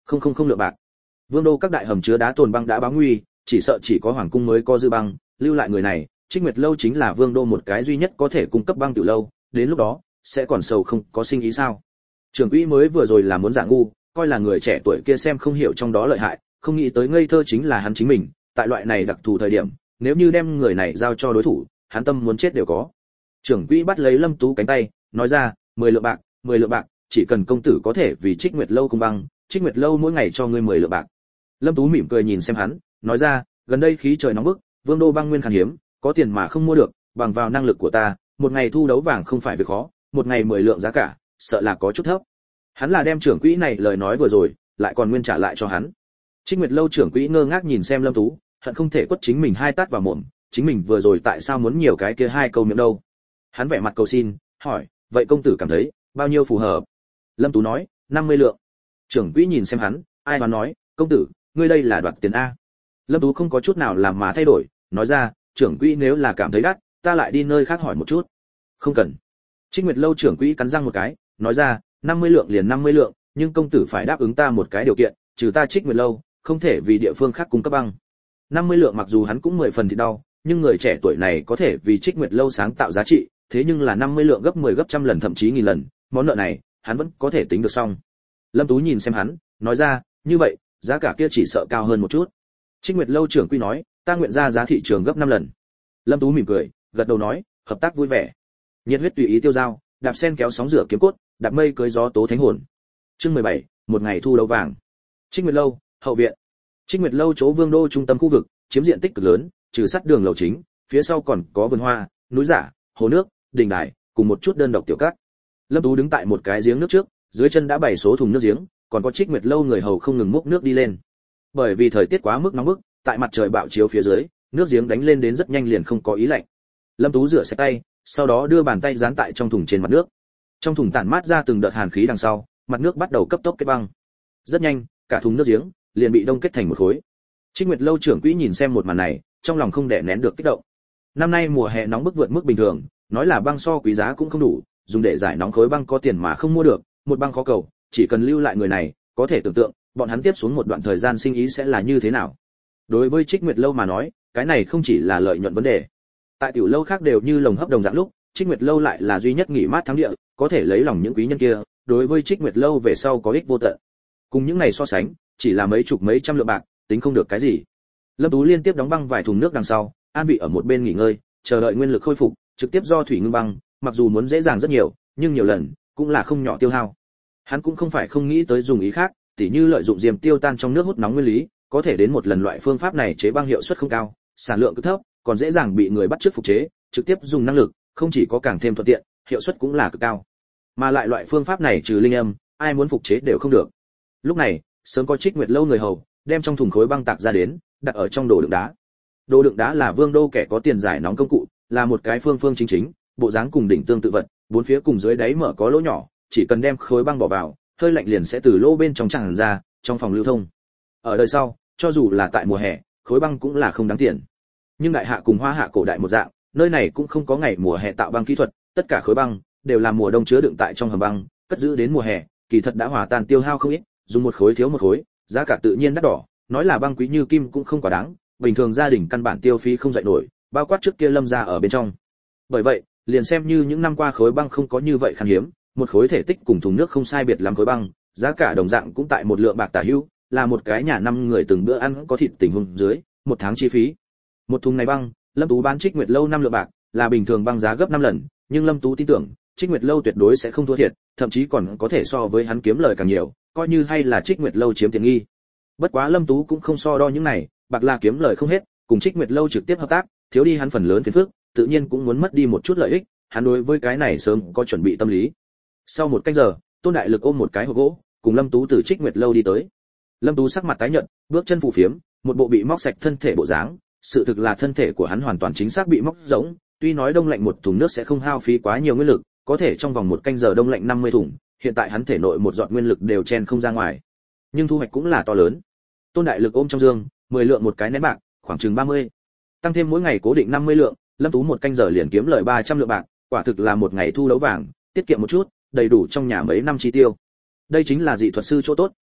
không lượng bạc. Vương đô các đại hầm chứa đá tồn băng đã báo nguy, chỉ sợ chỉ có hoàng cung mới có dư băng, lưu lại người này, Trích Nguyệt lâu chính là Vương đô một cái duy nhất có thể cung cấp băng tiểu lâu, đến lúc đó sẽ còn sầu không có sinh ý sao? Trưởng quỹ mới vừa rồi là muốn giả ngu, coi là người trẻ tuổi kia xem không hiểu trong đó lợi hại, không nghĩ tới ngây thơ chính là hắn chính mình, tại loại này đặc thù thời điểm, nếu như đem người này giao cho đối thủ, hắn tâm muốn chết đều có. Trưởng quỹ bắt lấy Lâm Tú cánh tay, nói ra, 10 lượng bạc, 10 lượng bạc, chỉ cần công tử có thể vì Trích Nguyệt lâu cung băng, Trích Nguyệt lâu mỗi ngày cho ngươi 10 lượng bạc. Lâm Tú mỉm cười nhìn xem hắn, nói ra, gần đây khí trời nóng bức, Vương đô băng nguyên khan hiếm, có tiền mà không mua được, bằng vào năng lực của ta, một ngày thu đấu vàng không phải việc khó, một ngày 10 lượng giá cả, sợ là có chút thấp. Hắn là đem trưởng quỹ này lời nói vừa rồi, lại còn nguyên trả lại cho hắn. Trích Nguyệt lâu trưởng quỹ ngơ ngác nhìn xem Lâm Tú, hận không thể quất chính mình hai tát vào mồm, chính mình vừa rồi tại sao muốn nhiều cái kia hai câu miệng đâu. Hắn vẻ mặt cầu xin, hỏi, vậy công tử cảm thấy bao nhiêu phù hợp? Lâm Tú nói, 50 lượng. Trưởng quỹ nhìn xem hắn, ai mà nói, công tử, ngươi đây là đoạt tiền a? Lâm Tú không có chút nào làm mà thay đổi, nói ra, trưởng quỹ nếu là cảm thấy đắt, ta lại đi nơi khác hỏi một chút. Không cần. Trích Nguyệt lâu trưởng quỹ cắn răng một cái, nói ra, 50 lượng liền 50 lượng, nhưng công tử phải đáp ứng ta một cái điều kiện, trừ ta Trích Nguyệt lâu, không thể vì địa phương khác cung cấp băng. 50 lượng mặc dù hắn cũng 10 phần thì đau, nhưng người trẻ tuổi này có thể vì Trích Nguyệt lâu sáng tạo giá trị, thế nhưng là 50 lượng gấp 10 gấp trăm lần thậm chí nghìn lần, món nợ này, hắn vẫn có thể tính được xong. Lâm Tú nhìn xem hắn, nói ra, như vậy, giá cả kia chỉ sợ cao hơn một chút. Trích Nguyệt lâu trưởng quỹ nói, ta nguyện ra giá thị trường gấp 5 lần. Lâm Tú mỉm cười, gật đầu nói, hợp tác vui vẻ. Nhiệt huyết tùy ý tiêu dao, đạp sen kéo sóng rửa kiếm cốt, đạp mây cưới gió tố thánh hồn. Chương 17, một ngày thu đấu vàng. Trích Nguyệt lâu, hậu viện. Trích Nguyệt lâu chỗ Vương đô trung tâm khu vực, chiếm diện tích cực lớn, trừ sắt đường lầu chính, phía sau còn có vườn hoa, núi giả, hồ nước, đình đài, cùng một chút đơn độc tiểu cát. Lâm Tú đứng tại một cái giếng nước trước, dưới chân đã bày số thùng nước giếng, còn có Trích Nguyệt lâu người hầu không ngừng múc nước đi lên. Bởi vì thời tiết quá mức nóng bức, tại mặt trời bạo chiếu phía dưới, nước giếng đánh lên đến rất nhanh liền không có ý lạnh. Lâm Tú rửa sạch tay, sau đó đưa bàn tay dán tại trong thùng trên mặt nước. Trong thùng tản mát ra từng đợt hàn khí đằng sau, mặt nước bắt đầu cấp tốc kết băng. Rất nhanh, cả thùng nước giếng liền bị đông kết thành một khối. Trích Nguyệt lâu trưởng quỹ nhìn xem một màn này, trong lòng không đè nén được kích động. Năm nay mùa hè nóng bức vượt mức bình thường, nói là băng so quý giá cũng không đủ, dùng để giải nóng khối băng có tiền mà không mua được, một băng khó cầu, chỉ cần lưu lại người này, có thể tưởng tượng, bọn hắn tiếp xuống một đoạn thời gian sinh ý sẽ là như thế nào. Đối với Trích Nguyệt lâu mà nói, cái này không chỉ là lợi nhuận vấn đề. Tại tiểu lâu khác đều như lồng hấp đồng dạng lúc, Trích Nguyệt lâu lại là duy nhất nghỉ mát thắng địa, có thể lấy lòng những quý nhân kia, đối với Trích Nguyệt lâu về sau có ích vô tận. Cùng những này so sánh, chỉ là mấy chục mấy trăm lượng bạc, tính không được cái gì. Lâm Tú liên tiếp đóng băng vài thùng nước đằng sau, an vị ở một bên nghỉ ngơi, chờ đợi nguyên lực khôi phục, trực tiếp do thủy ngưng băng, mặc dù muốn dễ dàng rất nhiều, nhưng nhiều lần cũng là không nhỏ tiêu hao. Hắn cũng không phải không nghĩ tới dùng ý khác, tỉ như lợi dụng diềm tiêu tan trong nước hút nóng nguyên lý, có thể đến một lần loại phương pháp này chế băng hiệu suất không cao, sản lượng cực thấp, còn dễ dàng bị người bắt chước phục chế, trực tiếp dùng năng lực, không chỉ có càng thêm thuận tiện, hiệu suất cũng là cực cao. Mà lại loại phương pháp này trừ linh âm, ai muốn phục chế đều không được. Lúc này, sớm có Trích Nguyệt lâu người hầu, đem trong thùng khối băng tạc ra đến, đặt ở trong đồ đựng đá. Đồ đựng đá là Vương đô kẻ có tiền giải nóng công cụ, là một cái phương phương chính chính, bộ dáng cùng đỉnh tương tự vật, bốn phía cùng dưới đáy mở có lỗ nhỏ, chỉ cần đem khối băng bỏ vào, hơi lạnh liền sẽ từ lỗ bên trong tràn ra, trong phòng lưu thông. Ở đời sau, cho dù là tại mùa hè, khối băng cũng là không đáng tiền. Nhưng đại hạ cùng Hoa hạ cổ đại một dạng, nơi này cũng không có ngày mùa hè tạo băng kỹ thuật, tất cả khối băng đều là mùa đông chứa đựng tại trong hầm băng, cất giữ đến mùa hè, kỳ thật đã hòa tan tiêu hao không ít, dùng một khối thiếu một khối, giá cả tự nhiên đắt đỏ, nói là băng quý như kim cũng không quá đáng, bình thường gia đình căn bản tiêu phí không dậy nổi, bao quát trước kia Lâm gia ở bên trong. Bởi vậy, liền xem như những năm qua khối băng không có như vậy khan hiếm, một khối thể tích cùng thùng nước không sai biệt lắm khối băng, giá cả đồng dạng cũng tại một lượng bạc tả hữu, là một cái nhà năm người từng bữa ăn có thịt tình huống dưới, một tháng chi phí. Một thùng này băng, Lâm Tú bán Trích Nguyệt lâu 5 lượng bạc, là bình thường băng giá gấp 5 lần, nhưng Lâm Tú tin tưởng, Trích Nguyệt lâu tuyệt đối sẽ không thua thiệt, thậm chí còn có thể so với hắn kiếm lời càng nhiều, coi như hay là Trích Nguyệt lâu chiếm tiện nghi. Bất quá Lâm Tú cũng không so đo những này, bạc là kiếm lời không hết, cùng Trích Nguyệt lâu trực tiếp hợp tác, thiếu đi hắn phần lớn phiền phức, tự nhiên cũng muốn mất đi một chút lợi ích, hắn đối với cái này sớm có chuẩn bị tâm lý. Sau một canh giờ, Tôn Đại Lực ôm một cái hộp gỗ, cùng Lâm Tú từ Trích Nguyệt lâu đi tới. Lâm Tú sắc mặt tái nhợt, bước chân phù phiếm, một bộ bị móc sạch thân thể bộ dáng, sự thực là thân thể của hắn hoàn toàn chính xác bị móc rỗng, tuy nói đông lạnh một thùng nước sẽ không hao phí quá nhiều nguyên lực, có thể trong vòng một canh giờ đông lạnh 50 thùng, hiện tại hắn thể nội một giọt nguyên lực đều chen không ra ngoài. Nhưng thu hoạch cũng là to lớn. Tôn Đại Lực ôm trong dương, 10 lượng một cái nén bạc, khoảng chừng 30. Tăng thêm mỗi ngày cố định 50 lượng, Lâm Tú một canh giờ liền kiếm lời 300 lượng bạc, quả thực là một ngày thu đấu vàng, tiết kiệm một chút, đầy đủ trong nhà mấy năm chi tiêu. Đây chính là dị thuật sư chỗ tốt,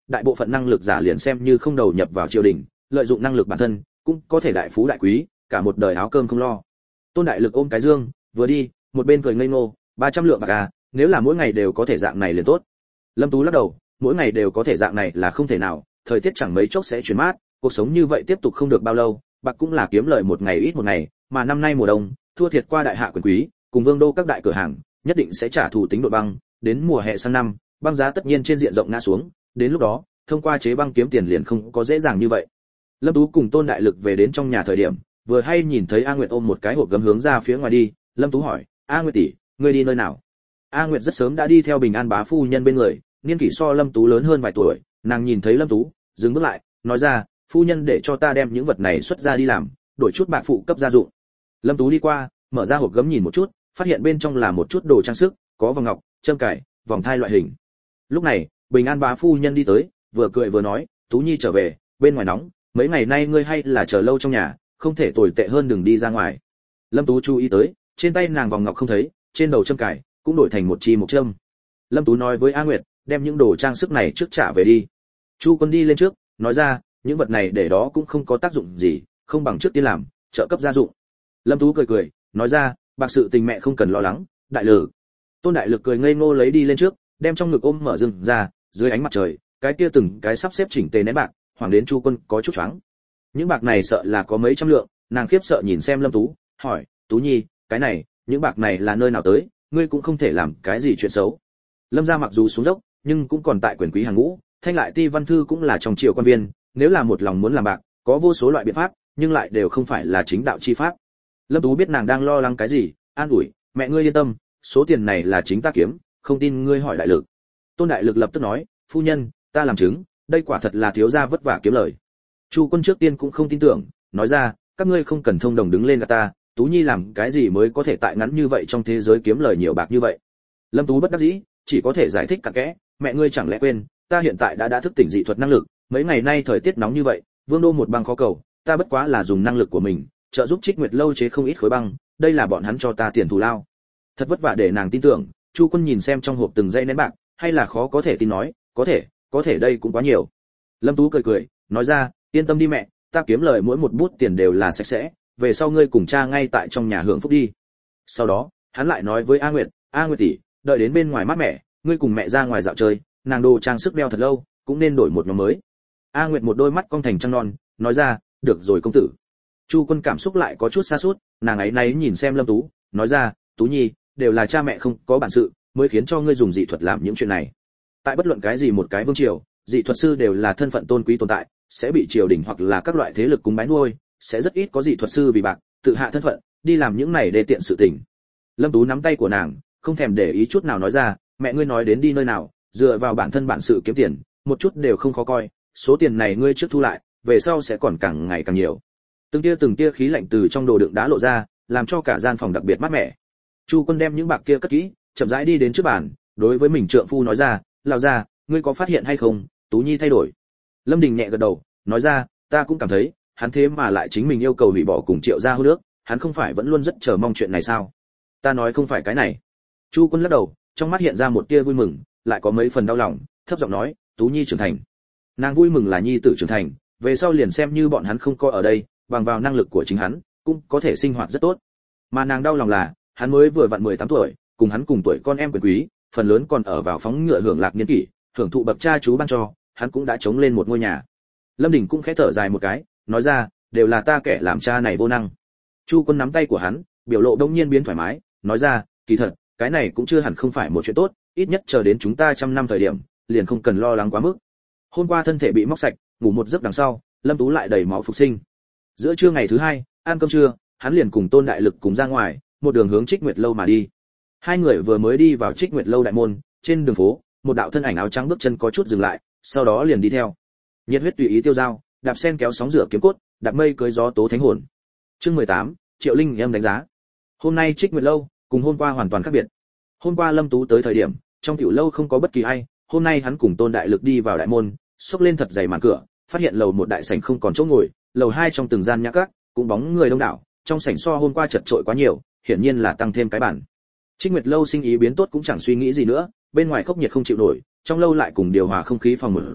đại bộ phận năng lực giả liền xem như không đầu nhập vào triều đình, lợi dụng năng lực bản thân, cũng có thể đại phú đại quý, cả một đời áo cơm không lo. Tôn Đại Lực ôm cái dương, vừa đi, một bên cười ngây ngô, 300 lượng bạc à, nếu là mỗi ngày đều có thể dạng này liền tốt. Lâm Tú lắc đầu, mỗi ngày đều có thể dạng này là không thể nào, thời tiết chẳng mấy chốc sẽ chuyển mát, cuộc sống như vậy tiếp tục không được bao lâu, bạc cũng là kiếm lời một ngày ít một ngày, mà năm nay mùa đông, thua thiệt qua đại hạ quyền quý, cùng vương đô các đại cửa hàng, nhất định sẽ trả thù tính độ băng, đến mùa hè sang năm, băng giá tất nhiên trên diện rộng ngã xuống, đến lúc đó, thông qua chế băng kiếm tiền liền không có dễ dàng như vậy. Lâm Tú cùng Tôn Đại Lực về đến trong nhà thời điểm, vừa hay nhìn thấy A Nguyệt ôm một cái hộp gấm hướng ra phía ngoài đi, Lâm Tú hỏi, "A Nguyệt tỷ, ngươi đi nơi nào?" A Nguyệt rất sớm đã đi theo Bình An bá phu nhân bên người, niên kỷ so Lâm Tú lớn hơn vài tuổi, nàng nhìn thấy Lâm Tú, dừng bước lại, nói ra, "Phu nhân để cho ta đem những vật này xuất ra đi làm, đổi chút bạc phụ cấp gia dụng." Lâm Tú đi qua, mở ra hộp gấm nhìn một chút, phát hiện bên trong là một chút đồ trang sức, có vòng ngọc, châm cài, vòng thai loại hình. Lúc này, Bình An bá phu nhân đi tới, vừa cười vừa nói, "Tú Nhi trở về, bên ngoài nóng, mấy ngày nay ngươi hay là chờ lâu trong nhà, không thể tồi tệ hơn đừng đi ra ngoài." Lâm Tú chú ý tới, trên tay nàng vòng ngọc không thấy, trên đầu châm cài cũng đổi thành một chi mộc châm. Lâm Tú nói với A Nguyệt, đem những đồ trang sức này trước trả về đi. Chu Quân đi lên trước, nói ra, những vật này để đó cũng không có tác dụng gì, không bằng trước tiên làm, trợ cấp gia dụng. Lâm Tú cười cười, nói ra, bạc sự tình mẹ không cần lo lắng, Đại Lực. Tôn Đại Lực cười ngây ngô lấy đi lên trước, đem trong ngực ôm mở rừng ra, dưới ánh mặt trời, cái kia từng cái sắp xếp chỉnh tề nén bạc, hoàng đến Chu Quân có chút choáng. Những bạc này sợ là có mấy trăm lượng, nàng khiếp sợ nhìn xem Lâm Tú, hỏi, "Tú Nhi, cái này, những bạc này là nơi nào tới, ngươi cũng không thể làm cái gì chuyện xấu." Lâm gia mặc dù xuống dốc, nhưng cũng còn tại quyền quý hàng ngũ, Thanh Lại Ti Văn Thư cũng là trong triều quan viên, nếu là một lòng muốn làm bạc, có vô số loại biện pháp, nhưng lại đều không phải là chính đạo chi pháp. Lâm Tú biết nàng đang lo lắng cái gì, an ủi, "Mẹ ngươi yên tâm, số tiền này là chính ta kiếm, không tin ngươi hỏi Đại Lực." Tôn Đại Lực lập tức nói, "Phu nhân, ta làm chứng, đây quả thật là thiếu gia vất vả kiếm lời." Chu Quân trước tiên cũng không tin tưởng, nói ra, "Các ngươi không cần thông đồng đứng lên gạt ta, Tú Nhi làm cái gì mới có thể tại ngắn như vậy trong thế giới kiếm lời nhiều bạc như vậy?" Lâm Tú bất đắc dĩ, chỉ có thể giải thích cặn kẽ, "Mẹ ngươi chẳng lẽ quên, ta hiện tại đã thức tỉnh dị thuật năng lực, mấy ngày nay thời tiết nóng như vậy, vương đô một băng khó cầu, ta bất quá là dùng năng lực của mình, trợ giúp Trích Nguyệt lâu chế không ít khối băng, đây là bọn hắn cho ta tiền thù lao." Thật vất vả để nàng tin tưởng, Chu Quân nhìn xem trong hộp từng dây nén bạc, hay là khó có thể tin nói, có thể đây cũng quá nhiều." Lâm Tú cười cười, nói ra, "Yên tâm đi mẹ, ta kiếm lời mỗi một bút tiền đều là sạch sẽ, về sau ngươi cùng cha ngay tại trong nhà hưởng phúc đi." Sau đó, hắn lại nói với A Nguyệt, "A Nguyệt tỷ, đợi đến bên ngoài mát mẻ, ngươi cùng mẹ ra ngoài dạo chơi, nàng đồ trang sức đeo thật lâu, cũng nên đổi một nhóm mới." A Nguyệt một đôi mắt cong thành trăng non, nói ra, "Được rồi công tử." Chu Quân cảm xúc lại có chút xa sút, nàng ấy náy nhìn xem Lâm Tú, nói ra, "Tú Nhi, đều là cha mẹ không có bản sự, mới khiến cho ngươi dùng dị thuật làm những chuyện này. Tại bất luận cái gì một cái vương triều, dị thuật sư đều là thân phận tôn quý tồn tại, sẽ bị triều đình hoặc là các loại thế lực cúng bái nuôi, sẽ rất ít có dị thuật sư vì bạc, tự hạ thân phận, đi làm những này để tiện sự tình." Lâm Tú nắm tay của nàng, không thèm để ý chút nào nói ra, "Mẹ ngươi nói đến đi nơi nào, dựa vào bản thân bản sự kiếm tiền, một chút đều không khó coi, số tiền này ngươi trước thu lại, về sau sẽ còn càng ngày càng nhiều." Từng tia khí lạnh từ trong đồ đựng đá lộ ra, làm cho cả gian phòng đặc biệt mát mẻ. Chu Quân đem những bạc kia cất kỹ, chậm rãi đi đến trước bàn, đối với mình trượng phu nói ra, "Lão gia, ngươi có phát hiện hay không, Tú Nhi thay đổi?" Lâm Đình nhẹ gật đầu, nói ra, "Ta cũng cảm thấy, hắn thế mà lại chính mình yêu cầu hủy bỏ cùng Triệu gia hôn ước, hắn không phải vẫn luôn rất chờ mong chuyện này sao?" "Ta nói không phải cái này." Chu Quân lắc đầu, trong mắt hiện ra một tia vui mừng, lại có mấy phần đau lòng, thấp giọng nói, "Tú Nhi trưởng thành." Nàng vui mừng là nhi tử trưởng thành, về sau liền xem như bọn hắn không coi ở đây, bằng vào năng lực của chính hắn, cũng có thể sinh hoạt rất tốt. Mà nàng đau lòng là, hắn mới vừa vặn 18 tuổi, cùng hắn cùng tuổi con em quyền quý, phần lớn còn ở vào phóng ngựa hưởng lạc niên kỷ, hưởng thụ bậc cha chú ban cho, hắn cũng đã chống lên một ngôi nhà. Lâm Đình cũng khẽ thở dài một cái, nói ra, "Đều là ta kẻ làm cha này vô năng." Chu Quân nắm tay của hắn, biểu lộ đông nhiên biến thoải mái, nói ra, "Kỳ thật, cái này cũng chưa hẳn không phải một chuyện tốt, ít nhất chờ đến chúng ta 100 năm thời điểm, liền không cần lo lắng quá mức." Hôm qua thân thể bị móc sạch, ngủ một giấc đằng sau, Lâm Tú lại đầy máu phục sinh. Giữa trưa ngày thứ hai, ăn cơm trưa, hắn liền cùng Tôn Đại Lực cùng ra ngoài, một đường hướng Trích Nguyệt lâu mà đi. Hai người vừa mới đi vào Trích Nguyệt lâu đại môn, trên đường phố, một đạo thân ảnh áo trắng bước chân có chút dừng lại, sau đó liền đi theo. Nhiệt huyết tùy ý tiêu dao, đạp sen kéo sóng rửa kiếm cốt, đạp mây cưới gió tố thánh hồn. Chương 18, Triệu Linh em đánh giá. Hôm nay Trích Nguyệt lâu cùng hôm qua hoàn toàn khác biệt. Hôm qua Lâm Tú tới thời điểm, trong tiểu lâu không có bất kỳ ai, hôm nay hắn cùng Tôn Đại Lực đi vào đại môn, xốc lên thật dày màn cửa, phát hiện lầu một đại sảnh không còn chỗ ngồi, lầu hai trong từng gian nhã các cũng bóng người đông đảo, trong sảnh so hôm qua chật trội quá nhiều, hiển nhiên là tăng thêm cái bàn. Trích Nguyệt lâu sinh ý biến tốt cũng chẳng suy nghĩ gì nữa, bên ngoài khốc nhiệt không chịu nổi, trong lâu lại cùng điều hòa không khí phòng một dạng,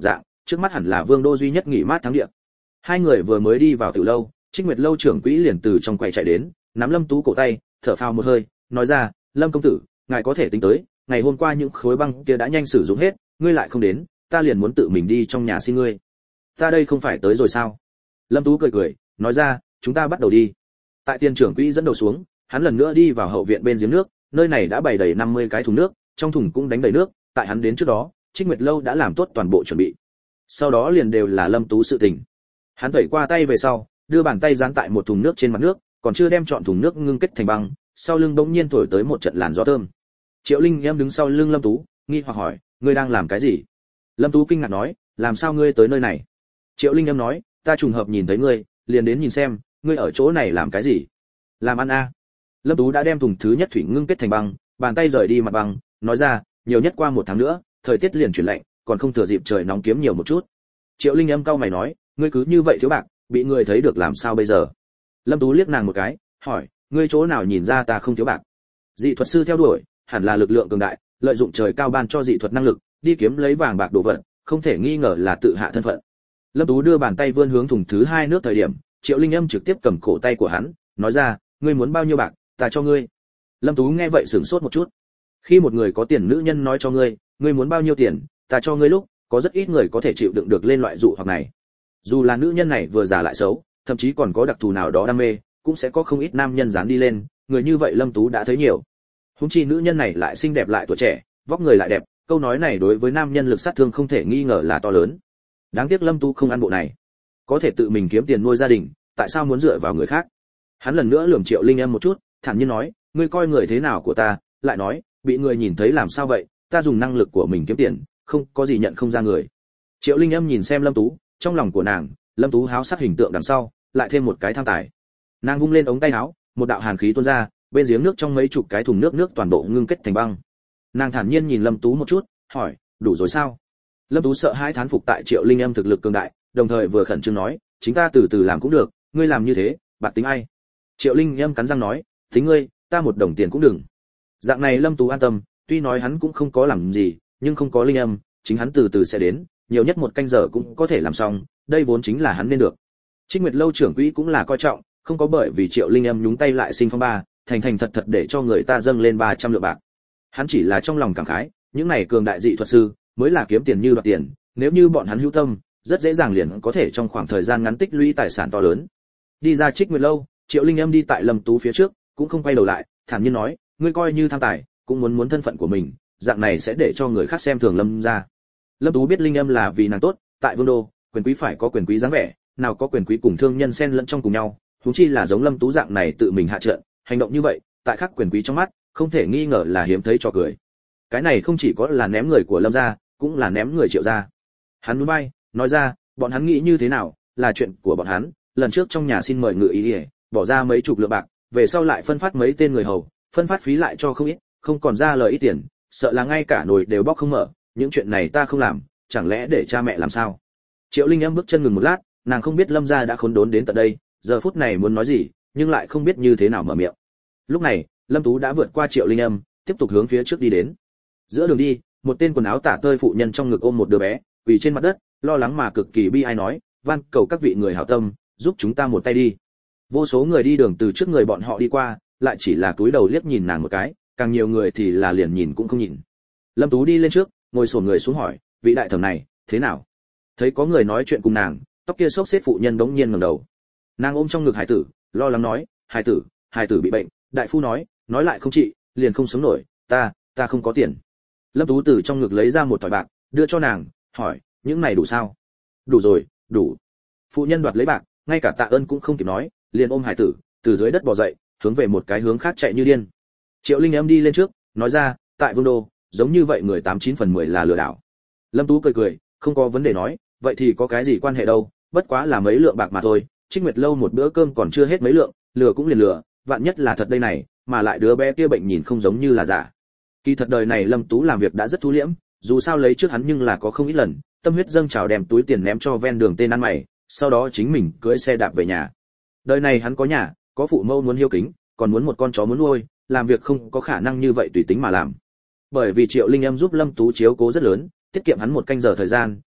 trước mắt hẳn là Vương đô duy nhất nghỉ mát thắng địa. Hai người vừa mới đi vào tiểu lâu, Trích Nguyệt lâu trưởng quỹ liền từ trong quầy chạy đến, nắm Lâm Tú cổ tay, thở phào một hơi, nói ra, Lâm công tử, ngài có thể tính tới, ngày hôm qua những khối băng kia đã nhanh sử dụng hết, ngươi lại không đến, ta liền muốn tự mình đi trong nhà xin ngươi. Ta đây không phải tới rồi sao? Lâm Tú cười cười, nói ra, chúng ta bắt đầu đi. Tại tiền trưởng quỹ dẫn đầu xuống, hắn lần nữa đi vào hậu viện bên giếng nước, nơi này đã bày đầy 50 cái thùng nước, trong thùng cũng đánh đầy nước, tại hắn đến trước đó, Trích Nguyệt lâu đã làm tốt toàn bộ chuẩn bị. Sau đó liền đều là Lâm Tú sự tình. Hắn tẩy qua tay về sau, đưa bàn tay dán tại một thùng nước trên mặt nước, còn chưa đem chọn thùng nước ngưng kết thành băng, sau lưng bỗng nhiên thổi tới một trận làn gió thơm. Triệu Linh em đứng sau lưng Lâm Tú, nghi hoặc hỏi, ngươi đang làm cái gì? Lâm Tú kinh ngạc nói, làm sao ngươi tới nơi này? Triệu Linh em nói, ta trùng hợp nhìn thấy ngươi, liền đến nhìn xem, ngươi ở chỗ này làm cái gì? Làm ăn a. Lâm Tú đã đem thùng thứ nhất thủy ngưng kết thành băng, bàn tay rời đi mặt băng, nói ra, nhiều nhất qua 1 tháng nữa, thời tiết liền chuyển lạnh, còn không thừa dịp trời nóng kiếm nhiều một chút. Triệu Linh âm cau mày nói, ngươi cứ như vậy thiếu bạc, bị người thấy được làm sao bây giờ? Lâm Tú liếc nàng một cái, hỏi, ngươi chỗ nào nhìn ra ta không thiếu bạc? Dị thuật sư theo đuổi, hẳn là lực lượng cường đại, lợi dụng trời cao ban cho dị thuật năng lực, đi kiếm lấy vàng bạc đồ vật, không thể nghi ngờ là tự hạ thân phận. Lâm Tú đưa bàn tay vươn hướng thùng thứ 2 nước thời điểm, Triệu Linh âm trực tiếp cầm cổ tay của hắn, nói ra, ngươi muốn bao nhiêu bạc, ta cho ngươi. Lâm Tú nghe vậy sửng sốt một chút. Khi một người có tiền nữ nhân nói cho ngươi, ngươi muốn bao nhiêu tiền, ta cho ngươi lúc, có rất ít người có thể chịu đựng được lên loại dụ hoặc này. Dù là nữ nhân này vừa già lại xấu, thậm chí còn có đặc thù nào đó đam mê, cũng sẽ có không ít nam nhân dán đi lên, người như vậy Lâm Tú đã thấy nhiều. Huống chi nữ nhân này lại xinh đẹp lại tuổi trẻ, vóc người lại đẹp, câu nói này đối với nam nhân lực sát thương không thể nghi ngờ là to lớn. Đáng tiếc Lâm Tú không ăn bộ này, có thể tự mình kiếm tiền nuôi gia đình, tại sao muốn dựa vào người khác? Hắn lần nữa lườm Triệu Linh em một chút, thản nhiên nói, ngươi coi người thế nào của ta, lại nói, bị người nhìn thấy làm sao vậy, ta dùng năng lực của mình kiếm tiền, không có gì nhận không ra người. Triệu Linh em nhìn xem Lâm Tú, trong lòng của nàng, Lâm Tú háo sắc hình tượng đằng sau, lại thêm một cái tham tài. Nàng vung lên ống tay áo, một đạo hàn khí tuôn ra, bên giếng nước trong mấy chục cái thùng nước toàn bộ ngưng kết thành băng. Nàng thản nhiên nhìn Lâm Tú một chút, hỏi, đủ rồi sao? Lâm Tú sợ hãi thán phục tại Triệu Linh em thực lực cường đại, đồng thời vừa khẩn trương nói, chính ta từ từ làm cũng được, ngươi làm như thế, bạc tính ai? Triệu Linh em cắn răng nói, tính ngươi, ta 1 đồng tiền cũng đừng. Dạng này Lâm Tú an tâm, tuy nói hắn cũng không có làm gì, nhưng không có Linh em, chính hắn từ từ sẽ đến, nhiều nhất 1 canh giờ cũng có thể làm xong, đây vốn chính là hắn nên được. Trích Nguyệt lâu trưởng quỹ cũng là coi trọng, không có bởi vì Triệu Linh em nhúng tay lại sinh phong ba, thành thật để cho người ta dâng lên 300 lượng bạc. Hắn chỉ là trong lòng cảm khái, những này cường đại dị thuật sư mới là kiếm tiền như đoạt tiền, nếu như bọn hắn hữu tâm, rất dễ dàng liền có thể trong khoảng thời gian ngắn tích lũy tài sản to lớn. Đi ra Trích Nguyệt lâu, Triệu Linh em đi tại Lâm Tú phía trước, cũng không quay đầu lại, thản nhiên nói, ngươi coi như tham tài, cũng muốn thân phận của mình, dạng này sẽ để cho người khác xem thường Lâm gia. Lâm Tú biết Linh em là vì nàng tốt, tại Vương đô, quyền quý phải có quyền quý dáng vẻ, nào có quyền quý cùng thương nhân xen lẫn trong cùng nhau, huống chi là giống Lâm Tú dạng này tự mình hạ trận, hành động như vậy, tại khác quyền quý trong mắt, không thể nghi ngờ là hiếm thấy trò cười. Cái này không chỉ có là ném người của Lâm gia, cũng là ném người Triệu gia. Hắn núi bay, nói ra, bọn hắn nghĩ như thế nào, là chuyện của bọn hắn, lần trước trong nhà xin mời ngự ý, bỏ ra mấy chục lượng bạc, về sau lại phân phát mấy tên người hầu, phân phát phí lại cho không ít, không còn ra lời ít tiền, sợ là ngay cả nồi đều bóc không mở, những chuyện này ta không làm, chẳng lẽ để cha mẹ làm sao? Triệu Linh em bước chân ngừng một lát, nàng không biết Lâm gia đã khốn đốn đến tận đây, giờ phút này muốn nói gì, nhưng lại không biết như thế nào mở miệng. Lúc này, Lâm Tú đã vượt qua Triệu Linh em, tiếp tục hướng phía trước đi đến. Giữa đường đi, một tên quần áo tả tơi phụ nhân trong ngực ôm một đứa bé, quỳ trên mặt đất, lo lắng mà cực kỳ bi ai nói, van cầu các vị người hảo tâm, giúp chúng ta một tay đi. Vô số người đi đường từ trước người bọn họ đi qua, lại chỉ là cúi đầu liếc nhìn nàng một cái, càng nhiều người thì là liền nhìn cũng không nhìn. Lâm Tú đi lên trước, ngồi xổm người xuống hỏi, vị đại thẩm này, thế nào? Thấy có người nói chuyện cùng nàng, tóc kia xốc xếp phụ nhân bỗng nhiên ngẩng đầu. Nàng ôm trong ngực hải tử, lo lắng nói, hải tử bị bệnh, đại phu nói lại không trị, liền không sống nổi, ta không có tiền. Lâm Tú từ trong ngực lấy ra một thỏi bạc, đưa cho nàng, hỏi, những này đủ sao? Đủ rồi, đủ. Phụ nhân đoạt lấy bạc, ngay cả tạ ơn cũng không kịp nói, liền ôm hải tử, từ dưới đất bò dậy, hướng về một cái hướng khác chạy như điên. Triệu Linh em đi lên trước, nói ra, tại Vương đô, giống như vậy người 89 phần 10 là lừa đảo. Lâm Tú cười, không có vấn đề nói, vậy thì có cái gì quan hệ đâu, bất quá là mấy lượng bạc mà thôi, Trích Nguyệt lâu một bữa cơm còn chưa hết mấy lượng, lừa cũng liền lừa, vạn nhất là thật đây này, mà lại đứa bé kia bệnh nhìn không giống như là giả. Kỳ thật đời này Lâm Tú làm việc đã rất thu liễm, dù sao lấy trước hắn nhưng là có không ít lần, tâm huyết dâng trào đem túi tiền ném cho ven đường tên ăn mày, sau đó chính mình cưỡi xe đạp về nhà. Đời này hắn có nhà, có phụ mẫu muốn hiếu kính, còn muốn một con chó muốn nuôi, làm việc không có khả năng như vậy tùy tính mà làm. Bởi vì Triệu Linh em giúp Lâm Tú chiếu cố rất lớn, tiết kiệm hắn 1 canh giờ thời gian,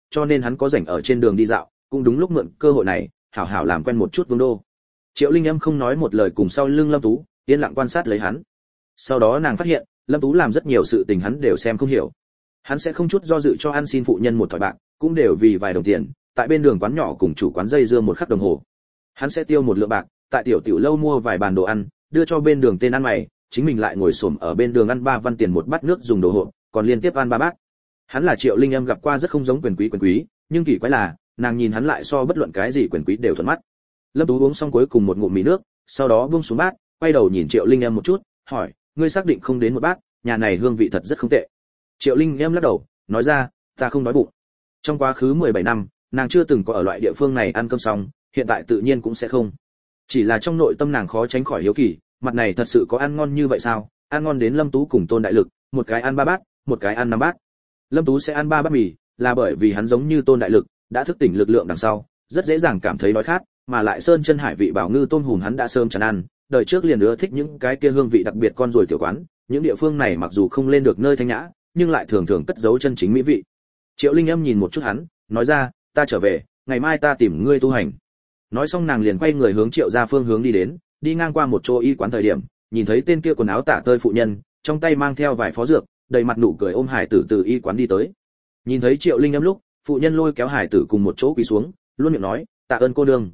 cho nên hắn có rảnh ở trên đường đi dạo, cũng đúng lúc mượn cơ hội này, hảo hảo làm quen một chút Vương Đô. Triệu Linh Âm không nói một lời cùng sau lưng Lâm Tú, yên lặng quan sát lấy hắn. Sau đó nàng phát hiện, Lâm Tú làm rất nhiều sự tình hắn đều xem không hiểu. Hắn sẽ không chút do dự cho ăn xin phụ nhân một thỏi bạc, cũng đều vì vài đồng tiền, tại bên đường quán nhỏ cùng chủ quán dây dưa một khắc đồng hồ. Hắn sẽ tiêu một lượng bạc, tại tiểu tiểu lâu mua vài bàn đồ ăn, đưa cho bên đường tên ăn mày, chính mình lại ngồi xổm ở bên đường ăn 3 văn tiền một bát nước dùng đồ hộp, còn liên tiếp ăn 3 bát. Hắn là Triệu Linh Âm gặp qua rất không giống quyền quý, nhưng kỳ quái là, nàng nhìn hắn lại so bất luận cái gì quyền quý đều thuận mắt. Lâm Tú uống xong cuối cùng một ngụm mì nước, sau đó buông xuống bát, quay đầu nhìn Triệu Linh Âm một chút, hỏi, ngươi xác định không đến một bát, nhà này hương vị thật rất không tệ. Triệu Linh Âm lắc đầu, nói ra, ta không đói bụng. Trong quá khứ 17 năm, nàng chưa từng có ở loại địa phương này ăn cơm xong, hiện tại tự nhiên cũng sẽ không. Chỉ là trong nội tâm nàng khó tránh khỏi hiếu kỳ, mặt này thật sự có ăn ngon như vậy sao? Ăn ngon đến Lâm Tú cùng Tôn Đại Lực, một cái ăn 3 bát, một cái ăn 5 bát. Lâm Tú sẽ ăn 3 bát mì, là bởi vì hắn giống như Tôn Đại Lực, đã thức tỉnh lực lượng đằng sau, rất dễ dàng cảm thấy đói khát, mà lại sơn chân hải vị bảo ngư tôm hùm hắn đã sớm chán ăn, đời trước liền ưa thích những cái kia hương vị đặc biệt con rồi tiểu quán, những địa phương này mặc dù không lên được nơi thanh nhã, nhưng lại thường thường cất giấu chân chính mỹ vị. Triệu Linh Âm nhìn một chút hắn, nói ra, ta trở về, ngày mai ta tìm ngươi tu hành. Nói xong nàng liền quay người hướng Triệu gia phương hướng đi đến, đi ngang qua một chỗ y quán thời điểm, nhìn thấy tên kia quần áo tả tơi phụ nhân, trong tay mang theo vài phó dược, đầy mặt nụ cười ôm hải tử từ y quán đi tới. Nhìn thấy Triệu Linh Âm lúc, phụ nhân lôi kéo hải tử cùng một chỗ quỳ xuống, luôn miệng nói, tạ ơn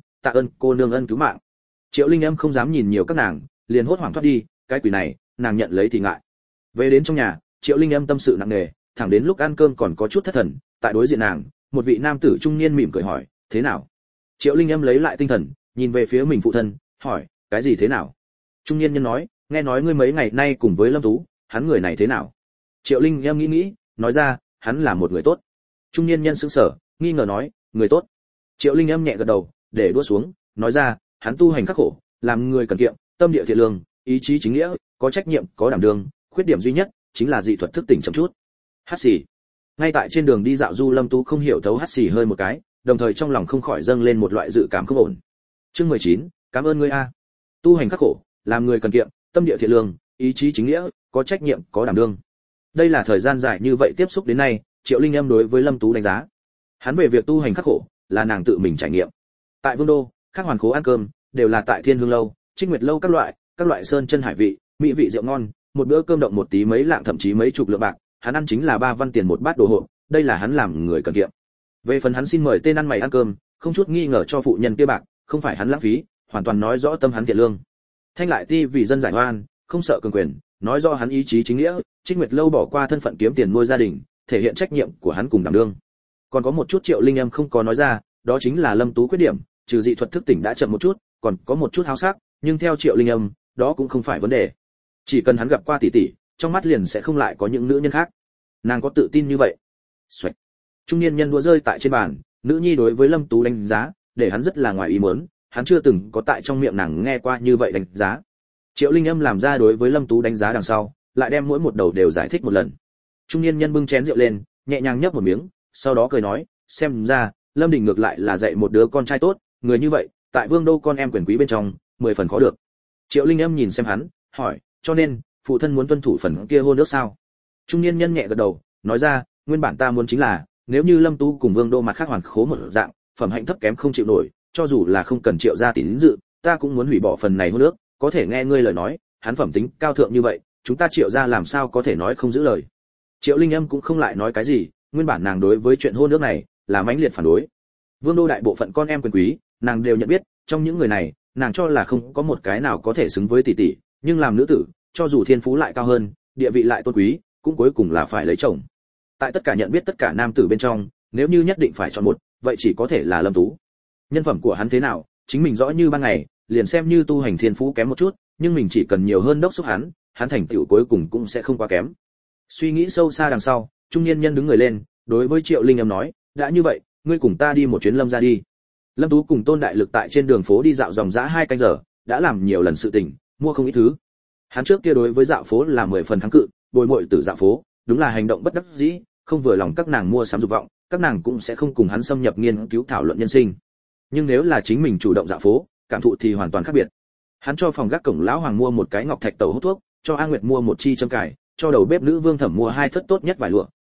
cô nương ân cứu mạng. Triệu Linh Âm không dám nhìn nhiều các nàng, liền hốt hoảng thoát đi, cái quỷ này, nàng nhận lấy thì ngại. Về đến trong nhà, Triệu Linh Âm tâm sự nặng nề, thẳng đến lúc ăn cơm còn có chút thất thần, tại đối diện nàng, một vị nam tử trung niên mỉm cười hỏi, thế nào? Triệu Linh Âm lấy lại tinh thần, nhìn về phía mình phụ thân, hỏi, cái gì thế nào? Trung niên nhân nói, nghe nói ngươi mấy ngày nay cùng với Lâm Tú, hắn người này thế nào? Triệu Linh Âm nghĩ, nói ra, hắn là một người tốt. Trung niên nhân sững sờ, nghi ngờ nói, người tốt. Triệu Linh Âm nhẹ gật đầu, để đũa xuống, nói ra, hắn tu hành khắc khổ, làm người cần kiệm, tâm địa thiện lương, ý chí chính nghĩa, có trách nhiệm, có đảm đương, khuyết điểm duy nhất chính là dị thuật thức tỉnh chậm chút. Hắt xì. Ngay tại trên đường đi dạo du Lâm Tú không hiểu thấu hắt xì hơi một cái, đồng thời trong lòng không khỏi dâng lên một loại dự cảm không ổn. Chương 19, cảm ơn ngươi a. Tu hành khắc khổ, làm người cần kiệm, tâm địa thiện lương, ý chí chính nghĩa, có trách nhiệm, có đảm đương. Đây là thời gian dài như vậy tiếp xúc đến nay, Triệu Linh Âm đối với Lâm Tú đánh giá. Hắn về việc tu hành khắc khổ, là nàng tự mình trải nghiệm. Tại Vương Đô, các hoàn khố ăn cơm đều là tại Thiên Hương lâu, Trích Nguyệt lâu các loại sơn chân hải vị, mỹ vị rượu ngon, một bữa cơm động một tí mấy lạng thậm chí mấy chục lượng bạc, hắn ăn chính là 3 văn tiền một bát đồ hộp, đây là hắn làm người cần kiệm. Về phần hắn xin mời tên ăn mày ăn cơm, không chút nghi ngờ cho phụ nhân kia bạc, không phải hắn lãng phí, hoàn toàn nói rõ tâm hắn thiện lương. Thanh lại ti vì dân giải oan, không sợ cường quyền, nói rõ hắn ý chí chính nghĩa, Trích Nguyệt lâu bỏ qua thân phận kiếm tiền nuôi gia đình, thể hiện trách nhiệm của hắn cùng đảm đương. Còn có một chút Triệu Linh Âm không có nói ra, đó chính là Lâm Tú khuyết điểm, trừ dị thuật thức tỉnh đã chậm một chút, còn có một chút háo sắc, nhưng theo Triệu Linh Âm, đó cũng không phải vấn đề. Chỉ cần hắn gặp qua tỷ tỷ, trong mắt liền sẽ không lại có những nữ nhân khác. Nàng có tự tin như vậy. Xoạch. Trung niên nhân đũa rơi tại trên bàn, nữ nhi đối với Lâm Tú đánh giá, để hắn rất là ngoài ý muốn, hắn chưa từng có tại trong miệng nàng nghe qua như vậy đánh giá. Triệu Linh Âm làm ra đối với Lâm Tú đánh giá đằng sau, lại đem mỗi một đầu đều giải thích một lần. Trung niên nhân bưng chén rượu lên, nhẹ nhàng nhấp một miếng, sau đó cười nói, xem ra, Lâm Đình ngược lại là dạy một đứa con trai tốt, người như vậy, tại Vương Đô con em quyền quý bên trong, 10 phần khó được. Triệu Linh Âm nhìn xem hắn, hỏi, cho nên, phụ thân muốn tuân thủ phần kia hôn ước sao? Trung niên nhân nhẹ gật đầu, nói ra, nguyên bản ta muốn chính là, nếu như Lâm Tú cùng Vương Đô mặt khác hoàn khố một dạng, phẩm hạnh thấp kém không chịu nổi, cho dù là không cần Triệu gia tín dự, ta cũng muốn hủy bỏ phần này hôn ước, có thể nghe ngươi lời nói, hắn phẩm tính cao thượng như vậy, chúng ta Triệu gia làm sao có thể nói không giữ lời. Triệu Linh Âm cũng không lại nói cái gì, nguyên bản nàng đối với chuyện hôn ước này là mãnh liệt phản đối. Vương Đô đại bộ phận con em quyền quý, nàng đều nhận biết, trong những người này, nàng cho là không có một cái nào có thể xứng với tỷ tỷ, nhưng làm nữ tử, cho dù thiên phú lại cao hơn, địa vị lại tôn quý, cũng cuối cùng là phải lấy chồng. Tại tất cả nhận biết tất cả nam tử bên trong, nếu như nhất định phải chọn một, vậy chỉ có thể là Lâm Tú. Nhân phẩm của hắn thế nào, chính mình rõ như ban ngày, liền xem như tu hành thiên phú kém một chút, nhưng mình chỉ cần nhiều hơn đốc xúc hắn, hắn thành tựu cuối cùng cũng sẽ không quá kém. Suy nghĩ sâu xa đằng sau, trung niên nhân đứng người lên, đối với Triệu Linh Âm nói, đã như vậy, ngươi cùng ta đi một chuyến Lâm gia đi. Lâm Tú cùng Tôn Đại Lực tại trên đường phố đi dạo dòng dã 2 canh giờ, đã làm nhiều lần sự tình, mua không ít thứ. Hắn trước kia đối với dạo phố là 10 phần kháng cự, bồi muội tử dạo phố, đúng là hành động bất đắc dĩ, không vừa lòng các nàng mua sắm dục vọng, các nàng cũng sẽ không cùng hắn xâm nhập nghiên cứu thảo luận nhân sinh. Nhưng nếu là chính mình chủ động dạo phố, cảm thụ thì hoàn toàn khác biệt. Hắn cho phòng gác cổng lão hoàng mua một cái ngọc thạch tẩu hút thuốc, cho A Nguyệt mua một chi châm cài, cho đầu bếp nữ Vương Thẩm mua 2 thất tốt nhất vải lụa,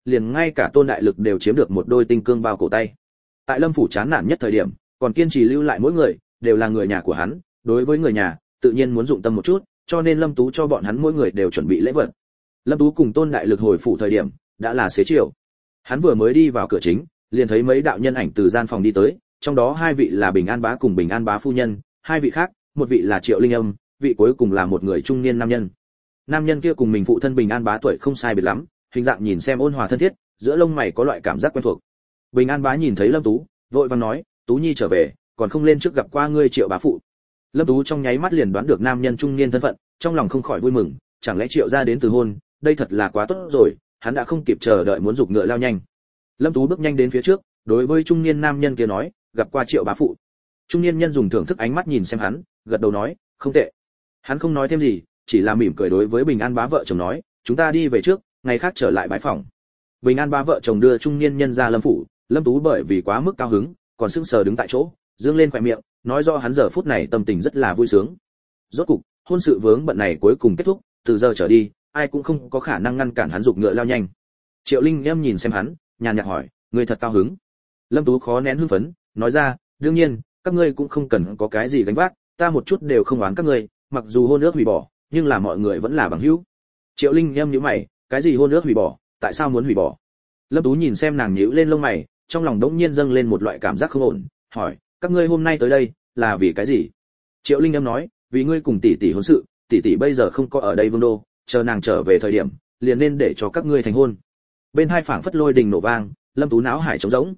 liền ngay cả Tôn Đại Lực đều chiếm được một đôi tinh cương bao cổ tay. Tại Lâm phủ chán nản nhất thời điểm, còn kiên trì lưu lại mỗi người đều là người nhà của hắn, đối với người nhà, tự nhiên muốn dụng tâm một chút, cho nên Lâm Tú cho bọn hắn mỗi người đều chuẩn bị lễ vật. Lâm Tú cùng Tôn Đại Lực hồi phủ thời điểm, đã là xế chiều. Hắn vừa mới đi vào cửa chính, liền thấy mấy đạo nhân ảnh từ gian phòng đi tới, trong đó hai vị là Bình An bá cùng Bình An bá phu nhân, hai vị khác, một vị là Triệu Linh Âm, vị cuối cùng là một người trung niên nam nhân. Nam nhân kia cùng mình phụ thân Bình An bá tuổi không sai biệt lắm, hình dạng nhìn xem ôn hòa thân thiết, giữa lông mày có loại cảm giác quen thuộc. Bình An bá nhìn thấy Lâm Tú, vội vàng nói, Tú nhi trở về, còn không lên trước gặp qua ngươi Triệu bá phụ. Lâm Tú trong nháy mắt liền đoán được nam nhân trung niên thân phận, trong lòng không khỏi vui mừng, chẳng lẽ Triệu gia đến từ hôn, đây thật là quá tốt rồi, hắn đã không kịp chờ đợi muốn giục ngựa lao nhanh. Lâm Tú bước nhanh đến phía trước, đối với trung niên nam nhân kia nói, gặp qua Triệu bá phụ. Trung niên nhân dùng thưởng thức ánh mắt nhìn xem hắn, gật đầu nói, không tệ. Hắn không nói thêm gì, chỉ là mỉm cười đối với Bình An bá vợ chồng nói, chúng ta đi về trước, ngày khác trở lại bãi phòng. Bình An bá vợ chồng đưa trung niên nhân ra Lâm phủ, Lâm Tú bởi vì quá mức cao hứng, còn sững sờ đứng tại chỗ, dương lên khóe miệng, nói rõ hắn giờ phút này tâm tình rất là vui sướng. Rốt cục, hôn sự vướng bận này cuối cùng kết thúc, từ giờ trở đi, ai cũng không có khả năng ngăn cản hắn giục ngựa lao nhanh. Triệu Linh em nhìn xem hắn, nhàn nhạt hỏi, ngươi thật cao hứng? Lâm Tú khó nén hưng phấn, nói ra, đương nhiên, các ngươi cũng không cần có cái gì gánh vác, ta một chút đều không oán các ngươi, mặc dù hôn ước hủy bỏ, nhưng là mọi người vẫn là bằng hữu. Triệu Linh em nhíu mày, cái gì hôn ước hủy bỏ, tại sao muốn hủy bỏ? Lâm Tú nhìn xem nàng nhíu lên lông mày, trong lòng đống nhiên dâng lên một loại cảm giác không ổn, hỏi, các ngươi hôm nay tới đây là vì cái gì? Triệu Linh em nói, vì ngươi cùng tỷ tỷ hôn sự, tỷ tỷ bây giờ không có ở đây Vương đô, chờ nàng trở về thời điểm, liền nên để cho các ngươi thành hôn. Bên hai phảng phất lôi đình nổ vang, Lâm Tú náo hải trống rỗng.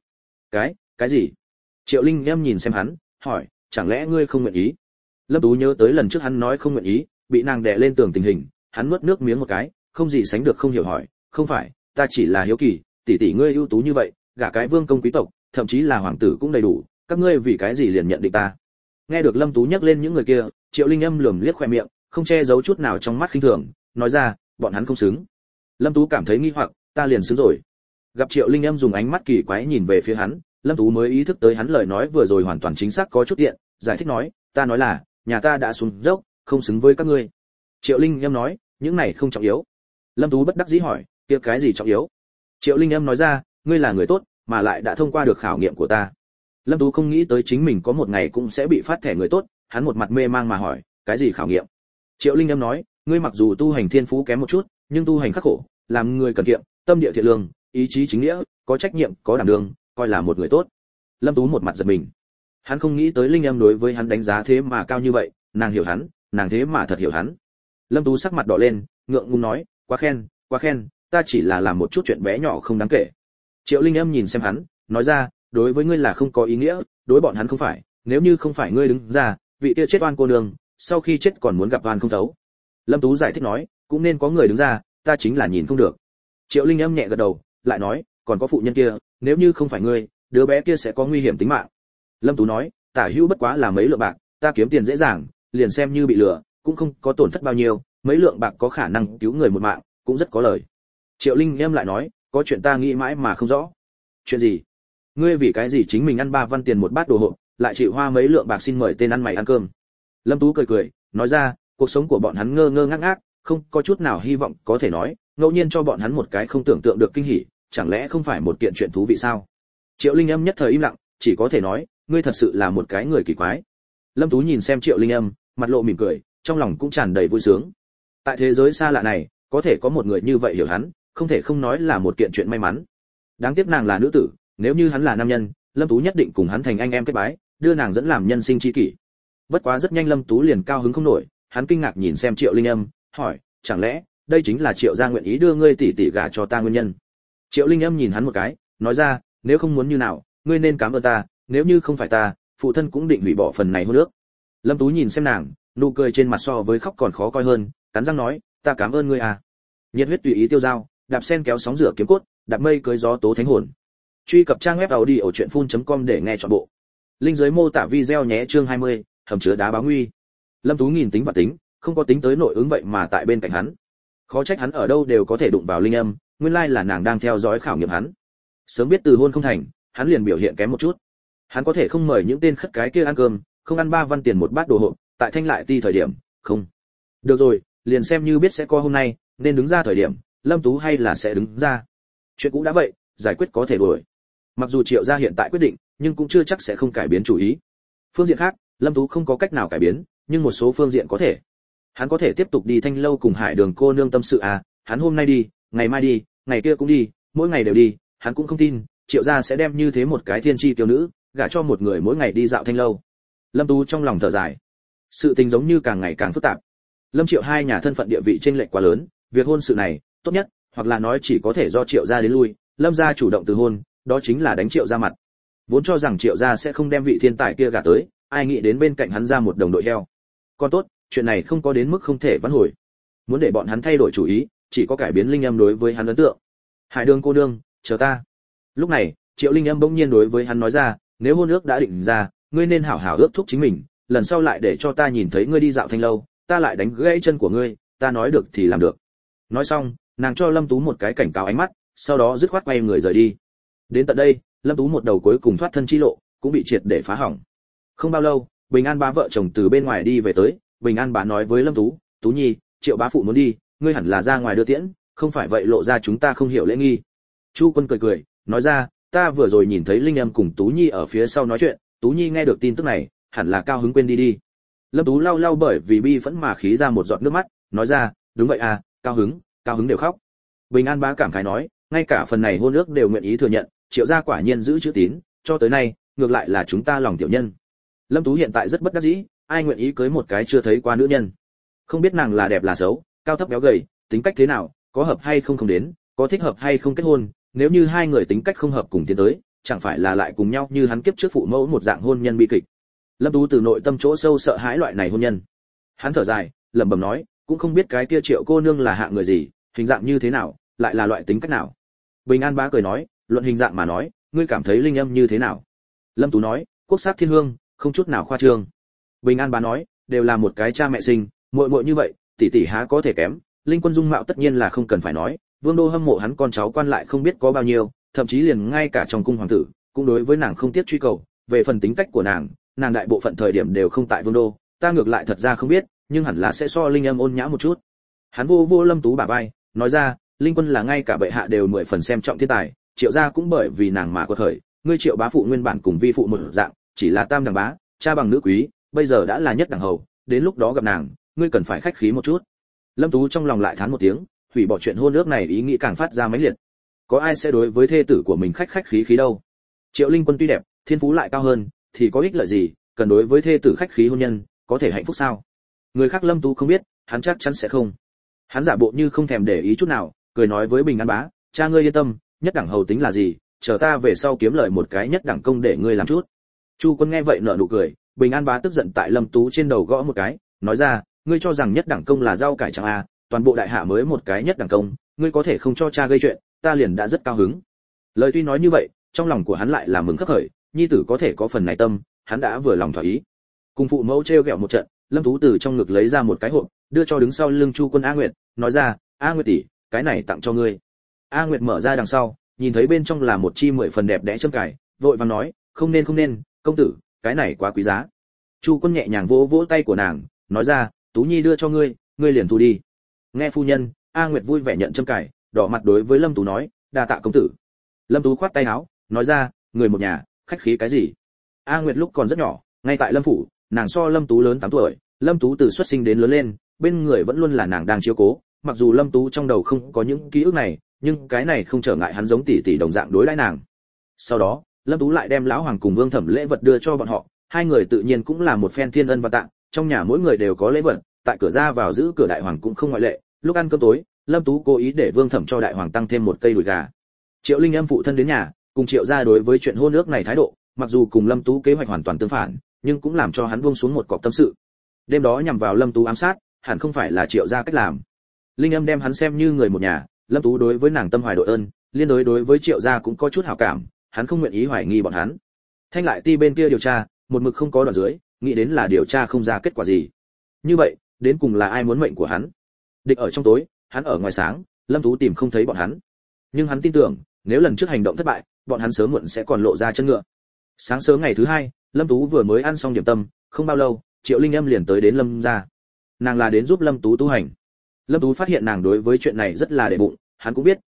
Cái gì? Triệu Linh em nhìn xem hắn, hỏi, chẳng lẽ ngươi không nguyện ý? Lâm Tú nhớ tới lần trước hắn nói không nguyện ý, bị nàng đè lên tường tình hình, hắn nuốt nước miếng một cái, không gì sánh được không hiểu hỏi, không phải, ta chỉ là hiếu kỳ, tỷ tỷ ngươi ưu tú như vậy, gả cái vương công quý tộc, thậm chí là hoàng tử cũng đầy đủ, các ngươi vì cái gì liền nhận định ta? Nghe được Lâm Tú nhắc lên những người kia, Triệu Linh âm lườm liếc khoe miệng, không che giấu chút nào trong mắt khinh thường, nói ra, bọn hắn không xứng. Lâm Tú cảm thấy nghi hoặc, ta liền xứng rồi. Gặp Triệu Linh âm dùng ánh mắt kỳ quái nhìn về phía hắn, Lâm Tú mới ý thức tới hắn lời nói vừa rồi hoàn toàn chính xác có chút tiện, giải thích nói, ta nói là, nhà ta đã xuống dốc, không xứng với các ngươi. Triệu Linh âm nói, những này không trọng yếu. Lâm Tú bất đắc dĩ hỏi, kia cái gì trọng yếu? Triệu Linh âm nói ra, ngươi là người tốt, mà lại đã thông qua được khảo nghiệm của ta. Lâm Tú không nghĩ tới chính mình có một ngày cũng sẽ bị phát thẻ người tốt, hắn một mặt mê mang mà hỏi, cái gì khảo nghiệm? Triệu Linh âm nói, ngươi mặc dù tu hành thiên phú kém một chút, nhưng tu hành khắc khổ, làm người cần kiệm, tâm địa thiện lương, ý chí chính nghĩa, có trách nhiệm, có đảm đương, coi là một người tốt. Lâm Tú một mặt giật mình. Hắn không nghĩ tới Linh âm đối với hắn đánh giá thế mà cao như vậy, nàng hiểu hắn, nàng thế mà thật hiểu hắn. Lâm Tú sắc mặt đỏ lên, ngượng ngùng nói, quá khen, ta chỉ là làm một chút chuyện bé nhỏ không đáng kể. Triệu Linh âm nhìn xem hắn, nói ra, đối với ngươi là không có ý nghĩa, đối bọn hắn không phải, nếu như không phải ngươi đứng ra, vị kia chết oan cô nương, sau khi chết còn muốn gặp oan không thấu. Lâm Tú giải thích nói, cũng nên có người đứng ra, ta chính là nhìn không được. Triệu Linh âm nhẹ gật đầu, lại nói, còn có phụ nhân kia, nếu như không phải ngươi, đứa bé kia sẽ có nguy hiểm tính mạng. Lâm Tú nói, tả hữu bất quá là mấy lượng bạc, ta kiếm tiền dễ dàng, liền xem như bị lừa, cũng không có tổn thất bao nhiêu, mấy lượng bạc có khả năng cứu người một mạng, cũng rất có lời. Triệu Linh em lại nói, có chuyện ta nghĩ mãi mà không rõ. Chuyện gì? Ngươi vì cái gì chính mình ăn 3 văn tiền một bát đồ hộp, lại chịu hoa mấy lượng bạc xin mời tên ăn mày ăn cơm? Lâm Tú cười, nói ra, cuộc sống của bọn hắn ngơ ngơ ngác ngác, không có chút nào hy vọng có thể nói, ngẫu nhiên cho bọn hắn một cái không tưởng tượng được kinh hỉ, chẳng lẽ không phải một kiện chuyện thú vị sao? Triệu Linh âm nhất thời im lặng, chỉ có thể nói, ngươi thật sự là một cái người kỳ quái. Lâm Tú nhìn xem Triệu Linh âm, mặt lộ mỉm cười, trong lòng cũng tràn đầy vui sướng. Tại thế giới xa lạ này, có thể có một người như vậy hiểu hắn, không thể không nói là một kiện chuyện may mắn. Đáng tiếc nàng là nữ tử, nếu như hắn là nam nhân, Lâm Tú nhất định cùng hắn thành anh em kết bái, đưa nàng dẫn làm nhân sinh chi kỷ. Bất quá rất nhanh Lâm Tú liền cao hứng không nổi, hắn kinh ngạc nhìn xem Triệu Linh âm, hỏi, chẳng lẽ đây chính là Triệu gia nguyện ý đưa ngươi tỷ tỷ gả cho ta nguyên nhân? Triệu Linh âm nhìn hắn một cái, nói ra, nếu không muốn như nào, ngươi nên cảm ơn ta, nếu như không phải ta, phụ thân cũng định hủy bỏ phần này hôn ước. Lâm Tú nhìn xem nàng, nụ cười trên mặt so với khóc còn khó coi hơn, cắn răng nói, ta cảm ơn ngươi à. Nhiệt huyết tùy ý tiêu dao, đạp sen kéo sóng rửa kiếm cốt, đạp mây cưới gió tố thánh hồn. Truy cập trang web audiochuyenphun.com để nghe trọn bộ. Link dưới mô tả video nhé. Chương 20, hầm chứa đá báo nguy. Lâm Tú nhìn tính và tính, không có tính tới nội ứng vậy mà tại bên cạnh hắn. Khó trách hắn ở đâu đều có thể đụng vào Linh âm, nguyên lai là nàng đang theo dõi khảo nghiệm hắn. Sớm biết từ hôn không thành, hắn liền biểu hiện kém một chút. Hắn có thể không mời những tên khất cái kia ăn cơm, không ăn 3 văn tiền một bát đồ hộp, tại Thanh Lại Ti thời điểm, không. Được rồi, liền xem như biết sẽ có hôm nay, nên đứng ra thời điểm, Lâm Tú hay là sẽ đứng ra. Chuyện cũ đã vậy, giải quyết có thể đổi. Mặc dù Triệu gia hiện tại quyết định, nhưng cũng chưa chắc sẽ không cải biến chủ ý. Phương diện khác, Lâm Tú không có cách nào cải biến, nhưng một số phương diện có thể. Hắn có thể tiếp tục đi Thanh lâu cùng Hải Đường cô nương tâm sự à, hắn hôm nay đi, ngày mai đi, ngày kia cũng đi, mỗi ngày đều đi, hắn cũng không tin, Triệu gia sẽ đem như thế một cái thiên chi tiểu nữ, gả cho một người mỗi ngày đi dạo Thanh lâu. Lâm Tú trong lòng thở dài. Sự tình giống như càng ngày càng phức tạp. Lâm Triệu hai nhà thân phận địa vị chênh lệch quá lớn, việc hôn sự này, tốt nhất, hoặc là nói chỉ có thể do Triệu gia đến lui, Lâm gia chủ động từ hôn, đó chính là đánh Triệu gia mặt. Vốn cho rằng Triệu gia sẽ không đem vị thiên tài kia gả tới, ai nghĩ đến bên cạnh hắn ra một đồng đội heo. Còn tốt, chuyện này không có đến mức không thể vãn hồi. Muốn để bọn hắn thay đổi chủ ý, chỉ có cải biến Linh Âm đối với hắn ấn tượng. Hải Đường cô nương, chờ ta. Lúc này, Triệu Linh Âm bỗng nhiên đối với hắn nói ra, nếu hôn ước đã định ra, ngươi nên hảo hảo ước thúc chính mình, lần sau lại để cho ta nhìn thấy ngươi đi dạo Thanh lâu, ta lại đánh gãy chân của ngươi, ta nói được thì làm được. Nói xong, nàng cho Lâm Tú một cái cảnh cáo ánh mắt, sau đó dứt khoát quay người rời đi. Đến tận đây, Lâm Tú một đầu cuối cùng thoát thân chi lộ, cũng bị triệt để phá hỏng. Không bao lâu, Bình An bá vợ chồng từ bên ngoài đi về tới, Bình An bá nói với Lâm Tú, Tú Nhi, Triệu bá phụ muốn đi, ngươi hẳn là ra ngoài đưa tiễn, không phải vậy lộ ra chúng ta không hiểu lễ nghi. Chu Quân cười cười, nói ra, ta vừa rồi nhìn thấy Linh Âm cùng Tú Nhi ở phía sau nói chuyện, Tú Nhi nghe được tin tức này, hẳn là cao hứng quên đi đi. Lâm Tú lau lau bởi vì bi phẫn mà khí ra một giọt nước mắt, nói ra, đúng vậy à, cao hứng đều khóc. Bình An bá cảm khái nói, ngay cả phần này hôn ước đều nguyện ý thừa nhận, Triệu gia quả nhiên giữ chữ tín, cho tới nay, ngược lại là chúng ta lòng tiểu nhân. Lâm Tú hiện tại rất bất đắc dĩ, ai nguyện ý cưới một cái chưa thấy qua nữ nhân. Không biết nàng là đẹp là xấu, cao thấp béo gầy, tính cách thế nào, có hợp hay không đến, có thích hợp hay không kết hôn, nếu như hai người tính cách không hợp cùng tiến tới, chẳng phải là lại cùng nhau như hắn kiếp trước phụ mẫu một dạng hôn nhân bi kịch. Lâm Tú từ nội tâm chỗ sâu sợ hãi loại này hôn nhân. Hắn thở dài, lẩm bẩm nói, cũng không biết cái kia Triệu cô nương là hạng người gì, hình dạng như thế nào, lại là loại tính cách nào. Bình An bá cười nói, luận hình dạng mà nói, ngươi cảm thấy Linh Âm như thế nào? Lâm Tú nói, quốc sắc thiên hương, không chút nào khoa trương. Bình An bá nói, đều là một cái cha mẹ sinh, muội muội như vậy, tỷ tỷ há có thể kém. Linh Quân dung mạo tất nhiên là không cần phải nói, vương đô hâm mộ hắn con cháu quan lại không biết có bao nhiêu, thậm chí liền ngay cả trong cung hoàng tử cũng đối với nàng không tiếc truy cầu. Về phần tính cách của nàng đại bộ phận thời điểm đều không tại vương đô, ta ngược lại thật ra không biết, nhưng hẳn là sẽ so Linh Âm ôn nhã một chút. Hắn vô Lâm Tú bả vai, nói ra, Linh Quân là ngay cả bệ hạ đều 10 phần xem trọng thiên tài, Triệu gia cũng bởi vì nàng mà quật khởi, ngươi Triệu bá phụ nguyên bản cùng vi phụ một dạng, chỉ là tam đẳng bá, cha bằng nữ quý, bây giờ đã là nhất đẳng hầu, đến lúc đó gặp nàng, ngươi cần phải khách khí một chút. Lâm Tú trong lòng lại thán một tiếng, hủy bỏ chuyện hôn ước này ý nghĩ càng phát ra mãnh liệt. Có ai sẽ đối với thê tử của mình khách khí đâu? Triệu Linh Quân tuy đẹp, thiên phú lại cao hơn, thì có ích lợi gì, cần đối với thê tử khách khí hôn nhân, có thể hạnh phúc sao? Người khác Lâm Tú không biết, hắn chắc chắn sẽ không. Hắn giả bộ như không thèm để ý chút nào, cười nói với Bình An bá, cha ngươi yên tâm, nhất đẳng hầu tính là gì, chờ ta về sau kiếm lợi một cái nhất đẳng công để ngươi làm chút. Chu Quân nghe vậy nở nụ cười, Bình An bá tức giận tại Lâm Tú trên đầu gõ một cái, nói ra, ngươi cho rằng nhất đẳng công là rau cải chẳng à, toàn bộ đại hạ mới một cái nhất đẳng công, ngươi có thể không cho cha gây chuyện, ta liền đã rất cao hứng. Lời tuy nói như vậy, trong lòng của hắn lại là mừng khắc khởi, nhi tử có thể có phần này tâm, hắn đã vừa lòng thỏa ý. Cùng phụ mẫu trêu ghẹo một trận, Lâm Tú từ trong ngực lấy ra một cái hộp, đưa cho đứng sau lưng Chu Quân A Nguyệt, nói ra, A Nguyệt tỷ, cái này tặng cho ngươi. A Nguyệt mở ra đằng sau, nhìn thấy bên trong là một chi 10 phần đẹp đẽ châm cài, vội vàng nói, không nên, công tử, cái này quá quý giá. Chu Quân nhẹ nhàng vỗ vỗ tay của nàng, nói ra, Tú Nhi đưa cho ngươi, ngươi liền thu đi. Nghe phu nhân, A Nguyệt vui vẻ nhận châm cài, đỏ mặt đối với Lâm Tú nói, đa tạ công tử. Lâm Tú khoát tay áo, nói ra, người một nhà, khách khí cái gì? A Nguyệt lúc còn rất nhỏ, ngay tại Lâm phủ, nàng so Lâm Tú lớn 8 tuổi, Lâm Tú từ xuất sinh đến lớn lên, bên người vẫn luôn là nàng đang chiếu cố, mặc dù Lâm Tú trong đầu không có những ký ức này, nhưng cái này không trở ngại hắn giống tỷ tỷ đồng dạng đối đãi nàng. Sau đó, Lâm Tú lại đem lão hoàng cùng Vương Thẩm lễ vật đưa cho bọn họ, hai người tự nhiên cũng là một phen thiên ân và tặng, trong nhà mỗi người đều có lễ vật, tại cửa ra vào giữ cửa đại hoàng cũng không ngoại lệ. Lúc ăn cơm tối, Lâm Tú cố ý để Vương Thẩm cho đại hoàng tăng thêm một cây đùi gà. Triệu Linh Âm phụ thân đến nhà, cùng Triệu gia đối với chuyện hôn ước này thái độ, mặc dù cùng Lâm Tú kế hoạch hoàn toàn tương phản, nhưng cũng làm cho hắn buông xuống một cọc tâm sự. Đêm đó nhằm vào Lâm Tú ám sát, hẳn không phải là Triệu gia cách làm. Linh Âm đem hắn xem như người một nhà, Lâm Tú đối với nàng tâm hoài đội ơn, liên đối với Triệu gia cũng có chút hảo cảm, hắn không nguyện ý hoài nghi bọn hắn. Thanh lại ti bên kia điều tra, một mực không có đoạn dưới, nghĩ đến là điều tra không ra kết quả gì. Như vậy, đến cùng là ai muốn mệnh của hắn? Địch ở trong tối, hắn ở ngoài sáng, Lâm Tú tìm không thấy bọn hắn. Nhưng hắn tin tưởng, nếu lần trước hành động thất bại, bọn hắn sớm muộn sẽ còn lộ ra chân ngựa. Sáng sớm ngày thứ hai, Lâm Tú vừa mới ăn xong điểm tâm, không bao lâu, Triệu Linh Âm liền tới đến Lâm gia. Nàng là đến giúp Lâm Tú tu hành. Lâm Tú phát hiện nàng đối với chuyện này rất là để bụng, hắn cũng biết,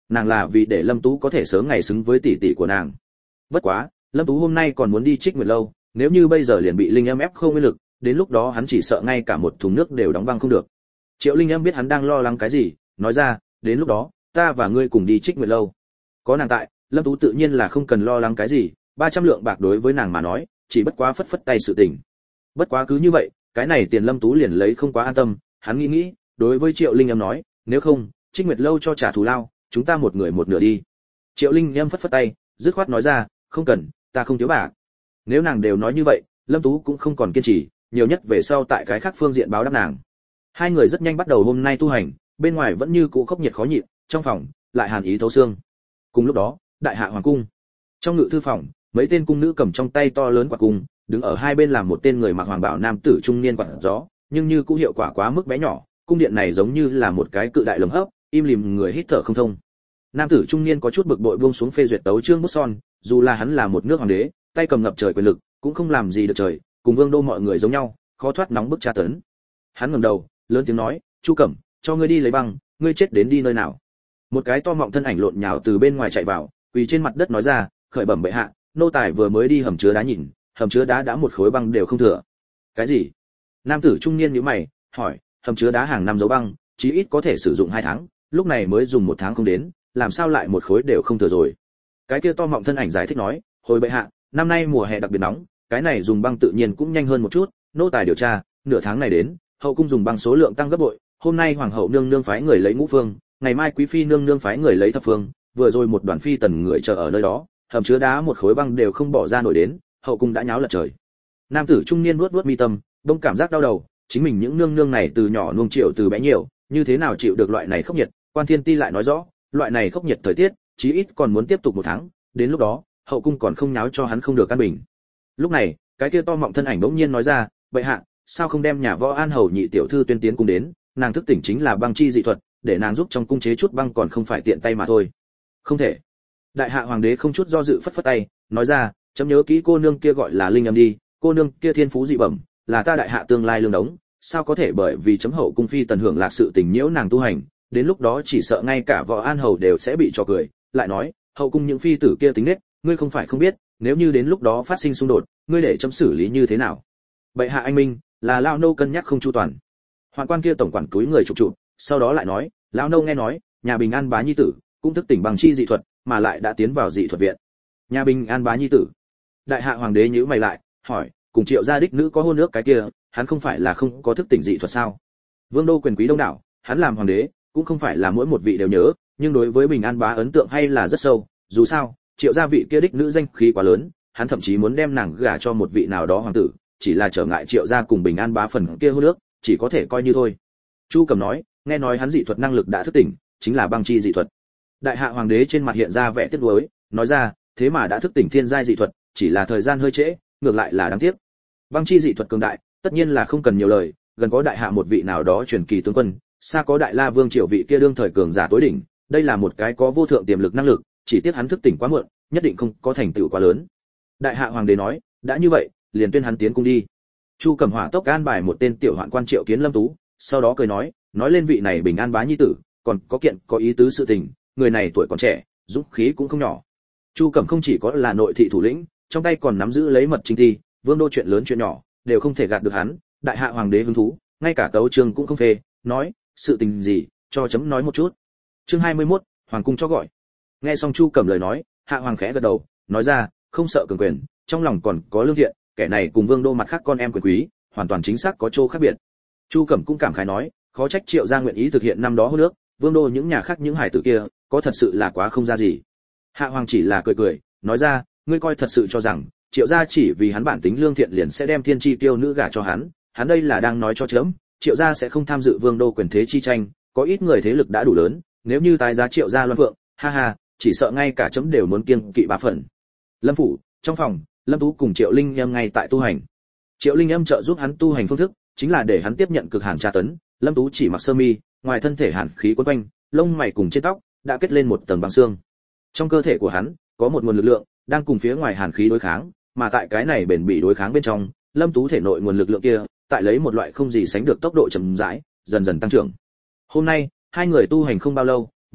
nàng là vì để Lâm Tú có thể sớm ngày xứng với tỷ tỷ của nàng. Bất quá, Lâm Tú hôm nay còn muốn đi Trích Nguyệt lâu, nếu như bây giờ liền bị Linh Âm ép không nguyên lực, đến lúc đó hắn chỉ sợ ngay cả một thùng nước đều đóng băng không được. Triệu Linh Âm biết hắn đang lo lắng cái gì, nói ra, đến lúc đó, ta và ngươi cùng đi Trích Nguyệt lâu. Có nàng tại, Lâm Tú tự nhiên là không cần lo lắng cái gì, 300 lượng bạc đối với nàng mà nói, chỉ bất quá phất phất tay sự tình. Bất quá cứ như vậy, cái này tiền Lâm Tú liền lấy không quá an tâm, hắn nghĩ, đối với Triệu Linh Âm nói, nếu không, Trích Nguyệt lâu cho trả thù lao, chúng ta một người một nửa đi. Triệu Linh Âm phất phất tay, dứt khoát nói ra, không cần, ta không thiếu bạc. Nếu nàng đều nói như vậy, Lâm Tú cũng không còn kiên trì, nhiều nhất về sau tại cái khác phương diện báo đáp nàng. Hai người rất nhanh bắt đầu hôm nay tu hành, bên ngoài vẫn như cũ khốc nhiệt khó nhịn, trong phòng lại hàn ý thấu xương. Cùng lúc đó, đại hạ hoàng cung, trong ngự thư phòng, mấy tên cung nữ cầm trong tay to lớn quạt cung, đứng ở hai bên làm một tên người mặc hoàng bào nam tử trung niên quạt gió, nhưng như cũng hiệu quả quá mức bé nhỏ, cung điện này giống như là một cái cự đại lồng hấp, im lìm người hít thở không thông. Nam tử trung niên có chút bực bội buông xuống phê duyệt tấu chương bút son, dù là hắn là một nước hoàng đế, tay cầm ngập trời quyền lực, cũng không làm gì được trời, cùng vương đô mọi người giống nhau, khó thoát nóng bức tra tấn. Hắn ngẩng đầu, lớn tiếng nói, "Chu Cẩm, cho ngươi đi lấy băng, ngươi chết đến đi nơi nào?" Một cái to mọng thân ảnh lộn nhào từ bên ngoài chạy vào, quỳ trên mặt đất nói ra, "Khởi bẩm bệ hạ, nô tài vừa mới đi hầm chứa đá nhìn, hầm chứa đá đã một khối băng đều không thừa." "Cái gì?" Nam tử trung niên nhíu mày, hỏi, "Hầm chứa đá hàng năm giấu băng, chí ít có thể sử dụng 2 tháng, lúc này mới dùng 1 tháng không đến, làm sao lại một khối đều không thừa rồi?" Cái kia to mọng thân ảnh giải thích nói, "Hồi bệ hạ, năm nay mùa hè đặc biệt nóng, cái này dùng băng tự nhiên cũng nhanh hơn một chút, nô tài điều tra, nửa tháng này đến, hậu cung dùng băng số lượng tăng gấp bội, hôm nay hoàng hậu nương nương phái người lấy ngũ phương, ngày mai quý phi nương nương phái người lấy thập phương, vừa rồi một đoàn phi tần người chờ ở nơi đó, hầm chứa đá một khối băng đều không bỏ ra nổi đến, hậu cung đã nháo lật trời." Nam tử trung niên vuốt mi tâm, bỗng cảm giác đau đầu, chính mình những nương nương này từ nhỏ nuông chiều từ bé nhiều, như thế nào chịu được loại này khốc nhiệt, Quan Thiên Ti lại nói rõ, loại này khốc nhiệt thời tiết, chí ít còn muốn tiếp tục 1 tháng, đến lúc đó, hậu cung còn không nháo cho hắn không được căn bình. Lúc này, cái kia to mọng thân ảnh bỗng nhiên nói ra, "Bệ hạ, sao không đem nhà võ An hầu nhị tiểu thư tuyên tiến cung đến, nàng thức tỉnh chính là băng chi dị thuật, để nàng giúp trong cung chế chút băng còn không phải tiện tay mà thôi." "Không thể." Đại hạ hoàng đế không chút do dự phất phất tay, nói ra, "Chấm nhớ kỹ cô nương kia gọi là Linh Âm đi, cô nương kia thiên phú dị bẩm, là ta đại hạ tương lai lương đống, sao có thể bởi vì chấm hậu cung phi tần hưởng lạc sự tình nhiễu nàng tu hành, đến lúc đó chỉ sợ ngay cả võ An hầu đều sẽ bị trò cười." Lại nói, hậu cung những phi tử kia tính nết, ngươi không phải không biết, nếu như đến lúc đó phát sinh xung đột, ngươi để chấm xử lý như thế nào? Bệ hạ anh minh, là lão nô cân nhắc không chu toàn. Hoạn quan kia tổng quản túi người chụp chụp, sau đó lại nói, lão nô nghe nói, nhà Bình An bá nhi tử cũng thức tỉnh bằng chi dị thuật, mà lại đã tiến vào dị thuật viện. Nhà Bình An bá nhi tử? Đại hạ hoàng đế nhíu mày lại, hỏi, cùng Triệu gia đích nữ có hôn ước cái kia, hắn không phải là không có thức tỉnh dị thuật sao? Vương đô quyền quý đông đảo, hắn làm hoàng đế, cũng không phải là mỗi một vị đều nhớ, nhưng đối với Bình An bá ấn tượng hay là rất sâu, dù sao, Triệu gia vị kia đích nữ danh khí quá lớn, hắn thậm chí muốn đem nàng gả cho một vị nào đó hoàng tử, chỉ là trở ngại Triệu gia cùng Bình An bá phần kia hôn ước, chỉ có thể coi như thôi. Chu Cẩm nói, nghe nói hắn dị thuật năng lực đã thức tỉnh, chính là băng chi dị thuật. Đại hạ hoàng đế trên mặt hiện ra vẻ tiếc nuối, nói ra, thế mà đã thức tỉnh thiên giai dị thuật, chỉ là thời gian hơi trễ, ngược lại là đáng tiếc. Băng chi dị thuật cường đại, tất nhiên là không cần nhiều lời, gần có đại hạ một vị nào đó truyền kỳ tướng quân, xa có đại la vương Triệu vị kia đương thời cường giả tối đỉnh, đây là một cái có vô thượng tiềm lực năng lực, chỉ tiếc hắn thức tỉnh quá muộn, nhất định không có thành tựu quá lớn. Đại hạ hoàng đế nói, đã như vậy, liền tuyên hắn tiến cung đi. Chu Cẩm hỏa tốc an bài một tên tiểu hoạn quan Triệu Kiến Lâm Tú, sau đó cười nói lên vị này Bình An bá nhi tử, còn có kiện có ý tứ sự tình, người này tuổi còn trẻ, dũng khí cũng không nhỏ. Chu Cẩm không chỉ có là nội thị thủ lĩnh, trong tay còn nắm giữ lấy mật chính thi, vương đô chuyện lớn chuyện nhỏ đều không thể gạt được hắn. Đại hạ hoàng đế hứng thú, ngay cả tấu chương cũng không phê, nói, sự tình gì, cho chấm nói một chút. Chương 21, hoàng cung cho gọi. Nghe xong Chu Cẩm lời nói, hạ hoàng khẽ gật đầu, nói ra, không sợ cường quyền, trong lòng còn có lương thiện, kẻ này cùng vương đô mặt khác con em quyền quý, hoàn toàn chính xác có chỗ khác biệt. Chu Cẩm cũng cảm khái nói, khó trách Triệu gia nguyện ý thực hiện năm đó hôn ước, vương đô những nhà khác những hải tử kia, có thật sự là quá không ra gì. Hạ hoàng chỉ là cười cười, nói ra, ngươi coi thật sự cho rằng Triệu gia chỉ vì hắn bản tính lương thiện liền sẽ đem thiên chi tiêu nữ gả cho hắn đây là đang nói cho chấm, Triệu gia sẽ không tham dự vương đô quyền thế chi tranh, có ít người thế lực đã đủ lớn, nếu như tái giá Triệu gia loan phượng, ha ha, chỉ sợ ngay cả chấm đều muốn kiêng kỵ 3 phần. Lâm phủ, trong phòng, Lâm Tú cùng Triệu Linh Âm ngay tại tu hành. Triệu Linh Âm trợ giúp hắn tu hành phương thức, chính là để hắn tiếp nhận cực hàn tra tấn. Lâm Tú chỉ mặc sơ mi, ngoài thân thể hàn khí quấn quanh, lông mày cùng trên tóc đã kết lên một tầng băng xương. Trong cơ thể của hắn có một nguồn lực lượng đang cùng phía ngoài hàn khí đối kháng, mà tại cái này bền bỉ đối kháng bên trong, Lâm Tú thể nội nguồn lực lượng kia, tại lấy một loại không gì sánh được tốc độ chậm rãi, dần dần tăng trưởng. Hôm nay, hai người tu hành không bao lâu,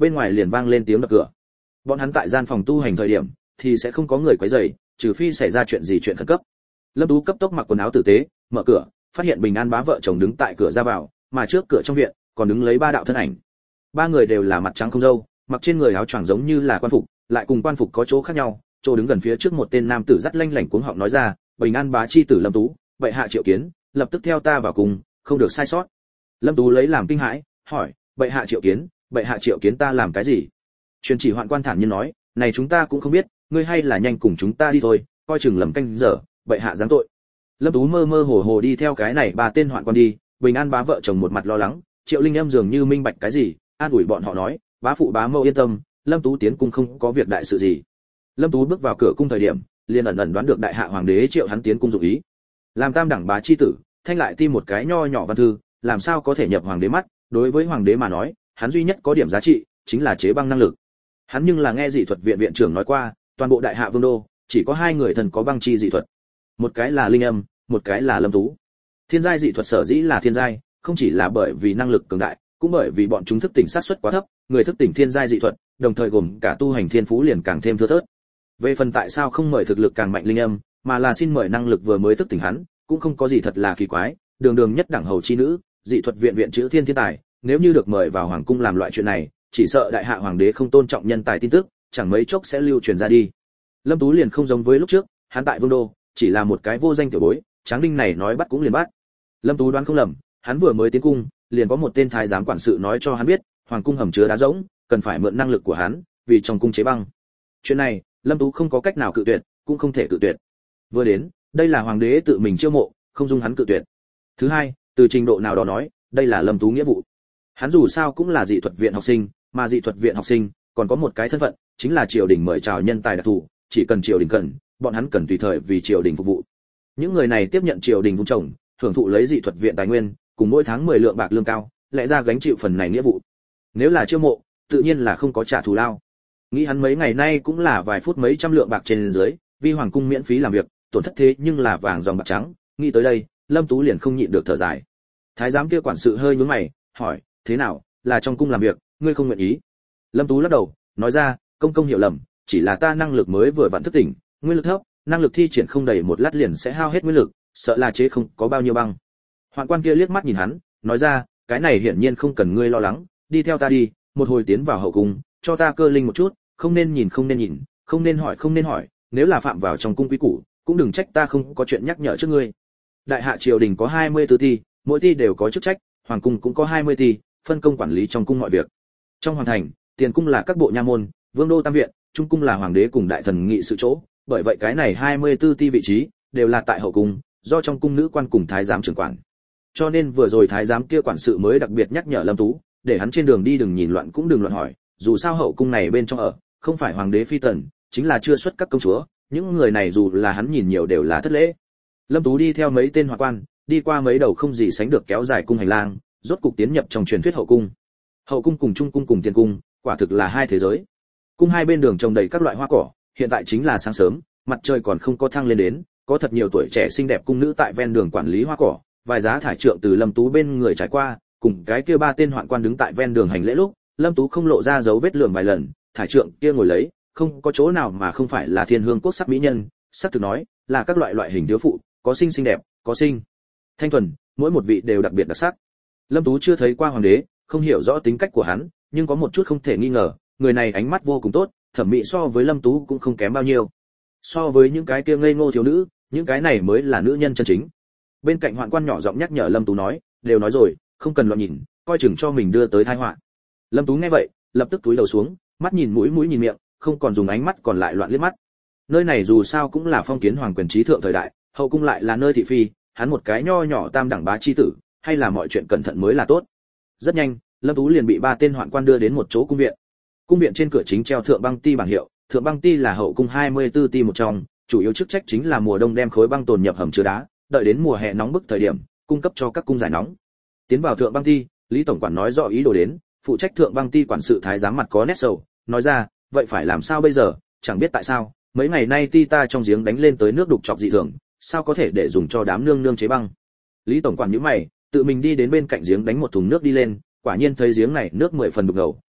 bên ngoài liền vang lên tiếng đập cửa. Bọn hắn tại gian phòng tu hành thời điểm thì sẽ không có người quấy rầy, trừ phi xảy ra chuyện gì chuyện khẩn cấp. Lâm Tú cấp tốc mặc quần áo tử tế, mở cửa, phát hiện Bình An Bá vợ chồng đứng tại cửa ra vào, mà trước cửa trong viện còn đứng lấy ba đạo thân ảnh. Ba người đều là mặt trắng không râu, mặc trên người áo choàng giống như là quan phục, lại cùng quan phục có chỗ khác nhau. Chỗ đứng gần phía trước một tên nam tử dắt lanh lảnh cuống họng nói ra, Bình An Bá chi tử Lâm Tú, bệ hạ triệu kiến, lập tức theo ta vào cùng, không được sai sót. Lâm Tú lấy làm kinh hãi, hỏi, bệ hạ triệu kiến ta làm cái gì? Truyền chỉ hoạn quan thản nhiên nói, này chúng ta cũng không biết, ngươi hay là nhanh cùng chúng ta đi thôi, coi chừng lầm canh giờ, bệ hạ giáng tội. Lâm Tú mơ mơ hồ hồ đi theo cái này ba tên hoạn quan đi. Bình An Bá vợ chồng một mặt lo lắng, Triệu Linh Âm dường như minh bạch cái gì, an ủi bọn họ nói, bá phụ bá mẫu yên tâm, Lâm Tú tiến cung không có việc đại sự gì. Lâm Tú bước vào cửa cung thời điểm, liền ẩn ẩn đoán được đại hạ hoàng đế triệu hắn tiến cung dụng ý. Làm tam đẳng bá chi tử, thanh lại ti một cái nho nhỏ văn thư, làm sao có thể nhập hoàng đế mắt, đối với hoàng đế mà nói, hắn duy nhất có điểm giá trị, chính là chế băng năng lực. Hắn nhưng là nghe dị thuật viện viện trưởng nói qua, toàn bộ đại hạ vương đô, chỉ có hai người thần có băng chi dị thuật. Một cái là Linh Âm, một cái là Lâm Tú. Thiên giai dị thuật sở dĩ là thiên giai, không chỉ là bởi vì năng lực cường đại, cũng bởi vì bọn chúng thức tỉnh sát suất quá thấp, người thức tỉnh thiên giai dị thuật, đồng thời gồm cả tu hành thiên phú liền càng thêm thưa thớt. Về phần tại sao không mời thực lực càng mạnh Linh Âm, mà là xin mời năng lực vừa mới thức tỉnh hắn, cũng không có gì thật là kỳ quái, đường đường nhất đẳng hầu chi nữ, dị thuật viện viện chữ thiên thiên tài, nếu như được mời vào hoàng cung làm loại chuyện này, chỉ sợ đại hạ hoàng đế không tôn trọng nhân tài tin tức, chẳng mấy chốc sẽ lưu truyền ra đi. Lâm Tú liền không giống với lúc trước, hắn tại vương đô chỉ là một cái vô danh tiểu bối, Tráng Đinh này nói bắt cũng liền bắt. Lâm Tú đoán không lầm, hắn vừa mới tiến cung, liền có một tên thái giám quản sự nói cho hắn biết, hoàng cung hầm chứa đá rỗng, cần phải mượn năng lực của hắn, vì trong cung chế băng. Chuyện này, Lâm Tú không có cách nào cự tuyệt, cũng không thể cự tuyệt. Vừa đến, đây là hoàng đế tự mình chiêu mộ, không dung hắn cự tuyệt. Thứ hai, từ trình độ nào đó nói, đây là Lâm Tú nghĩa vụ. Hắn dù sao cũng là dị thuật viện học sinh, mà dị thuật viện học sinh còn có một cái thân phận, chính là triều đình mời chào nhân tài đặc thù, chỉ cần triều đình cần, bọn hắn cần tùy thời vì triều đình phục vụ. Những người này tiếp nhận triều đình vung trồng, hưởng thụ lấy dị thuật viện tài nguyên, cùng mỗi tháng 10 lượng bạc lương cao, lẽ ra gánh chịu phần này nghĩa vụ. Nếu là chiêu mộ, tự nhiên là không có trả thù lao. Nghĩ hắn mấy ngày nay cũng là vài phút mấy trăm lượng bạc trên dưới, vì hoàng cung miễn phí làm việc, tổn thất thế nhưng là vàng dòng bạc trắng, nghĩ tới đây, Lâm Tú liền không nhịn được thở dài. Thái giám kia quản sự hơi nhướng mày, hỏi, thế nào, là trong cung làm việc, ngươi không nguyện ý? Lâm Tú lắc đầu, nói ra, công công hiểu lầm, chỉ là ta năng lực mới vừa vặn thức tỉnh, nguyên lực thấp, năng lực thi triển không đầy một lát liền sẽ hao hết nguyên lực, sợ là chế không có bao nhiêu băng. Hoạn quan kia liếc mắt nhìn hắn, nói ra, cái này hiển nhiên không cần ngươi lo lắng, đi theo ta đi, một hồi tiến vào hậu cung, cho ta cơ linh một chút, không nên nhìn, không nên hỏi, nếu là phạm vào trong cung quý củ, cũng đừng trách ta không có chuyện nhắc nhở trước ngươi. Đại hạ triều đình có 24 ty, mỗi ty đều có chức trách, hoàng cung cũng có 20 ty, phân công quản lý trong cung mọi việc. Trong hoàng thành, tiền cung là các bộ nha môn, vương đô tam viện, trung cung là hoàng đế cùng đại thần nghị sự chỗ, bởi vậy cái này 24 ty vị trí đều là tại hậu cung, do trong cung nữ quan cùng thái giám trưởng quản. Cho nên vừa rồi thái giám kia quản sự mới đặc biệt nhắc nhở Lâm Tú, để hắn trên đường đi đừng nhìn loạn cũng đừng loạn hỏi, dù sao hậu cung này bên trong ở, không phải hoàng đế phi tần, chính là chưa xuất các công chúa, những người này dù là hắn nhìn nhiều đều là thất lễ. Lâm Tú đi theo mấy tên hoạn quan, đi qua mấy đầu không gì sánh được kéo dài cung hành lang, rốt cục tiến nhập trong truyền thuyết hậu cung. Hậu cung cùng trung cung cùng tiền cung, quả thực là hai thế giới. Cung hai bên đường trồng đầy các loại hoa cỏ, hiện tại chính là sáng sớm, mặt trời còn không có thăng lên đến, có thật nhiều tuổi trẻ xinh đẹp cung nữ tại ven đường quản lý hoa cỏ, vài giá thải trượng từ Lâm Tú bên người trải qua, cùng cái kia ba tên hoạn quan đứng tại ven đường hành lễ lúc, Lâm Tú không lộ ra dấu vết lườm vài lần, thải trượng kia ngồi lấy, không có chỗ nào mà không phải là thiên hương quốc sắc mỹ nhân, sắc thực nói, là các loại hình thiếu phụ, có xinh xinh đẹp, có xinh thanh thuần, mỗi một vị đều đặc biệt đặc sắc. Lâm Tú chưa thấy qua hoàng đế, không hiểu rõ tính cách của hắn, nhưng có một chút không thể nghi ngờ, người này ánh mắt vô cùng tốt, thẩm mỹ so với Lâm Tú cũng không kém bao nhiêu. So với những cái kia ngây ngô thiếu nữ, những cái này mới là nữ nhân chân chính. Bên cạnh hoạn quan nhỏ giọng nhắc nhở Lâm Tú nói, đều nói rồi, không cần loạn nhìn, coi chừng cho mình đưa tới tai họa. Lâm Tú nghe vậy, lập tức túi đầu xuống, mắt nhìn mũi nhìn miệng, không còn dùng ánh mắt còn lại loạn liếc mắt. Nơi này dù sao cũng là phong kiến hoàng quyền trí thượng thời đại, hậu cung lại là nơi thị phi, hắn một cái nho nhỏ tam đẳng bá chi tử, hay là mọi chuyện cẩn thận mới là tốt. Rất nhanh, Lâm Tú liền bị ba tên hoạn quan đưa đến một chỗ cung viện. Cung viện trên cửa chính treo Thượng Băng Ti bảng hiệu, Thượng Băng Ti là hậu cung 24 ti một trong, chủ yếu chức trách chính là mùa đông đem khối băng tồn nhập hầm chứa đá, đợi đến mùa hè nóng bức thời điểm, cung cấp cho các cung giải nóng. Tiến vào Thượng Băng Ti, Lý tổng quản nói rõ ý đồ đến, phụ trách Thượng Băng Ti quản sự thái giám mặt có nét sầu, nói ra, vậy phải làm sao bây giờ, chẳng biết tại sao, mấy ngày nay ti ta trong giếng đánh lên tới nước đục chọc dị thường, sao có thể để dùng cho đám nương nương chế băng. Lý tổng quản nhíu mày, tự mình đi đến bên cạnh giếng đánh một thùng nước đi lên, quả nhiên thấy giếng này nước 10 phần đục ngầu,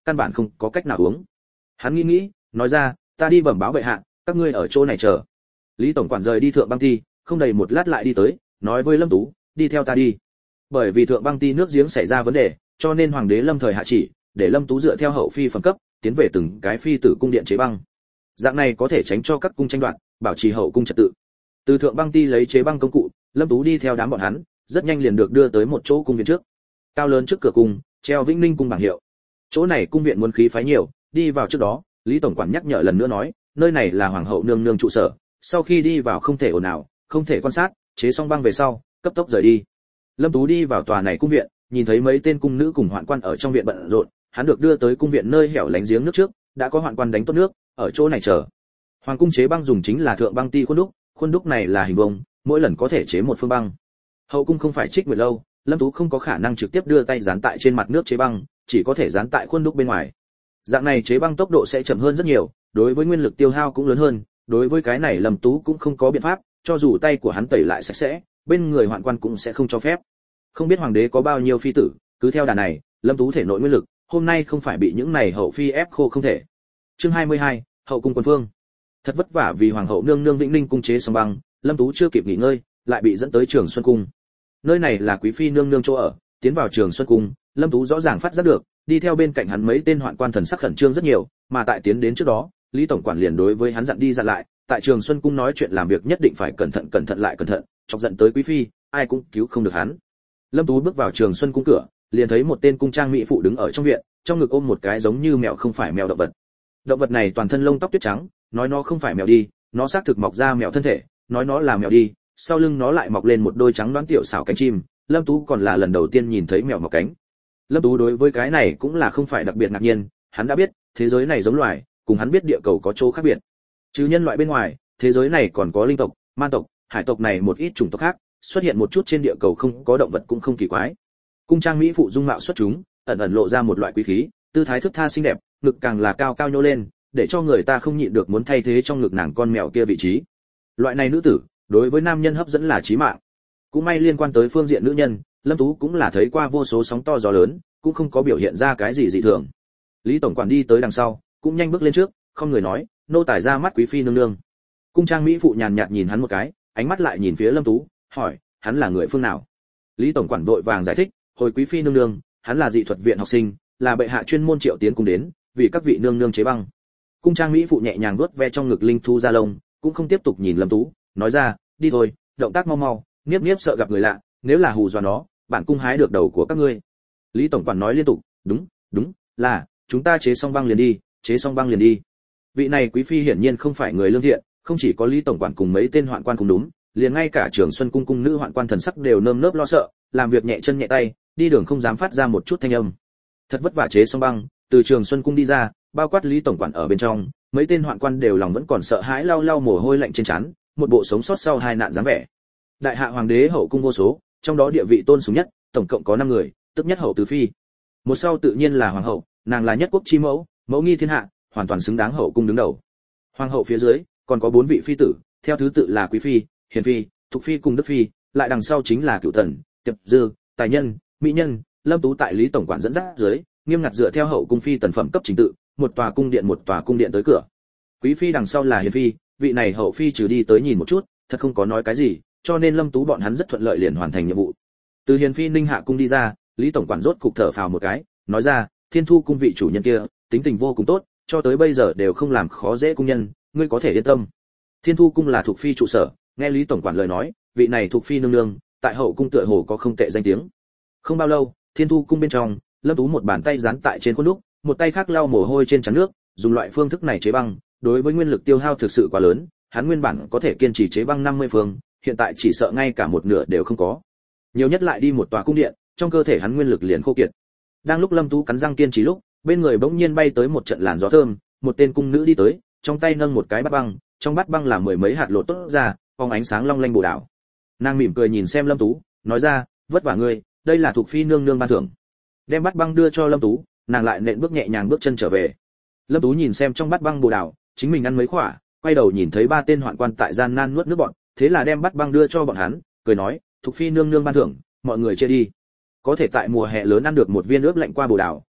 căn bản không có cách nào uống. Hắn nghĩ, nói ra, ta đi bẩm báo bệ hạ, các ngươi ở chỗ này chờ. Lý tổng quản rời đi Thượng Băng Ti, không đầy một lát lại đi tới, nói với Lâm Tú, đi theo ta đi. Bởi vì Thượng Băng Ti nước giếng xảy ra vấn đề, cho nên hoàng đế Lâm thời hạ chỉ, để Lâm Tú dựa theo hậu phi phẩm cấp, tiến về từng cái phi tử cung điện chế băng. Dạng này có thể tránh cho các cung tranh đoạt, bảo trì hậu cung trật tự. Từ Thượng Băng Ti lấy chế băng công cụ, Lâm Tú đi theo đám bọn hắn, rất nhanh liền được đưa tới một chỗ cung viện trước. Cao lớn trước cửa cung, treo Vĩnh Ninh cung bảng hiệu. Chỗ này cung viện muốn khí phái nhiều, đi vào trước đó, Lý tổng quản nhắc nhở lần nữa nói, nơi này là hoàng hậu nương nương trụ sở, sau khi đi vào không thể ồn ào, không thể quan sát, chế xong băng về sau, cấp tốc rời đi. Lâm Tú đi vào tòa này cung viện, nhìn thấy mấy tên cung nữ cùng hoạn quan ở trong viện bận rộn, hắn được đưa tới cung viện nơi hẻo lánh giếng nước trước, đã có hoạn quan đánh tốt nước, ở chỗ này chờ. Hoàng cung chế băng dùng chính là Thượng Băng Ti khuôn đúc này là hình vuông, mỗi lần có thể chế một phương băng. Hậu cung không phải Trích Nguyệt lâu, Lâm Tú không có khả năng trực tiếp đưa tay dán tại trên mặt nước chế băng, chỉ có thể dán tại khuôn đúc bên ngoài. Dạng này chế băng tốc độ sẽ chậm hơn rất nhiều, đối với nguyên lực tiêu hao cũng lớn hơn, đối với cái này Lâm Tú cũng không có biện pháp, cho dù tay của hắn tẩy lại sạch sẽ, bên người hoạn quan cũng sẽ không cho phép. Không biết hoàng đế có bao nhiêu phi tử, cứ theo đà này, Lâm Tú thể nội nguyên lực, hôm nay không phải bị những này hậu phi ép khô không thể. Chương 22, hậu cung quân phương. Thật vất vả vì hoàng hậu nương nương Vĩnh Ninh cung chế xong băng, Lâm Tú chưa kịp nghỉ ngơi, lại bị dẫn tới Trường Xuân cung. Nơi này là quý phi nương nương chỗ ở, tiến vào Trường Xuân cung, Lâm Tú rõ ràng phát giác được, đi theo bên cạnh hắn mấy tên hoạn quan thần sắc khẩn trương rất nhiều, mà tại tiến đến trước đó, Lý tổng quản liền đối với hắn dặn đi dặn lại, tại Trường Xuân cung nói chuyện làm việc nhất định phải cẩn thận lại cẩn thận, chọc giận tới quý phi, ai cũng cứu không được hắn. Lâm Tú bước vào Trường Xuân cung cửa, liền thấy một tên cung trang mỹ phụ đứng ở trong viện, trong ngực ôm một cái giống như mèo không phải mèo động vật. Động vật này toàn thân lông tóc tuyết trắng, nói nó không phải mèo đi, nó xác thực mọc ra mèo thân thể, nói nó là mèo đi, sau lưng nó lại mọc lên một đôi trắng đoán tiểu xảo cánh chim, Lâm Tú còn là lần đầu tiên nhìn thấy mèo mọc cánh. Lâm Tú đối với cái này cũng là không phải đặc biệt ngạc nhiên, hắn đã biết, thế giới này giống loài, cùng hắn biết địa cầu có chỗ khác biệt. Trừ nhân loại bên ngoài, thế giới này còn có linh tộc, man tộc, hải tộc này một ít chủng tộc khác, xuất hiện một chút trên địa cầu không có động vật cũng không kỳ quái. Cung trang mỹ phụ dung mạo xuất chúng, ẩn ẩn lộ ra một loại quý khí, tư thái thướt tha xinh đẹp, ngực càng là cao cao nhô lên, để cho người ta không nhịn được muốn thay thế trong ngực nàng con mèo kia vị trí. Loại này nữ tử, đối với nam nhân hấp dẫn là chí mạng. Cũng may liên quan tới phương diện nữ nhân, Lâm Tú cũng là thấy qua vô số sóng to gió lớn, cũng không có biểu hiện ra cái gì dị thường. Lý tổng quản đi tới đằng sau, cũng nhanh bước lên trước, không người nói, nô tài ra mắt quý phi nương nương. Cung trang mỹ phụ nhàn nhạt nhìn hắn một cái, ánh mắt lại nhìn phía Lâm Tú, hỏi, hắn là người phương nào? Lý tổng quản vội vàng giải thích, hồi quý phi nương nương, hắn là dị thuật viện học sinh, là bệ hạ chuyên môn triệu tiến cùng đến, vì các vị nương nương chế băng. Cung trang mỹ phụ nhẹ nhàng vuốt ve trong ngực linh thu ra lông, cũng không tiếp tục nhìn Lâm Tú, nói ra, đi thôi, động tác mau mau, niếp niếp sợ gặp người lạ, nếu là hù dọa nó, bản cung hái được đầu của các ngươi. Lý tổng quản nói liên tục, đúng, là, chúng ta chế xong băng liền đi, chế xong băng liền đi. Vị này quý phi hiển nhiên không phải người lương thiện, không chỉ có Lý tổng quản cùng mấy tên hoạn quan cùng đúng, liền ngay cả Trường Xuân cung cung nữ hoạn quan thần sắc đều nơm nớp lo sợ, làm việc nhẹ chân nhẹ tay, đi đường không dám phát ra một chút thanh âm. Thật vất vả chế xong băng, từ Trường Xuân cung đi ra, bao quát Lý tổng quản ở bên trong, mấy tên hoạn quan đều lòng vẫn còn sợ hãi lau lau mồ hôi lạnh trên trán, một bộ sống sót sau hai nạn dáng vẻ. Đại hạ hoàng đế hậu cung vô số, trong đó địa vị tôn sùng nhất, tổng cộng có 5 người, tức nhất hậu tứ phi. Một sau tự nhiên là hoàng hậu, nàng là nhất quốc chi mẫu, mẫu nghi thiên hạ, hoàn toàn xứng đáng hậu cung đứng đầu. Hoàng hậu phía dưới còn có 4 vị phi tử, theo thứ tự là quý phi, hiền phi, thục phi cùng đức phi, lại đằng sau chính là cửu thần, tiệp dư, tài nhân, mỹ nhân. Lâm Tú tại Lý tổng quản dẫn dắt dưới, nghiêm ngặt dựa theo hậu cung phi tần phẩm cấp trình tự, một tòa cung điện tới cửa. Quý phi đằng sau là hiền phi, vị này hậu phi trừ đi tới nhìn một chút, thật không có nói cái gì, cho nên Lâm Tú bọn hắn rất thuận lợi liền hoàn thành nhiệm vụ. Từ hiền phi Ninh Hạ cung đi ra, Lý tổng quản rốt cục thở phào một cái, nói ra, Thiên Thu cung vị chủ nhân kia, tính tình vô cùng tốt, cho tới bây giờ đều không làm khó dễ cung nhân, ngươi có thể yên tâm. Thiên Thu cung là thuộc phi trụ sở, nghe Lý tổng quản lời nói, vị này thuộc phi nương nương, tại hậu cung tựa hồ có không tệ danh tiếng. Không bao lâu, Thiên Thu cung bên trong, Lâm Tú một bàn tay dán tại trên khuôn đúc, một tay khác lau mồ hôi trên trán nước, dùng loại phương thức này chế băng, đối với nguyên lực tiêu hao thực sự quá lớn, hắn nguyên bản có thể kiên trì chế băng 50 phương, hiện tại chỉ sợ ngay cả một nửa đều không có. Nhiều nhất lại đi một tòa cung điện, trong cơ thể hắn nguyên lực liền khô kiệt. Đang lúc Lâm Tú cắn răng kiên trì lúc, bên người bỗng nhiên bay tới một trận làn gió thơm, một tên cung nữ đi tới, trong tay nâng một cái bát băng, trong bát băng là mười mấy hạt lột tốt ra, phóng ánh sáng long lanh bổ đảo. Nàng mỉm cười nhìn xem Lâm Tú, nói ra, vất vả ngươi, đây là thuộc phi nương nương ban thưởng. Đem bát băng đưa cho Lâm Tú, nàng lại nện bước nhẹ nhàng bước chân trở về. Lâm Tú nhìn xem trong bát băng bổ đảo, chính mình ăn mấy khỏa, quay đầu nhìn thấy 3 tên hoạn quan tại gian nan nuốt nước bọt, thế là đem bát băng đưa cho bọn hắn, cười nói, thuộc phi nương nương ban thưởng, mọi người chia đi. Có thể tại mùa hè lớn ăn được một viên ướp lạnh qua bồ đào,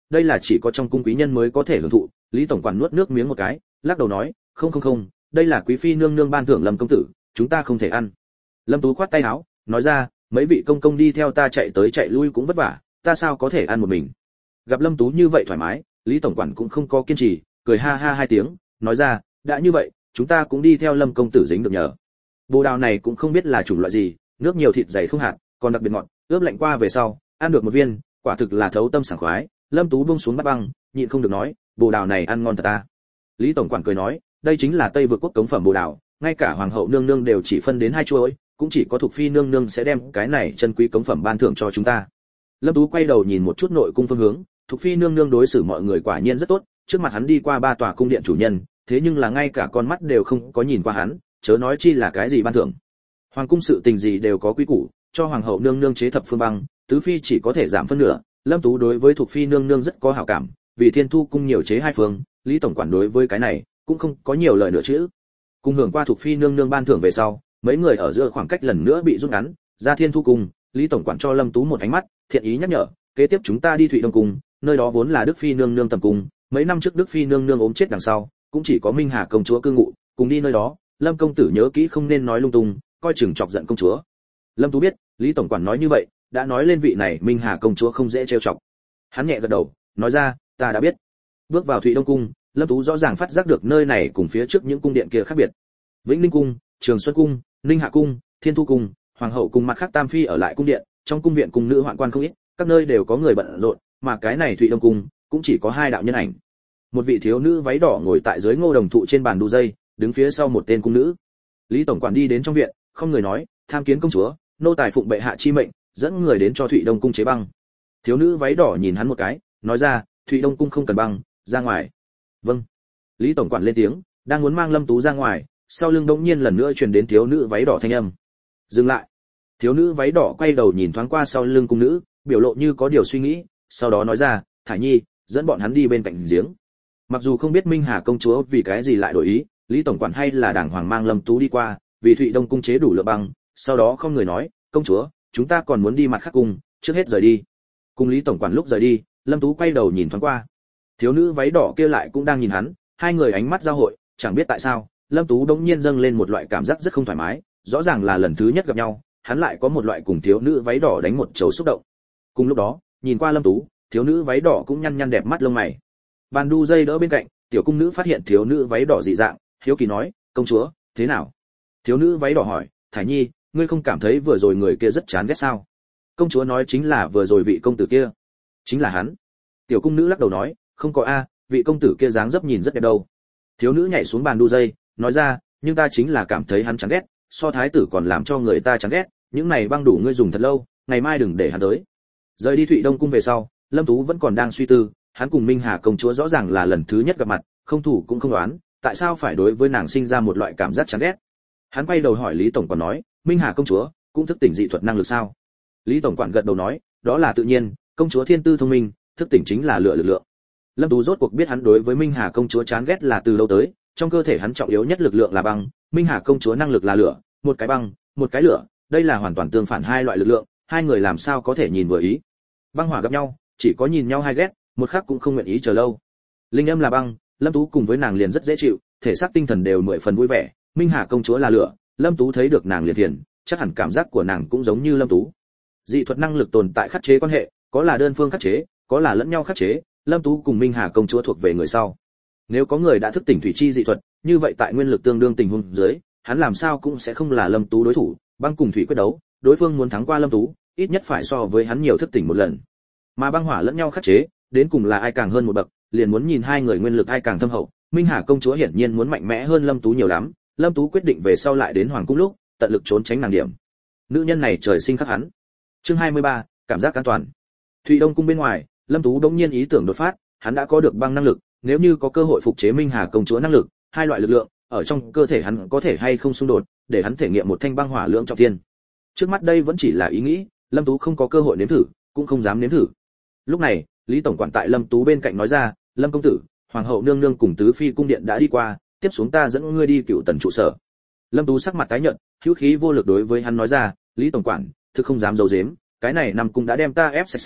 đây là chỉ có trong cung quý nhân mới có thể hưởng thụ. Lý tổng quản nuốt nước miếng một cái, lắc đầu nói, không, đây là quý phi nương nương ban thưởng Lâm công tử, chúng ta không thể ăn. Lâm Tú khoát tay áo, nói ra, mấy vị công công đi theo ta chạy tới chạy lui cũng vất vả, ta sao có thể ăn một mình. Gặp Lâm Tú như vậy thoải mái, Lý tổng quản cũng không có kiên trì, cười ha ha hai tiếng, nói ra, đã như vậy, chúng ta cũng đi theo Lâm công tử dính được nhờ. Bồ đào này cũng không biết là chủng loại gì, nước nhiều thịt dày không hạt, còn đặc biệt ngọt, ướp lạnh qua về sau, ăn được một viên, quả thực là thấu tâm sảng khoái. Lâm Tú buông xuống bát băng, nhịn không được nói, bồ đào này ăn ngon thật ta. Lý tổng quản cười nói, đây chính là Tây vượt quốc cống phẩm bồ đào, ngay cả hoàng hậu nương nương đều chỉ phân đến 2 chuỗi, cũng chỉ có thuộc phi nương nương sẽ đem cái này chân quý cống phẩm ban thưởng cho chúng ta. Lâm Tú quay đầu nhìn một chút nội cung phương hướng, thuộc phi nương nương đối xử mọi người quả nhiên rất tốt, trước mặt hắn đi qua 3 tòa cung điện chủ nhân, thế nhưng là ngay cả con mắt đều không có nhìn qua hắn, chớ nói chi là cái gì ban thưởng. Hoàng cung sự tình gì đều có quy củ, cho hoàng hậu nương nương chế thập phương băng, tứ phi chỉ có thể giảm phân nửa. Lâm Tú đối với thuộc phi nương nương rất có hảo cảm, vì Thiên Thu cung nhiều chế 2 phương, Lý tổng quản đối với cái này cũng không có nhiều lời nữa chứ. Cùng hưởng qua thuộc phi nương nương ban thưởng về sau, mấy người ở giữa khoảng cách lần nữa bị rút ngắn, ra Thiên Thu cung, Lý tổng quản cho Lâm Tú một ánh mắt, thiện ý nhắc nhở, kế tiếp chúng ta đi Thụy Đông cung, nơi đó vốn là Đức phi nương nương tầm cung, mấy năm trước Đức phi nương nương ốm chết đằng sau, cũng chỉ có Minh Hà công chúa cư ngụ, cùng đi nơi đó, Lâm công tử nhớ kỹ không nên nói lung tung, coi chừng chọc giận công chúa. Lâm Tú biết, Lý tổng quản nói như vậy, đã nói lên vị này Minh Hà công chúa không dễ trêu chọc. Hắn nhẹ gật đầu, nói ra, ta đã biết. Bước vào Thụy Đông cung, Lâm Tú rõ ràng phát giác được nơi này cùng phía trước những cung điện kia khác biệt. Vĩnh Ninh cung, Trường Xuân cung, Ninh Hạ cung, Thiên Thu cung, hoàng hậu cùng mặt khác tam phi ở lại cung điện, trong cung viện cùng nữ hoạn quan không ít, các nơi đều có người bận rộn, mà cái này Thụy Đông cung cũng chỉ có 2 đạo nhân ảnh. Một vị thiếu nữ váy đỏ ngồi tại dưới ngô đồng thụ trên bàn đu dây, đứng phía sau một tên cung nữ. Lý tổng quản đi đến trong viện, không người nói, tham kiến công chúa, nô tài phụng bệ hạ chi mệnh, dẫn người đến cho Thụy Đông cung chế băng. Thiếu nữ váy đỏ nhìn hắn một cái, nói ra, Thụy Đông cung không cần băng, ra ngoài. Vâng. Lý tổng quản lên tiếng, đang muốn mang Lâm Tú ra ngoài, sau lưng đống nhiên lần nữa truyền đến thiếu nữ váy đỏ thanh âm. Dừng lại. Thiếu nữ váy đỏ quay đầu nhìn thoáng qua sau lưng cung nữ, biểu lộ như có điều suy nghĩ, sau đó nói ra, Thải Nhi, dẫn bọn hắn đi bên cạnh giếng. Mặc dù không biết Minh Hà công chúa vì cái gì lại đổi ý, Lý tổng quản hay là đàng hoàng mang Lâm Tú đi qua, vì Thụy Đông cung chế đủ lượng băng, sau đó không người nói, công chúa, chúng ta còn muốn đi mặt khác cung, trước hết rời đi. Cùng Lý tổng quản lúc rời đi, Lâm Tú quay đầu nhìn thoáng qua. Thiếu nữ váy đỏ kia lại cũng đang nhìn hắn, hai người ánh mắt giao hội, chẳng biết tại sao, Lâm Tú đống nhiên dâng lên một loại cảm giác rất không thoải mái, rõ ràng là lần thứ nhất gặp nhau, hắn lại có một loại cùng thiếu nữ váy đỏ đánh một chầu xúc động. Cùng lúc đó, nhìn qua Lâm Tú, thiếu nữ váy đỏ cũng nhăn nhăn đẹp mắt lông mày. Bàn đu dây đỡ bên cạnh, tiểu cung nữ phát hiện thiếu nữ váy đỏ dị dạng, hiếu kỳ nói, công chúa, thế nào? Thiếu nữ váy đỏ hỏi, Thải Nhi, ngươi không cảm thấy vừa rồi người kia rất chán ghét sao? Công chúa nói chính là vừa rồi vị công tử kia. Chính là hắn. Tiểu cung nữ lắc đầu nói, không có a, vị công tử kia dáng dấp nhìn rất đẹp đâu. Thiếu nữ nhảy xuống bàn đu dây, nói ra, nhưng ta chính là cảm thấy hắn chán ghét, so thái tử còn làm cho người ta chán ghét, những này băng đủ ngươi dùng thật lâu, ngày mai đừng để hắn tới. Rời đi Thụy Đông cung về sau, Lâm Tú vẫn còn đang suy tư, hắn cùng Minh Hà công chúa rõ ràng là lần thứ nhất gặp mặt, không thủ cũng không đoán, tại sao phải đối với nàng sinh ra một loại cảm giác chán ghét. Hắn quay đầu hỏi Lý tổng quản nói, Minh Hà công chúa cũng thức tỉnh dị thuật năng lực sao? Lý tổng quản gật đầu nói, đó là tự nhiên, công chúa thiên tư thông minh, thức tỉnh chính là lựa lực lượng. Lâm Tú rốt cuộc biết hắn đối với Minh Hà công chúa chán ghét là từ lâu tới, trong cơ thể hắn trọng yếu nhất lực lượng là băng, Minh Hà công chúa năng lực là lửa, một cái băng, một cái lửa, đây là hoàn toàn tương phản hai loại lực lượng, hai người làm sao có thể nhìn vừa ý. Băng hỏa gặp nhau, chỉ có nhìn nhau hai ghét, một khắc cũng không nguyện ý chờ lâu. Linh âm là băng, Lâm Tú cùng với nàng liền rất dễ chịu, thể xác tinh thần đều 10 phần vui vẻ, Minh Hà công chúa là lửa, Lâm Tú thấy được nàng liền thiền, chắc hẳn cảm giác của nàng cũng giống như Lâm Tú. Dị thuật năng lực tồn tại khắc chế quan hệ, có là đơn phương khắc chế, có là lẫn nhau khắc chế, Lâm Tú cùng Minh Hà công chúa thuộc về người sau. Nếu có người đã thức tỉnh thủy chi dị thuật, như vậy tại nguyên lực tương đương tình huống dưới, hắn làm sao cũng sẽ không là Lâm Tú đối thủ, băng cùng thủy quyết đấu, đối phương muốn thắng qua Lâm Tú, ít nhất phải so với hắn nhiều thức tỉnh một lần. Mà băng hỏa lẫn nhau khắc chế, đến cùng là ai càng hơn một bậc, liền muốn nhìn hai người nguyên lực ai càng thâm hậu. Minh Hà công chúa hiển nhiên muốn mạnh mẽ hơn Lâm Tú nhiều lắm, Lâm Tú quyết định về sau lại đến hoàng cung lúc, tận lực trốn tránh nàng điểm. Nữ nhân này trời sinh khắc hắn. Chương 23, cảm giác an toàn. Thụy Đông cung bên ngoài, Lâm Tú đống nhiên ý tưởng đột phát, hắn đã có được băng năng lực, nếu như có cơ hội phục chế Minh Hà công chúa năng lực, hai loại lực lượng ở trong cơ thể hắn có thể hay không xung đột, để hắn thể nghiệm một thanh băng hỏa lưỡng trọng thiên. Trước mắt đây vẫn chỉ là ý nghĩ, Lâm Tú không có cơ hội nếm thử, cũng không dám nếm thử. Lúc này, Lý tổng quản tại Lâm Tú bên cạnh nói ra, Lâm công tử, hoàng hậu nương nương cùng tứ phi cung điện đã đi qua, tiếp xuống ta dẫn ngươi đi Cựu Tần trụ sở. Lâm Tú sắc mặt tái nhợt, hữu khí vô lực đối với hắn nói ra, Lý tổng quản, thực không dám giấu giếm, cái này nằm cung đã đem ta ép sạch sẽ,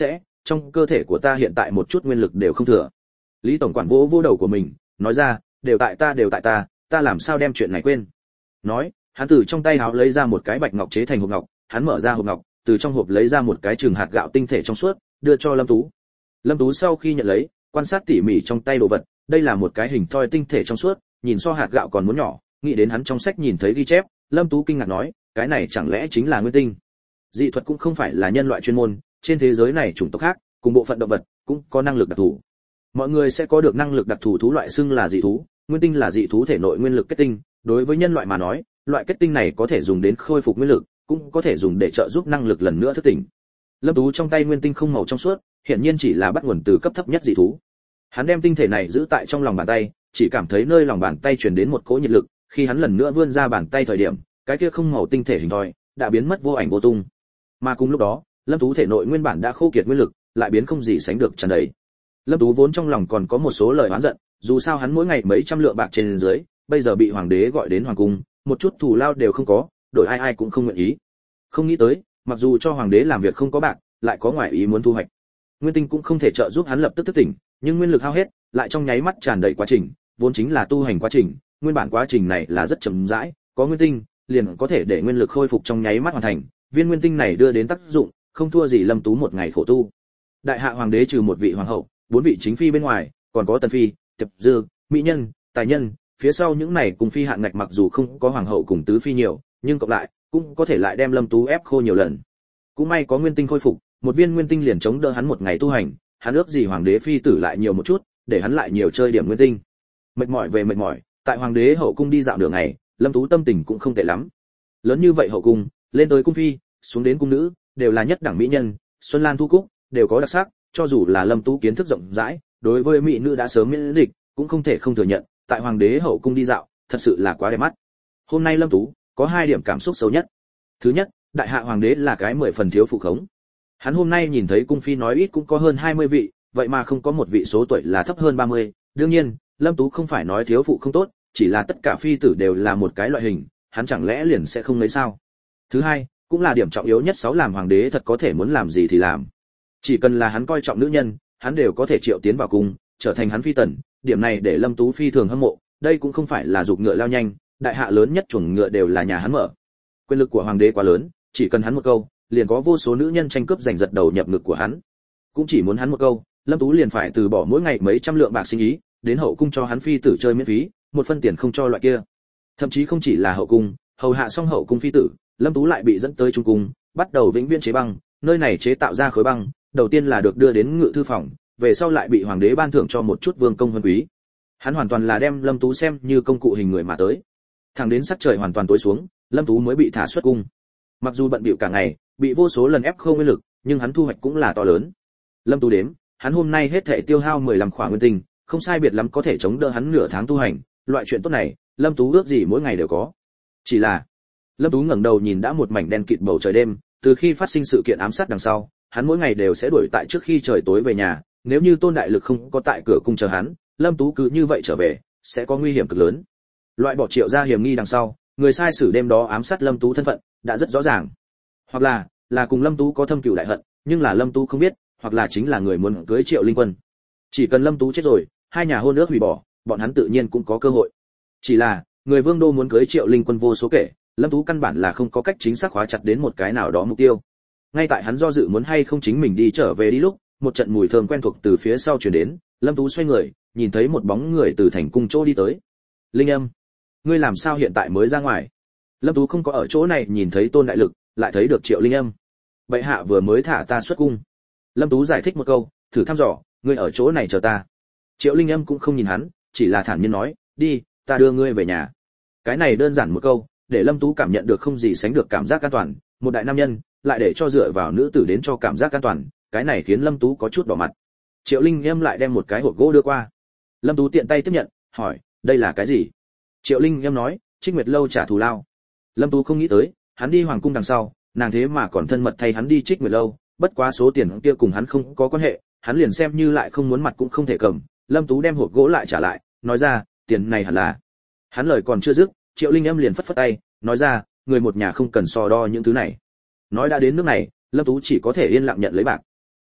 trong cơ thể của ta hiện tại một chút nguyên lực đều không thừa. Lý tổng quản vỗ vỗ đầu của mình, nói ra, đều tại ta, ta làm sao đem chuyện này quên. Nói, hắn từ trong tay áo lấy ra một cái bạch ngọc chế thành hộp ngọc, hắn mở ra hộp ngọc, từ trong hộp lấy ra một cái chừng hạt gạo tinh thể trong suốt, đưa cho Lâm Tú. Lâm Tú sau khi nhận lấy, quan sát tỉ mỉ trong tay đồ vật, đây là một cái hình thoi tinh thể trong suốt, nhìn so hạt gạo còn muốn nhỏ, nghĩ đến hắn trong sách nhìn thấy ghi chép, Lâm Tú kinh ngạc nói, cái này chẳng lẽ chính là nguyên tinh? Dị thuật cũng không phải là nhân loại chuyên môn, trên thế giới này chủng tộc khác, cùng bộ phận động vật cũng có năng lực đặc thù. Mọi người sẽ có được năng lực đặc thù thú loại xưng là dị thú, nguyên tinh là dị thú thể nội nguyên lực kết tinh, đối với nhân loại mà nói, loại kết tinh này có thể dùng đến khôi phục nguyên lực, cũng có thể dùng để trợ giúp năng lực lần nữa thức tỉnh. Lâm Tú trong tay nguyên tinh không màu trong suốt, hiển nhiên chỉ là bắt nguồn từ cấp thấp nhất dị thú. Hắn đem tinh thể này giữ tại trong lòng bàn tay, chỉ cảm thấy nơi lòng bàn tay truyền đến một cỗ nhiệt lực, khi hắn lần nữa vươn ra bàn tay thời điểm, cái kia không màu tinh thể hình thoi đã biến mất vô ảnh vô tung. Mà cùng lúc đó, Lâm Tú thể nội nguyên bản đã khô kiệt nguyên lực, lại biến không gì sánh được tràn đầy. Lâm Tú vốn trong lòng còn có một số lời oán giận, dù sao hắn mỗi ngày mấy trăm lượng bạc trên dưới, bây giờ bị hoàng đế gọi đến hoàng cung, một chút thù lao đều không có, đổi ai cũng không nguyện ý. Không nghĩ tới, mặc dù cho hoàng đế làm việc không có bạc, lại có ngoại ý muốn thu hoạch. Nguyên tinh cũng không thể trợ giúp hắn lập tức thức tỉnh, nhưng nguyên lực hao hết, lại trong nháy mắt tràn đầy quá trình, vốn chính là tu hành quá trình, nguyên bản quá trình này là rất chậm rãi, có nguyên tinh, liền có thể để nguyên lực khôi phục trong nháy mắt hoàn thành, viên nguyên tinh này đưa đến tác dụng, không thua gì Lâm Tú một ngày khổ tu. Đại hạ hoàng đế trừ một vị hoàng hậu, 4 vị chính phi bên ngoài, còn có tần phi, tiệp dư, mỹ nhân, tài nhân, phía sau những này cùng phi hạng ngạch mặc dù không có hoàng hậu cùng tứ phi nhiều, nhưng cộng lại cũng có thể lại đem Lâm Tú ép khô nhiều lần. Cũng may có nguyên tinh khôi phục, một viên nguyên tinh liền chống đỡ hắn một ngày tu hành, hắn ước gì hoàng đế phi tử lại nhiều một chút, để hắn lại nhiều chơi điểm nguyên tinh. Mệt mỏi về mệt mỏi, tại hoàng đế hậu cung đi dạo đường ngày, Lâm Tú tâm tình cũng không tệ lắm. Lớn như vậy hậu cung, lên tới cung phi, xuống đến cung nữ, đều là nhất đẳng mỹ nhân, xuân lan thu cúc, đều có đặc sắc, cho dù là Lâm Tú kiến thức rộng rãi, đối với mỹ nữ đã sớm miễn dịch, cũng không thể không thừa nhận, tại hoàng đế hậu cung đi dạo, thật sự là quá đẹp mắt. Hôm nay Lâm Tú có 2 điểm cảm xúc xấu nhất. Thứ nhất, đại hạ hoàng đế là cái 10 phần thiếu phụ khống. Hắn hôm nay nhìn thấy cung phi nói ít cũng có hơn 20 vị, vậy mà không có một vị số tuổi là thấp hơn 30. Đương nhiên, Lâm Tú không phải nói thiếu phụ không tốt, chỉ là tất cả phi tử đều là một cái loại hình, hắn chẳng lẽ liền sẽ không lấy sao? Thứ hai, cũng là điểm trọng yếu nhất, 6 làm hoàng đế thật có thể muốn làm gì thì làm. Chỉ cần là hắn coi trọng nữ nhân, hắn đều có thể triệu tiến vào cung, trở thành hắn phi tần, điểm này để Lâm Tú phi thường hâm mộ, đây cũng không phải là dục ngựa lao nhanh, đại hạ lớn nhất chuồng ngựa đều là nhà hắn mở. Quyền lực của hoàng đế quá lớn, chỉ cần hắn một câu, liền có vô số nữ nhân tranh cướp giành giật đầu nhập ngực của hắn. Cũng chỉ muốn hắn một câu, Lâm Tú liền phải từ bỏ mỗi ngày mấy trăm lượng bạc sinh ý, đến hậu cung cho hắn phi tử chơi miễn phí, một phân tiền không cho loại kia. Thậm chí không chỉ là hậu cung, hầu hạ xong hậu cung phi tử, Lâm Tú lại bị dẫn tới trung cung, bắt đầu vĩnh viễn chế băng, nơi này chế tạo ra khối băng, đầu tiên là được đưa đến ngự thư phòng, về sau lại bị hoàng đế ban thưởng cho một chút vương công huân quý. Hắn hoàn toàn là đem Lâm Tú xem như công cụ hình người mà tới. Thẳng đến sắc trời hoàn toàn tối xuống, Lâm Tú mới bị thả xuất cung. Mặc dù bận bịu cả ngày, bị vô số lần ép không nguyên lực, nhưng hắn thu hoạch cũng là to lớn. Lâm Tú đếm, hắn hôm nay hết thảy tiêu hao 15 khỏa nguyên tinh, không sai biệt lắm có thể chống đỡ hắn nửa tháng tu hành, loại chuyện tốt này, Lâm Tú ước gì mỗi ngày đều có. Chỉ là, Lâm Tú ngẩng đầu nhìn đã một mảnh đen kịt bầu trời đêm, từ khi phát sinh sự kiện ám sát đằng sau, hắn mỗi ngày đều sẽ đuổi tại trước khi trời tối về nhà, nếu như Tôn Đại Lực không có tại cửa cung chờ hắn, Lâm Tú cứ như vậy trở về, sẽ có nguy hiểm cực lớn. Loại bỏ Triệu ra hiểm nghi đằng sau, người sai sử đêm đó ám sát Lâm Tú thân phận đã rất rõ ràng. Hoặc là cùng Lâm Tú có thâm cừu đại hận, nhưng là Lâm Tú không biết, hoặc là chính là người muốn cưới Triệu Linh Quân. Chỉ cần Lâm Tú chết rồi, 2 nhà hôn ước hủy bỏ, bọn hắn tự nhiên cũng có cơ hội. Chỉ là, người vương đô muốn cưới Triệu Linh Quân vô số kể, Lâm Tú căn bản là không có cách chính xác khóa chặt đến một cái nào đó mục tiêu. Ngay tại hắn do dự muốn hay không chính mình đi trở về đi lúc, một trận mùi thơm quen thuộc từ phía sau truyền đến, Lâm Tú xoay người, nhìn thấy một bóng người từ thành cung chỗ đi tới. Linh Âm, ngươi làm sao hiện tại mới ra ngoài? Lâm Tú không có ở chỗ này nhìn thấy Tôn Đại Lực, lại thấy được Triệu Linh Âm. Bệ hạ vừa mới thả ta xuất cung. Lâm Tú giải thích một câu, thử thăm dò, ngươi ở chỗ này chờ ta. Triệu Linh Âm cũng không nhìn hắn, chỉ là thản nhiên nói, đi, ta đưa ngươi về nhà. Cái này đơn giản một câu, để Lâm Tú cảm nhận được không gì sánh được cảm giác an toàn, một đại nam nhân, lại để cho dựa vào nữ tử đến cho cảm giác an toàn, cái này khiến Lâm Tú có chút đỏ mặt. Triệu Linh Âm lại đem một cái hộp gỗ đưa qua. Lâm Tú tiện tay tiếp nhận, hỏi, đây là cái gì? Triệu Linh Âm nói, Trích Nguyệt lâu trả thù lao. Lâm Tú không nghĩ tới, hắn đi hoàng cung đằng sau, nàng thế mà còn thân mật thay hắn đi Trích Nguyệt lâu, bất quá số tiền kia cùng hắn không có quan hệ, hắn liền xem như lại không muốn mặt cũng không thể cầm. Lâm Tú đem hộp gỗ lại trả lại, nói ra, tiền này hẳn là. Hắn lời còn chưa dứt, Triệu Linh Âm liền phất phất tay, nói ra, người một nhà không cần so đo những thứ này. Nói đã đến nước này, Lâm Tú chỉ có thể yên lặng nhận lấy bạc.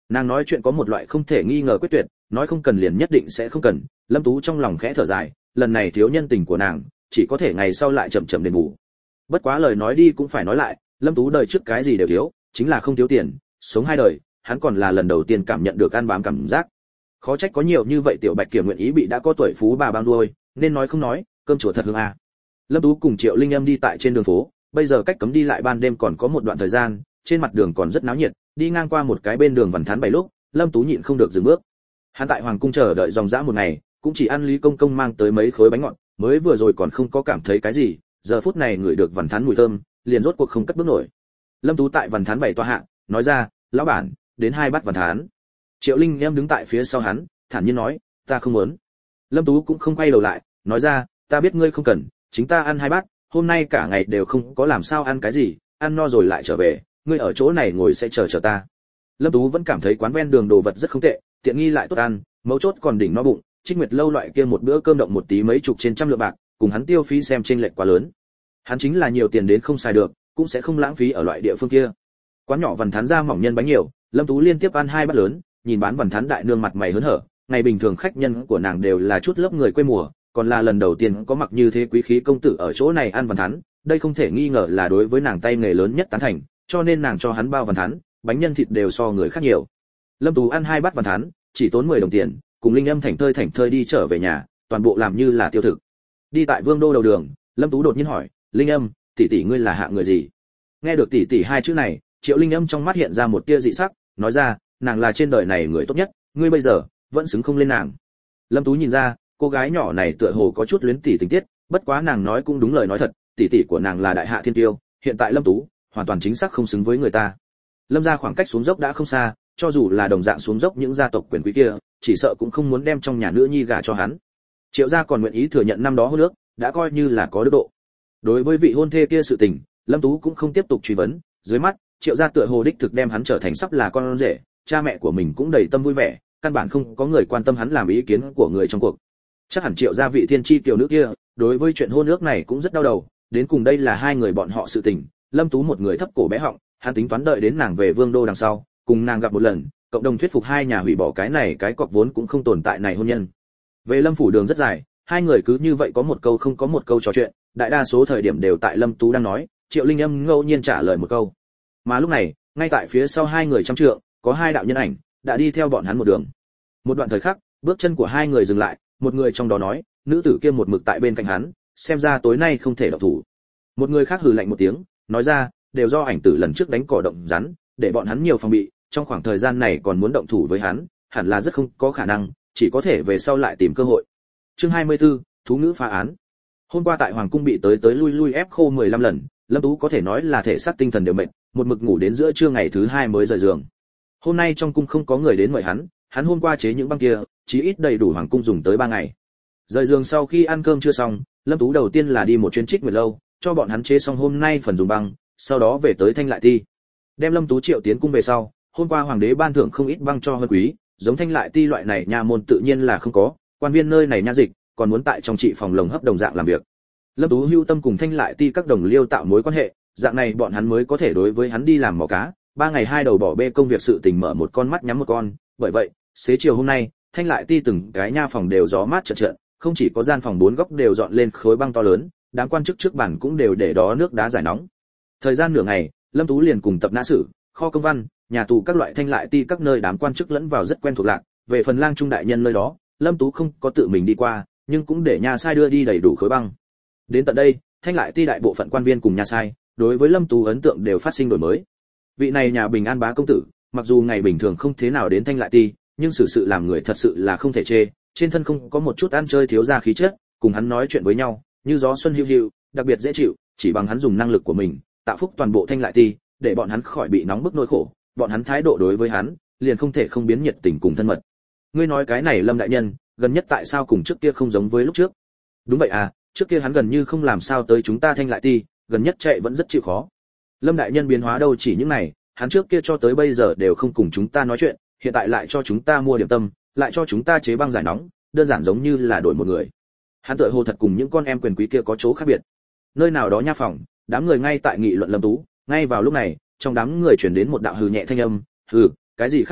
Nàng nói chuyện có một loại không thể nghi ngờ quyết tuyệt, nói không cần liền nhất định sẽ không cần. Lâm Tú trong lòng khẽ thở dài, lần này thiếu nhân tình của nàng, chỉ có thể ngày sau lại chậm chậm đền bù. Bất quá lời nói đi cũng phải nói lại, Lâm Tú đời trước cái gì đều thiếu, chính là không thiếu tiền, sống 2 đời, hắn còn là lần đầu tiên cảm nhận được ăn bám cảm giác. Khó trách có nhiều như vậy tiểu bạch kiểm nguyện ý bị đã có tuổi phú bà bang đuôi, nên nói không nói, cơm chùa thật hương à. Lâm Tú cùng Triệu Linh Âm đi tại trên đường phố, bây giờ cách cấm đi lại ban đêm còn có một đoạn thời gian, trên mặt đường còn rất náo nhiệt, đi ngang qua một cái bên đường vằn thán 7 lúc, Lâm Tú nhịn không được dừng bước. Hắn tại hoàng cung chờ đợi dòng dã một ngày, cũng chỉ ăn Lý công công mang tới mấy khối bánh ngọt, mới vừa rồi còn không có cảm thấy cái gì, giờ phút này ngửi được vằn thán mùi thơm, liền rốt cuộc không cất bước nổi. Lâm Tú tại vằn thán 7 tòa hạ, nói ra, lão bản, đến 2 bát vằn thán. Triệu Linh Em đứng tại phía sau hắn, thản nhiên nói, ta không muốn. Lâm Tú cũng không quay đầu lại, nói ra, ta biết ngươi không cần, chính ta ăn 2 bát, hôm nay cả ngày đều không có làm sao ăn cái gì, ăn no rồi lại trở về, ngươi ở chỗ này ngồi sẽ chờ ta. Lâm Tú vẫn cảm thấy quán ven đường đồ vật rất không tệ, tiện nghi lại tốt ăn, mấu chốt còn đỉnh no bụng, Trích Nguyệt lâu loại kia một bữa cơm động một tí mấy chục trên trăm lượng bạc, cùng hắn tiêu phí xem chênh lệch quá lớn. Hắn chính là nhiều tiền đến không xài được, cũng sẽ không lãng phí ở loại địa phương kia. Quán nhỏ vằn thán ra mỏng nhân bánh nhiều, Lâm Tú liên tiếp ăn 2 bát lớn, nhìn bán vằn thán đại nương mặt mày hớn hở, ngày bình thường khách nhân của nàng đều là chút lớp người quê mùa, còn là lần đầu tiên có mặc như thế quý khí công tử ở chỗ này ăn vằn thán, đây không thể nghi ngờ là đối với nàng tay nghề lớn nhất tán thành, cho nên nàng cho hắn bao vằn thán, bánh nhân thịt đều so người khác nhiều. Lâm Tú ăn 2 bát vằn thán, chỉ tốn 10 đồng tiền, cùng Linh Âm thảnh thơi đi trở về nhà, toàn bộ làm như là tiêu thực. Đi tại Vương đô đầu đường, Lâm Tú đột nhiên hỏi, Linh Âm, tỷ tỷ ngươi là hạ người gì? Nghe được tỷ tỷ 2 chữ này, Triệu Linh Âm trong mắt hiện ra một tia dị sắc, nói ra, nàng là trên đời này người tốt nhất, ngươi bây giờ vẫn xứng không lên nàng. Lâm Tú nhìn ra, cô gái nhỏ này tựa hồ có chút luyến tỷ tình tiết, bất quá nàng nói cũng đúng lời nói thật, tỷ tỷ của nàng là đại hạ thiên tiêu, hiện tại Lâm Tú hoàn toàn chính xác không xứng với người ta. Lâm gia khoảng cách xuống dốc đã không xa, cho dù là đồng dạng xuống dốc những gia tộc quyền quý kia, chỉ sợ cũng không muốn đem trong nhà nữ nhi gả cho hắn. Triệu gia còn nguyện ý thừa nhận năm đó hôn ước, đã coi như là có đức độ. Đối với vị hôn thê kia sự tình, Lâm Tú cũng không tiếp tục truy vấn, dưới mắt, Triệu gia tựa hồ đích thực đem hắn trở thành sắp là con rể, cha mẹ của mình cũng đầy tâm vui vẻ, căn bản không có người quan tâm hắn làm ý kiến của người trong cuộc. Chắc hẳn Triệu gia vị thiên chi tiểu nữ kia, đối với chuyện hôn ước này cũng rất đau đầu, đến cùng đây là 2 người bọn họ sự tình, Lâm Tú một người thấp cổ bé họng, hắn tính toán đợi đến nàng về Vương đô đằng sau, cùng nàng gặp một lần, cộng đồng thuyết phục 2 nhà hủy bỏ cái này cái cọc vốn cũng không tồn tại này hôn nhân. Về Lâm phủ đường rất dài, 2 người cứ như vậy có một câu không có một câu trò chuyện, đại đa số thời điểm đều tại Lâm Tú đang nói, Triệu Linh Âm ngẫu nhiên trả lời một câu. Mà lúc này, ngay tại phía sau 2 người trăm trượng, có 2 đạo nhân ảnh đã đi theo bọn hắn một đường. Một đoạn thời khắc, bước chân của 2 người dừng lại, một người trong đó nói, nữ tử kia một mực tại bên cạnh hắn, xem ra tối nay không thể động thủ. Một người khác hừ lạnh một tiếng, nói ra, đều do ảnh tử lần trước đánh cỏ động rắn, để bọn hắn nhiều phòng bị, trong khoảng thời gian này còn muốn động thủ với hắn, hẳn là rất không có khả năng, chỉ có thể về sau lại tìm cơ hội. Chương 24, thú ngữ phá án. Hôm qua tại hoàng cung bị tới lui ép khô 15 lần, Lâm Tú có thể nói là thể xác tinh thần đều mệt, một mực ngủ đến giữa trưa ngày thứ 2 mới rời giường. Hôm nay trong cung không có người đến mời hắn hôm qua chế những băng kia, chí ít đầy đủ hoàng cung dùng tới 3 ngày. Rời giường sau khi ăn cơm chưa xong, Lâm Tú đầu tiên là đi một chuyến Trích Nguyệt lâu, cho bọn hắn chế xong hôm nay phần dùng băng, sau đó về tới Thanh Lại Ti. Đem Lâm Tú triệu tiến cung về sau, hôm qua hoàng đế ban thưởng không ít băng cho hơn quý, giống Thanh Lại Ti loại này nha môn tự nhiên là không có, quan viên nơi này nha dịch, còn muốn tại trong trị phòng lồng hấp đồng dạng làm việc. Lâm Tú hưu tâm cùng Thanh Lại Ti các đồng liêu tạo mối quan hệ, dạng này bọn hắn mới có thể đối với hắn đi làm mò cá, 3 ngày 2 đầu bỏ bê công việc sự tình mở một con mắt nhắm một con, bởi vậy, xế chiều hôm nay, Thanh Lại Ti từng cái nha phòng đều gió mát chợt chợt, không chỉ có gian phòng 4 góc đều dọn lên khối băng to lớn, đám quan chức trước bàn cũng đều để đó nước đá giải nóng. Thời gian nửa ngày, Lâm Tú liền cùng tập nã sử, kho công văn, nhà tù các loại Thanh Lại Ti các nơi đám quan chức lẫn vào rất quen thuộc lạc, về phần lang trung đại nhân nơi đó, Lâm Tú không có tự mình đi qua, nhưng cũng để nhà sai đưa đi đầy đủ khối băng. Đến tận đây, Thanh Lại Ti đại bộ phận quan viên cùng nhà sai, đối với Lâm Tú ấn tượng đều phát sinh đổi mới. Vị này nhà Bình An bá công tử, mặc dù ngày bình thường không thế nào đến Thanh Lại Ti, nhưng xử sự làm người thật sự là không thể chê, trên thân không có một chút ăn chơi thiếu gia khí chất, cùng hắn nói chuyện với nhau, như gió xuân hiu hiu, đặc biệt dễ chịu, chỉ bằng hắn dùng năng lực của mình, tạo phúc toàn bộ Thanh Lại Ti, để bọn hắn khỏi bị nóng bức nỗi khổ, bọn hắn thái độ đối với hắn, liền không thể không biến nhiệt tình cùng thân mật. Ngươi nói cái này Lâm đại nhân, gần nhất tại sao cùng trước kia không giống với lúc trước? Đúng vậy à, trước kia hắn gần như không làm sao tới chúng ta Thanh Lại Ti, gần nhất chạy vẫn rất chịu khó. Lâm đại nhân biến hóa đâu chỉ những này, hắn trước kia cho tới bây giờ đều không cùng chúng ta nói chuyện, hiện tại lại cho chúng ta mua điểm tâm, lại cho chúng ta chế băng giải nóng, đơn giản giống như là đổi một người. Hắn tựa hồ thật cùng những con em quyền quý kia có chỗ khác biệt. Nơi nào đó nha phòng, đám người ngay tại nghị luận Lâm Tú, ngay vào lúc này, trong đám người truyền đến một đạo hừ nhẹ thanh âm, "Hừ, cái gì khác biệt,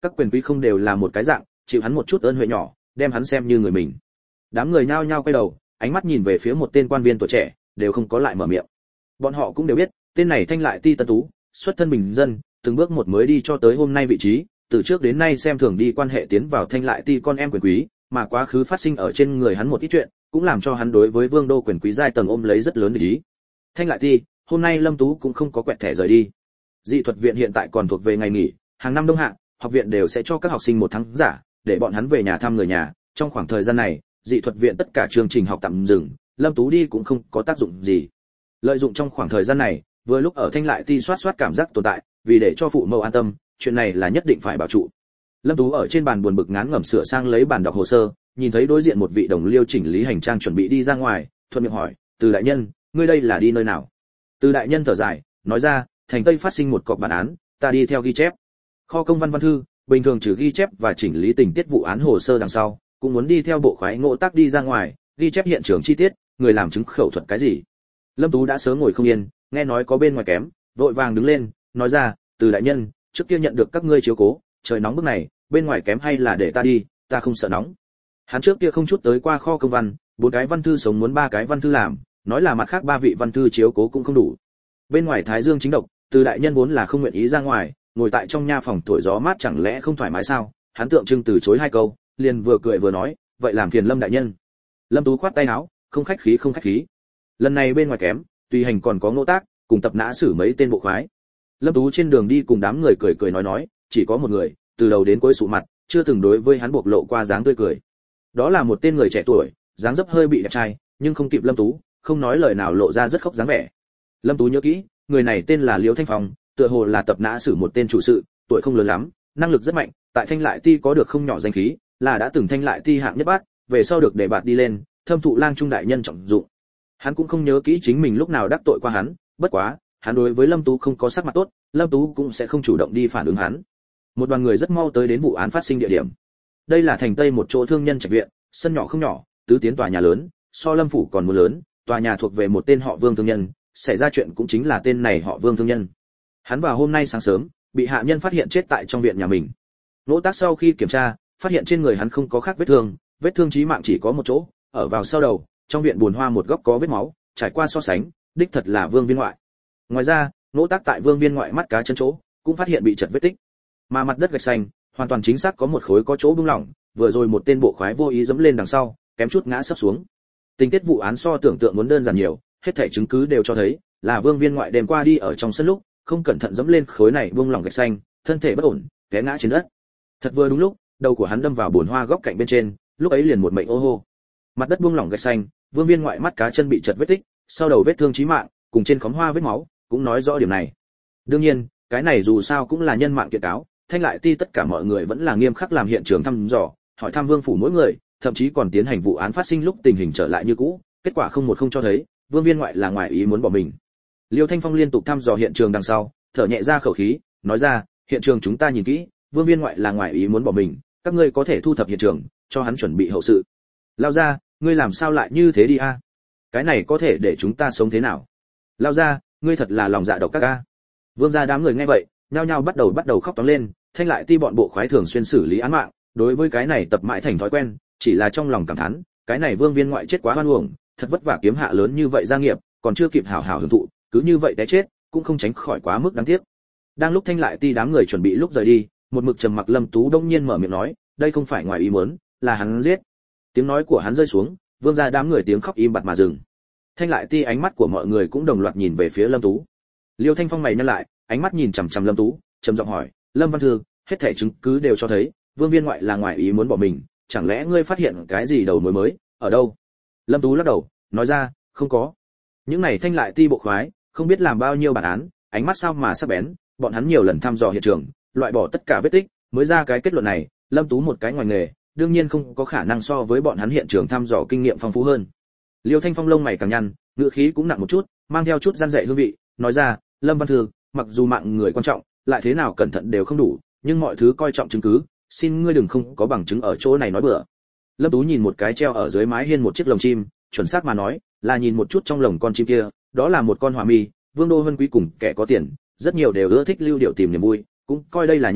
các quyền quý không đều là một cái dạng, chịu hắn một chút ơn huệ nhỏ, đem hắn xem như người mình. Đám người nhao nhao quay đầu, ánh mắt nhìn về phía một tên quan viên tuổi trẻ, đều không có lại mở miệng. Bọn họ cũng đều biết, tên này Thanh Lại Ti tân tú, xuất thân bình dân, từng bước một mới đi cho tới hôm nay vị trí, từ trước đến nay xem thường đi quan hệ tiến vào Thanh Lại Ti con em quyền quý, mà quá khứ phát sinh ở trên người hắn một ít chuyện, cũng làm cho hắn đối với vương đô quyền quý giai tầng ôm lấy rất lớn ý. Thanh Lại Ti, hôm nay Lâm Tú cũng không có quẹt thẻ rời đi. Dị thuật viện hiện tại còn thuộc về ngày nghỉ, hàng năm đông hạ, học viện đều sẽ cho các học sinh một tháng giả, để bọn hắn về nhà thăm người nhà. Trong khoảng thời gian này, dị thuật viện tất cả chương trình học tạm dừng, Lâm Tú đi cũng không có tác dụng gì. Lợi dụng trong khoảng thời gian này, vừa lúc ở Thanh Lại Ti soát cảm giác tồn tại, vì để cho phụ mẫu an tâm, chuyện này là nhất định phải bảo trụ. Lâm Tú ở trên bàn buồn bực ngán ngẩm sửa sang lấy bản đọc hồ sơ, nhìn thấy đối diện một vị đồng liêu chỉnh lý hành trang chuẩn bị đi ra ngoài, thuận miệng hỏi, "Từ đại nhân, ngươi đây là đi nơi nào?" Từ đại nhân thở dài, nói ra, "Thành Tây phát sinh một cọc bản án, ta đi theo ghi chép." Kho công văn văn thư, bình thường trừ ghi chép và chỉnh lý tình tiết vụ án hồ sơ đằng sau, cũng muốn đi theo bộ khoái ngộ tác đi ra ngoài, ghi chép hiện trường chi tiết, người làm chứng khẩu thuật cái gì. Lâm Tú đã sớm ngồi không yên, nghe nói có bên ngoài kém, vội vàng đứng lên, nói ra, "Từ đại nhân, trước kia nhận được các ngươi chiếu cố, trời nóng bức này, bên ngoài kém hay là để ta đi, ta không sợ nóng." Hắn trước kia không chút tới qua kho công văn, 4 cái văn thư sống muốn 3 cái văn thư làm, nói là mặt khác 3 vị văn thư chiếu cố cũng không đủ. Bên ngoài thái dương chính độc, Từ đại nhân vốn là không nguyện ý ra ngoài, ngồi tại trong nha phòng thổi gió mát chẳng lẽ không thoải mái sao? Hắn tượng trưng từ chối 2 câu, liền vừa cười vừa nói, "Vậy làm phiền Lâm đại nhân." Lâm Tú khoát tay áo, không khách khí. Lần này bên ngoài kém, tùy hành còn có Ngô Tác, cùng tập nã xử mấy tên bộ khoái. Lâm Tú trên đường đi cùng đám người cười nói, chỉ có một người, từ đầu đến cuối sụ mặt, chưa từng đối với hắn bộc lộ qua dáng tươi cười. Đó là một tên người trẻ tuổi, dáng dấp hơi bị đẹp trai, nhưng không kịp Lâm Tú, không nói lời nào lộ ra rất khóc dáng vẻ. Lâm Tú nhớ kỹ, người này tên là Liễu Thanh Phong, tựa hồ là tập nã xử một tên chủ sự, tuổi không lớn lắm, năng lực rất mạnh, tại Thanh Lại Ti có được không nhỏ danh khí, là đã từng Thanh Lại Ti hạng nhất bát, về sau được đề bạt đi lên, thâm thụ lang trung đại nhân trọng dụng. Hắn cũng không nhớ kỹ chính mình lúc nào đắc tội qua hắn, bất quá, hắn đối với Lâm Tú không có sắc mặt tốt, Lâm Tú cũng sẽ không chủ động đi phản ứng hắn. Một đoàn người rất mau tới đến vụ án phát sinh địa điểm. Đây là thành Tây một chỗ thương nhân trạch viện, sân nhỏ không nhỏ, tứ tiến tòa nhà lớn, so Lâm phủ còn muốn lớn, tòa nhà thuộc về một tên họ Vương thương nhân, xảy ra chuyện cũng chính là tên này họ Vương thương nhân. Hắn vào hôm nay sáng sớm, bị hạ nhân phát hiện chết tại trong viện nhà mình. Ngỗ Tác sau khi kiểm tra, phát hiện trên người hắn không có khác vết thương chí mạng chỉ có một chỗ, ở vào sau đầu, trong viện buồn hoa một góc có vết máu, trải qua so sánh, đích thật là Vương viên ngoại. Ngoài ra, Ngỗ Tác tại Vương viên ngoại mắt cá chân chỗ, cũng phát hiện bị chật vết tích. Mà mặt đất gạch xanh, hoàn toàn chính xác có một khối có chỗ bung lỏng, vừa rồi một tên bộ khoái vô ý giẫm lên đằng sau, kém chút ngã sấp xuống. Tình tiết vụ án so tưởng tượng muốn đơn giản nhiều, hết thảy chứng cứ đều cho thấy, là Vương viên ngoại đêm qua đi ở trong sân lúc, không cẩn thận giẫm lên khối này bung lỏng gạch xanh, thân thể bất ổn, té ngã trên đất. Thật vừa đúng lúc, đầu của hắn đâm vào bồn hoa góc cạnh bên trên, lúc ấy liền một mệnh ô hô. Mặt đất buông lỏng gạch xanh, Vương viên ngoại mắt cá chân bị chật vết tích, sau đầu vết thương chí mạng, cùng trên khóm hoa vết máu, cũng nói rõ điểm này. Đương nhiên, cái này dù sao cũng là nhân mạng kiện cáo, Thanh Lại Ti tất cả mọi người vẫn là nghiêm khắc làm hiện trường thăm dò, hỏi thăm Vương phủ mỗi người, thậm chí còn tiến hành vụ án phát sinh lúc tình hình trở lại như cũ, kết quả không cho thấy, Vương viên ngoại là ngoài ý muốn bỏ mình. Liêu Thanh Phong liên tục thăm dò hiện trường đằng sau, thở nhẹ ra khẩu khí, nói ra, hiện trường chúng ta nhìn kỹ, Vương viên ngoại là ngoài ý muốn bỏ mình, các ngươi có thể thu thập hiện trường, cho hắn chuẩn bị hậu sự. Lao ra, ngươi làm sao lại như thế đi a? Cái này có thể để chúng ta sống thế nào? Lao ra, ngươi thật là lòng dạ độc các a. Vương gia đám người nghe vậy, nhao nhao bắt đầu khóc toáng lên, Thanh Lại Ti bọn bộ khoái thường xuyên xử lý án mạng, đối với cái này tập mãi thành thói quen, chỉ là trong lòng cảm thán, cái này Vương viên ngoại chết quá oan uổng, thật vất vả kiếm hạ lớn như vậy gia nghiệp, còn chưa kịp hảo hảo hưởng thụ, cứ như vậy té chết, cũng không tránh khỏi quá mức đáng tiếc. Đang lúc Thanh Lại Ti đám người chuẩn bị lúc rời đi, một mực trầm mặc Lâm Tú đông nhiên mở miệng nói, đây không phải ngoài ý muốn, là hắn giết. Tiếng nói của hắn rơi xuống, Vương gia đám người tiếng khóc im bặt mà dừng. Thanh Lại Ti ánh mắt của mọi người cũng đồng loạt nhìn về phía Lâm Tú. Liêu Thanh Phong mày nhăn lại, ánh mắt nhìn chằm chằm Lâm Tú, trầm giọng hỏi, Lâm Văn Thư, hết thảy chứng cứ đều cho thấy, Vương viên ngoại là ngoài ý muốn bỏ mình, chẳng lẽ ngươi phát hiện cái gì đầu mối mới, ở đâu? Lâm Tú lắc đầu, nói ra, không có. Những này Thanh Lại Ti bộ khoái, không biết làm bao nhiêu bản án, ánh mắt sao mà sắc bén, bọn hắn nhiều lần thăm dò hiện trường, loại bỏ tất cả vết tích, mới ra cái kết luận này, Lâm Tú một cái ngoài nghề, đương nhiên không có khả năng so với bọn hắn hiện trường thăm dò kinh nghiệm phong phú hơn. Liêu Thanh Phong lông mày càng nhăn, ngữ khí cũng nặng một chút, mang theo chút gian dạy hương vị, nói ra, Lâm Văn Thư, mặc dù mạng người quan trọng, lại thế nào cẩn thận đều không đủ, nhưng mọi thứ coi trọng chứng cứ, xin ngươi đừng không có bằng chứng ở chỗ này nói bừa. Lâm Tú nhìn một cái treo ở dưới mái hiên một chiếc lồng chim, chuẩn xác mà nói, là nhìn một chút trong lồng con chim kia, đó là một con hỏa mi, Vương đô vân quý cùng kẻ có tiền, rất nhiều đều ưa thích lưu điệu tìm niềm vui, cũng coi đây là nhã,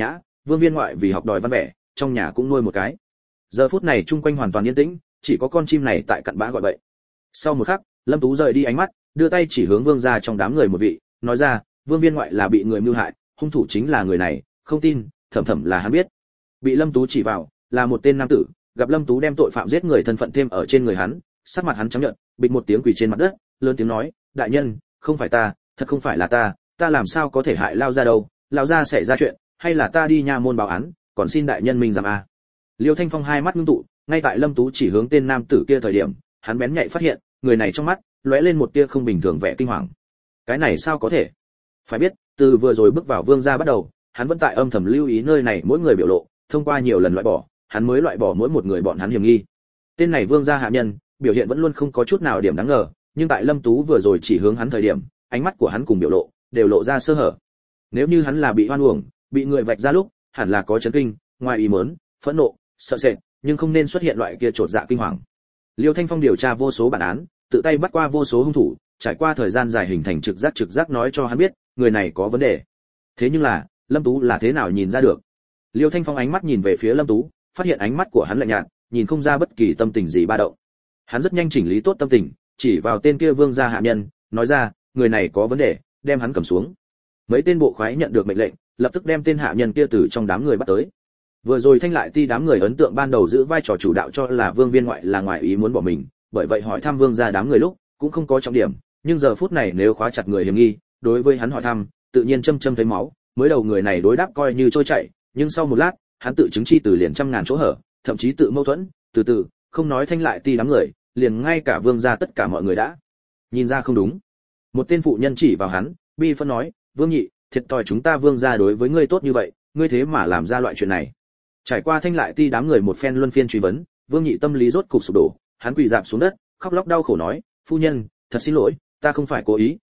Vương Viên Ngoại vì học đòi văn vẻ, trong nhà cũng nuôi một cái. Giờ phút này chung quanh hoàn toàn yên tĩnh, chỉ có con chim này tại cặn bã gọi vậy. Sau một khắc, Lâm Tú rời đi ánh mắt, đưa tay chỉ hướng Vương gia trong đám người một vị, nói ra, Vương Viên Ngoại là bị người mưu hại, hung thủ chính là người này, không tin, thẩm thẩm là hắn biết. Bị Lâm Tú chỉ vào, là một tên nam tử, gặp Lâm Tú đem tội phạm giết người thân phận thêm ở trên người hắn, sắc mặt hắn trắng nhợt, bịch một tiếng quỳ trên mặt đất, lớn tiếng nói, đại nhân, không phải ta, thật không phải là ta làm sao có thể hại lao gia đâu, lao gia xảy ra chuyện, hay là ta đi nha môn báo án, còn xin đại nhân minh giám a. Liêu Thanh Phong hai mắt ngưng tụ, ngay tại Lâm Tú chỉ hướng tên nam tử kia thời điểm, hắn bén nhạy phát hiện, người này trong mắt lóe lên một tia không bình thường vẻ kinh hoàng. Cái này sao có thể? Phải biết, từ vừa rồi bước vào Vương gia bắt đầu, hắn vẫn tại âm thầm lưu ý nơi này mỗi người biểu lộ, thông qua nhiều lần loại bỏ, hắn mới loại bỏ mỗi một người bọn hắn hiểm nghi. Tên này Vương gia hạ nhân, biểu hiện vẫn luôn không có chút nào điểm đáng ngờ, nhưng tại Lâm Tú vừa rồi chỉ hướng hắn thời điểm, ánh mắt của hắn cùng biểu lộ đều lộ ra sơ hở. Nếu như hắn là bị oan uổng, bị người vạch ra lúc, hẳn là có chấn kinh, ngoài ý muốn, phẫn nộ, sợ sệt, nhưng không nên xuất hiện loại kia trột dạ kinh hoàng. Liêu Thanh Phong điều tra vô số bản án, tự tay bắt qua vô số hung thủ, trải qua thời gian dài hình thành trực giác nói cho hắn biết, người này có vấn đề. Thế nhưng là, Lâm Tú là thế nào nhìn ra được? Liêu Thanh Phong ánh mắt nhìn về phía Lâm Tú, phát hiện ánh mắt của hắn lạnh nhạt, nhìn không ra bất kỳ tâm tình gì ba động. Hắn rất nhanh chỉnh lý tốt tâm tình, chỉ vào tên kia Vương gia hạ nhân, nói ra, người này có vấn đề, đem hắn cầm xuống. Mấy tên bộ khoái nhận được mệnh lệnh, lập tức đem tên hạ nhân kia từ trong đám người bắt tới. Vừa rồi Thanh Lại Ti đám người ấn tượng ban đầu giữ vai trò chủ đạo cho là Vương Viên Ngoại là ngoài ý muốn bỏ mình, bởi vậy hỏi thăm Vương gia đám người lúc cũng không có trọng điểm, nhưng giờ phút này nếu khóa chặt người hiểm nghi, đối với hắn hỏi thăm, tự nhiên châm thấy máu, mới đầu người này đối đáp coi như trôi chảy, nhưng sau một lát, hắn tự chứng chi từ liền trăm ngàn chỗ hở, thậm chí tự mâu thuẫn, từ từ, không nói Thanh Lại Ti đám người, liền ngay cả Vương gia tất cả mọi người đã nhìn ra không đúng. Một tên phụ nhân chỉ vào hắn, bi phân nói, Vương nhị, thiệt thòi chúng ta Vương gia đối với ngươi tốt như vậy, ngươi thế mà làm ra loại chuyện này. Trải qua Thanh Lại Ti đám người một phen luân phiên truy vấn, Vương nhị tâm lý rốt cục sụp đổ, hắn quỳ rạp xuống đất, khóc lóc đau khổ nói, phu nhân, thật xin lỗi, ta không phải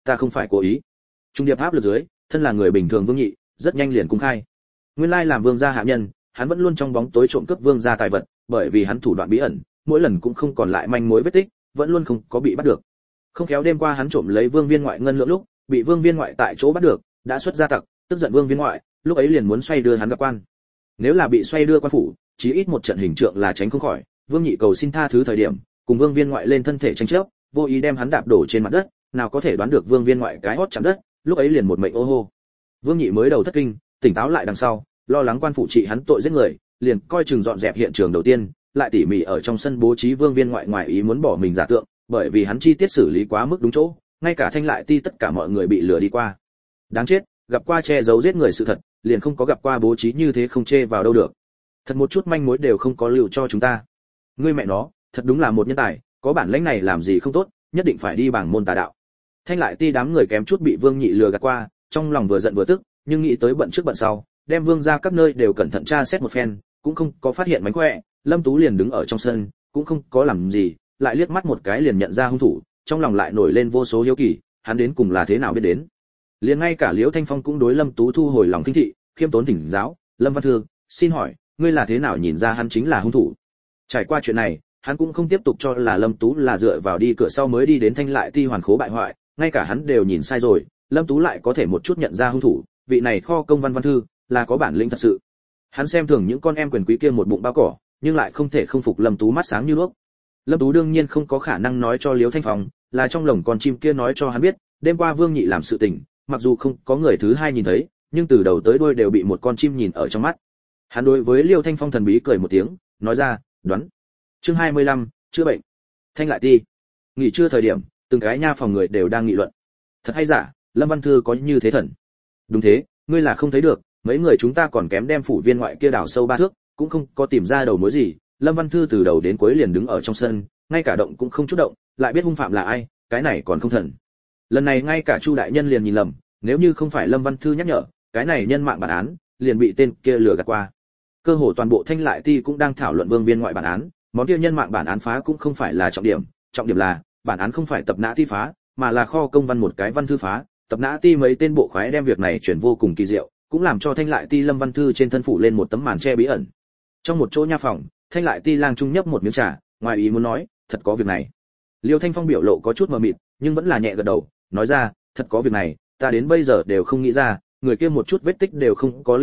cố ý. Trung điệp áp lực dưới, thân là người bình thường Vương nhị, rất nhanh liền cung khai. Nguyên lai làm Vương gia hạ nhân, hắn vẫn luôn trong bóng tối trộm cướp Vương gia tài vật, bởi vì hắn thủ đoạn bí ẩn, mỗi lần cũng không còn lại manh mối vết tích, vẫn luôn không có bị bắt được. Không khéo đêm qua hắn trộm lấy Vương Viên Ngoại ngân lượng lúc, bị Vương Viên Ngoại tại chỗ bắt được, đã xuất ra tặc, tức giận Vương Viên Ngoại, lúc ấy liền muốn xoay đưa hắn gặp quan. Nếu là bị xoay đưa quan phủ, chí ít một trận hình trượng là tránh không khỏi. Vương nhị cầu xin tha thứ thời điểm, cùng Vương Viên Ngoại lên thân thể tranh chấp, vô ý đem hắn đạp đổ trên mặt đất, nào có thể đoán được Vương Viên Ngoại cái hót chạm đất, lúc ấy liền một mệnh ô hô. Vương nhị mới đầu thất kinh, tỉnh táo lại đằng sau, lo lắng quan phủ trị hắn tội giết người, liền coi chừng dọn dẹp hiện trường đầu tiên, lại tỉ mỉ ở trong sân bố trí Vương Viên Ngoại ý muốn bỏ mình giả tượng, bởi vì hắn chi tiết xử lý quá mức đúng chỗ, ngay cả Thanh Lại Ti tất cả mọi người bị lừa đi qua. Đáng chết, gặp qua che giấu giết người sự thật, liền không có gặp qua bố trí như thế không chê vào đâu được. Thật một chút manh mối đều không có lưu cho chúng ta. Ngươi mẹ nó, thật đúng là một nhân tài, có bản lĩnh này làm gì không tốt, nhất định phải đi bảng môn tà đạo. Thanh Lại Ti đám người kém chút bị Vương nhị lừa gạt qua, trong lòng vừa giận vừa tức, nhưng nghĩ tới bận trước bận sau, đem Vương ra các nơi đều cẩn thận tra xét một phen, cũng không có phát hiện mánh khỏe. Lâm Tú liền đứng ở trong sân, cũng không có làm gì, lại liếc mắt một cái liền nhận ra hung thủ, trong lòng lại nổi lên vô số hiếu kỳ, hắn đến cùng là thế nào biết đến. Liền ngay cả Liễu Thanh Phong cũng đối Lâm Tú thu hồi lòng khinh thị, khiêm tốn thỉnh giáo, Lâm Văn Thương, xin hỏi, ngươi là thế nào nhìn ra hắn chính là hung thủ? Trải qua chuyện này, hắn cũng không tiếp tục cho là Lâm Tú là dựa vào đi cửa sau mới đi đến Thanh Lại Ti hoàn khố bại hoại, ngay cả hắn đều nhìn sai rồi, Lâm Tú lại có thể một chút nhận ra hung thủ, vị này kho công Văn Thư là có bản lĩnh thật sự. Hắn xem thường những con em quyền quý kia một bụng bao cỏ, nhưng lại không thể không phục Lâm Tú mắt sáng như đuốc. Lâm Tú đương nhiên không có khả năng nói cho Liễu Thanh Phong, là trong lồng con chim kia nói cho hắn biết, đêm qua Vương nhị làm sự tình, mặc dù không có người thứ hai nhìn thấy, nhưng từ đầu tới đuôi đều bị một con chim nhìn ở trong mắt. Hắn đối với Liêu Thanh Phong thần bí cười một tiếng, nói ra, đoán. Chương 25, chữa bệnh. Thanh Lại Ti. Nghỉ trưa thời điểm, từng cái nha phòng người đều đang nghị luận. Thật hay giả, Lâm Văn Thư có như thế thần? Đúng thế, ngươi là không thấy được, mấy người chúng ta còn kém đem phủ Viên Ngoại kia đào sâu 3 thước, cũng không có tìm ra đầu mối gì. Lâm Văn Thư từ đầu đến cuối liền đứng ở trong sân, ngay cả động cũng không chút động, lại biết hung phạm là ai, cái này còn không thần. Lần này ngay cả Chu đại nhân liền nhìn lầm, nếu như không phải Lâm Văn Thư nhắc nhở, cái này nhân mạng bản án liền bị tên kia lừa gạt qua. Cơ hồ toàn bộ Thanh Lại Ti cũng đang thảo luận Vương Viên Ngoại bản án, món kia nhân mạng bản án phá cũng không phải là trọng điểm là bản án không phải tập nã ti phá, mà là kho công văn một cái Văn Thư phá. Tập nã ti mấy tên bộ khoái đem việc này chuyển vô cùng kỳ diệu, cũng làm cho Thanh Lại Ti Lâm Văn Thư trên thân phủ lên một tấm màn che bí ẩn. Trong một chỗ nha phòng, Thanh Lại Ti lang trung nhấp một miếng trà, ngoài ý muốn nói, thật có việc này. Liêu Thanh Phong biểu lộ có chút mờ mịt, nhưng vẫn là nhẹ gật đầu, nói ra, thật có việc này, ta đến bây giờ đều không nghĩ ra, người kia một chút vết tích đều không có lưu lại,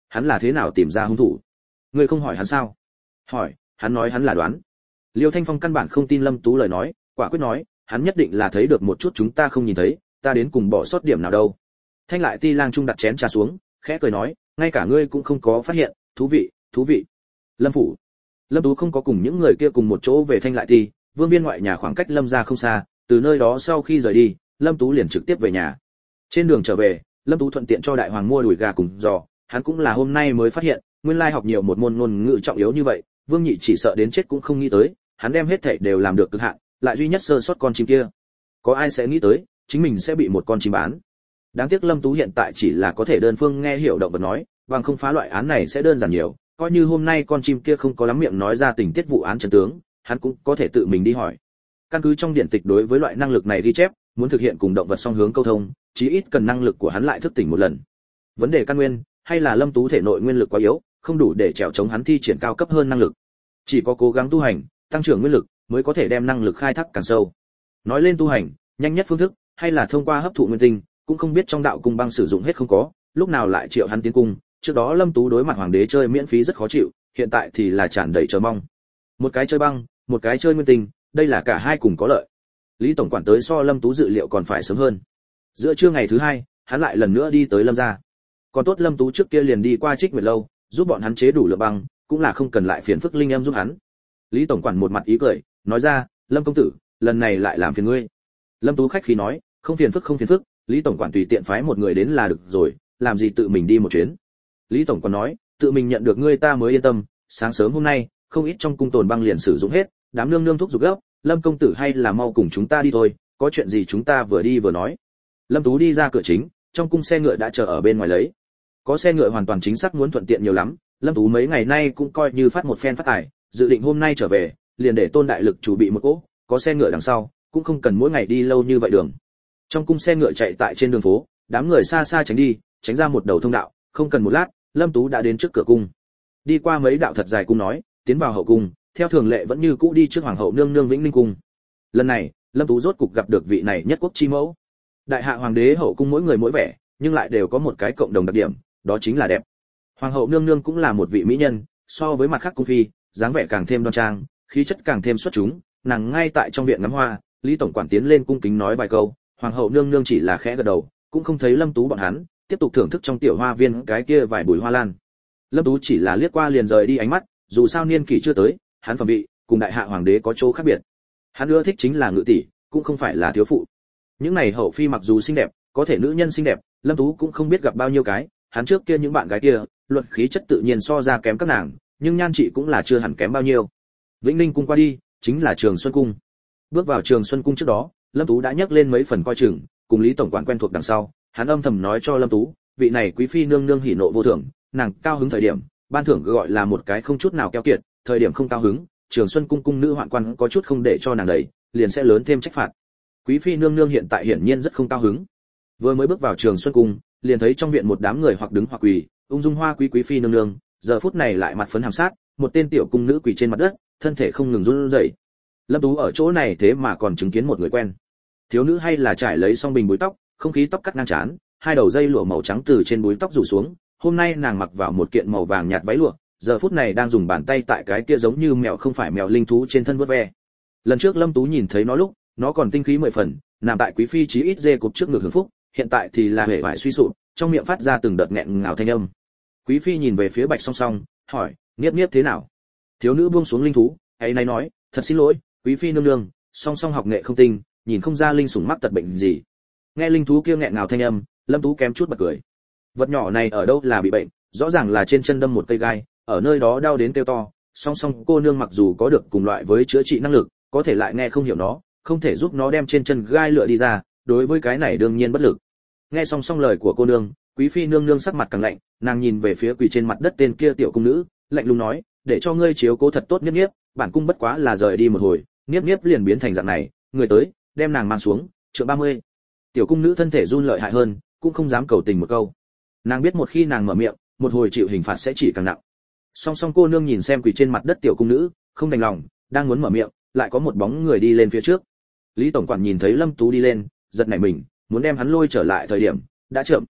hắn là thế nào tìm ra hung thủ? Ngươi không hỏi hắn sao? Hỏi, hắn nói hắn là đoán. Liêu Thanh Phong căn bản không tin Lâm Tú lời nói, quả quyết nói, hắn nhất định là thấy được một chút chúng ta không nhìn thấy, ta đến cùng bỏ sót điểm nào đâu. Thanh Lại Ti Lang trung đặt chén trà xuống, khẽ cười nói, ngay cả ngươi cũng không có phát hiện, thú vị, thú vị. Lâm phủ. Lâm Tú không có cùng những người kia cùng một chỗ về Thanh Lại Ti, Vương Viên ngoại nhà khoảng cách Lâm gia không xa, từ nơi đó sau khi rời đi, Lâm Tú liền trực tiếp về nhà. Trên đường trở về, Lâm Tú thuận tiện cho đại hoàng mua đùi gà cùng giò, hắn cũng là hôm nay mới phát hiện, nguyên lai học nhiều một môn ngôn ngữ trọng yếu như vậy, Vương Nhị chỉ sợ đến chết cũng không nghĩ tới, hắn đem hết thảy đều làm được cực hạn, lại duy nhất sơ sót con chim kia. Có ai sẽ nghĩ tới, chính mình sẽ bị một con chim bán. Đáng tiếc Lâm Tú hiện tại chỉ là có thể đơn phương nghe hiểu động vật nói, bằng không phá loại án này sẽ đơn giản nhiều, coi như hôm nay con chim kia không có lắm miệng nói ra tình tiết vụ án chân tướng, hắn cũng có thể tự mình đi hỏi. Căn cứ trong điển tịch đối với loại năng lực này ghi chép, muốn thực hiện cùng động vật song hướng câu thông, chí ít cần năng lực của hắn lại thức tỉnh một lần. Vấn đề căn nguyên, hay là Lâm Tú thể nội nguyên lực quá yếu, không đủ để trèo chống hắn thi triển cao cấp hơn năng lực. Chỉ có cố gắng tu hành, tăng trưởng nguyên lực, mới có thể đem năng lực khai thác càng sâu. Nói lên tu hành, nhanh nhất phương thức, hay là thông qua hấp thụ nguyên tinh, cũng không biết trong đạo cung băng sử dụng hết không có, lúc nào lại triệu hắn tiến cung. Trước đó Lâm Tú đối mặt hoàng đế chơi miễn phí rất khó chịu, hiện tại thì là tràn đầy chờ mong. Một cái chơi băng, một cái chơi nguyên tinh, đây là cả hai cùng có lợi. Lý tổng quản tới so Lâm Tú dự liệu còn phải sớm hơn. Giữa trưa ngày thứ hai, hắn lại lần nữa đi tới Lâm gia. Còn tốt Lâm Tú trước kia liền đi qua Trích Nguyệt lâu, giúp bọn hắn chế đủ lượng băng, cũng là không cần lại phiền phức linh em giúp hắn. Lý tổng quản một mặt ý cười, nói ra, Lâm công tử, lần này lại làm phiền ngươi. Lâm Tú khách khí nói, không phiền phức, Lý tổng quản tùy tiện phái một người đến là được rồi, làm gì tự mình đi một chuyến. Lý tổng quản nói, tự mình nhận được ngươi ta mới yên tâm, sáng sớm hôm nay, không ít trong cung tồn băng liền sử dụng hết, đám nương nương thúc giục gấp, Lâm công tử hay là mau cùng chúng ta đi thôi, có chuyện gì chúng ta vừa đi vừa nói. Lâm Tú đi ra cửa chính, trong cung xe ngựa đã chờ ở bên ngoài lấy. Có xe ngựa hoàn toàn chính xác muốn thuận tiện nhiều lắm, Lâm Tú mấy ngày nay cũng coi như phát một phen phát tài, dự định hôm nay trở về, liền để Tôn đại lực chủ bị một cỗ, có xe ngựa đằng sau, cũng không cần mỗi ngày đi lâu như vậy đường. Trong cung xe ngựa chạy tại trên đường phố, đám người xa xa tránh đi, tránh ra một đầu thông đạo, không cần một lát, Lâm Tú đã đến trước cửa cung. Đi qua mấy đạo thật dài cung nói, tiến vào hậu cung, theo thường lệ vẫn như cũ đi trước hoàng hậu nương nương Vĩnh Ninh cung. Lần này, Lâm Tú rốt cục gặp được vị này nhất quốc chi mẫu. Đại hạ hoàng đế hậu cung mỗi người mỗi vẻ, nhưng lại đều có một cái cộng đồng đặc điểm, đó chính là đẹp. Hoàng hậu nương nương cũng là một vị mỹ nhân, so với mặt khác cung phi, dáng vẻ càng thêm đoan trang, khí chất càng thêm xuất chúng, nàng ngay tại trong viện ngắm hoa, Lý tổng quản tiến lên cung kính nói vài câu, hoàng hậu nương nương chỉ là khẽ gật đầu, cũng không thấy Lâm Tú bọn hắn, tiếp tục thưởng thức trong tiểu hoa viên cái kia vài bụi hoa lan. Lâm Tú chỉ là liếc qua liền rời đi ánh mắt, dù sao niên kỷ chưa tới, hắn phẩm vị cùng đại hạ hoàng đế có chỗ khác biệt. Hắn ưa thích chính là ngự tỷ, cũng không phải là thiếu phụ. Những này hậu phi mặc dù xinh đẹp, có thể nữ nhân xinh đẹp, Lâm Tú cũng không biết gặp bao nhiêu cái, hắn trước kia những bạn gái kia, luận khí chất tự nhiên so ra kém các nàng, nhưng nhan trị cũng là chưa hẳn kém bao nhiêu. Vĩnh Ninh cung qua đi, chính là Trường Xuân cung. Bước vào Trường Xuân cung trước đó, Lâm Tú đã nhắc lên mấy phần coi chừng, cùng Lý tổng quản quen thuộc đằng sau, hắn âm thầm nói cho Lâm Tú, vị này quý phi nương nương hỉ nộ vô thường, nàng cao hứng thời điểm, ban thưởng gọi là một cái không chút nào keo kiệt, thời điểm không cao hứng, Trường Xuân cung cung nữ hoạn quan có chút không để cho nàng đẩy, liền sẽ lớn thêm trách phạt. Quý phi nương nương hiện tại hiển nhiên rất không cao hứng. Vừa mới bước vào Trường Xuân cung, liền thấy trong viện một đám người hoặc đứng hoặc quỳ, ung dung hoa quý phi nương nương, giờ phút này lại mặt phấn hàm sát, một tên tiểu cung nữ quỳ trên mặt đất, thân thể không ngừng run rẩy. Lâm Tú ở chỗ này thế mà còn chứng kiến một người quen. Thiếu nữ hay là trải lấy song bình búi tóc, không khí tóc cắt ngang trán, hai đầu dây lụa màu trắng từ trên búi tóc rủ xuống, hôm nay nàng mặc vào một kiện màu vàng nhạt váy lụa, giờ phút này đang dùng bàn tay tại cái kia giống như mèo không phải mèo linh thú trên thân vuốt ve. Lần trước Lâm Tú nhìn thấy nó lúc, nó còn tinh khí 10 phần, nằm tại quý phi chí ít dê cục trước ngực hưởng phúc, hiện tại thì là hề vải suy sụp, trong miệng phát ra từng đợt nghẹn ngào thanh âm. Quý phi nhìn về phía Bạch Song Song, hỏi, Niếp Niếp thế nào? Thiếu nữ buông xuống linh thú, ấy nay nói, thật xin lỗi, quý phi nương nương, Song Song học nghệ không tinh, nhìn không ra linh sủng mắc tật bệnh gì. Nghe linh thú kia nghẹn ngào thanh âm, Lâm Tú kém chút bật cười. Vật nhỏ này ở đâu là bị bệnh, rõ ràng là trên chân đâm một cây gai, ở nơi đó đau đến kêu to. Song Song cô nương mặc dù có được cùng loại với chữa trị năng lực, có thể lại nghe không hiểu nó, không thể giúp nó đem trên chân gai lựa đi ra, đối với cái này đương nhiên bất lực. Nghe Song Song lời của cô nương, quý phi nương nương sắc mặt càng lạnh, nàng nhìn về phía quỳ trên mặt đất tên kia tiểu cung nữ, lạnh lùng nói, để cho ngươi chiếu cố thật tốt Niếp Niếp, bản cung bất quá là rời đi một hồi, Niếp Niếp liền biến thành dạng này, người tới, đem nàng mang xuống, chương 30. Tiểu cung nữ thân thể run lợi hại hơn, cũng không dám cầu tình một câu. Nàng biết một khi nàng mở miệng, một hồi chịu hình phạt sẽ chỉ càng nặng. Song Song cô nương nhìn xem quỳ trên mặt đất tiểu cung nữ, không đành lòng, đang muốn mở miệng, lại có một bóng người đi lên phía trước. Lý tổng quản nhìn thấy Lâm Tú đi lên, giật nảy mình, muốn đem hắn lôi trở lại thời điểm, đã chậm.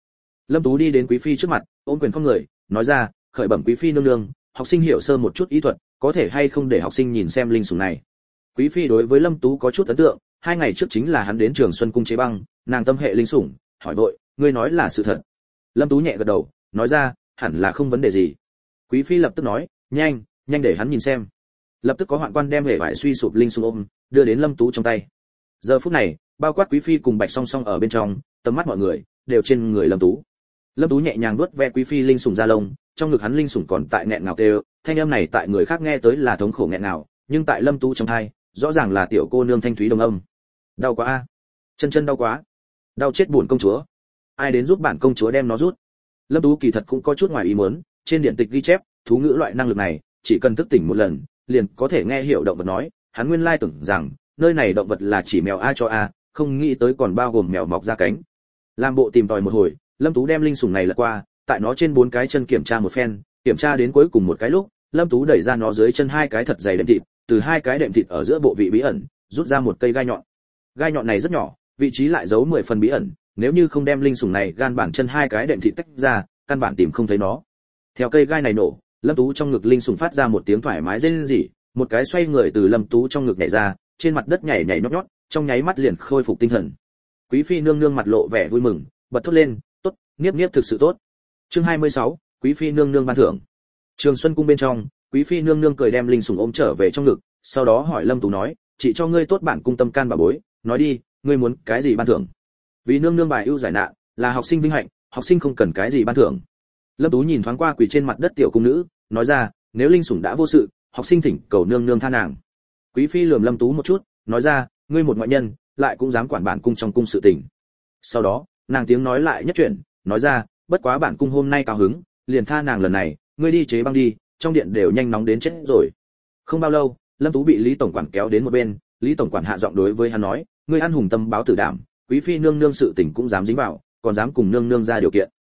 Lâm Tú đi đến quý phi trước mặt, ôm quyền không người, nói ra, khởi bẩm quý phi nương nương, học sinh hiểu sơ một chút ý thuật, có thể hay không để học sinh nhìn xem linh sủng này. Quý phi đối với Lâm Tú có chút ấn tượng, 2 ngày trước chính là hắn đến Trường Xuân cung chế băng, nàng tâm hệ linh sủng, hỏi vội, ngươi nói là sự thật. Lâm Tú nhẹ gật đầu, nói ra, hẳn là không vấn đề gì. Quý phi lập tức nói, nhanh để hắn nhìn xem. Lập tức có hoạn quan đem hề vải suy sụp linh sủng ôm, đưa đến Lâm Tú trong tay. Giờ phút này, bao quát quý phi cùng Bạch Song Song ở bên trong, tầm mắt mọi người đều trên người Lâm Tú. Lâm Tú nhẹ nhàng vuốt ve quý phi linh sủng da lông, trong ngực hắn linh sủng còn tại nghẹn ngào kêu, thanh âm này tại người khác nghe tới là thống khổ nghẹn ngào, nhưng tại Lâm Tú trong tai, rõ ràng là tiểu cô nương thanh thúy đồng âm. Đau quá a, chân đau quá, đau chết buồn công chúa. Ai đến giúp bản công chúa đem nó rút. Lâm Tú kỳ thật cũng có chút ngoài ý muốn, trên điện tịch ghi chép, thú ngữ loại năng lực này, chỉ cần thức tỉnh một lần, liền có thể nghe hiểu động vật nói, hắn nguyên lai tưởng rằng nơi này động vật là chỉ mèo a cho a, không nghĩ tới còn bao gồm mèo mọc ra cánh. Làm bộ tìm tòi một hồi, Lâm Tú đem linh sủng này lật qua, tại nó trên 4 cái chân kiểm tra một phen, kiểm tra đến cuối cùng một cái lúc, Lâm Tú đẩy ra nó dưới chân 2 cái thật dày đệm thịt, từ 2 cái đệm thịt ở giữa bộ vị bí ẩn, rút ra một cây gai nhọn. Gai nhọn này rất nhỏ, vị trí lại giấu 10 phần bí ẩn, nếu như không đem linh sủng này gan bản chân 2 cái đệm thịt tách ra, căn bản tìm không thấy nó. Theo cây gai này nổ, Lâm Tú trong ngực linh sủng phát ra một tiếng thoải mái rên rỉ, một cái xoay người từ Lâm Tú trong ngực nhảy ra, trên mặt đất nhảy nhót nhót, trong nháy mắt liền khôi phục tinh thần. Quý phi nương nương mặt lộ vẻ vui mừng, bật thốt lên, "Tốt, Niếp thực sự tốt." Chương 26, Quý phi nương nương ban thưởng. Trường Xuân cung bên trong, Quý phi nương nương cười đem linh sủng ôm trở về trong ngực, sau đó hỏi Lâm Tú nói, "Chị cho ngươi tốt bản cung tâm can bà bối, nói đi, ngươi muốn cái gì ban thưởng?" Vì nương nương bài ưu giải nạn, là học sinh vinh hạnh, học sinh không cần cái gì ban thưởng. Lâm Tú nhìn thoáng qua quỳ trên mặt đất tiểu cung nữ, nói ra, "Nếu linh sủng đã vô sự, học sinh thỉnh cầu nương nương tha nàng." Quý phi lườm Lâm Tú một chút, nói ra, "Ngươi một ngoại nhân, lại cũng dám quản bản cung trong cung sự tình." Sau đó, nàng tiếng nói lại nhất chuyển, nói ra, "Bất quá bản cung hôm nay cao hứng, liền tha nàng lần này, ngươi đi chế băng đi, trong điện đều nhanh nóng đến chết rồi." Không bao lâu, Lâm Tú bị Lý tổng quản kéo đến một bên, Lý tổng quản hạ giọng đối với hắn nói, "Ngươi ăn hùng tâm báo tử đảm, quý phi nương nương sự tình cũng dám dính vào, còn dám cùng nương nương ra điều kiện.